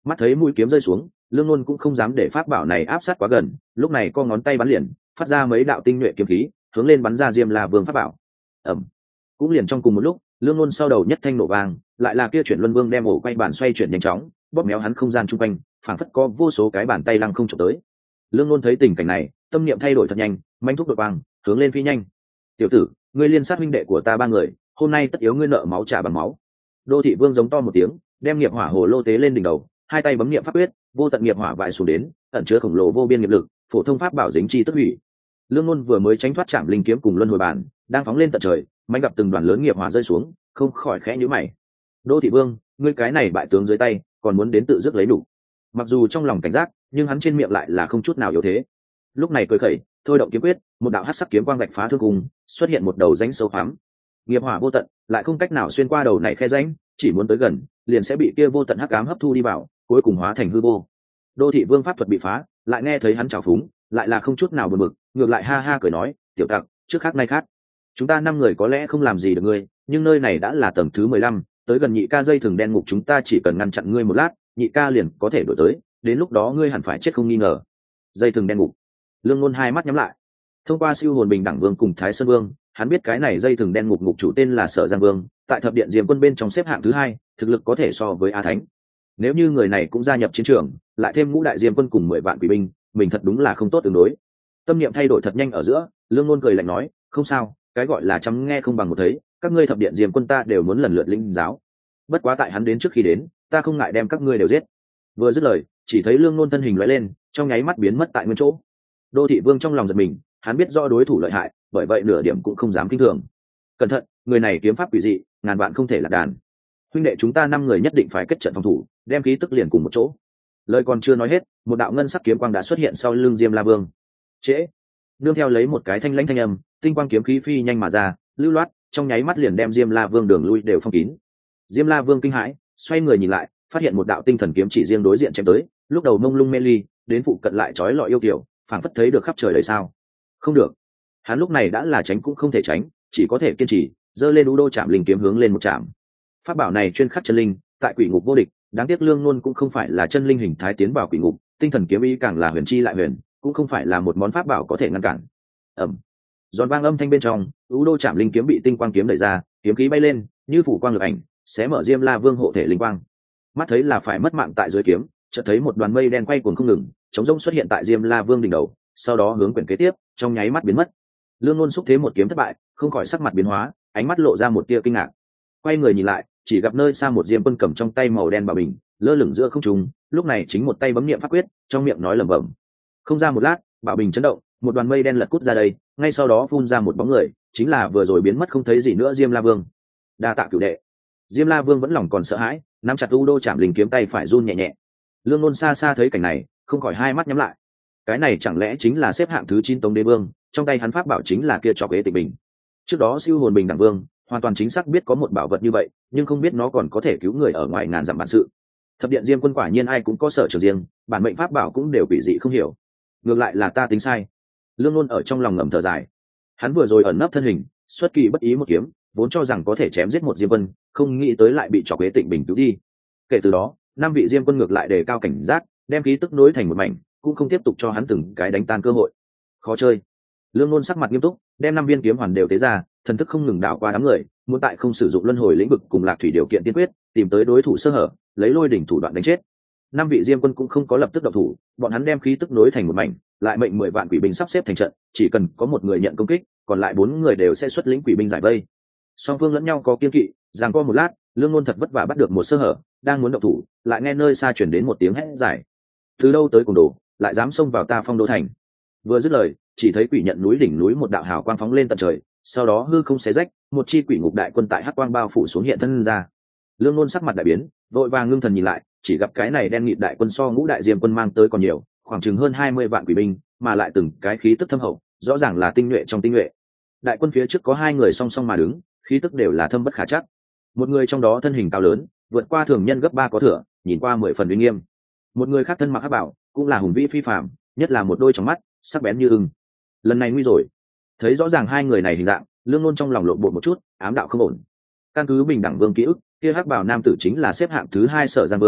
Mắt thấy mũi kiếm rơi xuống, Lương Nôn cũng không dám để pháp bảo này áp sát quá gần, lúc này co ngón tay bắn liền, phát ra mấy đạo tinh nhuệ kiếm khí, hướng lên bắn ra Diêm La Vương pháp bảo. Ầm. Cũng liền trong cùng một lúc, Lương Nôn sau đầu nhất thanh nổ vang, lại là kia chuyển luân vương đem ổ quay bản xoay chuyển nhanh chóng, bóp méo hắn không gian trung quanh, phảng phất có vô số cái bàn tay lăng không chụp tới. Lương Nôn thấy tình cảnh này, tâm niệm thay đổi thật nhanh, manh thúc đội vang, hướng lên phi nhanh. Tiểu tử, ngươi liên sát huynh đệ của ta ba người, hôm nay tất yếu ngươi nợ máu trả bằng máu. Đô thị vương giống to một tiếng, đem nghiệp hỏa hồ lô tế lên đỉnh đầu, hai tay bấm niệm pháp quyết, vô tận nghiệp hỏa vại xuống đến, ẩn chứa khổng lồ vô biên nghiệp lực, phổ thông pháp bảo dính chi tức hủy. Lương Nôn vừa mới tránh thoát chạm linh kiếm cùng luân hồi bản, đang phóng lên tận trời, mạnh gặp từng đoàn lớn nghiệp hỏa rơi xuống, không khỏi khẽ nhíu mày. Đô thị vương, ngươi cái này bại tướng dưới tay, còn muốn đến tự dứt lấy đủ. Mặc dù trong lòng cảnh giác, nhưng hắn trên miệng lại là không chút nào yếu thế. Lúc này cười khẩy, thôi động kiếm quyết, một đạo hắc sắc kiếm quang vạch phá thương cùng, xuất hiện một đầu rãnh sâu hoắm. Nghiệp hỏa vô tận, lại không cách nào xuyên qua đầu này khe rãnh, chỉ muốn tới gần, liền sẽ bị kia vô tận hắc ám hấp thu đi vào, cuối cùng hóa thành hư vô. Đô thị vương pháp thuật bị phá, lại nghe thấy hắn trào phúng, lại là không chút nào buồn bực, ngược lại ha ha cười nói, tiểu tặc, trước khác nay khác, chúng ta năm người có lẽ không làm gì được ngươi, nhưng nơi này đã là tầng thứ mười lăm, tới gần nhị ca dây thừng đen ngục chúng ta chỉ cần ngăn chặn ngươi một lát, nhị ca liền có thể đổi tới, đến lúc đó ngươi hẳn phải chết không nghi ngờ. Dây thừng đen ngục. Lương Nôn hai mắt nhắm lại. Thông qua siêu hồn bình đẳng vương cùng Thái Sơn Vương, hắn biết cái này dây thừng đen ngục ngục chủ tên là Sở Giang Vương, tại thập điện Diêm Quân bên trong xếp hạng thứ hai, thực lực có thể so với A Thánh. Nếu như người này cũng gia nhập chiến trường, lại thêm ngũ đại Diêm Quân cùng mười vạn quỷ binh, mình thật đúng là không tốt tương đối. Tâm niệm thay đổi thật nhanh ở giữa, Lương Nôn cười lạnh nói, không sao, cái gọi là chăm nghe không bằng một thấy, các ngươi thập điện Diêm Quân ta đều muốn lần lượt lĩnh giáo. Bất quá tại hắn đến trước khi đến, ta không ngại đem các ngươi đều giết. Vừa dứt lời, chỉ thấy Lương Nôn thân hình lóe lên, trong nháy mắt biến mất tại nguyên chỗ. Đô thị vương trong lòng giật mình, hắn biết rõ đối thủ lợi hại, bởi vậy nửa điểm cũng không dám kinh thường. Cẩn thận, người này kiếm pháp quỷ dị, ngàn vạn không thể lạc đàn. Huynh đệ chúng ta năm người nhất định phải kết trận phòng thủ, đem khí tức liền cùng một chỗ. Lời còn chưa nói hết, một đạo ngân sắc kiếm quang đã xuất hiện sau lưng Diêm La Vương. Trễ, nương theo lấy một cái thanh lãnh thanh âm, tinh quang kiếm khí phi nhanh mà ra, lưu loát, trong nháy mắt liền đem Diêm La Vương đường lui đều phong kín. Diêm La Vương kinh hãi, xoay người nhìn lại, phát hiện một đạo tinh thần kiếm chỉ riêng đối diện chém tới, lúc đầu mông lung mê ly, đến phụ cận lại chói lọi yêu kiều, phảng phất thấy được khắp trời đầy sao. Không được, hắn lúc này đã là tránh cũng không thể tránh, chỉ có thể kiên trì, giơ lên u đô chạm linh kiếm hướng lên một chạm. Pháp bảo này chuyên khắc chân linh, tại quỷ ngục vô địch, đáng tiếc Lương Nôn cũng không phải là chân linh hình thái tiến vào quỷ ngục, tinh thần kiếm ý càng là huyền chi lại huyền, cũng không phải là một món pháp bảo có thể ngăn cản. Ầm, giòn vang âm thanh bên trong, u đô chạm linh kiếm bị tinh quang kiếm đẩy ra, kiếm khí bay lên, như phủ quang lực ảnh, xé mở Diêm La Vương hộ thể linh quang. Mắt thấy là phải mất mạng tại dưới kiếm, chợt thấy một đoàn mây đen quay cuồng không ngừng, chống rỗng xuất hiện tại Diêm La Vương đỉnh đầu, sau đó hướng quyển kế tiếp, trong nháy mắt biến mất. Lương Nôn xúc thế một kiếm thất bại, không khỏi sắc mặt biến hóa, ánh mắt lộ ra một tia kinh ngạc. Quay người nhìn lại, chỉ gặp nơi xa một Diêm Quân cầm trong tay màu đen bảo bình, lơ lửng giữa không trung, lúc này chính một tay bấm niệm pháp quyết, trong miệng nói lẩm bẩm. Không ra một lát, bảo bình chấn động, một đoàn mây đen lật cút ra đây, ngay sau đó phun ra một bóng người, chính là vừa rồi biến mất không thấy gì nữa Diêm La Vương. Đa tạ cửu đệ. Diêm La Vương vẫn lòng còn sợ hãi, nắm chặt u đô chạm linh kiếm tay phải run nhẹ nhẹ. Lương Nôn xa xa thấy cảnh này, không khỏi hai mắt nhắm lại. Cái này chẳng lẽ chính là xếp hạng thứ chín Tống Đế Vương, trong tay hắn pháp bảo chính là kia trọc ế tịch bình. Trước đó siêu hồn bình đẳng vương hoàn toàn chính xác biết có một bảo vật như vậy, nhưng không biết nó còn có thể cứu người ở ngoài ngàn dặm bản sự. Thập điện Diêm Quân quả nhiên ai cũng có sở trường riêng, bản mệnh pháp bảo cũng đều quỷ dị không hiểu. Ngược lại là ta tính sai. Lương Nôn ở trong lòng ngầm thở dài. Hắn vừa rồi ẩn nấp thân hình, xuất kỳ bất ý một kiếm, vốn cho rằng có thể chém giết một Diêm Quân, không nghĩ tới lại bị trọc ế tịnh bình cứu đi. Kể từ đó, năm vị Diêm Quân ngược lại đề cao cảnh giác, đem khí tức nối thành một mảnh, cũng không tiếp tục cho hắn từng cái đánh tan cơ hội. Khó chơi. Lương Nôn sắc mặt nghiêm túc, đem năm viên kiếm hoàn đều tế ra, thần thức không ngừng đảo qua đám người, muốn tại không sử dụng luân hồi lĩnh vực cùng lạc thủy điều kiện tiên quyết, tìm tới đối thủ sơ hở, lấy lôi đỉnh thủ đoạn đánh chết. Năm vị Diêm Quân cũng không có lập tức động thủ, bọn hắn đem khí tức nối thành một mảnh, lại mệnh mười vạn quỷ binh sắp xếp thành trận, chỉ cần có một người nhận công kích, còn lại bốn người đều sẽ xuất lĩnh quỷ binh giải vây. Song phương lẫn nhau có kiên kỵ, giằng co một lát, Lương Nôn thật vất vả bắt được một sơ hở, đang muốn động thủ, lại nghe nơi xa truyền đến một tiếng hét giải. Từ đâu tới cùng đồ, lại dám xông vào ta Phong Đô thành? Vừa dứt lời, chỉ thấy quỷ nhận núi đỉnh núi một đạo hào quang phóng lên tận trời, sau đó hư không xé rách, một chi quỷ ngục đại quân tại hắc quang bao phủ xuống hiện thân ra. Lương Nôn sắc mặt đại biến, vội vàng ngưng thần nhìn lại, chỉ gặp cái này đen nghịt đại quân so ngũ đại Diêm Quân mang tới còn nhiều, khoảng chừng hơn hai mươi vạn quỷ binh, mà lại từng cái khí tức thâm hậu, rõ ràng là tinh nhuệ trong tinh nhuệ. Đại quân phía trước có hai người song song mà đứng, khí tức đều là thâm bất khả trắc. Một người trong đó thân hình cao lớn, vượt qua thường nhân gấp ba có thừa, nhìn qua mười phần uy nghiêm. Một người khác thân mặc hắc bảo, cũng là hùng vĩ phi phàm, nhất là một đôi tròng mắt sắc bén như ưng. Lần này nguy rồi. Thấy rõ ràng hai người này hình dạng, Lương Nôn trong lòng lộn bộ một chút, ám đạo không ổn. Căn cứ bình đẳng vương ký ức, kia hắc bảo nam tử chính là xếp hạng thứ hai Sở Giang Vương,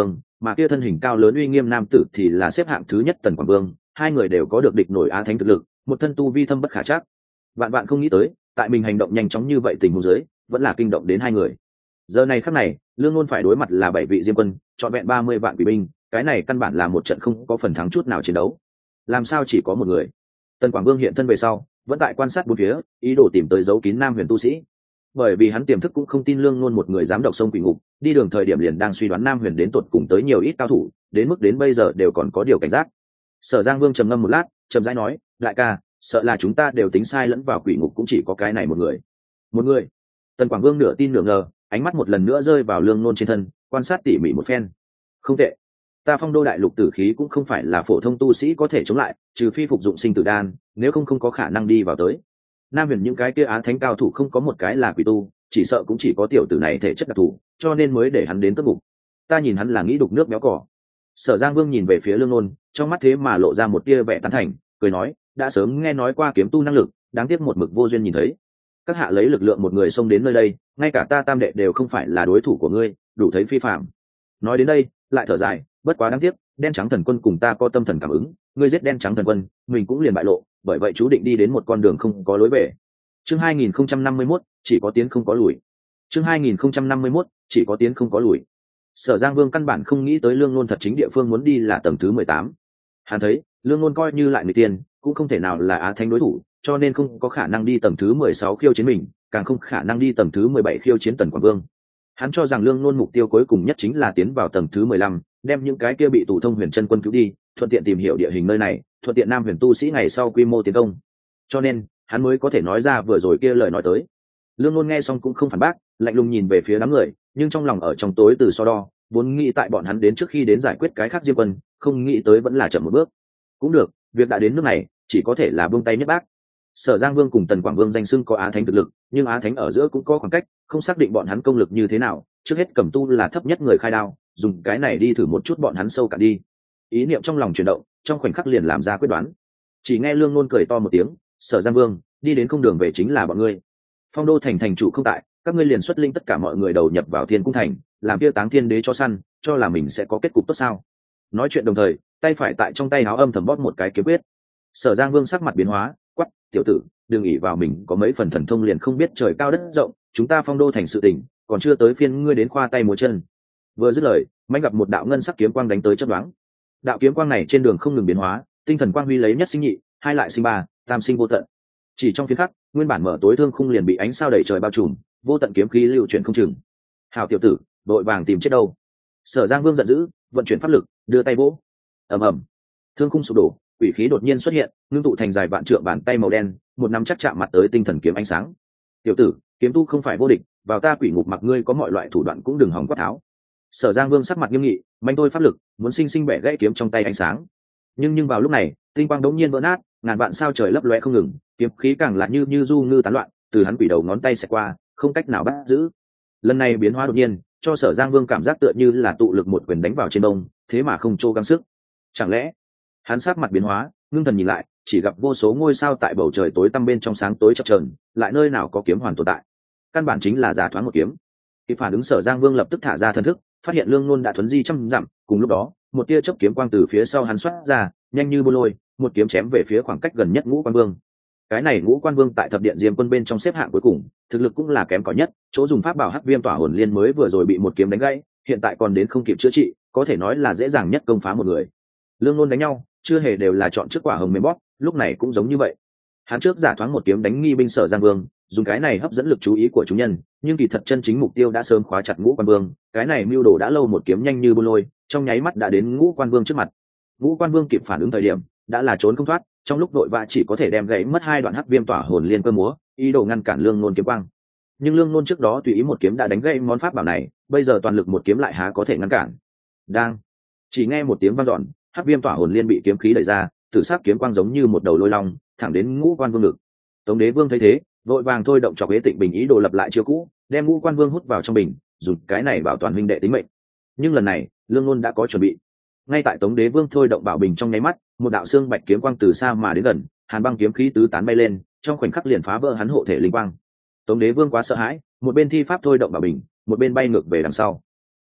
mà kia thân hình cao lớn uy nghiêm nam tử thì là xếp hạng thứ nhất Tần Quảng Vương. Hai người đều có được địch nổi á thánh thực lực, một thân tu vi thâm bất khả trắc. Vạn vạn không nghĩ tới, tại mình hành động nhanh chóng như vậy tình huống dưới, vẫn là kinh động đến hai người. Giờ này khắc này, Lương Nôn phải đối mặt là bảy vị diêm quân, trọn vẹn ba mươi vạn quỷ binh, cái này căn bản là một trận không có phần thắng chút nào chiến đấu. Làm sao chỉ có một người? Tần Quảng Vương hiện thân về sau, vẫn tại quan sát bốn phía, ý đồ tìm tới dấu kín Nam Huyền tu sĩ. Bởi vì hắn tiềm thức cũng không tin Lương Nôn một người dám độc sông quỷ ngục, đi đường thời điểm liền đang suy đoán Nam Huyền đến tuột cùng tới nhiều ít cao thủ, đến mức đến bây giờ đều còn có điều cảnh giác. Sở Giang Vương trầm ngâm một lát, trầm rãi nói, đại ca, sợ là chúng ta đều tính sai lẫn vào quỷ ngục cũng chỉ có cái này một người. Một người? Tần Quảng Vương nửa tin nửa ngờ, ánh mắt một lần nữa rơi vào Lương Nôn trên thân, quan sát tỉ mỉ một phen. Không tệ, ta Phong Đô đại lục tử khí cũng không phải là phổ thông tu sĩ có thể chống lại, trừ phi phục dụng sinh tử đan, nếu không không có khả năng đi vào tới. Nam Huyền những cái kia á thánh cao thủ không có một cái là quỷ tu, chỉ sợ cũng chỉ có tiểu tử này thể chất đặc thù, cho nên mới để hắn đến cấp ngục. Ta nhìn hắn là nghĩ đục nước béo cỏ. Sở Giang Vương nhìn về phía Lương Nôn, trong mắt thế mà lộ ra một tia vẻ tán thành, cười nói, đã sớm nghe nói qua kiếm tu năng lực, đáng tiếc một mực vô duyên nhìn thấy. Các hạ lấy lực lượng một người xông đến nơi đây, ngay cả ta tam đệ đều không phải là đối thủ của ngươi, đủ thấy phi phạm. Nói đến đây, lại thở dài, bất quá đáng tiếc, đen trắng thần quân cùng ta có tâm thần cảm ứng, ngươi giết đen trắng thần quân, mình cũng liền bại lộ, bởi vậy chú định đi đến một con đường không có lối về. Chương hai nghìn không trăm năm mươi mốt, chỉ có tiến không có lùi. Chương hai nghìn không trăm năm mươi mốt, chỉ có tiến không có lùi. Sở Giang Vương căn bản không nghĩ tới Lương Nôn thật chính địa phương muốn đi là tầng thứ mười tám. Hắn thấy, Lương Nôn coi như lại người tiên, cũng không thể nào là á thánh đối thủ, cho nên không có khả năng đi tầng thứ mười sáu khiêu chiến mình, càng không khả năng đi tầng thứ mười bảy khiêu chiến Tần Quảng Vương. Hắn cho rằng Lương Nôn mục tiêu cuối cùng nhất chính là tiến vào tầng thứ mười lăm, đem những cái kia bị tù thông huyền chân quân cứu đi, thuận tiện tìm hiểu địa hình nơi này, thuận tiện Nam Huyền tu sĩ ngày sau quy mô tiến công. Cho nên, hắn mới có thể nói ra vừa rồi kia lời nói tới. Lương Nôn nghe xong cũng không phản bác, lạnh lùng nhìn về phía đám người, nhưng trong lòng ở trong tối từ so đo, vốn nghĩ tại bọn hắn đến trước khi đến giải quyết cái khác diêm quân, không nghĩ tới vẫn là chậm một bước. Cũng được, việc đã đến nước này, chỉ có thể là buông tay nhất bác. Sở Giang Vương cùng Tần Quảng Vương danh xưng có á thánh thực lực, nhưng á thánh ở giữa cũng có khoảng cách, không xác định bọn hắn công lực như thế nào, trước hết Cẩm Tu là thấp nhất người khai đao, dùng cái này đi thử một chút bọn hắn sâu cả đi. Ý niệm trong lòng chuyển động, trong khoảnh khắc liền làm ra quyết đoán. Chỉ nghe Lương Nôn cười to một tiếng, Sở Giang Vương, đi đến không đường về chính là bọn ngươi. Phong Đô thành thành chủ không tại, các ngươi liền xuất linh tất cả mọi người đầu nhập vào Thiên Cung thành, làm kia Táng Thiên Đế cho săn, cho là mình sẽ có kết cục tốt sao? Nói chuyện đồng thời, tay phải tại trong tay áo âm thầm bóp một cái kiếm quyết. Sở Giang Vương sắc mặt biến hóa, quắc, tiểu tử, đừng ỷ vào mình có mấy phần thần thông liền không biết trời cao đất rộng, chúng ta Phong Đô thành sự tình, còn chưa tới phiên ngươi đến khoa tay múa chân. Vừa dứt lời, mạnh gặp một đạo ngân sắc kiếm quang đánh tới chớp nhoáng. Đạo kiếm quang này trên đường không ngừng biến hóa, tinh thần quang huy lấy nhất sinh nhị, hai lại sinh ba, tam sinh vô tận. Chỉ trong phiến khắc, nguyên bản mở tối thương khung liền bị ánh sao đầy trời bao trùm, vô tận kiếm khí lưu chuyển không chừng. Hảo tiểu tử, đội vàng tìm chết đâu? Sở Giang Vương giận dữ, vận chuyển pháp lực, đưa tay vỗ. Ầm ầm, thương khung sụp đổ, quỷ khí đột nhiên xuất hiện, ngưng tụ thành dài vạn trượng bàn tay màu đen, một nắm chắc chạm mặt tới tinh thần kiếm ánh sáng. Tiểu tử, kiếm tu không phải vô địch, vào ta quỷ ngục mặc ngươi có mọi loại thủ đoạn cũng đừng hòng quát tháo. Sở Giang Vương sắc mặt nghiêm nghị, manh tôi pháp lực, muốn sinh sinh bẻ gãy kiếm trong tay ánh sáng. Nhưng nhưng vào lúc này, tinh quang đống nhiên vỡ nát, ngàn vạn sao trời lấp loé không ngừng, kiếm khí càng là như như du ngư tán loạn, từ hắn quỷ đầu ngón tay xẹt qua, không cách nào bắt giữ. Lần này biến hóa đột nhiên, cho Sở Giang Vương cảm giác tựa như là tụ lực một quyền đánh vào trên đông, thế mà không trô gắng sức. Chẳng lẽ, hắn sắc mặt biến hóa, ngưng thần nhìn lại, chỉ gặp vô số ngôi sao tại bầu trời tối tăm bên trong sáng tối chập chờn, lại nơi nào có kiếm hoàn tồn tại. Căn bản chính là giả thoáng một kiếm. Khi phản ứng Sở Giang Vương lập tức thả ra thần thức, phát hiện Lương Nôn đã thuấn di trăm dặm, cùng lúc đó, một tia chớp kiếm quang từ phía sau hắn xoát ra, nhanh như bôn lôi, một kiếm chém về phía khoảng cách gần nhất Ngũ Quan Vương. Cái này Ngũ Quan Vương tại thập điện Diêm quân bên trong xếp hạng cuối cùng, thực lực cũng là kém cỏi nhất, chỗ dùng pháp bảo Hắc Viêm Tỏa Hồn Liên mới vừa rồi bị một kiếm đánh gãy, hiện tại còn đến không kịp chữa trị, có thể nói là dễ dàng nhất công phá một người. Lương Nôn đánh nhau, chưa hề đều là chọn trước quả hồng mềm bóp, lúc này cũng giống như vậy. Hắn trước giả thoáng một kiếm đánh nghi binh Sở Giang Vương, dùng cái này hấp dẫn lực chú ý của chúng nhân, nhưng kỳ thật chân chính mục tiêu đã sớm khóa chặt Ngũ Quan Vương, cái này mưu đồ đã lâu một kiếm nhanh như bôn lôi, trong nháy mắt đã đến Ngũ Quan Vương trước mặt. Ngũ Quan Vương kịp phản ứng thời điểm, đã là trốn không thoát, trong lúc vội vã chỉ có thể đem gãy mất hai đoạn Hắc Viêm Tỏa Hồn Liên cơ múa, ý đồ ngăn cản Lương Nôn kiếm quang. Nhưng Lương Nôn trước đó tùy ý một kiếm đã đánh gãy món pháp bảo này, bây giờ toàn lực một kiếm lại há có thể ngăn cản. Đang, chỉ nghe một tiếng vang dọn, Hắc Viêm Tỏa Hồn Liên bị kiếm khí đẩy ra, tử sắc kiếm quang giống như một đầu lôi long, thẳng đến Ngũ Quan Vương ngực. Tống Đế Vương thấy thế, vội vàng thôi động chọc Hế Tịnh Bình ý đồ lập lại chiêu cũ, đem Ngũ Quan Vương hút vào trong bình, dùng cái này bảo toàn huynh đệ tính mệnh. Nhưng lần này, Lương Nôn đã có chuẩn bị. Ngay tại Tống Đế Vương thôi động bảo bình trong nháy mắt, một đạo xương bạch kiếm quang từ xa mà đến gần, hàn băng kiếm khí tứ tán bay lên, trong khoảnh khắc liền phá vỡ hắn hộ thể linh quang. Tống Đế Vương quá sợ hãi, một bên thi pháp thôi động bảo bình, một bên bay ngược về đằng sau.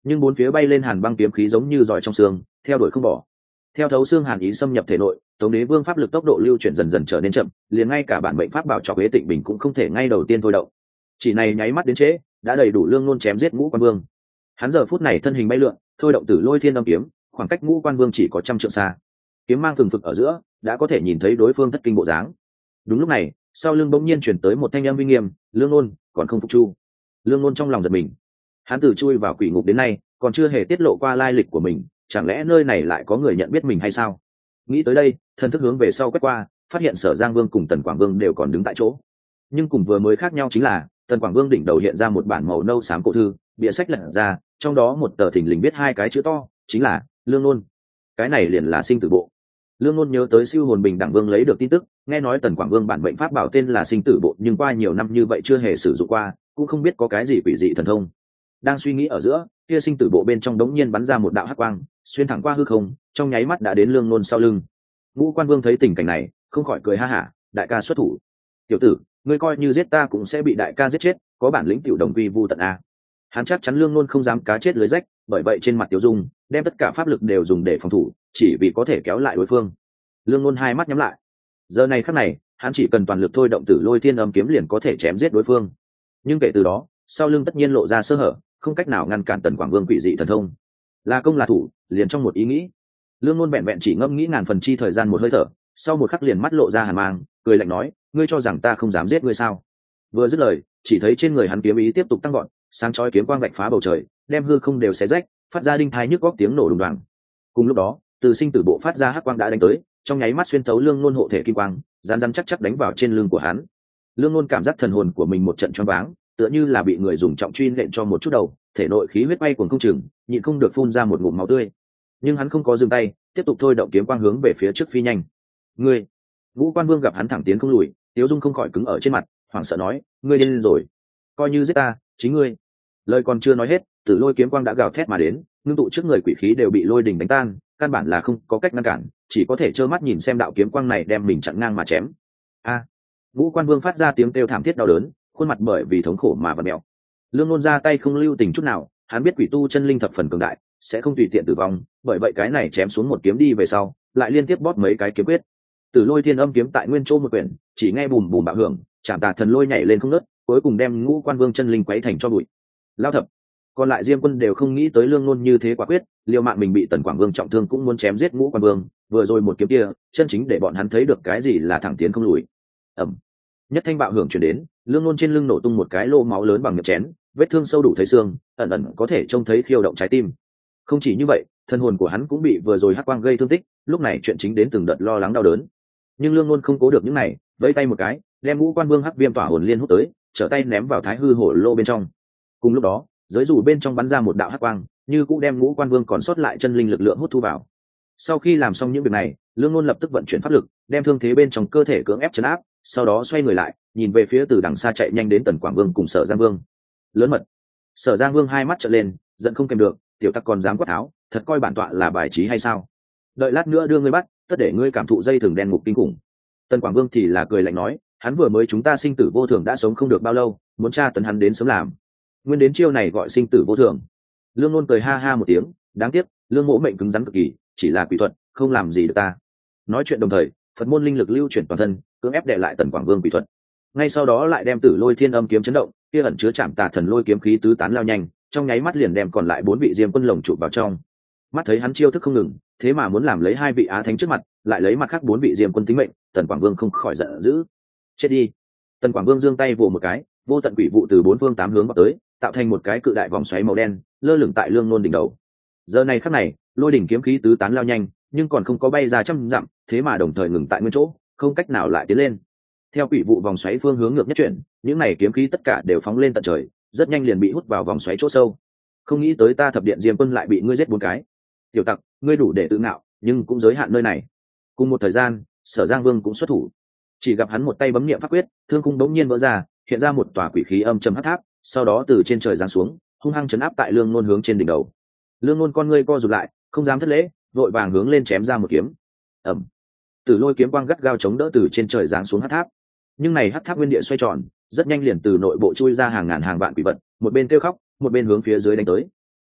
nhưng bốn phía bay lên hàn băng kiếm khí giống như giỏi trong xương, theo đuổi không bỏ. Theo thấu xương hàn ý xâm nhập thể nội, Tống Đế Vương pháp lực tốc độ lưu chuyển dần dần trở nên chậm, liền ngay cả bản mệnh pháp bảo Trọc Huế Tịnh Bình cũng không thể ngay đầu tiên thôi động. Chỉ này nháy mắt đến trễ, đã đầy đủ Lương Nôn chém giết Ngũ Quan Vương. Hắn giờ phút này thân hình bay lượn, thôi động Tử Lôi Thiên Âm kiếm, khoảng cách Ngũ Quan Vương chỉ có trăm trượng xa. Kiếm mang phừng phực ở giữa, đã có thể nhìn thấy đối phương thất kinh bộ dáng. Đúng lúc này, sau lưng bỗng nhiên chuyển tới một thanh âm uy nghiêm, "Lương Nôn, còn không phục chu?" Lương Nôn trong lòng giật mình. Hắn từ chui vào quỷ ngục đến nay, còn chưa hề tiết lộ qua lai lịch của mình, chẳng lẽ nơi này lại có người nhận biết mình hay sao? Nghĩ tới đây, thần thức hướng về sau quét qua, phát hiện Sở Giang Vương cùng Tần Quảng Vương đều còn đứng tại chỗ. Nhưng cùng vừa mới khác nhau chính là, Tần Quảng Vương đỉnh đầu hiện ra một bản màu nâu xám cổ thư, bìa sách lật ra, trong đó một tờ thình lình viết hai cái chữ to, chính là Lương Nôn. Cái này liền là sinh tử bộ. Lương Nôn nhớ tới siêu hồn bình đẳng vương lấy được tin tức, nghe nói Tần Quảng Vương bản mệnh pháp bảo tên là sinh tử bộ, nhưng qua nhiều năm như vậy chưa hề sử dụng qua, cũng không biết có cái gì quỷ dị thần thông. Đang suy nghĩ ở giữa, kia sinh tử bộ bên trong đống nhiên bắn ra một đạo hắc quang, xuyên thẳng qua hư không, trong nháy mắt đã đến Lương Nôn sau lưng. Ngũ Quan Vương thấy tình cảnh này, không khỏi cười ha hả, "Đại ca xuất thủ. Tiểu tử, ngươi coi như giết ta cũng sẽ bị đại ca giết chết, có bản lĩnh tiểu đồng quy vu tận a." Hắn chắc chắn Lương Nôn không dám cá chết lưới rách, bởi vậy trên mặt Tiểu Dung đem tất cả pháp lực đều dùng để phòng thủ, chỉ vì có thể kéo lại đối phương. Lương Nôn hai mắt nhắm lại. Giờ này khắc này, hắn chỉ cần toàn lực thôi động Tử Lôi Thiên Âm kiếm liền có thể chém giết đối phương. Nhưng kể từ đó, sau lưng tất nhiên lộ ra sơ hở, không cách nào ngăn cản Tần Quảng Vương quỷ dị thần thông. Là công là thủ, liền trong một ý nghĩ. Lương Nôn vẹn vẹn chỉ ngâm nghĩ ngàn phần chi thời gian một hơi thở, sau một khắc liền mắt lộ ra hàn mang, cười lạnh nói, "Ngươi cho rằng ta không dám giết ngươi sao?" Vừa dứt lời, chỉ thấy trên người hắn kiếm ý tiếp tục tăng gọn, sáng chói kiếm quang vạch phá bầu trời, đem hư không đều xé rách, phát ra đinh thai nhức góc tiếng nổ đùng đoàng. Cùng lúc đó, từ sinh tử bộ phát ra hắc quang đã đánh tới, trong nháy mắt xuyên thấu Lương Nôn hộ thể kim quang, rán rán chắc chắc đánh vào trên lưng của hắn. Lương Nôn cảm giác thần hồn của mình một trận choáng váng, tựa như là bị người dùng trọng truy nện cho một chút đầu, thể nội khí huyết bay cuồng không chừng, nhịn không được phun ra một ngụm máu tươi. Nhưng hắn không có dừng tay, tiếp tục thôi động kiếm quang hướng về phía trước phi nhanh. "Ngươi!" Ngũ Quan Vương gặp hắn thẳng tiến không lùi, Tiếu Dung không khỏi cứng ở trên mặt, hoảng sợ nói, "Ngươi điên rồi, coi như giết ta, chính ngươi." Lời còn chưa nói hết, Tử Lôi kiếm quang đã gào thét mà đến, ngưng tụ trước người quỷ khí đều bị lôi đỉnh đánh tan, căn bản là không có cách ngăn cản, chỉ có thể trơ mắt nhìn xem đạo kiếm quang này đem mình chặn ngang mà chém. A! Ngũ Quan Vương phát ra tiếng kêu thảm thiết đau đớn, khuôn mặt bởi vì thống khổ mà vặn mèo. Lương Nôn ra tay không lưu tình chút nào, hắn biết quỷ tu chân linh thập phần cường đại, sẽ không tùy tiện tử vong, bởi vậy cái này chém xuống một kiếm đi về sau, lại liên tiếp bóp mấy cái kiếm quyết. Tử Lôi Thiên Âm kiếm tại nguyên chỗ một quyển, chỉ nghe bùm bùm bạo hưởng, Trảm Tà Thần Lôi nhảy lên không ngớt, cuối cùng đem Ngũ Quan Vương chân linh quấy thành cho bụi. Lao thập, còn lại Diêm Quân đều không nghĩ tới Lương Nôn như thế quả quyết, liều mạng mình bị Tần Quảng Vương trọng thương cũng muốn chém giết Ngũ Quan Vương, vừa rồi một kiếm kia, chân chính để bọn hắn thấy được cái gì là thẳng tiến không lùi. Ầm. Nhất thanh bạo hưởng truyền đến, Lương Nôn trên lưng nổ tung một cái lô máu lớn bằng miệng chén, vết thương sâu đủ thấy xương, ẩn ẩn có thể trông thấy khiêu động trái tim. Không chỉ như vậy, thân hồn của hắn cũng bị vừa rồi hắc quang gây thương tích, lúc này chuyện chính đến từng đợt lo lắng đau đớn. Nhưng Lương Nôn không cố được những này, vẫy tay một cái, đem Ngũ Quan Vương hắc viêm tỏa hồn liên hút tới, trở tay ném vào Thái Hư Hổ Lô bên trong. Cùng lúc đó, giới dù bên trong bắn ra một đạo hắc quang, như cũng đem Ngũ Quan Vương còn sót lại chân linh lực lượng hút thu vào. Sau khi làm xong những việc này, Lương Nôn lập tức vận chuyển pháp lực, đem thương thế bên trong cơ thể cưỡng ép trấn áp, sau đó xoay người lại, nhìn về phía từ đằng xa chạy nhanh đến Tần Quảng Vương cùng Sở Giang Vương. Lớn mật! Sở Giang Vương hai mắt trợn lên, giận không kèm được, tiểu tặc còn dám quát tháo, thật coi bản tọa là bài trí hay sao? Đợi lát nữa đưa ngươi bắt, tất để ngươi cảm thụ dây thừng đen ngục kinh khủng. Tần Quảng Vương thì là cười lạnh nói, hắn vừa mới chúng ta sinh tử vô thường đã sống không được bao lâu, muốn tra tấn hắn đến sớm làm. Nguyên đến chiêu này gọi sinh tử vô thường. Lương Nôn cười ha ha một tiếng, đáng tiếc, Lương Mỗ mệnh cứng rắn cực kỳ, chỉ là quỷ thuật, không làm gì được ta. Nói chuyện đồng thời, Phật môn linh lực lưu chuyển toàn thân, cưỡng ép đè lại Tần Quảng Vương quỷ thuật. Ngay sau đó lại đem Tử Lôi Thiên Âm kiếm chấn động, kia ẩn chứa Trảm Tà Thần Lôi kiếm khí tứ tán lao nhanh, trong nháy mắt liền đem còn lại bốn vị Diêm Quân lồng chụp vào trong. Mắt thấy hắn chiêu thức không ngừng, thế mà muốn làm lấy hai vị á thánh trước mặt, lại lấy mặt khác bốn vị Diêm Quân tính mệnh, Tần Quảng Vương không khỏi giận dữ. Chết đi! Tần Quảng Vương giương tay vồ một cái, vô tận quỷ vụ từ bốn phương tám hướng vào tới, tạo thành một cái cự đại vòng xoáy màu đen, lơ lửng tại Lương Nôn đỉnh đầu. Giờ này khắc này, lôi đỉnh kiếm khí tứ tán lao nhanh, nhưng còn không có bay ra trăm dặm, thế mà đồng thời ngừng tại nguyên chỗ, không cách nào lại tiến lên. Theo quỷ vụ vòng xoáy phương hướng ngược nhất chuyển, những này kiếm khí tất cả đều phóng lên tận trời, rất nhanh liền bị hút vào vòng xoáy chỗ sâu. Không nghĩ tới ta thập điện Diêm Quân lại bị ngươi giết bốn cái. Tiểu tặc, ngươi đủ để tự ngạo, nhưng cũng giới hạn nơi này. Cùng một thời gian, Sở Giang Vương cũng xuất thủ. Chỉ gặp hắn một tay bấm niệm pháp quyết, thương khung bỗng nhiên vỡ ra, hiện ra một tòa quỷ khí âm trầm hắc tháp, sau đó từ trên trời giáng xuống, hung hăng chấn áp tại Lương Nôn hướng trên đỉnh đầu. Lương Nôn con ngươi co rụt lại, không dám thất lễ, vội vàng hướng lên chém ra một kiếm. Ầm. Tử Lôi kiếm quang gắt gao chống đỡ từ trên trời giáng xuống hắc tháp. Nhưng này hắc tháp nguyên địa xoay tròn, rất nhanh liền từ nội bộ chui ra hàng ngàn hàng vạn quỷ vật, một bên kêu khóc, một bên hướng phía dưới đánh tới.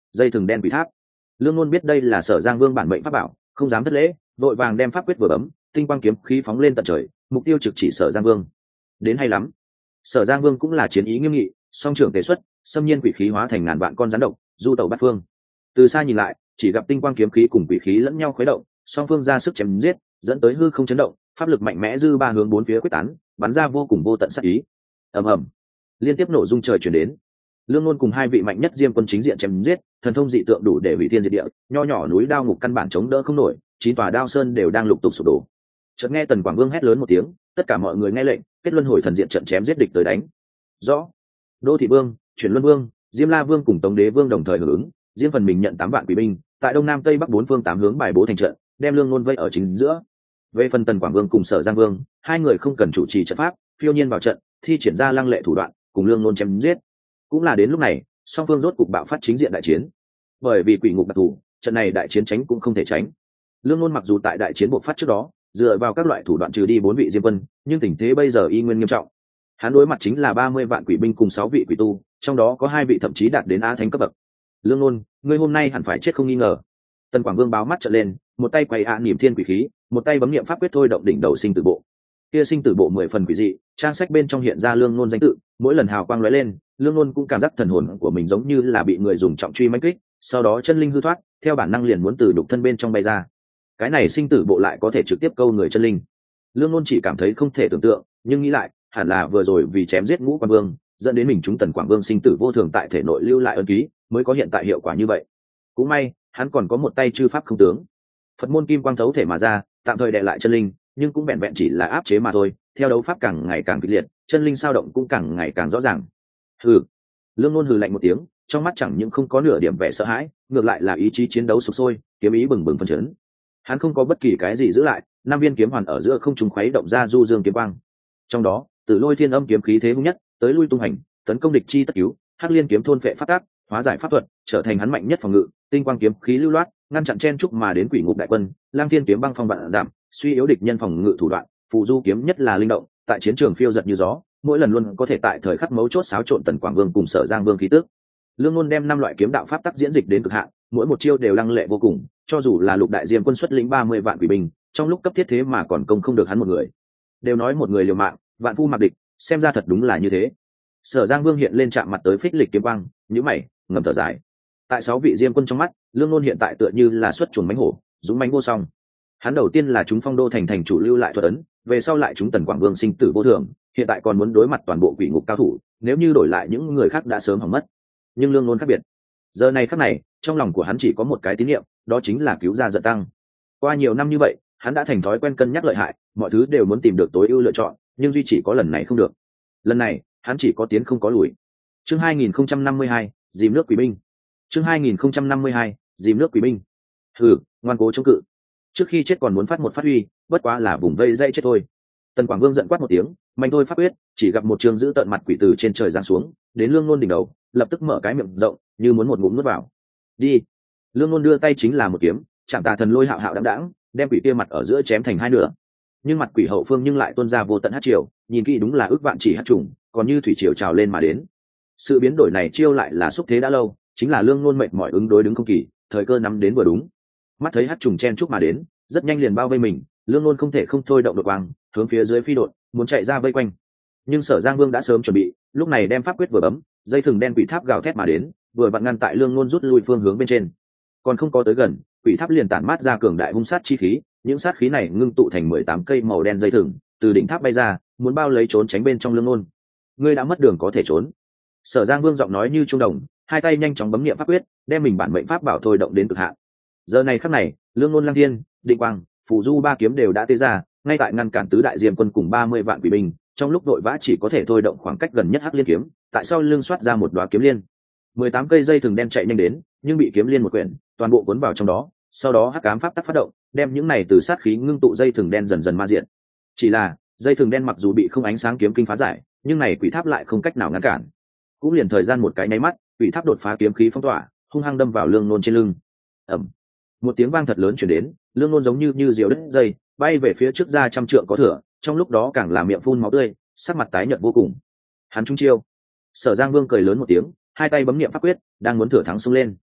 dây thừng đen quỷ tháp. Lương Nôn biết đây là Sở Giang Vương bản mệnh pháp bảo, không dám thất lễ, vội vàng đem pháp quyết vừa bấm, tinh quang kiếm khí phóng lên tận trời, mục tiêu trực chỉ Sở Giang Vương. Đến hay lắm. Sở Giang Vương cũng là chiến ý nghiêm nghị, song trưởng tế xuất, xâm nhiên quỷ khí hóa thành ngàn vạn con rắn độc, du tẩu bát phương. Từ xa nhìn lại, chỉ gặp tinh quang kiếm khí cùng quỷ khí lẫn nhau khuấy động, song phương ra sức chém giết, dẫn tới hư không chấn động, pháp lực mạnh mẽ dư ba hướng bốn phía quyết tán, bắn ra vô cùng vô tận sát ý. Ầm ầm, liên tiếp nổ rung trời chuyển đến. Lương Nôn cùng hai vị mạnh nhất diêm quân chính diện chém giết, thần thông dị tượng đủ để hủy thiên diệt địa, nho nhỏ núi đao ngục căn bản chống đỡ không nổi, chín tòa đao sơn đều đang lục tục sụp đổ. Chợt nghe Tần Quảng Vương hét lớn một tiếng, tất cả mọi người nghe lệnh, kết luân hồi thần diện trận chém giết địch tới đánh. Rõ. Đô Thị Vương, Chuyển Luân Vương, Diêm La Vương cùng Tống Đế Vương đồng thời hưởng ứng, riêng phần mình nhận tám vạn quỷ binh, tại đông nam tây bắc bốn phương tám hướng bài bố thành trận, đem Lương Nôn vây ở chính giữa. Về phần Tần Quảng Vương cùng Sở Giang Vương, hai người không cần chủ trì trận pháp, phiêu nhiên vào trận, thi triển ra lăng lệ thủ đoạn, cùng Lương Nôn chém giết. Cũng là đến lúc này, song phương rốt cục bạo phát chính diện đại chiến. Bởi vì quỷ ngục đặc thù, trận này đại chiến tránh cũng không thể tránh. Lương Nôn mặc dù tại đại chiến bộc phát trước đó dựa vào các loại thủ đoạn trừ đi bốn vị diêm quân, nhưng tình thế bây giờ y nguyên nghiêm trọng. Hắn đối mặt chính là ba mươi vạn quỷ binh cùng sáu vị quỷ tu, trong đó có hai vị thậm chí đạt đến á thánh cấp bậc. Lương Nôn, ngươi hôm nay hẳn phải chết không nghi ngờ. Tần Quảng Vương báo mắt trợn lên, một tay quay ạ niệm thiên quỷ khí, một tay bấm niệm pháp quyết thôi động đỉnh đầu sinh tử bộ. Kia sinh tử bộ mười phần quỷ dị, trang sách bên trong hiện ra Lương Nôn danh tự, mỗi lần hào quang lóe lên, Lương Nôn cũng cảm giác thần hồn của mình giống như là bị người dùng trọng truy mãnh kích, sau đó chân linh hư thoát, theo bản năng liền muốn từ đục thân bên trong bay ra. Cái này sinh tử bộ lại có thể trực tiếp câu người chân linh. Lương Nôn chỉ cảm thấy không thể tưởng tượng, nhưng nghĩ lại, hẳn là vừa rồi vì chém giết Ngũ Quan Vương, dẫn đến mình chúng Tần Quảng Vương sinh tử vô thường tại thể nội lưu lại ấn ký, mới có hiện tại hiệu quả như vậy. Cũng may, hắn còn có một tay chư pháp không tướng. Phật môn kim quang thấu thể mà ra, tạm thời đè lại chân linh, nhưng cũng vẹn vẹn chỉ là áp chế mà thôi. Theo đấu pháp càng ngày càng kịch liệt, chân linh sao động cũng càng ngày càng rõ ràng. Hừ. Lương Nôn hừ lạnh một tiếng, trong mắt chẳng những không có nửa điểm vẻ sợ hãi, ngược lại là ý chí chiến đấu sục sôi, kiếm ý bừng bừng phấn chấn. Hắn không có bất kỳ cái gì giữ lại, năm viên kiếm hoàn ở giữa không trung khuấy động ra du dương kiếm quang. Trong đó, Tử Lôi Thiên Âm kiếm khí thế hung nhất, tới lui tung hành, tấn công địch chi tất cứu, Hắc Liên kiếm thôn phệ pháp tác, hóa giải pháp thuật, trở thành hắn mạnh nhất phòng ngự, tinh quang kiếm khí lưu loát, ngăn chặn chen trúc mà đến quỷ ngục đại quân, Lang Thiên kiếm băng phong vạn giảm, suy yếu địch nhân phòng ngự thủ đoạn, Phù Du kiếm nhất là linh động, tại chiến trường phiêu giật như gió, mỗi lần luôn có thể tại thời khắc mấu chốt xáo trộn Tần Quảng Vương cùng Sở Giang Vương khí tức. Lương Nôn đem năm loại kiếm đạo pháp tắc diễn dịch đến cực hạn, mỗi một chiêu đều lăng lệ vô cùng, cho dù là Lục đại diêm quân xuất lĩnh ba mươi vạn quỷ binh, trong lúc cấp thiết thế mà còn công không được hắn một người. Đều nói một người liều mạng, vạn phu mặc địch, xem ra thật đúng là như thế. Sở Giang Vương hiện lên chạm mặt tới phích lịch kiếm quang, nhíu mày, ngầm thở dài. Tại sáu vị diêm quân trong mắt, Lương Nôn hiện tại tựa như là xuất chuồn mánh hổ, dũng mãnh vô song. Hắn đầu tiên là chúng Phong Đô thành thành chủ lưu lại thuật ấn, về sau lại chúng Tần Quảng Vương sinh tử vô thường, hiện tại còn muốn đối mặt toàn bộ quỷ ngục cao thủ, nếu như đổi lại những người khác đã sớm hỏng mất. Nhưng Lương Nôn khác biệt. Giờ này khắc này, trong lòng của hắn chỉ có một cái tín niệm, đó chính là cứu ra giận tăng. Qua nhiều năm như vậy, hắn đã thành thói quen cân nhắc lợi hại, mọi thứ đều muốn tìm được tối ưu lựa chọn, nhưng duy chỉ có lần này không được. Lần này, hắn chỉ có tiến không có lùi. Chương hai nghìn không trăm năm mươi hai, dìm nước quỷ binh. Chương hai nghìn không trăm năm mươi hai, dìm nước quỷ binh. Hừ, ngoan cố chống cự. Trước khi chết còn muốn phát một phát huy, bất quá là vùng vây dây chết thôi. Tần Quảng Vương giận quát một tiếng, mạnh thôi pháp quyết, chỉ gặp một trường giữ tận mặt quỷ từ trên trời giáng xuống, đến Lương Nôn đỉnh đầu, lập tức mở cái miệng rộng, như muốn một ngụm nuốt vào. Đi. Lương Nôn đưa tay chính là một kiếm, chạm tà thần lôi hạo hạo đãng đãng, đem quỷ kia mặt ở giữa chém thành hai nửa. Nhưng mặt quỷ hậu phương nhưng lại tuôn ra vô tận hắc triều, nhìn kỹ đúng là ước vạn chỉ hắc trùng, còn như thủy triều trào lên mà đến. Sự biến đổi này chiêu lại là xúc thế đã lâu, chính là Lương Nôn mệt mỏi ứng đối đứng không kỳ, thời cơ nắm đến vừa đúng. Mắt thấy hắc trùng chen chúc mà đến, rất nhanh liền bao vây mình, Lương Nôn không thể không thôi động đột quang, hướng phía dưới phi đột, muốn chạy ra vây quanh. Nhưng Sở Giang Vương đã sớm chuẩn bị, lúc này đem pháp quyết vừa bấm, dây thừng đen quỷ tháp gào thét mà đến, vừa vặn ngăn tại Lương Nôn rút lui phương hướng bên trên. Còn không có tới gần, quỷ tháp liền tản mát ra cường đại hung sát chi khí, những sát khí này ngưng tụ thành mười tám cây màu đen dây thừng, từ đỉnh tháp bay ra, muốn bao lấy trốn tránh bên trong Lương Nôn. Ngươi đã mất đường có thể trốn. Sở Giang Vương giọng nói như trung đồng, hai tay nhanh chóng bấm niệm pháp quyết, đem mình bản mệnh pháp bảo thôi động đến cực hạn. Giờ này khắc này, Lương Nôn Lăng Thiên, Định Quang, Phù Du ba kiếm đều đã tế ra, ngay tại ngăn cản tứ đại diêm quân cùng ba mươi vạn quỷ binh, trong lúc đội vã chỉ có thể thôi động khoảng cách gần nhất Hắc Liên kiếm, tại sau lưng xoát ra một đóa kiếm liên. mười tám cây dây thừng đen chạy nhanh đến, nhưng bị kiếm liên một quyển, toàn bộ cuốn vào trong đó, sau đó Hắc Ám pháp tắc phát động, đem những này từ sát khí ngưng tụ dây thừng đen dần dần ma diện. Chỉ là, dây thừng đen mặc dù bị không ánh sáng kiếm kinh phá giải, nhưng này quỷ tháp lại không cách nào ngăn cản. Cũng liền thời gian một cái nháy mắt, quỷ tháp đột phá kiếm khí phong tỏa, hung hăng đâm vào Lương Nôn trên lưng. Ầm. Một tiếng vang thật lớn truyền đến, Lương Nôn giống như như diều đứt dây, bay về phía trước ra trăm trượng có thừa, trong lúc đó càng làm miệng phun máu tươi, sắc mặt tái nhợt vô cùng. Hắn trúng chiêu. Sở Giang Vương cười lớn một tiếng, hai tay bấm niệm pháp quyết, đang muốn thừa thắng xông lên.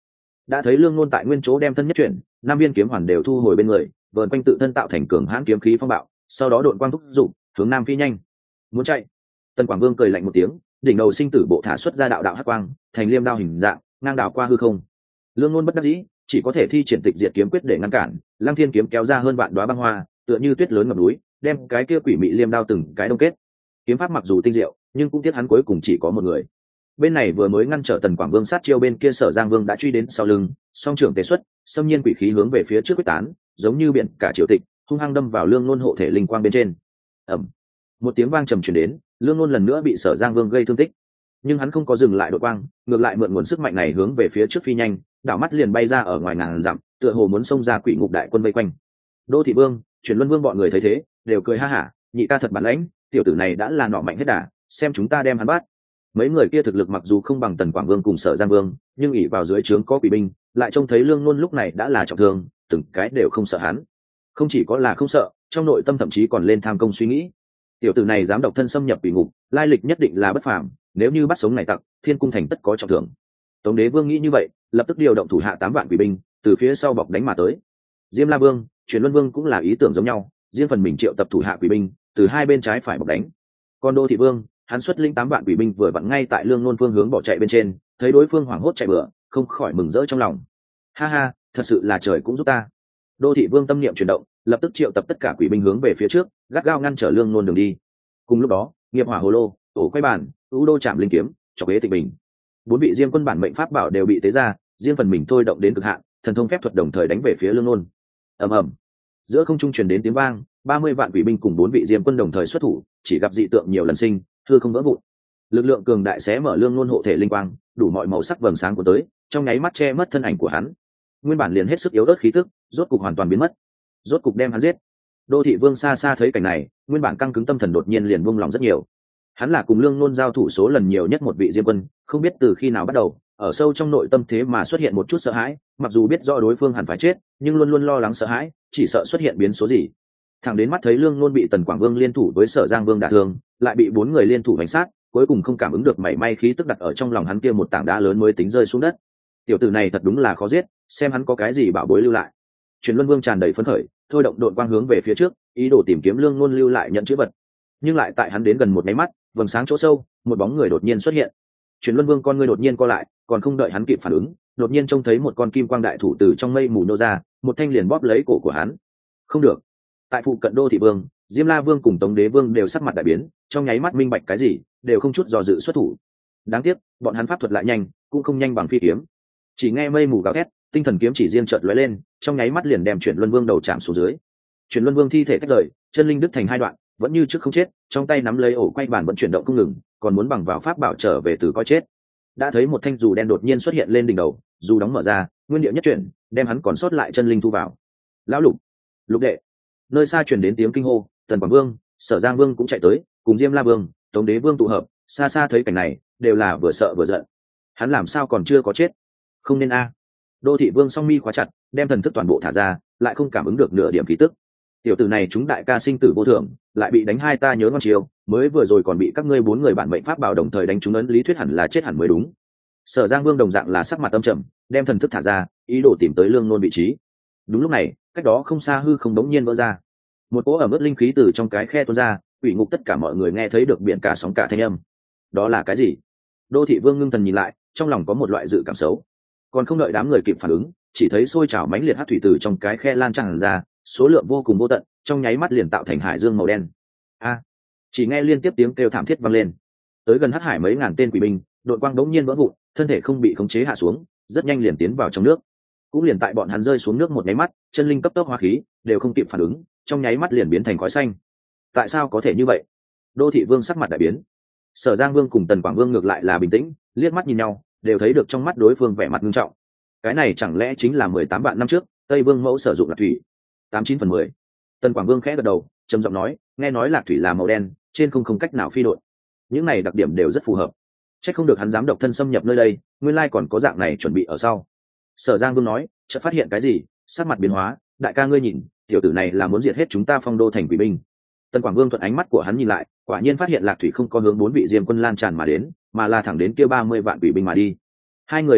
đã thấy lương nôn tại nguyên chỗ đem thân nhất chuyển, năm viên kiếm hoàn đều thu hồi bên người, vờn quanh tự thân tạo thành cường hãn kiếm khí phong bạo, sau đó đội quang thúc giục hướng nam phi nhanh. Muốn chạy. Tần Quảng Vương cười lạnh một tiếng, đỉnh đầu sinh tử bộ thả xuất ra đạo đạo hắc quang, thành liêm đao hình dạng, ngang đảo qua hư không. Lương nôn bất đắc dĩ, chỉ có thể thi triển tịch diệt kiếm quyết để ngăn cản. Lăng Thiên kiếm kéo ra hơn vạn đóa băng hoa, tựa như tuyết lớn ngập núi, đem cái kia quỷ mị liêm đao từng cái đông kết. Kiếm pháp mặc dù tinh diệu, nhưng cũng tiếc hắn cuối cùng chỉ có một người. Bên này vừa mới ngăn trở Tần Quảng Vương sát chiêu, bên kia Sở Giang Vương đã truy đến sau lưng, song trưởng tế xuất, xâm nhiên quỷ khí hướng về phía trước quyết tán, giống như biển cả triều tịch, hung hăng đâm vào lương nôn hộ thể linh quang bên trên. Ầm. Một tiếng vang trầm truyền đến, lương nôn lần nữa bị Sở Giang Vương gây thương tích, nhưng hắn không có dừng lại đội quang, ngược lại mượn nguồn sức mạnh này hướng về phía trước phi nhanh, đảo mắt liền bay ra ở ngoài ngàn dặm, tựa hồ muốn xông ra quỷ ngục đại quân vây quanh. Đô Thị Vương, Truyền Luân Vương bọn người thấy thế, đều cười ha hả, nhị ca thật bản lãnh, tiểu tử này đã là nọ mạnh hết đà, xem chúng ta đem hắn bắt. Mấy người kia thực lực mặc dù không bằng Tần Quảng Vương cùng Sở Giang Vương, nhưng ỷ vào dưới trướng có quỷ binh, lại trông thấy lương nôn lúc này đã là trọng thương, từng cái đều không sợ hắn. Không chỉ có là không sợ, trong nội tâm thậm chí còn lên tham công suy nghĩ. Tiểu tử này dám độc thân xâm nhập quỷ ngục, lai lịch nhất định là bất phàm, nếu như bắt sống này tặc, thiên cung thành tất có trọng thưởng. Tống Đế Vương nghĩ như vậy, lập tức điều động thủ hạ tám vạn quỷ binh, từ phía sau bọc đánh mà tới. Diêm La Vương, Truyền Luân Vương cũng là ý tưởng giống nhau, riêng phần mình triệu tập thủ hạ quỷ binh, từ hai bên trái phải bọc đánh. Còn Đô Thị Vương, hắn xuất lĩnh tám vạn quỷ binh vừa vặn ngay tại lương nôn phương hướng bỏ chạy bên trên, thấy đối phương hoảng hốt chạy bừa, không khỏi mừng rỡ trong lòng. Ha ha, thật sự là trời cũng giúp ta. Đô Thị Vương tâm niệm chuyển động, lập tức triệu tập tất cả quỷ binh hướng về phía trước, gắt gao ngăn trở lương nôn đường đi. Cùng lúc đó, nghiệp hỏa hồ lô, ổ quay bàn, ưu đô chạm linh kiếm, chọc ế tịch bình, bốn vị diêm quân bản mệnh pháp bảo đều bị tế ra, riêng phần mình thôi động đến cực hạn, thần thông phép thuật đồng thời đánh về phía lương nôn. Ầm ầm, giữa không trung truyền đến tiếng vang, ba mươi vạn quỷ binh cùng bốn vị diêm quân đồng thời xuất thủ, chỉ gặp dị tượng nhiều lần sinh, thưa không vỡ vụn. Lực lượng cường đại xé mở lương nôn hộ thể linh quang, đủ mọi màu sắc vầng sáng của tới, trong nháy mắt che mất thân ảnh của hắn. Nguyên bản liền hết sức yếu ớt khí tức, rốt cục hoàn toàn biến mất. Rốt cục đem hắn giết. Đô Thị Vương xa xa thấy cảnh này, nguyên bản căng cứng tâm thần đột nhiên liền buông lòng rất nhiều. Hắn là cùng lương nôn giao thủ số lần nhiều nhất một vị diêm quân, không biết từ khi nào bắt đầu, ở sâu trong nội tâm thế mà xuất hiện một chút sợ hãi, mặc dù biết rõ đối phương hẳn phải chết, nhưng luôn luôn lo lắng sợ hãi, chỉ sợ xuất hiện biến số gì. Thẳng đến mắt thấy lương nôn bị Tần Quảng Vương liên thủ với Sở Giang Vương đả thương, lại bị bốn người liên thủ đánh sát, cuối cùng không cảm ứng được mảy may khí tức đặt ở trong lòng hắn kia một tảng đá lớn mới tính rơi xuống đất. Tiểu tử này thật đúng là khó giết, xem hắn có cái gì bảo bối lưu lại. Truyền Luân Vương tràn đầy phấn khởi, thôi động đội quang hướng về phía trước, ý đồ tìm kiếm lương nôn lưu lại nhận chữ vật. Nhưng lại tại hắn đến gần một máy mắt, vầng sáng chỗ sâu, một bóng người đột nhiên xuất hiện. Truyền Luân Vương con ngươi đột nhiên co lại, còn không đợi hắn kịp phản ứng, đột nhiên trông thấy một con kim quang đại thủ từ trong mây mù nô ra, một thanh liền bóp lấy cổ của hắn. Không được. Tại phụ cận Đô Thị Vương, Diêm La Vương cùng Tống Đế Vương đều sắc mặt đại biến, trong nháy mắt minh bạch cái gì, đều không chút dò dự xuất thủ. Đáng tiếc, bọn hắn pháp thuật lại nhanh, cũng không nhanh bằng phi kiếm. Chỉ nghe mây mù gào thét, tinh thần kiếm chỉ riêng chợt lóe lên, trong nháy mắt liền đem Truyền Luân Vương đầu chạm xuống dưới. Truyền Luân Vương thi thể tách rời, chân linh đứt thành hai đoạn, vẫn như trước không chết, trong tay nắm lấy ổ quay bàn vẫn chuyển động không ngừng, còn muốn bằng vào pháp bảo trở về từ coi chết. Đã thấy một thanh dù đen đột nhiên xuất hiện lên đỉnh đầu, dù đóng mở ra, nguyên điệu nhất chuyển, đem hắn còn sót lại chân linh thu vào. Lão Lục, Lục đệ. Nơi xa truyền đến tiếng kinh hô, Tần Quảng Vương, Sở Giang Vương cũng chạy tới, cùng Diêm La Vương, Tống Đế Vương tụ hợp, xa xa thấy cảnh này, đều là vừa sợ vừa giận. Hắn làm sao còn chưa có chết? Không nên a. Đô Thị Vương song mi khóa chặt, đem thần thức toàn bộ thả ra, lại không cảm ứng được nửa điểm khí tức. Tiểu tử này chúng đại ca sinh tử vô thường, lại bị đánh hai ta nhớ ngon chiều, mới vừa rồi còn bị các ngươi bốn người bản mệnh pháp bảo đồng thời đánh trúng ấn, lý thuyết hẳn là chết hẳn mới đúng. Sở Giang Vương đồng dạng là sắc mặt âm trầm, đem thần thức thả ra, ý đồ tìm tới lương nôn vị trí. Đúng lúc này, cách đó không xa hư không đống nhiên vỡ ra, một cỗ ẩm ướt linh khí từ trong cái khe tuôn ra, quỷ ngục tất cả mọi người nghe thấy được biển cả sóng cả thanh âm. Đó là cái gì? Đô Thị Vương ngưng thần nhìn lại, trong lòng có một loại dự cảm xấu. Còn không đợi đám người kịp phản ứng, chỉ thấy sôi trào mãnh liệt hắc thủy từ trong cái khe lan tràn ra, số lượng vô cùng vô tận, trong nháy mắt liền tạo thành hải dương màu đen. A! Chỉ nghe liên tiếp tiếng kêu thảm thiết vang lên. Tới gần hắc hải mấy ngàn tên quỷ binh, đội quang đống nhiên vỡ vụn, thân thể không bị khống chế hạ xuống, rất nhanh liền tiến vào trong nước. Cũng liền tại bọn hắn rơi xuống nước một nháy mắt, chân linh cấp tốc hóa khí đều không kịp phản ứng, trong nháy mắt liền biến thành khói xanh. Tại sao có thể như vậy? Đô Thị Vương sắc mặt đại biến. Sở Giang Vương cùng Tần Quảng Vương ngược lại là bình tĩnh, liếc mắt nhìn nhau, đều thấy được trong mắt đối phương vẻ mặt nghiêm trọng. Cái này chẳng lẽ chính là mười tám vạn năm trước Tây Vương mẫu sử dụng lạc thủy? Tám chín phần mười. Tần Quảng Vương khẽ gật đầu, trầm giọng nói, nghe nói lạc thủy là màu đen, trên không không cách nào phi độn. Những này đặc điểm đều rất phù hợp. Chắc không được hắn dám độc thân xâm nhập nơi đây, nguyên lai còn có dạng này chuẩn bị ở sau. Sở Giang Vương nói, chợt phát hiện cái gì, sắc mặt biến hóa, đại ca ngươi nhìn, tiểu tử này là muốn diệt hết chúng ta Phong Đô thành quỷ binh. Tần Quảng Vương thuận ánh mắt của hắn nhìn lại, quả nhiên phát hiện lạc thủy không có hướng bốn vị diêm quân lan tràn mà đến, mà là thẳng đến kia ba mươi vạn quỷ binh mà đi. Hai người liếc nhau,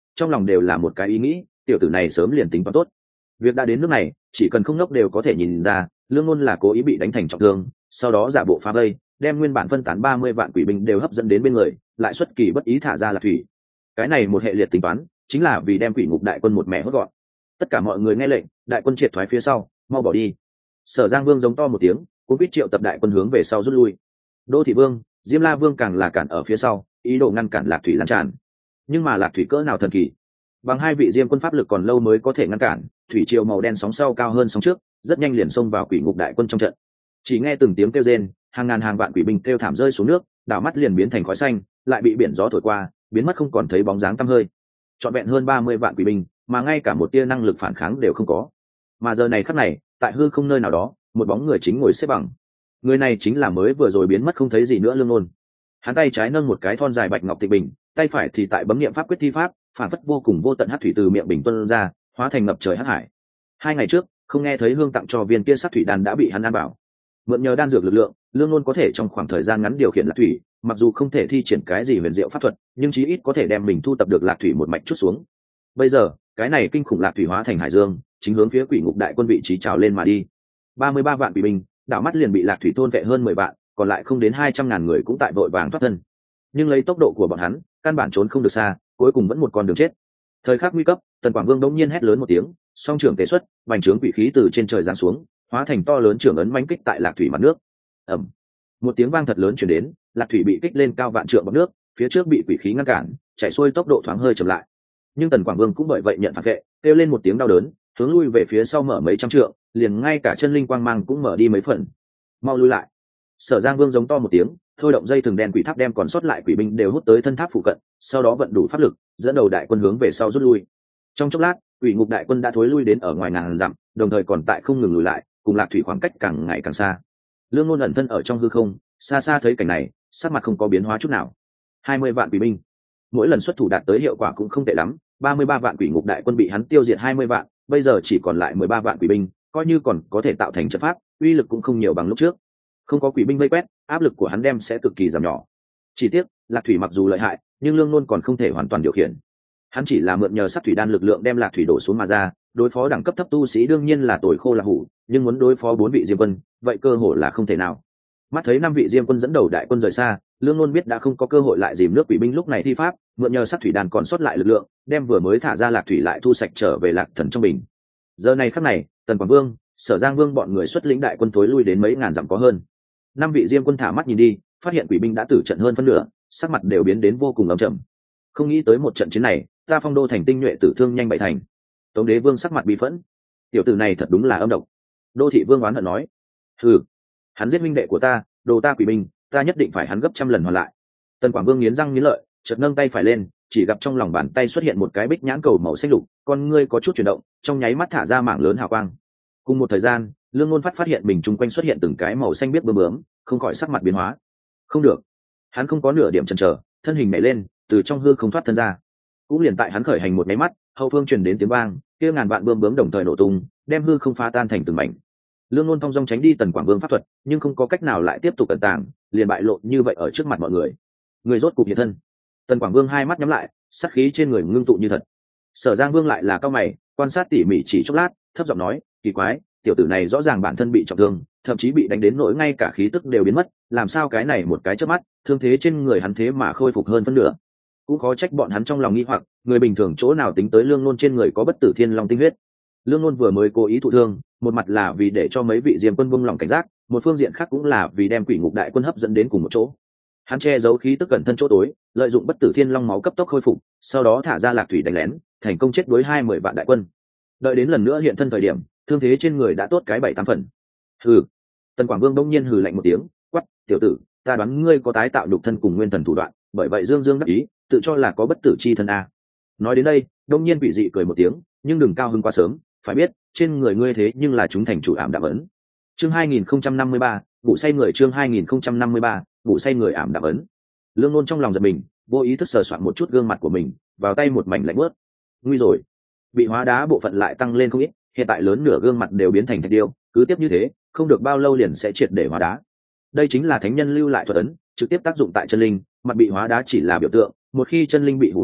trong lòng đều là một cái ý nghĩ, tiểu tử này sớm liền tính toán tốt. Việc đã đến nước này, chỉ cần không nốc đều có thể nhìn ra, Lương Nôn là cố ý bị đánh thành trọng thương, sau đó giả bộ phá vây, đem nguyên bản phân tán ba mươi vạn quỷ binh đều hấp dẫn đến bên người, lại xuất kỳ bất ý thả ra Lạc Thủy. Cái này một hệ liệt tính toán, chính là vì đem quỷ ngục đại quân một mẹ hốt gọn. Tất cả mọi người nghe lệnh, đại quân triệt thoái phía sau, mau bỏ đi. Sở Giang Vương giống to một tiếng, cũng biết triệu tập đại quân hướng về sau rút lui. Đô Thị Vương, Diêm La Vương càng là cản ở phía sau, ý đồ ngăn cản Lạc Thủy lan tràn. Nhưng mà Lạc Thủy cỡ nào thần kỳ, bằng hai vị Diêm quân pháp lực còn lâu mới có thể ngăn cản, thủy triều màu đen sóng sau cao hơn sóng trước, rất nhanh liền xông vào quỷ ngục đại quân trong trận. Chỉ nghe từng tiếng kêu rên, hàng ngàn hàng vạn quỷ binh kêu thảm rơi xuống nước, đảo mắt liền biến thành khói xanh, lại bị biển gió thổi qua, biến mất không còn thấy bóng dáng tăm hơi. Trọn vẹn hơn ba mươi vạn quỷ binh, mà ngay cả một tia năng lực phản kháng đều không có. Mà giờ này khắc này, tại hư không nơi nào đó, một bóng người chính ngồi xếp bằng. Người này chính là mới vừa rồi biến mất không thấy gì nữa Lương Nôn. Hắn tay trái nâng một cái thon dài bạch ngọc tịch bình, tay phải thì tại bấm niệm pháp quyết thi pháp, phản phất vô cùng vô tận hắc thủy từ miệng bình tuôn ra, hóa thành ngập trời hắc hải. Hai ngày trước, không nghe thấy hương tặng cho viên kia sát thủy đan đã bị hắn ăn bảo. Mượn nhờ đan dược lực lượng, Lương Nôn có thể trong khoảng thời gian ngắn điều khiển lạc thủy, mặc dù không thể thi triển cái gì huyền diệu pháp thuật, nhưng chí ít có thể đem mình thu tập được lạc thủy một mạch chút xuống. Bây giờ, cái này kinh khủng lạc thủy hóa thành hải dương, chính hướng phía quỷ ngục đại quân vị trí trào lên mà đi. ba mươi ba vạn quỷ binh, đảo mắt liền bị lạc thủy thôn vệ hơn mười vạn, còn lại không đến hai trăm ngàn người cũng tại vội vàng thoát thân. Nhưng lấy tốc độ của bọn hắn, căn bản trốn không được xa, cuối cùng vẫn một con đường chết. Thời khắc nguy cấp, Tần Quảng Vương đống nhiên hét lớn một tiếng, song trưởng tế xuất, bành trướng quỷ khí từ trên trời giáng xuống, hóa thành to lớn trưởng ấn mãnh kích tại lạc thủy mặt nước. Ầm, một tiếng vang thật lớn truyền đến, lạc thủy bị kích lên cao vạn trượng bọt nước, phía trước bị quỷ khí ngăn cản, chảy xuôi tốc độ thoáng hơi chậm lại. Nhưng Tần Quảng Vương cũng bởi vậy nhận phản vệ, kêu lên một tiếng đau đớn, hướng lui về phía sau mở mấy trăm trượng, liền ngay cả chân linh quang mang cũng mở đi mấy phần. Mau lui lại. Sở Giang Vương giống to một tiếng, thôi động dây thừng đen quỷ tháp đem còn sót lại quỷ binh đều hút tới thân tháp phụ cận, sau đó vận đủ pháp lực, dẫn đầu đại quân hướng về sau rút lui. Trong chốc lát, quỷ ngục đại quân đã thối lui đến ở ngoài ngàn dặm, đồng thời còn tại không ngừng lùi lại, cùng lạc thủy khoảng cách càng ngày càng xa. Lương Nôn ẩn thân ở trong hư không, xa xa thấy cảnh này, sắc mặt không có biến hóa chút nào. hai mươi vạn quỷ binh, mỗi lần xuất thủ đạt tới hiệu quả cũng không tệ lắm, ba mươi ba vạn quỷ ngục đại quân bị hắn tiêu diệt hai mươi vạn, bây giờ chỉ còn lại mười ba vạn quỷ binh, coi như còn có thể tạo thành trận pháp, uy lực cũng không nhiều bằng lúc trước. Không có quỷ binh vây quét, áp lực của hắn đem sẽ cực kỳ giảm nhỏ. Chỉ tiếc, lạc thủy mặc dù lợi hại, nhưng Lương Nôn còn không thể hoàn toàn điều khiển. Hắn chỉ là mượn nhờ sát thủy đan lực lượng đem lạc thủy đổ xuống mà ra, đối phó đẳng cấp thấp tu sĩ đương nhiên là tồi khô là hủ, nhưng muốn đối phó bốn vị diêm quân, vậy cơ hội là không thể nào. Mắt thấy năm vị diêm quân dẫn đầu đại quân rời xa, Lương Nôn biết đã không có cơ hội lại dìm nước quỷ binh, lúc này thi pháp, mượn nhờ sát thủy đan còn sót lại lực lượng, đem vừa mới thả ra lạc thủy lại thu sạch trở về lạc thần trong bình. Giờ này khắc này, Tần Quảng Vương, Sở Giang Vương bọn người xuất lĩnh đại quân tối lui đến mấy ngàn dặm có hơn. Năm vị diêm quân thả mắt nhìn đi, phát hiện quỷ binh đã tử trận hơn phân nửa, sắc mặt đều biến đến vô cùng ấm trầm. Không nghĩ tới một trận chiến này, ta phong đô thành tinh nhuệ tử thương nhanh bảy thành. Tống Đế Vương sắc mặt bi phẫn, tiểu tử này thật đúng là âm độc. Đô Thị Vương oán hận nói, hừ, hắn giết minh đệ của ta, đồ ta quỷ binh, ta nhất định phải hắn gấp trăm lần hoàn lại. Tần Quảng Vương nghiến răng nghiến lợi, chợt nâng tay phải lên, chỉ gặp trong lòng bàn tay xuất hiện một cái bích nhãn cầu màu xanh lục, con ngươi có chút chuyển động, trong nháy mắt thả ra mảng lớn hào quang. Cùng một thời gian, Lương Nôn phát phát hiện mình chung quanh xuất hiện từng cái màu xanh biếc bướm bướm, không khỏi sắc mặt biến hóa. Không được, hắn không có nửa điểm chần chờ, thân hình nhảy lên, từ trong hư không thoát thân ra. Cũng liền tại hắn khởi hành một máy mắt, hậu phương truyền đến tiếng vang, kia ngàn vạn bướm bướm đồng thời nổ tung, đem hư không phá tan thành từng mảnh. Lương Nôn thong dong tránh đi Tần Quảng Vương pháp thuật, nhưng không có cách nào lại tiếp tục ẩn tàng, liền bại lộ như vậy ở trước mặt mọi người. Người rốt cục hiện thân. Tần Quảng Vương hai mắt nhắm lại, sát khí trên người ngưng tụ như thật. Sở Giang Vương lại là cao mày, quan sát tỉ mỉ chỉ chốc lát, thấp giọng nói, kỳ quái, tiểu tử này rõ ràng bản thân bị trọng thương, thậm chí bị đánh đến nỗi ngay cả khí tức đều biến mất, làm sao cái này một cái chớp mắt, thương thế trên người hắn thế mà khôi phục hơn phân nửa. Cũng khó trách bọn hắn trong lòng nghi hoặc, người bình thường chỗ nào tính tới Lương Nôn trên người có bất tử thiên long tinh huyết. Lương Nôn vừa mới cố ý thụ thương, một mặt là vì để cho mấy vị diêm quân buông lòng cảnh giác, một phương diện khác cũng là vì đem quỷ ngục đại quân hấp dẫn đến cùng một chỗ. Hắn che giấu khí tức cẩn thân chỗ tối, lợi dụng bất tử thiên long máu cấp tốc khôi phục, sau đó thả ra lạc thủy đánh lén, thành công chết đối hai mươi vạn đại quân. Đợi đến lần nữa hiện thân thời điểm, thương thế trên người đã tốt cái bảy tám phần. Hừ. Tần Quảng Vương đông nhiên hừ lạnh một tiếng, quát, tiểu tử, ta đoán ngươi có tái tạo nhục thân cùng nguyên thần thủ đoạn, bởi vậy dương dương đắc ý, tự cho là có bất tử chi thân a. Nói đến đây, đông nhiên quỷ dị cười một tiếng, nhưng đừng cao hứng quá sớm, phải biết, trên người ngươi thế nhưng là chúng thành chủ ảm đạm ấn. Chương hai nghìn không trăm năm mươi ba, vụ say người chương hai nghìn không trăm năm mươi ba, vụ say người ảm đạm ấn. Lương Nôn trong lòng giật mình, vô ý thức sờ soạn một chút gương mặt của mình, vào tay một mảnh lạnh bớt. Nguy rồi, bị hóa đá bộ phận lại tăng lên không ít, hiện tại lớn nửa gương mặt đều biến thành thạch điêu, cứ tiếp như thế, không được bao lâu liền sẽ triệt để hóa đá. Đây chính là thánh nhân lưu lại thuật ấn, trực tiếp tác dụng tại chân linh, mặt bị hóa đá chỉ là biểu tượng, một khi chân linh bị hủ hóa,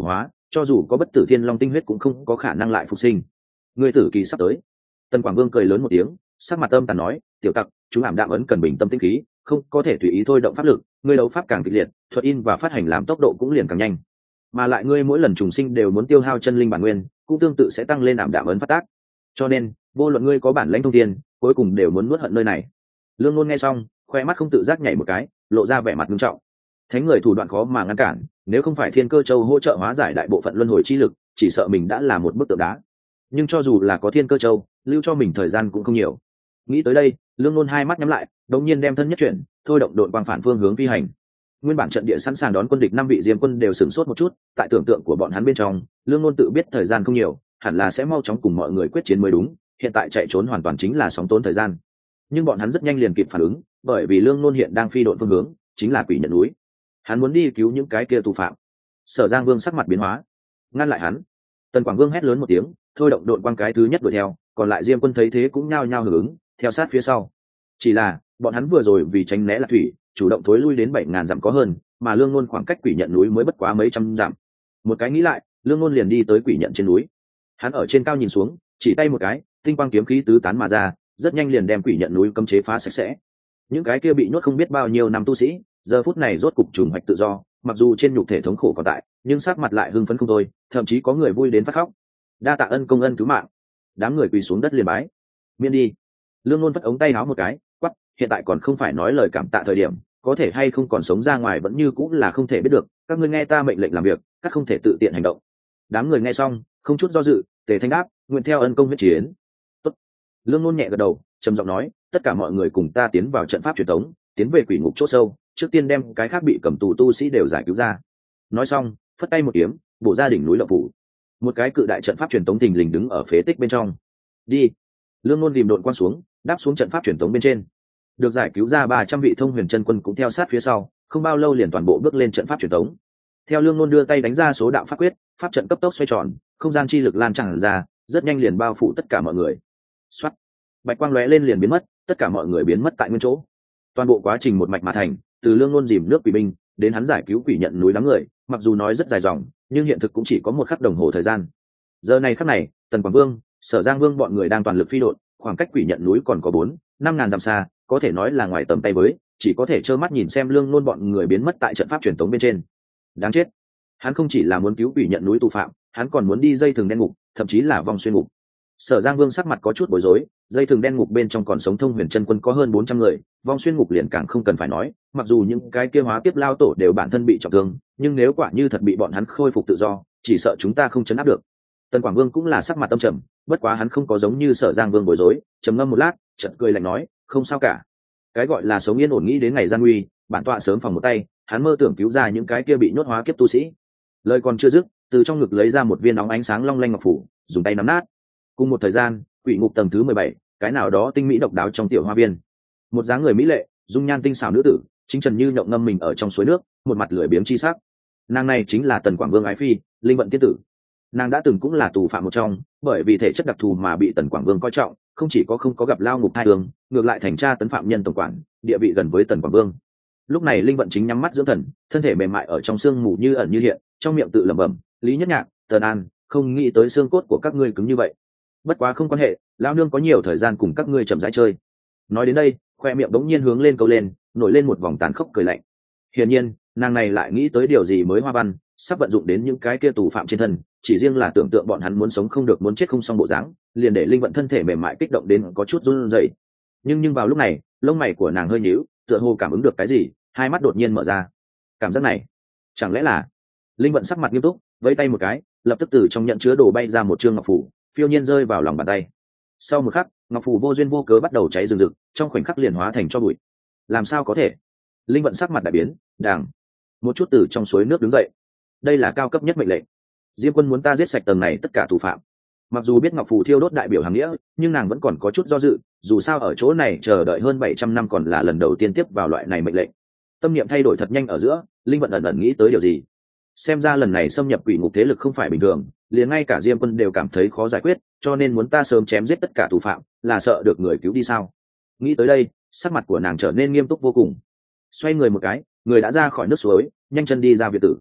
cho dù có bất tử thiên long tinh huyết cũng không có khả năng lại phục sinh. Ngươi tử kỳ sắp tới. Tần Quảng Vương cười lớn một tiếng, sắc mặt âm tàn nói, tiểu tặc, chúng ảm đạm ấn cần bình tâm tĩnh khí, không có thể tùy ý thôi động pháp lực, ngươi đấu pháp càng kịch liệt, thuật in và phát hành làm tốc độ cũng liền càng nhanh, mà lại ngươi mỗi lần trùng sinh đều muốn tiêu hao chân linh bản nguyên, cũng tương tự sẽ tăng lên ảm đạm ấn phát tác, cho nên vô luận ngươi có bản lãnh thông thiên, cuối cùng đều muốn nuốt hận nơi này. Lương Ngôn nghe xong, khoe mắt không tự giác nhảy một cái, lộ ra vẻ mặt nghiêm trọng. Thánh người thủ đoạn khó mà ngăn cản, nếu không phải Thiên Cơ Châu hỗ trợ hóa giải đại bộ phận luân hồi chi lực, chỉ sợ mình đã là một bức tượng đá. Nhưng cho dù là có Thiên Cơ Châu, lưu cho mình thời gian cũng không nhiều. Nghĩ tới đây, Lương Ngôn hai mắt nhắm lại, đột nhiên đem thân nhất chuyển, thôi động đội quang phản phương hướng phi hành. Nguyên bản trận địa sẵn sàng đón quân địch năm vị diêm quân đều sửng sốt một chút, tại tưởng tượng của bọn hắn bên trong, Lương Ngôn tự biết thời gian không nhiều, hẳn là sẽ mau chóng cùng mọi người quyết chiến mới đúng, hiện tại chạy trốn hoàn toàn chính là sóng tốn thời gian. Nhưng bọn hắn rất nhanh liền kịp phản ứng, bởi vì Lương Ngôn hiện đang phi độn phương hướng, chính là Quỷ Nhận núi. Hắn muốn đi cứu những cái kia tù phạm. Sở Giang Vương sắc mặt biến hóa, ngăn lại hắn. Tần Quảng Vương hét lớn một tiếng, thôi động độn quang cái thứ nhất đuổi theo, còn lại diêm quân thấy thế cũng nhao nhao hưởng ứng, theo sát phía sau. Chỉ là bọn hắn vừa rồi vì tránh né Lạc Thủy, chủ động thối lui đến bảy ngàn dặm có hơn, mà Lương Ngôn khoảng cách Quỷ Nhận núi mới bất quá mấy trăm dặm. Một cái nghĩ lại, Lương Ngôn liền đi tới Quỷ Nhận trên núi. Hắn ở trên cao nhìn xuống, chỉ tay một cái, tinh quang kiếm khí tứ tán mà ra, rất nhanh liền đem Quỷ Nhận núi cấm chế phá sạch sẽ. Những cái kia bị nhốt không biết bao nhiêu năm tu sĩ, giờ phút này rốt cục trùng hoạch tự do, mặc dù trên nhục thể thống khổ còn tại, nhưng sắc mặt lại hưng phấn không thôi, thậm chí có người vui đến phát khóc. Đa tạ ân công ân cứu mạng. Đám người quỳ xuống đất liền bái. Miễn đi. Lương Ngôn vất ống tay áo một cái, quắc, hiện tại còn không phải nói lời cảm tạ thời điểm, có thể hay không còn sống ra ngoài vẫn như cũng là không thể biết được, các ngươi nghe ta mệnh lệnh làm việc, các không thể tự tiện hành động. Đám người nghe xong, không chút do dự, tề thanh đáp, nguyện theo ân công huyết chiến. Tốt. Lương Ngôn nhẹ gật đầu, trầm giọng nói, tất cả mọi người cùng ta tiến vào trận pháp truyền thống, tiến về quỷ ngục chỗ sâu, trước tiên đem cái khác bị cầm tù tu sĩ đều giải cứu ra. Nói xong, phất tay một kiếm, bổ ra đỉnh núi Lộng Phủ. Một cái cự đại trận pháp truyền thống thình lình đứng ở phế tích bên trong. Đi. Lương Ngôn rìm độn quan xuống, đáp xuống trận pháp truyền thống bên trên. Được giải cứu ra ba trăm vị thông huyền chân quân cũng theo sát phía sau, không bao lâu liền toàn bộ bước lên trận pháp truyền thống. Theo Lương Ngôn đưa tay đánh ra số đạo pháp quyết, pháp trận cấp tốc xoay tròn, không gian chi lực lan tràn ra, rất nhanh liền bao phủ tất cả mọi người. Soát. Bạch quang lóe lên liền biến mất, tất cả mọi người biến mất tại nguyên chỗ. Toàn bộ quá trình một mạch mà thành, từ Lương Ngôn dìm nước quỷ binh đến hắn giải cứu Quỷ Nhận núi đám người, mặc dù nói rất dài dòng, nhưng hiện thực cũng chỉ có một khắc đồng hồ thời gian. Giờ này khắc này, Tần Quảng Vương, Sở Giang Vương bọn người đang toàn lực phi độn, khoảng cách Quỷ Nhận núi còn có bốn, năm ngàn dặm xa, có thể nói là ngoài tầm tay với, chỉ có thể trơ mắt nhìn xem Lương Ngôn bọn người biến mất tại trận pháp truyền tống bên trên. Đáng chết. Hắn không chỉ là muốn cứu Quỷ Nhận núi tù phạm, hắn còn muốn đi dây thừng đen ngục, thậm chí là vòng xuyên ngục. Sở Giang Vương sắc mặt có chút bối rối, dây thừng đen ngục bên trong còn sống thông huyền chân quân có hơn bốn trăm người, vong xuyên ngục liền càng không cần phải nói, mặc dù những cái kia hóa tiếp lao tổ đều bản thân bị trọng thương, nhưng nếu quả như thật bị bọn hắn khôi phục tự do, chỉ sợ chúng ta không chấn áp được. Tần Quảng Vương cũng là sắc mặt âm trầm, bất quá hắn không có giống như Sở Giang Vương bối rối, trầm ngâm một lát, chợt cười lạnh nói, không sao cả. Cái gọi là sống yên ổn nghĩ đến ngày gian nguy, bản tọa sớm phòng một tay, hắn mơ tưởng cứu ra những cái kia bị nhốt hóa kiếp tu sĩ. Lời còn chưa dứt, từ trong ngực lấy ra một viên nóng ánh sáng long lanh ngọc phủ, dùng tay nắm nát. Cùng một thời gian, quỷ ngục tầng thứ mười bảy, cái nào đó tinh mỹ độc đáo trong tiểu hoa viên. Một dáng người mỹ lệ, dung nhan tinh xảo nữ tử, chính trần như nhộng ngâm mình ở trong suối nước, một mặt lười biếng chi sắc. Nàng này chính là Tần Quảng Vương ái phi, Linh Vận tiên tử. Nàng đã từng cũng là tù phạm một trong, bởi vì thể chất đặc thù mà bị Tần Quảng Vương coi trọng, không chỉ có không có gặp lao ngục hai đường, ngược lại thành tra tấn phạm nhân tổng quản, địa vị gần với Tần Quảng Vương. Lúc này Linh Vận chính nhắm mắt dưỡng thần, thân thể mềm mại ở trong sương mù như ẩn như hiện, trong miệng tự lẩm bẩm, Lý Nhất Nhạc, Tần An, không nghĩ tới xương cốt của các ngươi cứng như vậy. Bất quá không quan hệ, lão nương có nhiều thời gian cùng các ngươi chậm rãi chơi. Nói đến đây, khoe miệng bỗng nhiên hướng lên câu lên, nổi lên một vòng tàn khốc cười lạnh. Hiển nhiên, nàng này lại nghĩ tới điều gì mới hoa văn, sắp vận dụng đến những cái kia tù phạm trên thân, chỉ riêng là tưởng tượng bọn hắn muốn sống không được muốn chết không xong bộ dáng, liền để Linh Vận thân thể mềm mại kích động đến có chút run rẩy. Nhưng nhưng vào lúc này, lông mày của nàng hơi nhíu, tựa hồ cảm ứng được cái gì, hai mắt đột nhiên mở ra. Cảm giác này, chẳng lẽ là... Linh Vận sắc mặt nghiêm túc, vẫy tay một cái, lập tức từ trong nhận chứa đồ bay ra một trương ngọc phủ, phiêu nhiên rơi vào lòng bàn tay. Sau một khắc, ngọc phủ vô duyên vô cớ bắt đầu cháy rừng rực, trong khoảnh khắc liền hóa thành tro bụi. Làm sao có thể? Linh Vận sắc mặt đại biến, đàng một chút từ trong suối nước đứng dậy. Đây là cao cấp nhất mệnh lệnh. Diêm quân muốn ta giết sạch tầng này tất cả tù phạm. Mặc dù biết ngọc phủ thiêu đốt đại biểu hàng nghĩa, nhưng nàng vẫn còn có chút do dự, dù sao ở chỗ này chờ đợi hơn bảy trăm năm còn là lần đầu tiên tiếp vào loại này mệnh lệnh. Tâm niệm thay đổi thật nhanh ở giữa, Linh Vận ẩn ẩn nghĩ tới điều gì. Xem ra lần này xâm nhập quỷ ngục thế lực không phải bình thường, liền ngay cả Diêm quân đều cảm thấy khó giải quyết, cho nên muốn ta sớm chém giết tất cả tù phạm, là sợ được người cứu đi sao? Nghĩ tới đây, sắc mặt của nàng trở nên nghiêm túc vô cùng. Xoay người một cái, người đã ra khỏi nước suối, nhanh chân đi ra viện tử.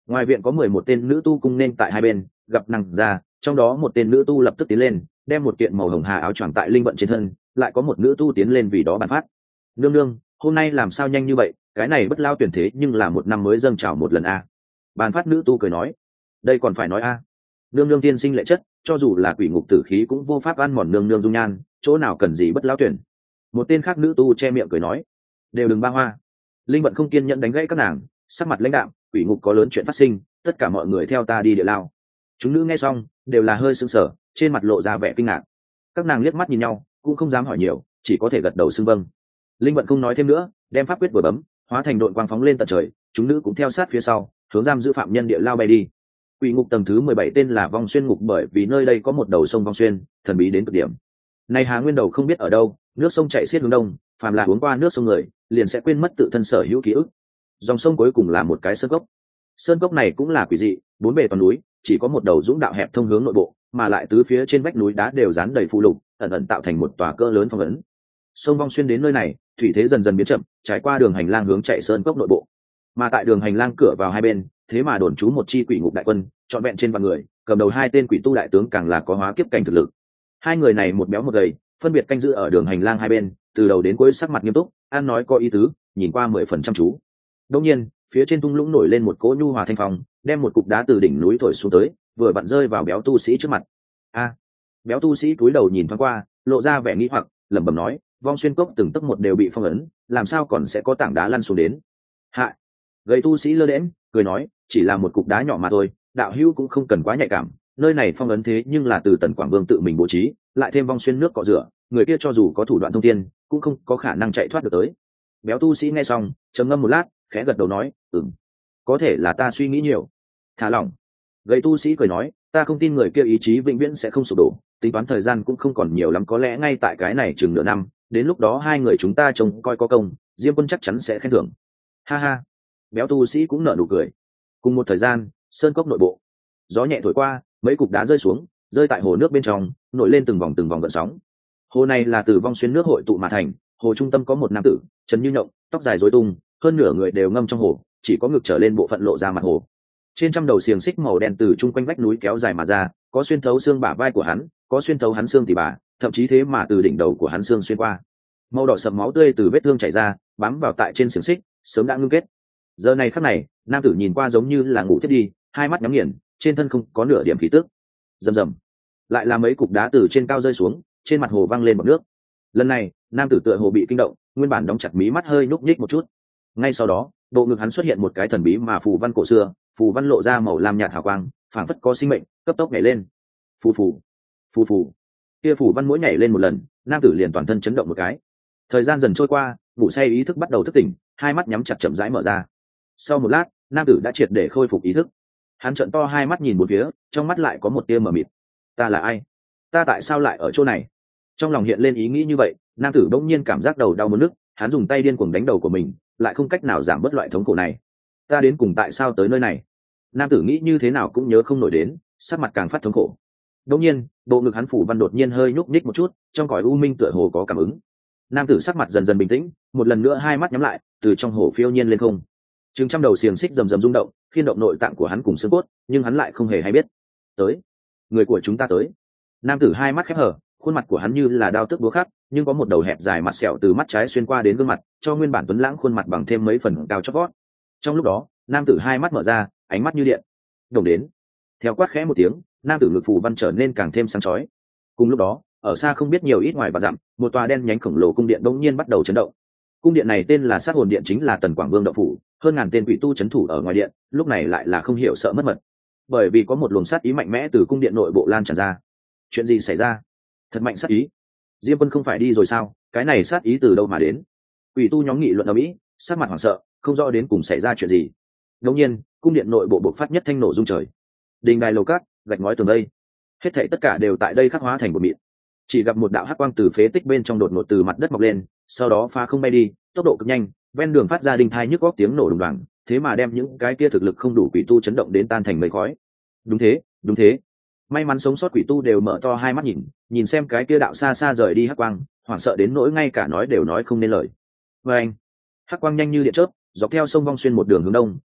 Ngoài viện có mười một tên nữ tu cung nên tại hai bên, gặp nàng ra, trong đó một tên nữ tu lập tức tiến lên, đem một kiện màu hồng hà áo choàng tại linh vận trên thân, lại có một nữ tu tiến lên vì đó bàn phát. Nương nương, hôm nay làm sao nhanh như vậy, cái này bất lao tuyển thế nhưng là một năm mới dâng trào một lần a. Bàn phát nữ tu cười nói, đây còn phải nói a. Nương nương tiên sinh lệ chất, cho dù là quỷ ngục tử khí cũng vô pháp ăn mòn nương nương dung nhan, chỗ nào cần gì bất lao tuyển. Một tên khác nữ tu che miệng cười nói, đều đừng ba hoa. Linh vận không kiên nhẫn đánh gãy các nàng, sắc mặt lãnh đạm, quỷ ngục có lớn chuyện phát sinh, tất cả mọi người theo ta đi địa lao. Chúng nữ nghe xong đều là hơi sững sờ, trên mặt lộ ra vẻ kinh ngạc. Các nàng liếc mắt nhìn nhau, cũng không dám hỏi nhiều, chỉ có thể gật đầu xưng vâng. Linh vận không nói thêm nữa, đem pháp quyết vừa bấm, hóa thành đội quang phóng lên tận trời, chúng nữ cũng theo sát phía sau, hướng giam giữ phạm nhân địa lao bay đi. Quỷ ngục tầng thứ mười bảy tên là Vong Xuyên ngục, bởi vì nơi đây có một đầu sông Vong Xuyên, thần bí đến cực điểm. Này Hà Nguyên đầu không biết ở đâu, nước sông chảy xiết hướng đông, phàm là uống qua nước sông người, liền sẽ quên mất tự thân sở hữu ký ức. Dòng sông cuối cùng là một cái sơn cốc. Sơn cốc này cũng là quỷ dị, bốn bề toàn núi, chỉ có một đầu dũng đạo hẹp thông hướng nội bộ, mà lại tứ phía trên vách núi đá đều dán đầy phù lục, ẩn ẩn tạo thành một tòa cỡ lớn phong ấn. Sông Vong Xuyên đến nơi này, thủy thế dần dần biến chậm, trải qua đường hành lang hướng chạy sơn cốc nội bộ. Mà tại đường hành lang cửa vào hai bên, thế mà đồn trú một chi quỷ ngục đại quân, trọn vẹn trên vạn người, cầm đầu hai tên quỷ tu đại tướng càng là có hóa kiếp cảnh thực lực. Hai người này một béo một gầy, phân biệt canh giữ ở đường hành lang hai bên, từ đầu đến cuối sắc mặt nghiêm túc, ăn nói có ý tứ, nhìn qua mười phần chăm chú. Đương nhiên, phía trên thung lũng nổi lên một cỗ nhu hòa thanh phong, đem một cục đá từ đỉnh núi thổi xuống tới, vừa vặn rơi vào béo tu sĩ trước mặt. A, béo tu sĩ cúi đầu nhìn thoáng qua, lộ ra vẻ nghi hoặc, lẩm bẩm nói, Vong Xuyên cốc từng tấc một đều bị phong ấn, làm sao còn sẽ có tảng đá lăn xuống đến? Hạ, gầy tu sĩ lơ đễnh, cười nói, chỉ là một cục đá nhỏ mà thôi, đạo hữu cũng không cần quá nhạy cảm, nơi này phong ấn thế nhưng là từ Tần Quảng Vương tự mình bố trí, lại thêm Vong Xuyên nước cọ rửa, người kia cho dù có thủ đoạn thông thiên, cũng không có khả năng chạy thoát được tới. Béo tu sĩ nghe xong, trầm ngâm một lát, khẽ gật đầu nói, ừm, có thể là ta suy nghĩ nhiều. Thả lỏng. Gầy tu sĩ cười nói, ta không tin người kia ý chí vĩnh viễn sẽ không sụp đổ, tính toán thời gian cũng không còn nhiều lắm, có lẽ ngay tại cái này chừng nửa năm, đến lúc đó hai người chúng ta trông coi có công, Diêm Quân chắc chắn sẽ khen thưởng. Ha ha. Béo tu sĩ cũng nở nụ cười. Cùng một thời gian, sơn cốc nội bộ, gió nhẹ thổi qua, mấy cục đá rơi xuống, rơi tại hồ nước bên trong, nổi lên từng vòng từng vòng gợn sóng. Hồ này là từ Vong Xuyên nước hội tụ mà thành, hồ trung tâm có một nam tử, trần như nhộng, tóc dài rối tung, hơn nửa người đều ngâm trong hồ, chỉ có ngực trở lên bộ phận lộ ra mặt hồ. Trên trăm đầu xiềng xích màu đen từ chung quanh vách núi kéo dài mà ra, có xuyên thấu xương bả vai của hắn, có xuyên thấu hắn xương tỉ bà, thậm chí thế mà từ đỉnh đầu của hắn xương xuyên qua. Màu đỏ sậm máu tươi từ vết thương chảy ra, bám vào tại trên xiềng xích, sớm đã ngưng kết. Giờ này khắc này, nam tử nhìn qua giống như là ngủ thiết đi, hai mắt nhắm nghiền, trên thân không có nửa điểm khí tức. Rầm rầm, lại là mấy cục đá từ trên cao rơi xuống, trên mặt hồ văng lên bọt nước. Lần này, nam tử tựa hồ bị kinh động, nguyên bản đóng chặt mí mắt hơi nhúc nhích một chút. Ngay sau đó, bộ ngực hắn xuất hiện một cái thần bí mà phù văn cổ xưa, phù văn lộ ra màu lam nhạt hào quang, phảng phất có sinh mệnh, cấp tốc nhảy lên. Phù phù, phù phù. Kia phù văn mỗi nhảy lên một lần, nam tử liền toàn thân chấn động một cái. Thời gian dần trôi qua, ngủ say ý thức bắt đầu thức tỉnh, hai mắt nhắm chặt chậm rãi mở ra. Sau một lát, nam tử đã triệt để khôi phục ý thức. Hắn trợn to hai mắt nhìn bốn phía, trong mắt lại có một tia mờ mịt. Ta là ai? Ta tại sao lại ở chỗ này? Trong lòng hiện lên ý nghĩ như vậy, nam tử bỗng nhiên cảm giác đầu đau muốn nức, hắn dùng tay điên cuồng đánh đầu của mình, lại không cách nào giảm bớt loại thống khổ này. Ta đến cùng tại sao tới nơi này? Nam tử nghĩ như thế nào cũng nhớ không nổi đến, sắc mặt càng phát thống khổ. Đột nhiên, bộ ngực hắn phủ văn đột nhiên hơi nhúc nhích một chút, trong cõi u minh tựa hồ có cảm ứng. Nam tử sắc mặt dần dần bình tĩnh, một lần nữa hai mắt nhắm lại, từ trong hồ phiêu nhiên lên không. Chừng trăm đầu xiềng xích rầm rầm rung động, khiên động nội tạng của hắn cùng xương cốt, nhưng hắn lại không hề hay biết. Tới, người của chúng ta tới. Nam tử hai mắt khép hờ, khuôn mặt của hắn như là đao tức búa khắc, nhưng có một đầu hẹp dài mặt sẹo từ mắt trái xuyên qua đến gương mặt, cho nguyên bản tuấn lãng khuôn mặt bằng thêm mấy phần cao chót vót. Trong lúc đó, nam tử hai mắt mở ra, ánh mắt như điện. Đồng đến. Theo quát khẽ một tiếng, nam tử ngực phù văn trở nên càng thêm sáng chói. Cùng lúc đó, ở xa không biết nhiều ít ngoài và dặm, một tòa đen nhánh khổng lồ cung điện bỗng nhiên bắt đầu chấn động. Cung điện này tên là Sát Hồn Điện, chính là Tần Quảng Vương động phủ, hơn ngàn tên quỷ tu chấn thủ ở ngoài điện, lúc này lại là không hiểu sợ mất mật. Bởi vì có một luồng sát ý mạnh mẽ từ cung điện nội bộ lan tràn ra. Chuyện gì xảy ra? Thật mạnh sát ý. Diêm Quân không phải đi rồi sao? Cái này sát ý từ đâu mà đến? Quỷ tu nhóm nghị luận ầm ĩ, sát mặt hoảng sợ, không rõ đến cùng xảy ra chuyện gì. Đột nhiên, cung điện nội bộ bộc phát nhất thanh nổ rung trời. Đình đài lầu cát, gạch ngói tường đây, hết thảy tất cả đều tại đây khắc hóa thành một mịn. Chỉ gặp một đạo hắc quang từ phế tích bên trong đột ngột từ mặt đất mọc lên, sau đó pha không bay đi, tốc độ cực nhanh, ven đường phát ra đinh thai nhức óc tiếng nổ đùng đoàng, thế mà đem những cái kia thực lực không đủ quỷ tu chấn động đến tan thành mây khói. Đúng thế, đúng thế. May mắn sống sót quỷ tu đều mở to hai mắt nhìn, nhìn xem cái kia đạo xa xa rời đi hắc quang, hoảng sợ đến nỗi ngay cả nói đều nói không nên lời. Và anh, hắc quang nhanh như điện chớp, dọc theo sông Vong Xuyên một đường hướng đông,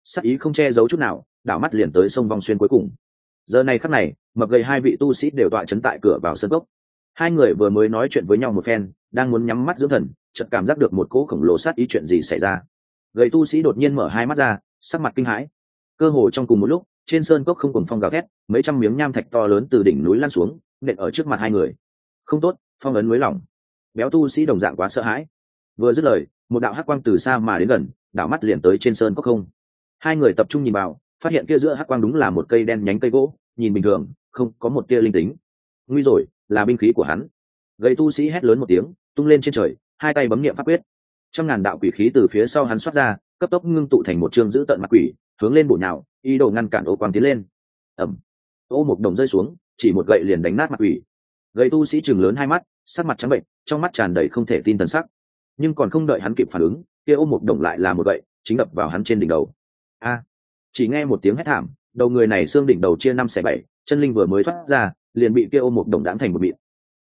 sắc ý không che giấu chút nào, đảo mắt liền tới sông vong xuyên cuối cùng. Giờ này khắc này, mập gầy hai vị tu sĩ đều tọa chấn tại cửa vào sân cốc. Hai người vừa mới nói chuyện với nhau một phen, đang muốn nhắm mắt dưỡng thần, chợt cảm giác được một cỗ khổng lồ sát ý, chuyện gì xảy ra. Gầy tu sĩ đột nhiên mở hai mắt ra, sắc mặt kinh hãi. Cơ hồ trong cùng một lúc, trên sơn cốc không cùng phong gào thét, mấy trăm miếng nham thạch to lớn từ đỉnh núi lăn xuống, nện ở trước mặt hai người. Không tốt, phong ấn núi lỏng. Béo tu sĩ đồng dạng quá sợ hãi. Vừa dứt lời, một đạo hắc quang từ xa mà đến gần, đảo mắt liền tới trên sơn cốc không. Hai người tập trung nhìn vào, phát hiện kia giữa hắc quang đúng là một cây đen nhánh cây gỗ, nhìn bình thường, không có một tia linh tính. Nguy rồi, là binh khí của hắn. Gầy tu sĩ hét lớn một tiếng, tung lên trên trời, hai tay bấm niệm pháp quyết. Trăm ngàn đạo quỷ khí từ phía sau hắn xuất ra, cấp tốc ngưng tụ thành một chương giữ tận mặt quỷ, hướng lên bổ nhào, ý đồ ngăn cản ô quang tiến lên. Ầm. Ô một đồng rơi xuống, chỉ một gậy liền đánh nát mặt quỷ. Gầy tu sĩ trừng lớn hai mắt, sắc mặt trắng bệnh, trong mắt tràn đầy không thể tin thần sắc. Nhưng còn không đợi hắn kịp phản ứng, kia ô một đồng lại là một gậy, chính đập vào hắn trên đỉnh đầu. A! Chỉ nghe một tiếng hét thảm, đầu người này xương đỉnh đầu chia năm xẻ bảy, chân linh vừa mới thoát ra, liền bị kia ô một đồng đãng thành một mịn,